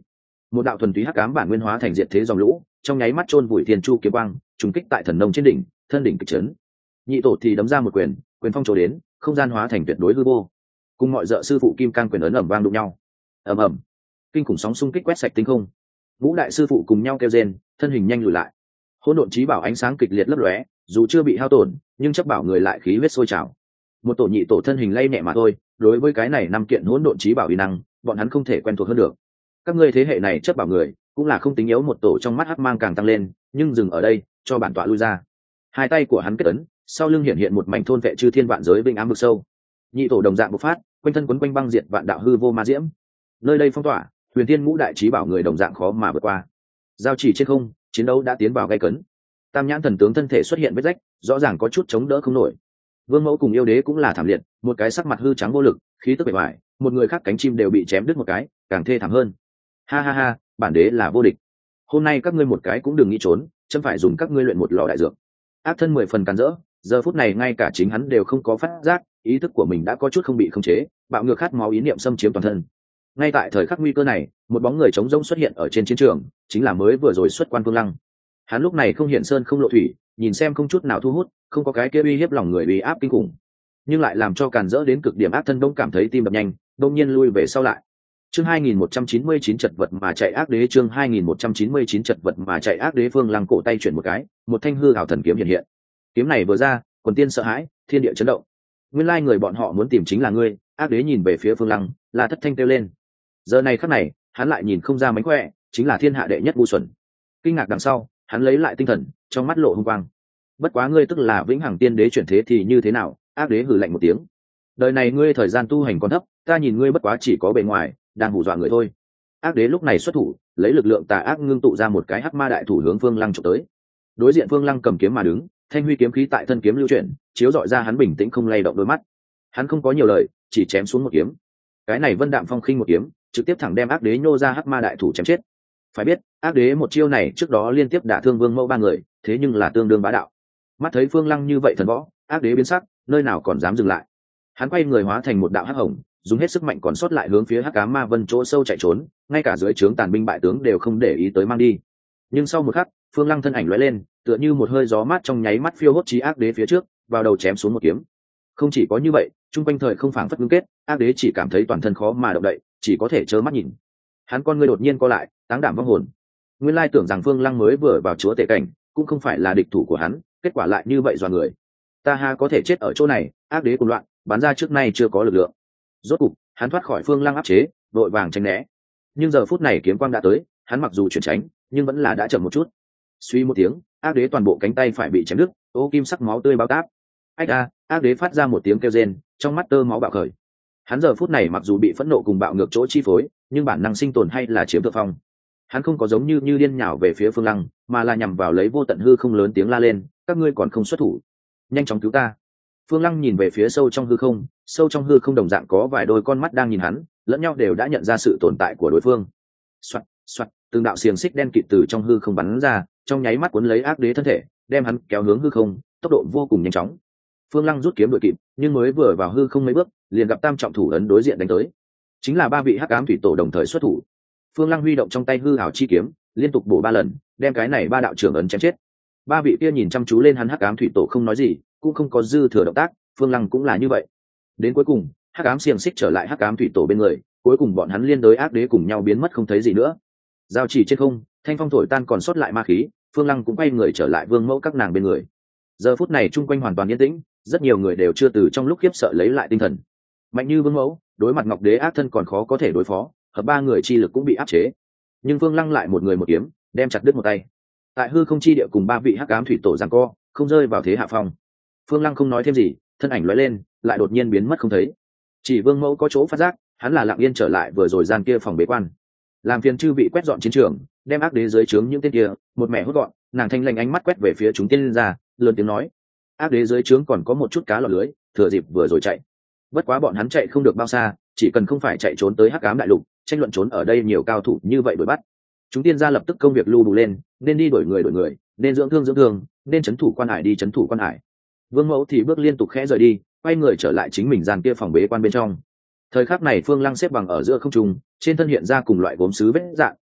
một đạo thuần túy hắc ám bản nguyên hóa thành diệt thế dòng lũ, trong nháy mắt chôn vùi thiên chu kiếm quang, trùng kích tại thần nông trên đỉnh, thân đỉnh kịch chấn. Nhị tổ thì đấm ra một quyền, quyền phong trổ đến, không gian hóa thành tuyệt đối hư vô, cùng mọi dợ sư phụ kim cang quyền ấn ầm vang đụng nhau. Ầm ầm, kinh khủng sóng xung kích quét sạch tinh không. Vũ đại sư phụ cùng nhau kêu rên, thân hình nhanh lùi lại. Hỗn độn chí bảo ánh sáng kịch liệt lấp lóe, dù chưa bị hao tổn, nhưng chấp bảo người lại khí huyết sôi trào. Một tổ nhị tổ thân hình lay nhẹ mà thôi, đối với cái này năm kiện hỗn độn chí bảo uy năng, bọn hắn không thể quen thuộc hơn được. Các ngươi thế hệ này chấp bảo người, cũng là không tính yếu, một tổ trong mắt hắc mang càng tăng lên, nhưng dừng ở đây, cho bản tọa lui ra. Hai tay của hắn kết ấn, sau lưng hiện hiện một mảnh thôn vệ chư thiên vạn giới vinh ám vực sâu. Nhị tổ đồng dạng bộc phát, quanh thân quấn quanh băng diệt vạn đạo hư vô ma diễm. Nơi đây phong tỏa, huyền thiên ngũ đại chí bảo người đồng dạng khó mà vượt qua. Giao chỉ trên không, chiến đấu đã tiến vào gay cấn. Tam nhãn thần tướng thân thể xuất hiện vết rách, rõ ràng có chút chống đỡ không nổi. Vương mẫu cùng yêu đế cũng là thảm liệt, một cái sắc mặt hư trắng vô lực, khí tức bề ngoài, một người khác cánh chim đều bị chém đứt một cái, càng thê thảm hơn. Ha ha ha, bản đế là vô địch. Hôm nay các ngươi một cái cũng đừng nghĩ trốn, chấm phải dùng các ngươi luyện một lò đại dược. Ác thân mười phần càn rỡ, giờ phút này ngay cả chính hắn đều không có phát giác, ý thức của mình đã có chút không bị khống chế, bạo ngược khát máu ý niệm xâm chiếm toàn thân. Ngay tại thời khắc nguy cơ này, một bóng người trống rỗng xuất hiện ở trên chiến trường, chính là mới vừa rồi xuất quan Vương Lăng. Hắn lúc này không hiện sơn không lộ thủy, nhìn xem không chút nào thu hút, không có cái kia uy hiếp lòng người uy áp kinh khủng, nhưng lại làm cho càn rỡ đến cực điểm ác thân đông cảm thấy tim đập nhanh, đông nhiên lui về sau lại. Chương hai nghìn một trăm chín mươi chín chật vật mà chạy ác đế, chương hai nghìn một trăm chín mươi chín chật vật mà chạy ác đế. Phương Lăng cổ tay chuyển một cái, một thanh hư ảo thần kiếm hiện hiện. Kiếm này vừa ra, quần tiên sợ hãi, thiên địa chấn động. Nguyên lai người bọn họ muốn tìm chính là ngươi. Ác đế nhìn về phía Phương Lăng, là thất thanh kêu lên. Giờ này khắc này, hắn lại nhìn không ra mánh khỏe, chính là thiên hạ đệ nhất ngu xuẩn. Kinh ngạc đằng sau, hắn lấy lại tinh thần, trong mắt lộ hung quang. Bất quá ngươi tức là vĩnh hằng tiên đế chuyển thế thì như thế nào? Ác đế hừ lạnh một tiếng. Đời này ngươi thời gian tu hành còn thấp, ta nhìn ngươi bất quá chỉ có bề ngoài, đang hù dọa người thôi. Ác đế lúc này xuất thủ, lấy lực lượng tà ác ngưng tụ ra một cái hắc ma đại thủ hướng Phương Lăng chụp tới. Đối diện Phương Lăng cầm kiếm mà đứng, thanh huy kiếm khí tại thân kiếm lưu chuyển, chiếu rọi ra hắn bình tĩnh không lay động đôi mắt. Hắn không có nhiều lời, chỉ chém xuống một kiếm. Cái này vân đạm phong khinh một kiếm, trực tiếp thẳng đem ác đế nhô ra hắc ma đại thủ chém chết. Phải biết, ác đế một chiêu này trước đó liên tiếp đả thương Vương Mẫu ba người, thế nhưng là tương đương bá đạo. Mắt thấy Phương Lăng như vậy thần võ, ác đế biến sắc, nơi nào còn dám dừng lại. Hắn quay người hóa thành một đạo hắc hồng, dùng hết sức mạnh còn sót lại hướng phía hắc ám ma vân chỗ sâu chạy trốn, ngay cả dưới trướng tàn binh bại tướng đều không để ý tới mang đi. Nhưng sau một khắc, Phương Lăng thân ảnh lóe lên, tựa như một hơi gió mát trong nháy mắt phiêu hốt chí ác đế phía trước, vào đầu chém xuống một kiếm. Không chỉ có như vậy, trung quanh thời không phảng phất ngưng kết, ác đế chỉ cảm thấy toàn thân khó mà động đậy, chỉ có thể trơ mắt nhìn. Hắn con ngươi đột nhiên co lại, táng đảm vong hồn. Nguyên lai tưởng rằng Phương Lăng mới vừa vào chúa tể cảnh, cũng không phải là địch thủ của hắn, kết quả lại như vậy dọa người. Ta ha có thể chết ở chỗ này, ác đế cuồng loạn, bắn ra trước nay chưa có lực lượng. Rốt cục, hắn thoát khỏi Phương Lăng áp chế, vội vàng tránh né. Nhưng giờ phút này kiếm quang đã tới, hắn mặc dù chuyển tránh, nhưng vẫn là đã chậm một chút. Suy một tiếng, ác đế toàn bộ cánh tay phải bị chém đứt, ô kim sắc máu tươi bao táp. Ách a, ác đế phát ra một tiếng kêu rên, trong mắt tơ máu bạo khởi. Hắn giờ phút này mặc dù bị phẫn nộ cùng bạo ngược chỗ chi phối, nhưng bản năng sinh tồn hay là chiếm thượng phong. Hắn không có giống như như điên nhào về phía Phương Lăng, mà là nhằm vào lấy vô tận hư không lớn tiếng la lên, các ngươi còn không xuất thủ, nhanh chóng cứu ta. Phương Lăng nhìn về phía sâu trong hư không, sâu trong hư không đồng dạng có vài đôi con mắt đang nhìn hắn, lẫn nhau đều đã nhận ra sự tồn tại của đối phương. Soạt, soạt, từng đạo xiềng xích đen kịt từ trong hư không bắn ra, trong nháy mắt cuốn lấy ác đế thân thể, đem hắn kéo hướng hư không, tốc độ vô cùng nhanh chóng. Phương Lăng rút kiếm đuổi kịp, nhưng mới vừa vào hư không mấy bước, liền gặp tam trọng thủ ấn đối diện đánh tới. Chính là ba vị hắc ám thủy tổ đồng thời xuất thủ. Phương Lăng huy động trong tay hư ảo chi kiếm, liên tục bổ ba lần, đem cái này ba đạo trưởng ấn chém chết. Ba vị kia nhìn chăm chú lên hắn hắc ám thủy tổ không nói gì, cũng không có dư thừa động tác. Phương Lăng cũng là như vậy. Đến cuối cùng, hắc ám xiềng xích trở lại hắc ám thủy tổ bên người, cuối cùng bọn hắn liên đối ác đế cùng nhau biến mất không thấy gì nữa. Giao chỉ trên không, thanh phong thổi tan còn sót lại ma khí, Phương Lăng cũng quay người trở lại Vương Mẫu các nàng bên người. Giờ phút này chung quanh hoàn toàn yên tĩnh, rất nhiều người đều chưa từ trong lúc khiếp sợ lấy lại tinh thần. Mạnh như Vương Mẫu, đối mặt Ngọc Đế ác thân còn khó có thể đối phó, hợp ba người chi lực cũng bị áp chế. Nhưng Phương Lăng lại một người một kiếm, đem chặt đứt một tay. Tại hư không chi địa cùng ba vị hắc ám thủy tổ giằng co, không rơi vào thế hạ phong. Phương Lăng không nói thêm gì, thân ảnh lóe lên, lại đột nhiên biến mất không thấy. Chỉ Vương Mẫu có chỗ phát giác, hắn là lặng yên trở lại vừa rồi gian kia phòng bế quan, làm phiền chư vị quét dọn chiến trường, đem ác đế dưới trướng những tên kia một mẹ hốt gọn. Nàng thanh lành ánh mắt quét về phía chúng tiên ra, lớn tiếng nói, ác đế dưới trướng còn có một chút cá lọt lưới, thừa dịp vừa rồi chạy. Bất quá bọn hắn chạy không được bao xa, chỉ cần không phải chạy trốn tới hắc ám đại lục, tranh luận trốn ở đây nhiều cao thủ như vậy đuổi bắt. Chúng tiên gia lập tức công việc lưu đủ lên, nên đi đổi người đổi người, nên dưỡng thương dưỡng thương, nên trấn thủ quan hải đi trấn thủ quan hải. Vương Mẫu thì bước liên tục khẽ rời đi, quay người trở lại chính mình gian kia phòng bế quan bên trong. Thời khắc này Phương Lăng xếp bằng ở giữa không trung, trên thân hiện ra cùng loại gốm sứ vết dạng,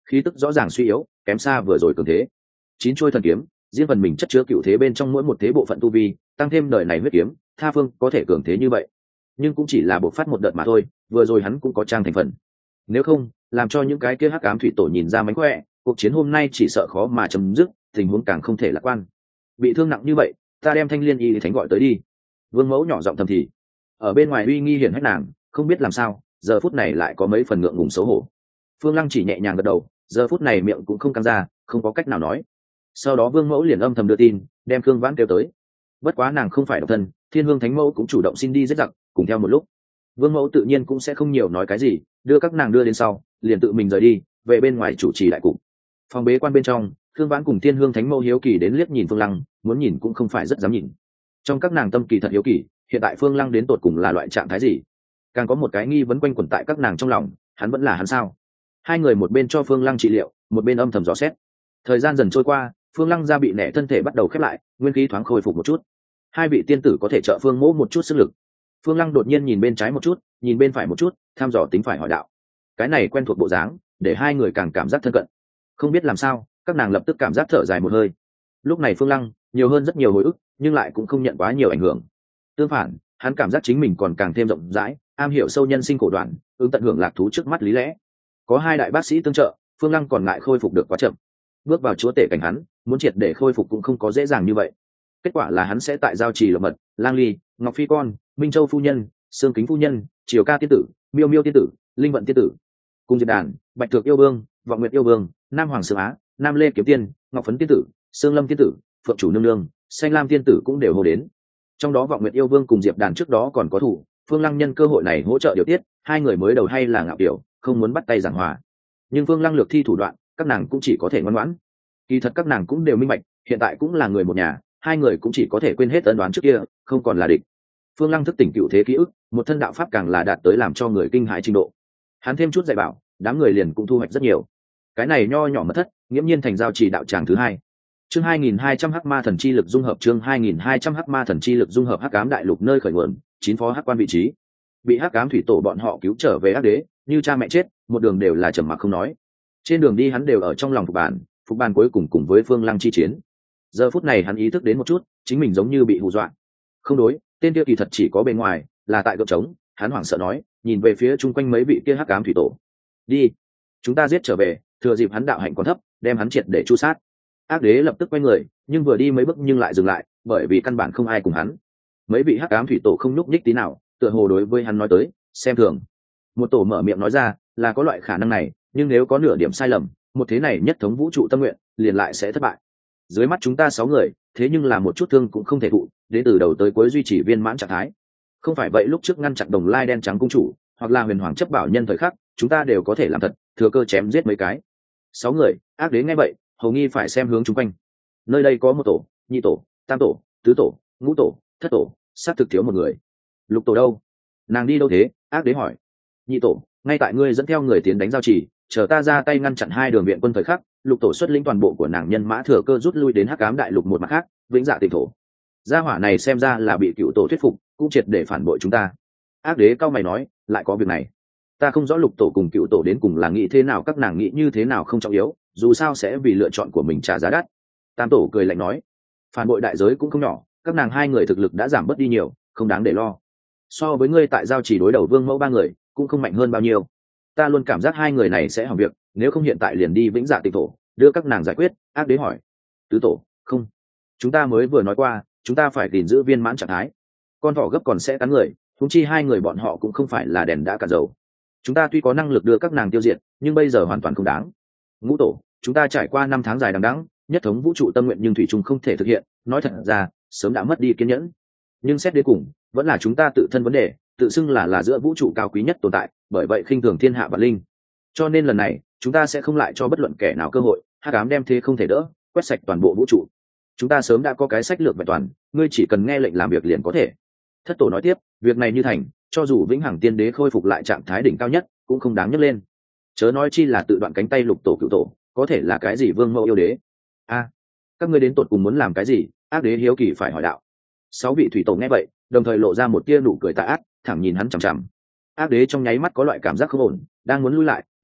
khí tức rõ ràng suy yếu, kém xa vừa rồi cường thế. Chín chuôi thần kiếm, riêng phần mình chất chứa cựu thế bên trong mỗi một thế bộ phận tu vi, tăng thêm đời này huyết kiếm, tha phương có thể cường thế như vậy, nhưng cũng chỉ là bộc phát một đợt mà thôi. Vừa rồi hắn cũng có trang thành phần, nếu không làm cho những cái kia hắc ám thủy tổ nhìn ra mánh khỏe, cuộc chiến hôm nay chỉ sợ khó mà chấm dứt, tình huống càng không thể lạc quan. Bị thương nặng như vậy, ta đem Thanh Liên Y thánh gọi tới đi. Vương Mẫu nhỏ giọng thầm thì. Ở bên ngoài uy nghi hiển hách nàng, không biết làm sao, giờ phút này lại có mấy phần ngượng ngùng xấu hổ. Phương Lăng chỉ nhẹ nhàng gật đầu, giờ phút này miệng cũng không căng ra, không có cách nào nói. Sau đó Vương Mẫu liền âm thầm đưa tin, đem Khương Vãn kêu tới. Bất quá nàng không phải độc thân, Thiên Hương Thánh Mẫu cũng chủ động xin đi giết giặc, cùng theo một lúc. Vương Mẫu tự nhiên cũng sẽ không nhiều nói cái gì, đưa các nàng đưa đến sau, liền tự mình rời đi, về bên ngoài chủ trì đại cục. Phòng bế quan bên trong, Khương Vãn cùng Thiên Hương Thánh Mẫu hiếu kỳ đến liếc nhìn Phương Lăng, muốn nhìn cũng không phải rất dám nhìn. Trong các nàng tâm kỳ thật hiếu kỳ, hiện tại Phương Lăng đến tột cùng là loại trạng thái gì? Càng có một cái nghi vấn quanh quẩn tại các nàng trong lòng, hắn vẫn là hắn sao? Hai người một bên cho Phương Lăng trị liệu, một bên âm thầm dò xét. Thời gian dần trôi qua, Phương Lăng da bị nẻ thân thể bắt đầu khép lại, nguyên khí thoáng khôi phục một chút. Hai vị tiên tử có thể trợ Phương Mỗ một chút sức lực. Phương Lăng đột nhiên nhìn bên trái một chút, nhìn bên phải một chút, thăm dò tính phải hỏi đạo. Cái này quen thuộc bộ dáng, để hai người càng cảm giác thân cận. Không biết làm sao, các nàng lập tức cảm giác thở dài một hơi. Lúc này Phương Lăng nhiều hơn rất nhiều hồi ức, nhưng lại cũng không nhận quá nhiều ảnh hưởng. Tương phản, hắn cảm giác chính mình còn càng thêm rộng rãi, am hiểu sâu nhân sinh cổ đoạn, ứng tận hưởng lạc thú trước mắt lý lẽ. Có hai đại bác sĩ tương trợ, Phương Lăng còn ngại khôi phục được quá chậm. Bước vào chúa tể cảnh hắn, muốn triệt để khôi phục cũng không có dễ dàng như vậy. Kết quả là hắn sẽ tại giao trì lộc mật, Lang Ly, Ngọc Phi con, Minh Châu phu nhân, Sương Kính phu nhân, Triều Ca tiên tử, Miêu Miêu tiên tử, Linh Vận tiên tử, cùng Diệp Đàn, Bạch Thược yêu vương, Vọng Nguyệt yêu vương, Nam Hoàng Sương Á, Nam Lê kiếm tiên, Ngọc Phấn tiên tử, Sương Lâm tiên tử, Phượng chủ nương nương, Xanh Lam tiên tử cũng đều hô đến. Trong đó Vọng Nguyệt yêu vương cùng Diệp Đàn trước đó còn có thủ, Phương Lăng nhân cơ hội này hỗ trợ điều tiết, hai người mới đầu hay là ngạo kiểu, không muốn bắt tay giảng hòa. Nhưng Phương Lăng lược thi thủ đoạn, các nàng cũng chỉ có thể ngoan ngoãn. Kỳ thật các nàng cũng đều minh bạch, hiện tại cũng là người một nhà, hai người cũng chỉ có thể quên hết ân đoán trước kia, không còn là địch. Phương Lăng thức tỉnh cựu thế ký ức, một thân đạo pháp càng là đạt tới làm cho người kinh hãi trình độ. Hắn thêm chút dạy bảo, đám người liền cũng thu hoạch rất nhiều. Cái này nho nhỏ mật thất, nghiễm nhiên thành giao trì đạo tràng thứ hai. Chương hai nghìn hai trăm Hắc Ma Thần Chi Lực dung hợp, chương hai nghìn hai trăm Hắc Ma Thần Chi Lực dung hợp, Hắc Ám Đại Lục nơi khởi nguồn, chín phó hắc quan vị trí. Bị Hắc Ám thủy tổ bọn họ cứu trở về Ác Đế, như cha mẹ chết, một đường đều là trầm mặc không nói. Trên đường đi hắn đều ở trong lòng phục bản, phục bản cuối cùng cùng với Phương Lăng chi chiến. Giờ phút này hắn ý thức đến một chút, chính mình giống như bị hù dọa. Không đối, tên kia kỳ thật chỉ có bên ngoài, là tại gợp trống. Hắn hoảng sợ nói, nhìn về phía chung quanh mấy vị kia Hắc Ám thủy tổ. Đi, chúng ta giết trở về, thừa dịp hắn đạo hạnh còn thấp, đem hắn triệt để chu sát. Ác Đế lập tức quay người, nhưng vừa đi mấy bước nhưng lại dừng lại, bởi vì căn bản không ai cùng hắn. Mấy vị Hắc Ám thủy tổ không nhúc nhích tí nào, tựa hồ đối với hắn nói tới, xem thường. Một tổ mở miệng nói ra, là có loại khả năng này, nhưng nếu có nửa điểm sai lầm, một thế này nhất thống vũ trụ tâm nguyện, liền lại sẽ thất bại. Dưới mắt chúng ta sáu người, thế nhưng là một chút thương cũng không thể thụ, đến từ đầu tới cuối duy trì viên mãn trạng thái. Không phải vậy lúc trước ngăn chặn Đồng Lai đen trắng cung chủ, hoặc là Huyền Hoàng chấp bảo nhân thời khắc, chúng ta đều có thể làm thật, thừa cơ chém giết mấy cái. Sáu người, Ác Đế nghe vậy, hầu nghi phải xem hướng chung quanh. Nơi đây có một tổ, nhị tổ, tam tổ, tứ tổ, ngũ tổ, thất tổ, sát thực thiếu một người. Lục tổ đâu? Nàng đi đâu thế? Ác Đế hỏi. Nhị tổ, ngay tại ngươi dẫn theo người tiến đánh giao trì, chờ ta ra tay ngăn chặn hai đường viện quân thời khắc. Lục tổ xuất lĩnh toàn bộ của nàng nhân mã thừa cơ rút lui đến Hắc Ám Đại Lục một mặt khác, Vĩnh Dạ Tịnh thổ. Gia hỏa này xem ra là bị cựu tổ thuyết phục, cũng triệt để phản bội chúng ta. Ác Đế cao mày nói, lại có việc này. Ta không rõ lục tổ cùng cựu tổ đến cùng là nghĩ thế nào, các nàng nghĩ như thế nào không trọng yếu, dù sao sẽ vì lựa chọn của mình trả giá đắt. Tam tổ cười lạnh nói, phản bội đại giới cũng không nhỏ, các nàng hai người thực lực đã giảm bớt đi nhiều, không đáng để lo. So với ngươi tại giao chỉ đối đầu Vương Mẫu ba người, cũng không mạnh hơn bao nhiêu. Ta luôn cảm giác hai người này sẽ hỏng việc, nếu không hiện tại liền đi Vĩnh Dạ Tịnh thổ, đưa các nàng giải quyết. Ác Đế hỏi. Tứ tổ, không. Chúng ta mới vừa nói qua, chúng ta phải gìn giữ viên mãn trạng thái. Con thỏ gấp còn sẽ cắn người, huống chi hai người bọn họ cũng không phải là đèn đã cạn dầu. Chúng ta tuy có năng lực đưa các nàng tiêu diệt, nhưng bây giờ hoàn toàn không đáng. Ngũ tổ, chúng ta trải qua năm tháng dài đằng đẵng, nhất thống vũ trụ tâm nguyện nhưng thủy chung không thể thực hiện, nói thật ra, sớm đã mất đi kiên nhẫn. Nhưng xét đến cùng, vẫn là chúng ta tự thân vấn đề, tự xưng là là giữa vũ trụ cao quý nhất tồn tại, bởi vậy khinh thường thiên hạ vạn linh. Cho nên lần này, chúng ta sẽ không lại cho bất luận kẻ nào cơ hội, Hắc Ám đem thế không thể đỡ, quét sạch toàn bộ vũ trụ. Chúng ta sớm đã có cái sách lược vẹn toàn, ngươi chỉ cần nghe lệnh làm việc liền có thể. Thất tổ nói tiếp, việc này như thành, cho dù vĩnh hằng tiên đế khôi phục lại trạng thái đỉnh cao nhất, cũng không đáng nhắc lên. Chớ nói chi là tự đoạn cánh tay lục tổ cựu tổ, có thể là cái gì Vương Mẫu yêu đế. A, các ngươi đến tột cùng muốn làm cái gì? Ác Đế hiếu kỳ phải hỏi đạo. Sáu vị thủy tổ nghe vậy, đồng thời lộ ra một tia nụ cười tà ác, thẳng nhìn hắn chằm chằm. Ác Đế trong nháy mắt có loại cảm giác không ổn, đang muốn lui lại,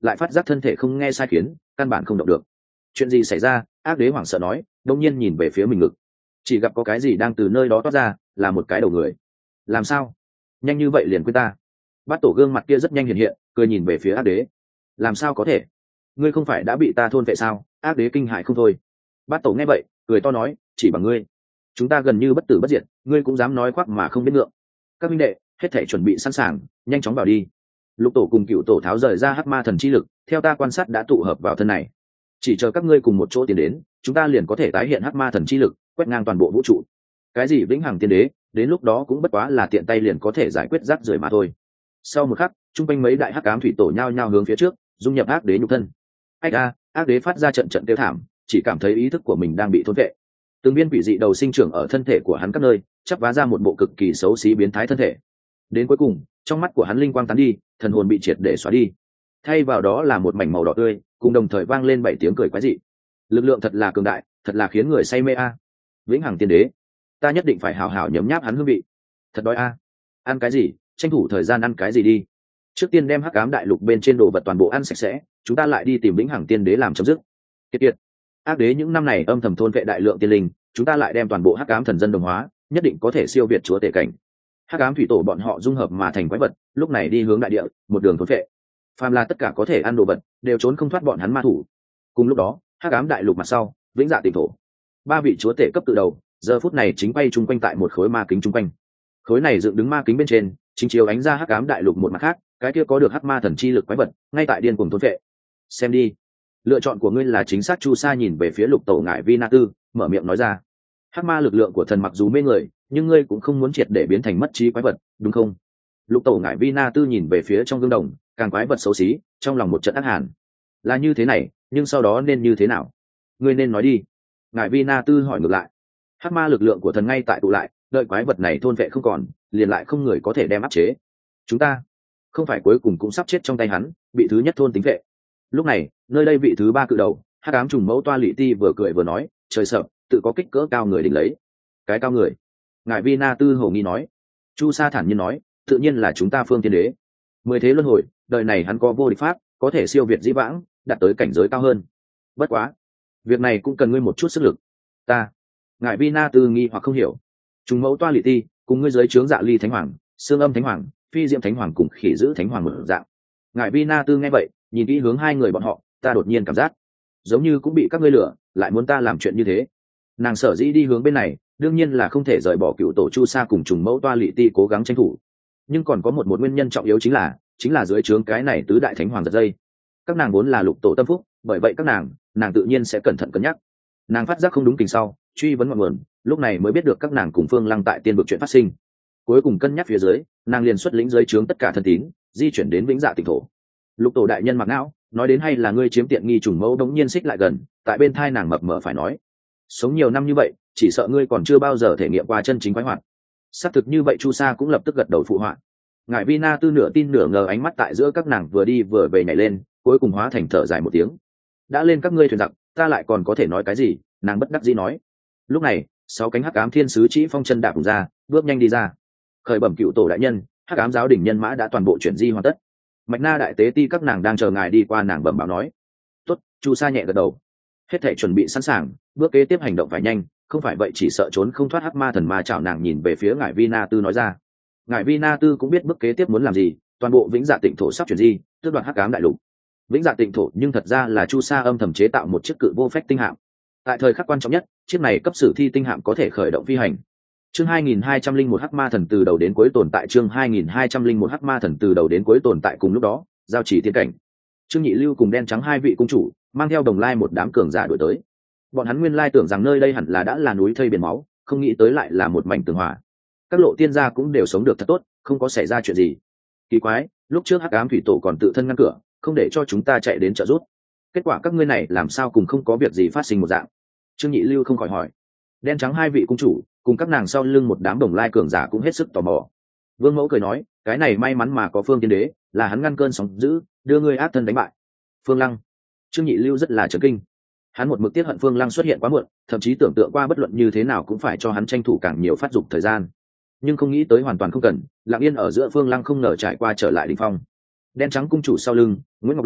lại phát giác thân thể không nghe sai khiến, căn bản không động được. Chuyện gì xảy ra? Ác đế hoảng sợ nói, đông nhiên nhìn về phía mình ngực, chỉ gặp có cái gì đang từ nơi đó toát ra, là một cái đầu người. Làm sao nhanh như vậy liền quên ta? Bát tổ gương mặt kia rất nhanh hiện hiện, cười nhìn về phía ác đế. Làm sao có thể? Ngươi không phải đã bị ta thôn vệ sao? Ác đế kinh hại không thôi. Bát tổ nghe vậy cười to nói, chỉ bằng ngươi chúng ta gần như bất tử bất diệt, ngươi cũng dám nói khoác mà không biết ngượng. Các minh đệ hết thể chuẩn bị sẵn sàng, nhanh chóng vào đi. Lục tổ cùng cựu tổ tháo rời ra hắc ma thần chi lực, theo ta quan sát đã tụ hợp vào thân này, chỉ chờ các ngươi cùng một chỗ tiến đến, chúng ta liền có thể tái hiện hắc ma thần chi lực, quét ngang toàn bộ vũ trụ. Cái gì vĩnh hằng tiên đế, đến lúc đó cũng bất quá là tiện tay liền có thể giải quyết rác rưởi mà thôi. Sau một khắc, trung quanh mấy đại hắc ám thủy tổ nhao nhao hướng phía trước, dung nhập ác đế nhục thân. Ách a, ác đế phát ra trận trận tiêu thảm, chỉ cảm thấy ý thức của mình đang bị thôn vệ. Từng viên quỷ dị đầu sinh trưởng ở thân thể của hắn các nơi, chắp vá ra một bộ cực kỳ xấu xí biến thái thân thể. Đến cuối cùng, trong mắt của hắn linh quang tán đi, thần hồn bị triệt để xóa đi, thay vào đó là một mảnh màu đỏ tươi, cùng đồng thời vang lên bảy tiếng cười quái dị. Lực lượng thật là cường đại, thật là khiến người say mê a. Vĩnh hằng tiên đế, ta nhất định phải hào hào nhấm nháp hắn hương vị. Thật đói a. Ăn cái gì? Tranh thủ thời gian ăn cái gì đi. Trước tiên đem hắc ám đại lục bên trên đồ vật toàn bộ ăn sạch sẽ, chúng ta lại đi tìm vĩnh hằng tiên đế làm chấm dứt. Kiệt kiệt. Ác đế những năm này âm thầm thôn vệ đại lượng tiên linh, chúng ta lại đem toàn bộ hắc ám thần dân đồng hóa, nhất định có thể siêu việt chúa tể cảnh. Hắc ám thủy tổ bọn họ dung hợp mà thành quái vật, lúc này đi hướng đại địa, một đường thôn vệ. Phàm là tất cả có thể ăn đồ vật, đều trốn không thoát bọn hắn ma thủ. Cùng lúc đó, hắc ám đại lục mặt sau, vĩnh dạ tỉnh thổ, ba vị chúa tể cấp tự đầu, giờ phút này chính bay chung quanh tại một khối ma kính chung quanh. Khối này dựng đứng ma kính bên trên, chính chiếu ánh ra hắc ám đại lục một mặt khác, cái kia có được hắc ma thần chi lực quái vật, ngay tại điên cuồng thôn vệ. Xem đi, lựa chọn của ngươi là chính xác. Chu Sa nhìn về phía lục tổ ngải vi na tư, mở miệng nói ra, hắc ma lực lượng của thần mặc dù mê người, nhưng ngươi cũng không muốn triệt để biến thành mất trí quái vật, đúng không? Lục tổ ngải vi na tư nhìn về phía trong gương đồng, càng quái vật xấu xí, trong lòng một trận ác hàn. Là như thế này, nhưng sau đó nên như thế nào? Ngươi nên nói đi. Ngải vi na tư hỏi ngược lại. Hắc ma lực lượng của thần ngay tại tụ lại, đợi quái vật này thôn vệ không còn, liền lại không người có thể đem áp chế. Chúng ta không phải cuối cùng cũng sắp chết trong tay hắn, bị thứ nhất thôn tính vệ. Lúc này, nơi đây vị thứ ba cự đầu, hắc ám trùng mẫu toa lỵ ti vừa cười vừa nói, trời sợ, tự có kích cỡ cao người đỉnh lấy. Cái cao người? Ngải vi na tư hổ nghi nói. Chu Sa thản nhiên nói, tự nhiên là chúng ta phương tiên đế. Mười thế luân hồi, đời này hắn có vô địch pháp, có thể siêu việt dĩ vãng, đạt tới cảnh giới cao hơn. Bất quá, việc này cũng cần ngươi một chút sức lực. Ta, Ngải vi na tư nghi hoặc không hiểu. Trùng mẫu toa lỵ ti, cùng ngươi giới trướng dạ ly thánh hoàng, xương âm thánh hoàng, phi diệm thánh hoàng cùng khỉ giữ thánh hoàng một dạng. Ngải vi na tư nghe vậy, nhìn kỹ hướng hai người bọn họ, ta đột nhiên cảm giác giống như cũng bị các ngươi lừa, lại muốn ta làm chuyện như thế. Nàng sở dĩ đi hướng bên này, đương nhiên là không thể rời bỏ cựu tổ Chu Sa cùng trùng mẫu toa lỵ ti cố gắng tranh thủ, nhưng còn có một một nguyên nhân trọng yếu, chính là chính là dưới trướng cái này tứ đại thánh hoàng giật dây. Các nàng vốn là lục tổ tâm phúc, bởi vậy các nàng nàng tự nhiên sẽ cẩn thận cân nhắc. Nàng phát giác không đúng kình sau, truy vấn ngọn nguồn, lúc này mới biết được các nàng cùng Phương Lăng tại tiên vực chuyện phát sinh. Cuối cùng cân nhắc phía dưới, nàng liền xuất lĩnh dưới trướng tất cả thân tín, di chuyển đến vĩnh dạ tỉnh thổ. Lục tổ đại nhân mặc não, nói đến hay là ngươi chiếm tiện nghi. Trùng mẫu đống nhiên xích lại gần, tại bên thai nàng mập mờ phải nói, sống nhiều năm như vậy, chỉ sợ ngươi còn chưa bao giờ thể nghiệm qua chân chính quái hoạt. Xác thực như vậy. Chu Sa cũng lập tức gật đầu phụ họa. Ngải vi na tư nửa tin nửa ngờ ánh mắt tại giữa các nàng vừa đi vừa về nhảy lên, cuối cùng hóa thành thở dài một tiếng. Đã lên các ngươi thuyền giặc, ta lại còn có thể nói cái gì? Nàng bất đắc dĩ nói. Lúc này, sáu cánh hắc ám thiên sứ chỉ phong chân đạp ra, bước nhanh đi ra. Khởi bẩm cựu tổ đại nhân, hắc ám giáo đỉnh nhân mã đã toàn bộ chuyển di hoàn tất. Mạch Na đại tế ti các nàng đang chờ ngài đi qua. Nàng bẩm báo nói. Tốt. Chu Sa nhẹ gật đầu. Hết thảy chuẩn bị sẵn sàng, bước kế tiếp hành động phải nhanh, không phải vậy chỉ sợ trốn không thoát hắc ma thần ma chảo. Nàng nhìn về phía ngải vi na tư nói ra. Ngải vi na tư cũng biết bước kế tiếp muốn làm gì, toàn bộ vĩnh dạ tịnh thổ sắp chuyển di, tước đoạt hắc ám đại lục. Vĩnh dạ tịnh thổ nhưng thật ra là Chu Sa âm thầm chế tạo một chiếc cự vô phách tinh hạm. Tại thời khắc quan trọng nhất, chiếc này cấp sử thi tinh hạm có thể khởi động phi hành. Chương hai nghìn hai trăm lẻ một hắc ma thần từ đầu đến cuối tồn tại. Chương hai nghìn hai trăm lẻ một hắc ma thần từ đầu đến cuối tồn tại. Cùng lúc đó, giao chỉ tiên cảnh, Trương Nhị Lưu cùng đen trắng hai vị cung chủ mang theo đồng lai một đám cường giả đuổi tới. Bọn hắn nguyên lai tưởng rằng nơi đây hẳn là đã là núi thây biển máu, không nghĩ tới lại là một mảnh tường hòa. Các lộ tiên gia cũng đều sống được thật tốt, không có xảy ra chuyện gì. Kỳ quái, lúc trước hắc ám thủy tổ còn tự thân ngăn cửa, không để cho chúng ta chạy đến trợ giúp. Kết quả các ngươi này làm sao cùng không có việc gì phát sinh một dạng? Trương Nhị Lưu không khỏi hỏi. Đen trắng hai vị cung chủ cùng các nàng sau lưng một đám đồng lai cường giả cũng hết sức tò mò. Vương Mẫu cười nói, cái này may mắn mà có Phương Tiên Đế, là hắn ngăn cơn sóng dữ, đưa ngươi ác thân đánh bại. Phương Lăng. Trương Nhị Lưu rất là chấn kinh. Hắn một mực tiếc hận Phương Lăng xuất hiện quá muộn, thậm chí tưởng tượng qua bất luận như thế nào cũng phải cho hắn tranh thủ càng nhiều phát dục thời gian, nhưng không nghĩ tới hoàn toàn không cần. Lặng yên ở giữa Phương Lăng không ngờ trải qua trở lại đỉnh phong. Đen trắng cung chủ sau lưng, Nguyễn Ngọc Loan,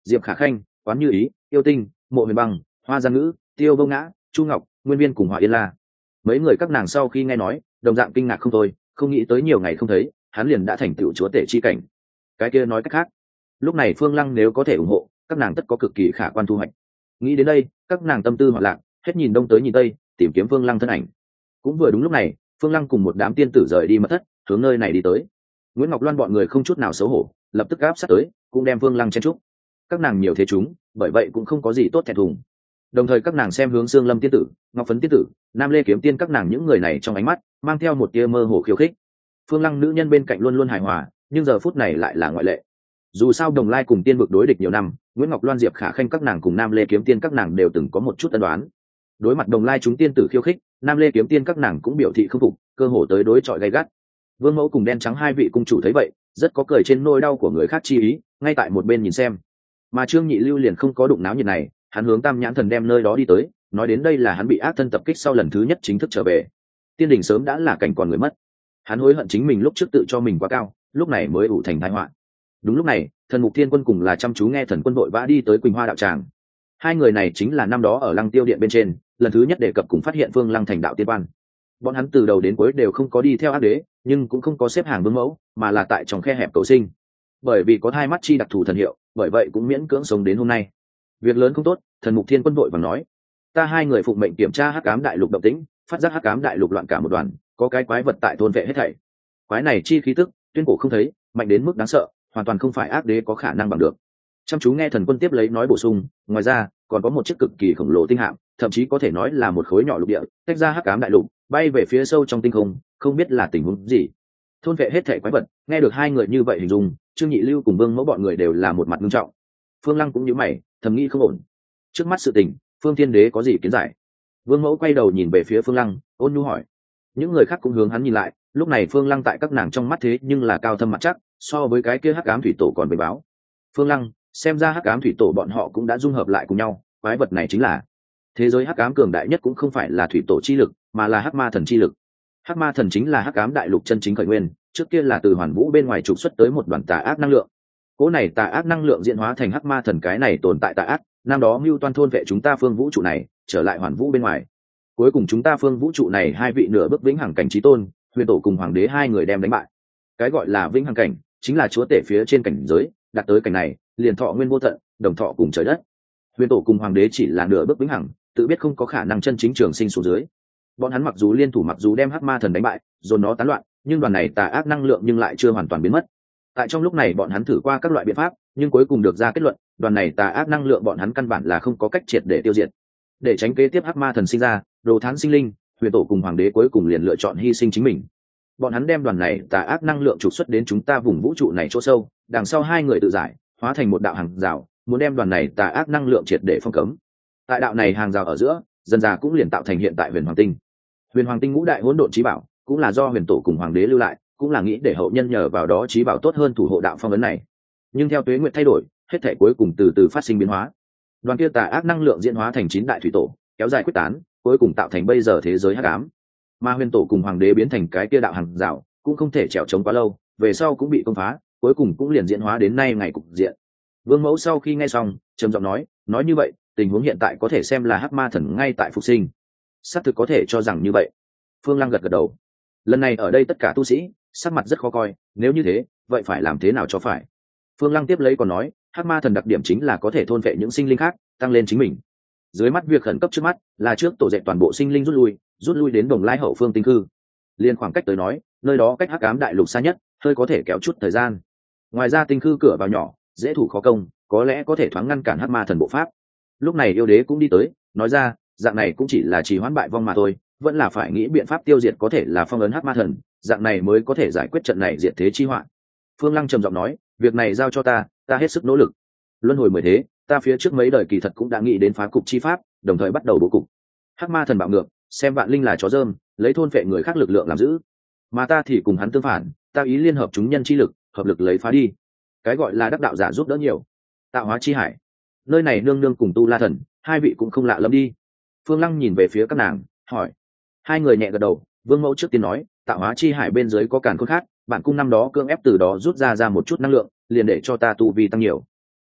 diệp khả khanh, quán như ý, yêu tinh, mộ huyền băng, hoa gian ngữ, tiêu vô ngã, chu ngọc, nguyên viên cùng hỏa yên la. Mấy người các nàng sau khi nghe nói đồng dạng kinh ngạc không thôi, không nghĩ tới nhiều ngày không thấy hắn liền đã thành tựu chúa tể chi cảnh. Cái kia nói cách khác, lúc này Phương Lăng nếu có thể ủng hộ các nàng tất có cực kỳ khả quan thu hoạch. Nghĩ đến đây các nàng tâm tư hoạt lạc, hết nhìn đông tới nhìn tây tìm kiếm Phương Lăng thân ảnh. Cũng vừa đúng lúc này Phương Lăng cùng một đám tiên tử rời đi mật thất hướng nơi này đi tới. Nguyễn Ngọc Loan bọn người không chút nào xấu hổ, lập tức áp sát tới cũng đem Phương Lăng chen trúc. Các nàng nhiều thế chúng, bởi vậy cũng không có gì tốt thẹn thùng. Đồng thời các nàng xem hướng Sương Lâm tiên tử, Ngọc Phấn tiên tử, Nam Lê kiếm tiên các nàng những người này trong ánh mắt mang theo một tia mơ hồ khiêu khích. Phương Lăng nữ nhân bên cạnh luôn luôn hài hòa, nhưng giờ phút này lại là ngoại lệ. Dù sao Đồng Lai cùng tiên vực đối địch nhiều năm, Nguyễn Ngọc Loan, Diệp Khả Khanh các nàng cùng Nam Lê kiếm tiên các nàng đều từng có một chút ân đoán. Đối mặt Đồng Lai chúng tiên tử khiêu khích, Nam Lê kiếm tiên các nàng cũng biểu thị không phục, cơ hồ tới đối chọi gay gắt. Vương Mẫu cùng Đen Trắng hai vị cung chủ thấy vậy, rất có cười trên nỗi đau của người khác chi ý, ngay tại một bên nhìn xem. Mà Trương Nhị Lưu liền không có đụng náo nhiệt này, hắn hướng Tam Nhãn Thần đem nơi đó đi tới, nói đến đây là hắn bị ác thân tập kích sau lần thứ nhất chính thức trở về. Tiên đình sớm đã là cảnh còn người mất, hắn hối hận chính mình lúc trước tự cho mình quá cao, lúc này mới ủ thành tai họa. Đúng lúc này Thần Mục Thiên Quân cùng là chăm chú nghe Thần Quân vội vã đi tới Quỳnh Hoa đạo tràng. Hai người này chính là năm đó ở Lăng Tiêu điện bên trên lần thứ nhất đề cập cùng phát hiện Phương Lăng thành đạo tiên quan. Bọn hắn từ đầu đến cuối đều không có đi theo ác đế, nhưng cũng không có xếp hàng Vương Mẫu, mà là tại trong khe hẹp cầu sinh. Bởi vì có hai mắt chi đặc thù thần hiệu, bởi vậy cũng miễn cưỡng sống đến hôm nay. Việc lớn không tốt, Thần Mục Thiên Quân vội vàng nói: ta hai người phụng mệnh kiểm tra Hắc Ám đại lục động tĩnh, phát giác Hắc Ám đại lục loạn cả một đoàn, có cái quái vật tại thôn vệ hết thảy. Quái này chi khí tức tuyên cổ không thấy, mạnh đến mức đáng sợ, hoàn toàn không phải ác đế có khả năng bằng được. Chăm chú nghe Thần Quân tiếp lấy nói bổ sung: ngoài ra còn có một chiếc cực kỳ khổng lồ tinh hạm, thậm chí có thể nói là một khối nhỏ lục địa, tách ra Hắc Ám đại lục, bay về phía sâu trong tinh không, không biết là tình huống gì. Thôn vệ hết thảy quái vật. Nghe được hai người như vậy hình dung, Trương Nhị Lưu cùng Vương Mẫu bọn người đều là một mặt nghiêm trọng. Phương Lăng cũng nhíu mày, thầm nghĩ không ổn. Trước mắt sự tình, Phương Thiên Đế có gì kiến giải? Vương Mẫu quay đầu nhìn về phía Phương Lăng, ôn nhu hỏi. Những người khác cũng hướng hắn nhìn lại, lúc này Phương Lăng tại các nàng trong mắt thế nhưng là cao thâm mặt chắc, so với cái kia Hắc Ám thủy tổ còn bề báo. Phương Lăng, xem ra Hắc Ám thủy tổ bọn họ cũng đã dung hợp lại cùng nhau, quái vật này chính là thế giới Hắc Ám cường đại nhất cũng không phải là thủy tổ chi lực, mà là Hắc Ma thần chi lực. Hắc Ma thần chính là Hắc Ám đại lục chân chính khởi nguyên, trước kia là từ Hoàn Vũ bên ngoài trục xuất tới một đoàn tà ác năng lượng. Cỗ này tà ác năng lượng diễn hóa thành Hắc Ma thần, cái này tồn tại tà ác, năm đó mưu toan thôn vệ chúng ta phương vũ trụ này, trở lại Hoàn Vũ bên ngoài. Cuối cùng chúng ta phương vũ trụ này hai vị nửa bước vĩnh hằng cảnh chí tôn, Huyền Tổ cùng Hoàng đế hai người đem đánh bại. Cái gọi là vĩnh hằng cảnh, chính là chúa tể phía trên cảnh giới, đạt tới cảnh này, liền thọ nguyên vô tận, đồng thọ cùng trời đất. Huyền Tổ cùng Hoàng đế chỉ là nửa bước vĩnh hằng, tự biết không có khả năng chân chính trường sinh xuống dưới. Bọn hắn mặc dù liên thủ, mặc dù đem Hắc Ma thần đánh bại, dồn nó tán loạn, nhưng đoàn này tà ác năng lượng nhưng lại chưa hoàn toàn biến mất. Tại trong lúc này bọn hắn thử qua các loại biện pháp, nhưng cuối cùng được ra kết luận, đoàn này tà ác năng lượng bọn hắn căn bản là không có cách triệt để tiêu diệt. Để tránh kế tiếp Hắc Ma thần sinh ra, đồ thán sinh linh, Huyền Tổ cùng Hoàng đế cuối cùng liền lựa chọn hy sinh chính mình. Bọn hắn đem đoàn này tà ác năng lượng trục xuất đến chúng ta vùng vũ trụ này chỗ sâu, đằng sau hai người tự giải, hóa thành một đạo hàng rào, muốn đem đoàn này tà ác năng lượng triệt để phong cấm. Tại đạo này hàng rào ở giữa, dần dà cũng liền tạo thành hiện tại Huyền Hoàng tinh. Huyền Hoàng tinh ngũ đại hỗn độn chí bảo, cũng là do Huyền Tổ cùng Hoàng đế lưu lại, cũng là nghĩ để hậu nhân nhờ vào đó chí bảo tốt hơn thủ hộ đạo phong ấn này. Nhưng theo tuế nguyệt thay đổi, hết thảy cuối cùng từ từ phát sinh biến hóa. Đoàn kia tà ác năng lượng diễn hóa thành chín đại thủy tổ, kéo dài quyết tán, cuối cùng tạo thành bây giờ thế giới hắc ám. Mà Huyền Tổ cùng Hoàng đế biến thành cái kia đạo hàng rào, cũng không thể trèo chống quá lâu, về sau cũng bị công phá, cuối cùng cũng liền diễn hóa đến nay ngày cục diện. Vương Mẫu sau khi nghe xong, trầm giọng nói, nói như vậy, tình huống hiện tại có thể xem là Hắc Ma thần ngay tại phục sinh. Xác thực có thể cho rằng như vậy. Phương Lăng gật gật đầu. Lần này ở đây tất cả tu sĩ sắc mặt rất khó coi, nếu như thế vậy phải làm thế nào cho phải. Phương Lăng tiếp lấy còn nói, Hắc Ma thần đặc điểm chính là có thể thôn vệ những sinh linh khác, tăng lên chính mình. Dưới mắt việc khẩn cấp trước mắt là trước tổ dệt toàn bộ sinh linh rút lui, rút lui đến Đồng Lai hậu phương tinh cư. Liên khoảng cách tới nói, nơi đó cách Hắc Ám đại lục xa nhất, hơi có thể kéo chút thời gian. Ngoài ra tinh cư cửa vào nhỏ, dễ thủ khó công, có lẽ có thể thoáng ngăn cản Hắc Ma thần bộ pháp. Lúc này yêu đế cũng đi tới, nói ra, dạng này cũng chỉ là trì hoãn bại vong mà thôi, vẫn là phải nghĩ biện pháp tiêu diệt, có thể là phong ấn Hắc Ma thần, dạng này mới có thể giải quyết trận này diệt thế chi họa. Phương Lăng trầm giọng nói, việc này giao cho ta, ta hết sức nỗ lực. Luân hồi mười thế, ta phía trước mấy đời kỳ thật cũng đã nghĩ đến phá cục chi pháp, đồng thời bắt đầu bố cục. Hắc Ma thần bạo ngược, xem vạn linh là chó dơm, lấy thôn phệ người khác lực lượng làm giữ, mà ta thì cùng hắn tương phản, ta ý liên hợp chúng nhân chi lực, hợp lực lấy phá đi. Cái gọi là đắc đạo giả giúp đỡ nhiều, tạo hóa chi hải, nơi này nương nương cùng Tu La thần, hai vị cũng không lạ lắm đi. Phương Lăng nhìn về phía các nàng, hỏi. Hai người nhẹ gật đầu. Vương Mẫu trước tiên nói, tạo hóa chi hải bên dưới có càn khôn khác, bản cung năm đó cưỡng ép từ đó rút ra ra một chút năng lượng, liền để cho ta tu vi tăng nhiều.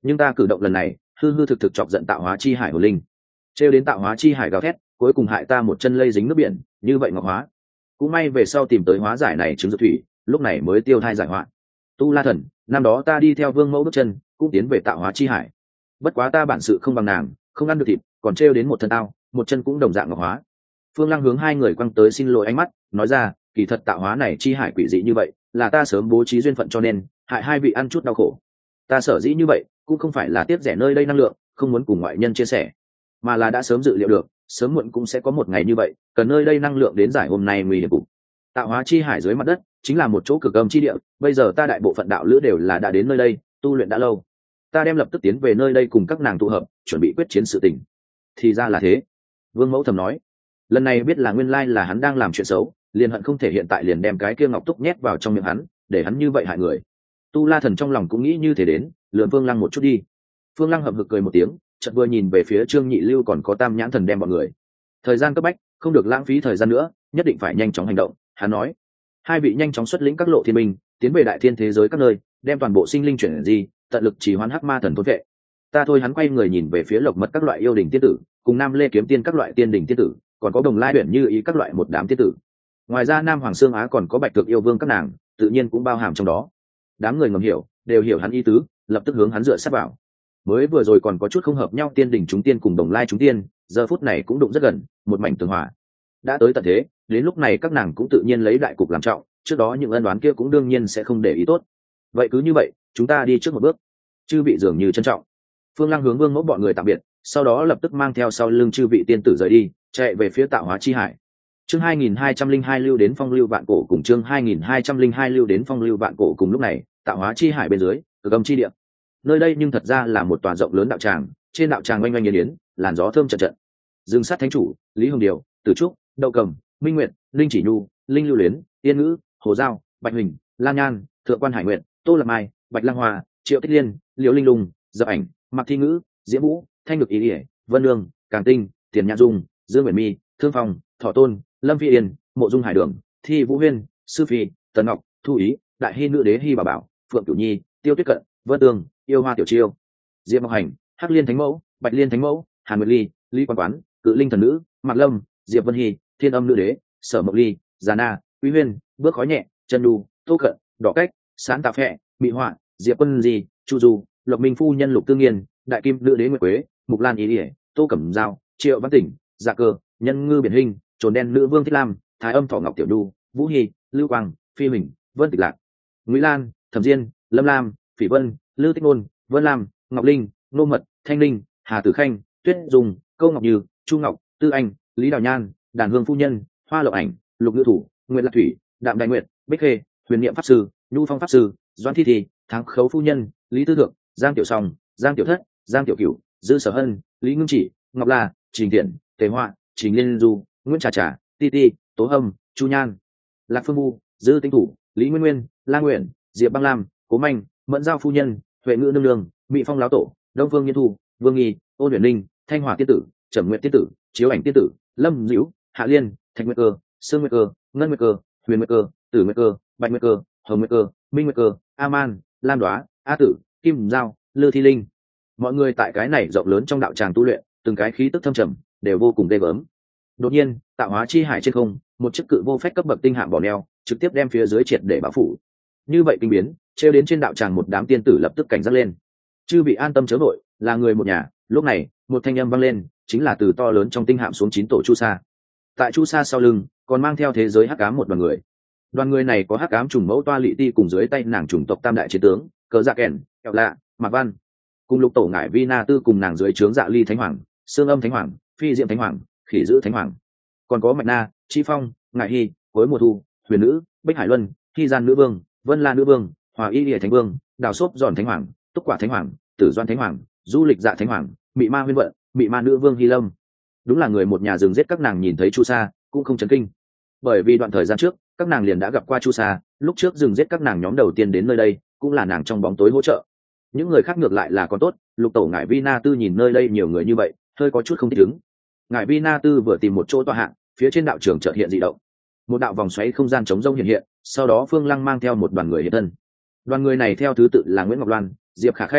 nhưng ta cử động lần này hư hư thực thực chọc giận tạo hóa chi hải hồn linh, trêu đến tạo hóa chi hải gào thét, cuối cùng hại ta một chân lây dính nước biển. Như vậy ngọc hóa cũng may về sau tìm tới hóa giải này chứng dược thủy, lúc này mới tiêu thai giải họa. Tu La Thần, năm đó ta đi theo vương mẫu bước chân cũng tiến về tạo hóa chi hải, bất quá ta bản sự không bằng nàng, không ăn được thịt, còn trêu đến một thân tao, một chân cũng đồng dạng ngọc hóa. Phương Lăng hướng hai người quăng tới xin lỗi ánh mắt, nói ra, kỳ thật tạo hóa này chi hải quỷ dị như vậy, là ta sớm bố trí duyên phận cho nên hại hai vị ăn chút đau khổ. Ta sở dĩ như vậy cũng không phải là tiếc rẻ nơi đây năng lượng, không muốn cùng ngoại nhân chia sẻ, mà là đã sớm dự liệu được sớm muộn cũng sẽ có một ngày như vậy, cần nơi đây năng lượng đến giải hôm nay nguy hiểm cục. Tạo hóa chi hải dưới mặt đất chính là một chỗ cực âm chi địa, bây giờ ta đại bộ phận đạo lữ đều là đã đến nơi đây tu luyện đã lâu, ta đem lập tức tiến về nơi đây cùng các nàng tụ hợp, chuẩn bị quyết chiến sự tình. Thì ra là thế. Vương Mẫu thầm nói, lần này biết là nguyên lai là hắn đang làm chuyện xấu, liền hận không thể hiện tại liền đem cái kia ngọc túc nhét vào trong miệng hắn, để hắn như vậy hại người. Tu La Thần trong lòng cũng nghĩ như thế đến, lườm Phương Lăng một chút đi. Phương Lăng hậm hực cười một tiếng, chợt vừa nhìn về phía Trương Nhị Lưu còn có Tam Nhãn Thần đem bọn người. Thời gian cấp bách, không được lãng phí thời gian nữa, nhất định phải nhanh chóng hành động. Hắn nói, hai vị nhanh chóng xuất lĩnh các lộ thiên binh, tiến về đại thiên thế giới các nơi, đem toàn bộ sinh linh chuyển di, tận lực trì hoãn hắc ma thần thôn vệ. Ta thôi. Hắn quay người nhìn về phía Lộc Mật các loại yêu đình tiên tử, cùng Nam Lê Kiếm Tiên các loại tiên đình tiên tử, còn có Đồng Lai Uyển Như Ý các loại một đám tiên tử. Ngoài ra Nam Hoàng Sương Á còn có Bạch Thực Yêu Vương các nàng, tự nhiên cũng bao hàm trong đó. Đám người ngầm hiểu, đều hiểu hắn ý tứ, lập tức hướng hắn dựa sát vào. Mới vừa rồi còn có chút không hợp nhau tiên đình chúng tiên cùng Đồng Lai chúng tiên, giờ phút này cũng đụng rất gần, một mảnh tường hòa. Đã tới tận thế, đến lúc này các nàng cũng tự nhiên lấy đại cục làm trọng, trước đó những ân đoán kia cũng đương nhiên sẽ không để ý tốt. Vậy cứ như vậy, chúng ta đi trước một bước. Chư vị dường như trân trọng. Phương Lăng hướng Vương Mẫu bọn người tạm biệt, sau đó lập tức mang theo sau lưng chư vị tiên tử rời đi, chạy về phía tạo hóa chi hải. Chương hai nghìn hai trăm linh hai lưu đến phong lưu vạn cổ cùng chương hai nghìn hai trăm linh hai lưu đến phong lưu vạn cổ cùng lúc này, tạo hóa chi hải bên dưới, cực âm chi địa. Nơi đây nhưng thật ra là một tòa rộng lớn đạo tràng, trên đạo tràng oanh oanh yến yến, làn gió thơm trận trận. Dương Sát Thánh Chủ, Lý Hồng Điều, Tử Trúc, Đậu Cầm, Minh Nguyệt, Linh Chỉ Nhu, Linh Lưu Luyến, Tiên Ngữ, Hồ Giao, Bạch Huỳnh, Lan Nhan, Thượng Quan Hải Nguyện, Tô Lập Mai, Bạch Lăng Hoa, Triệu Tích Liên, Liễu Linh Lung, Dập Ảnh, Mạc Thi Ngữ, Diễm Vũ, Thanh Ngực Ý Ỉa, Vân Lương, Càng Tinh, Tiền Nhã Dung, Dương Nguyện Mi, Thương Phong, Thọ Tôn, Lâm Phi Yên, Mộ Dung Hải Đường, Thi Vũ Huyên, Sư Phi, Tần Ngọc, Thu Ý, Đại Hy Nữ Đế Hy Bảo Bảo, Phượng Cửu Nhi, Tiêu Tuyết Cận, Vân Tương, Yêu Hoa Tiểu Chiêu, Diệp Ngọc Hành, Hắc Liên Thánh Mẫu, Bạch Liên Thánh Mẫu, Hàn Nguyệt Ly, Lý Quan Quán, Cự Linh Thần Nữ, Mạc Lâm, Diệp Vân Hy, Thiên Âm Nữ Đế, Sở Mộc Ly, Già Na, Quý Huyên, Bước Khói Nhẹ, Chân Đu, Tô Cận, Đỏ Cách, Sáng Tạ Phệ, Mị Họa, Diệp Quân Di, Chu Du, Lộc Minh Phu Nhân Lục Tương Nghiên, Đại Kim Nữ Đế Nguyệt Quế, Mục Lan Ý Ỉa, Tô Cẩm Dao, Triệu Văn Tỉnh, Dạ Cơ, Nhân Ngư Biển Hình, Trồn Đen Nữ Vương Thích Lam, Thái Âm Thọ Ngọc Tiểu Đu, Vũ Hy, Lưu Quang, Phi Huỳnh, Vân Tịch Lạc, Ngụy Lan, Thẩm Diên, Lâm Lam, Phỉ Vân, Lư Tích Ngôn, Vân Lam, Ngọc Linh, Nô Mật, Thanh Linh, Hà Tử Khanh, Tuyết Dung, Câu Ngọc Như, Chu Ngọc, Tư Anh, Lý Đào Nhan, Đàn Hương Phu Nhân, Hoa Lộc Ảnh, Lục Ngự Thủ, Nguyệt Lạc Thủy, Đạm Đại Nguyệt, Bích Khê, Huyền Niệm Pháp Sư, Nhu Phong Pháp Sư, Doãn Thi Thi, Thắng Khấu Phu Nhân, Lý Tư Thượng, Giang Tiểu Song, Giang Tiểu Thất, Giang Tiểu Cửu, Dư Sở Hân, Lý Ngưng Chỉ, Ngọc La, Trình Thiện, Tề Họa, Trình Liên Du, Nguyễn Trà Trà, Ti Ti, Tố Hâm, Chu Nhan, Lạc Phương Bu, Dư Tinh Thủ, Lý Nguyên Nguyên, La Nguyện, Diệp Băng Lam, Cố Manh, Mẫn Giao Phu Nhân, Huệ Ngữ Nương Nương, Mỹ Phong Láo Tổ, Đông Phương Nhiên Thu, Vương Nghi, Ôn Huyền Linh, Thanh Hỏa Tiên Tử, Trầm Nguyệt Tiên Tử, Chiếu Ảnh Tiên Tử, Lâm Diễu, Hạ Liên, Thạch Nguyệt Cơ, Sương Nguyệt Cơ, Ngân Nguyệt Cơ, Huyền Nguyệt Cơ, Tử Nguyệt Cơ, Bạch Nguyệt Cơ, Hồng Nguyệt Cơ, Minh Nguyệt Cơ, A Man, Lam Đoá, A Tử, Kim Giao, Lư Thi Linh. Mọi người tại cái này rộng lớn trong đạo tràng tu luyện, từng cái khí tức thâm trầm, đều vô cùng ghê gớm. Đột nhiên, tạo hóa chi hải trên không, một chiếc cự vô phách cấp bậc tinh hạm bỏ neo, trực tiếp đem phía dưới triệt để bao phủ. Như vậy kinh biến, trêu đến trên đạo tràng một đám tiên tử lập tức cảnh giác lên. Chư bị an tâm chớ vội, là người một nhà. Lúc này, một thanh âm vang lên, chính là từ to lớn trong tinh hạm xuống chín tổ chu sa. Tại chu sa sau lưng, còn mang theo thế giới hắc ám một đoàn người. Đoàn người này có hắc ám trùng mẫu toa lị ti cùng dưới tay nàng trùng tộc tam đại chiến tướng, cờ dạ kèn, kẹo lạ, mạc văn, cùng lục tổ ngải vi na tư cùng nàng dưới trướng dạ ly thánh hoàng, xương âm thánh hoàng, phi diệm thánh hoàng, khỉ giữ thánh hoàng, còn có mạch na, chi phong, ngải hy, cuối mùa thu, huyền nữ, bích hải luân, hy gian nữ vương, vân la nữ vương, hòa y lìa thánh vương, đào xốp giòn thánh hoàng, túc quả thánh hoàng, tử doan thánh hoàng, du lịch dạ thánh hoàng, mị ma huyên vận, mị ma nữ vương hy lâm. Đúng là người một nhà rừng giết các nàng nhìn thấy chu sa cũng không chấn kinh, bởi vì đoạn thời gian trước các nàng liền đã gặp qua chu sa, lúc trước rừng giết các nàng nhóm đầu tiên đến nơi đây cũng là nàng trong bóng tối hỗ trợ. Những người khác ngược lại là còn tốt, lục tổ ngải vi na tư nhìn nơi đây nhiều người như vậy hơi có chút không thích ứng. Ngải vi na tư vừa tìm một chỗ tọa hạng, phía trên đạo trường chợt hiện dị động, một đạo vòng xoáy không gian chống rông hiện hiện, sau đó Phương Lăng mang theo một đoàn người hiện thân. Đoàn người này theo thứ tự là Nguyễn Ngọc Loan, Diệp Khả Khanh,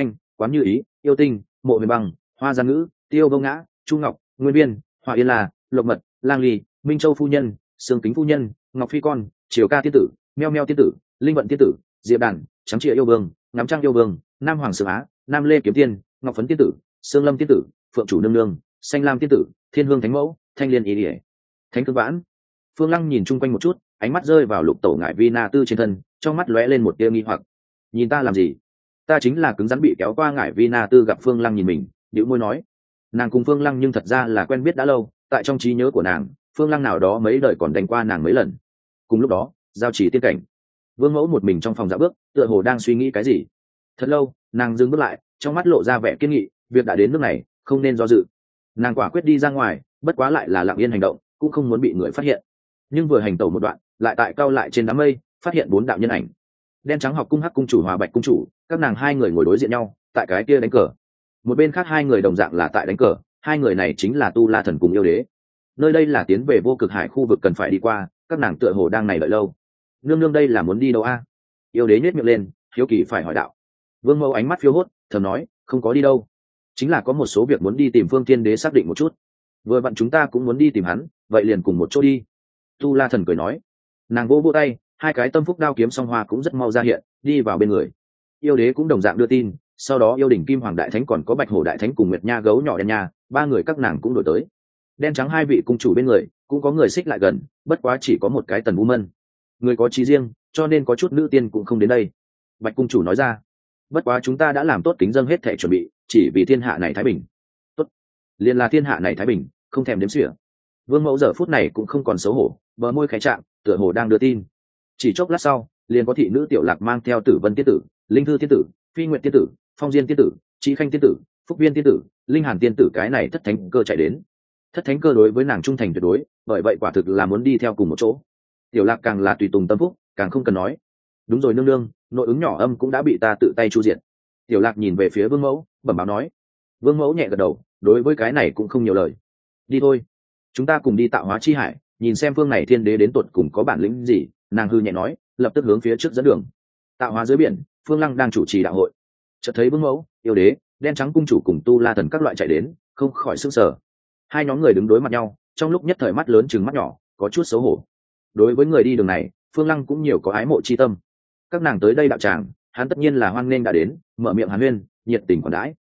Quán Như Ý, Yêu Tinh, Mộ Huyền Băng, Hoa Gian Ngữ, Tiêu Vô Ngã, Chu Ngọc, Nguyên Viên, Họa Yên La, Lộc Mật, Lang Ly, Minh Châu phu nhân, Sương Kính phu nhân, Ngọc Phi con, Triều Ca tiên tử, Meo Meo tiên tử, Linh Vận tiên tử, Diệp Đàn, Trắng Trịa yêu vương, Ngắm Trăng yêu vương, Nam Hoàng Sương Á, Nam Lê kiếm tiên, Ngọc Phấn tiên tử, Sương Lâm tiên tử, Phượng chủ nương nương, Xanh Lam tiên tử, Thiên Hương thánh mẫu, Thanh Liên ý ỉa, Thánh Cương Vãn. Phương Lăng nhìn chung quanh một chút, ánh mắt rơi vào Lục Tổ Ngải Vi Na Tư trên thân, trong mắt lóe lên một tia nghi hoặc. Nhìn ta làm gì? Ta chính là cứng rắn bị kéo qua Ngải Vi Na Tư gặp Phương Lăng nhìn mình, nhíu môi nói. Nàng cùng Phương Lăng nhưng thật ra là quen biết đã lâu, tại trong trí nhớ của nàng, Phương Lăng nào đó mấy đời còn đánh qua nàng mấy lần. Cùng lúc đó, giao chỉ tiên cảnh, Vương Mẫu một mình trong phòng dạo bước, tựa hồ đang suy nghĩ cái gì. Thật lâu, nàng dừng bước lại, trong mắt lộ ra vẻ kiên nghị, việc đã đến nước này, không nên do dự. Nàng quả quyết đi ra ngoài, bất quá lại là lặng yên hành động, cũng không muốn bị người phát hiện. Nhưng vừa hành tẩu một đoạn, lại tại cao lại trên đám mây, phát hiện bốn đạo nhân ảnh. Đen Trắng Học cung Hắc cung chủ Hòa Bạch cung chủ, các nàng hai người ngồi đối diện nhau, tại cái kia đánh cờ. Một bên khác hai người đồng dạng là tại đánh cờ, hai người này chính là Tu La Thần cùng Yêu Đế. Nơi đây là tiến về Vô Cực Hải khu vực cần phải đi qua, các nàng tựa hồ đang này đợi lâu. Nương nương đây là muốn đi đâu a? Yêu Đế nhếch miệng lên, hiếu kỳ phải hỏi đạo. Vương Mẫu ánh mắt phiêu hốt, thầm nói, không có đi đâu, chính là có một số việc muốn đi tìm Phương Tiên Đế xác định một chút. Vừa vặn chúng ta cũng muốn đi tìm hắn, vậy liền cùng một chỗ đi. Tu La Thần cười nói. Nàng vỗ vỗ tay, hai cái tâm phúc đao kiếm song hoa cũng rất mau ra hiện, đi vào bên người. Yêu Đế cũng đồng dạng đưa tin, sau đó Yêu Đỉnh Kim Hoàng Đại Thánh còn có Bạch Hổ Đại Thánh cùng Nguyệt Nha gấu nhỏ đen nha, ba người các nàng cũng đổi tới. Đen Trắng hai vị cung chủ bên người, cũng có người xích lại gần, bất quá chỉ có một cái Tần U Mân. Người có chí riêng, cho nên có chút nữ tiên cũng không đến đây. Bạch cung chủ nói ra, bất quá chúng ta đã làm tốt kính dâng hết thể chuẩn bị, chỉ vì thiên hạ này thái bình. Tốt, liền là thiên hạ này thái bình, không thèm đếm xỉa. Vương Mẫu giờ phút này cũng không còn xấu hổ, bờ môi khẽ chạm, tựa hồ đang đưa tin. Chỉ chốc lát sau, liền có thị nữ Tiểu Lạc mang theo Tử Vân tiên tử, Linh Thư tiên tử, Phi Nguyệt tiên tử, Phong Diên tiên tử, Trí Khanh tiên tử, Phúc Viên tiên tử, Linh Hàn tiên tử cái này thất thánh cơ chạy đến. Thất thánh cơ đối với nàng trung thành tuyệt đối, bởi vậy quả thực là muốn đi theo cùng một chỗ. Tiểu Lạc càng là tùy tùng tâm phúc, càng không cần nói. Đúng rồi nương nương, nội ứng nhỏ âm cũng đã bị ta tự tay chu diệt. Tiểu Lạc nhìn về phía Vương Mẫu, bẩm báo nói. Vương Mẫu nhẹ gật đầu, đối với cái này cũng không nhiều lời. Đi thôi, chúng ta cùng đi Tạo Hóa chi hải, nhìn xem phương này thiên đế đến tột cùng có bản lĩnh gì. Nàng hư nhẹ nói, lập tức hướng phía trước dẫn đường. Tạo Hóa dưới biển, Phương Lăng đang chủ trì đạo hội, chợt thấy Vương Mẫu, Yêu Đế, Đen Trắng cung chủ cùng Tu La Thần các loại chạy đến, không khỏi sửng sở. Hai nhóm người đứng đối mặt nhau, trong lúc nhất thời mắt lớn chừng mắt nhỏ, có chút xấu hổ. Đối với người đi đường này, Phương Lăng cũng nhiều có ái mộ chi tâm. Các nàng tới đây đạo tràng, hắn tất nhiên là hoan nghênh đã đến, mở miệng hàn huyên, nhiệt tình quản đãi.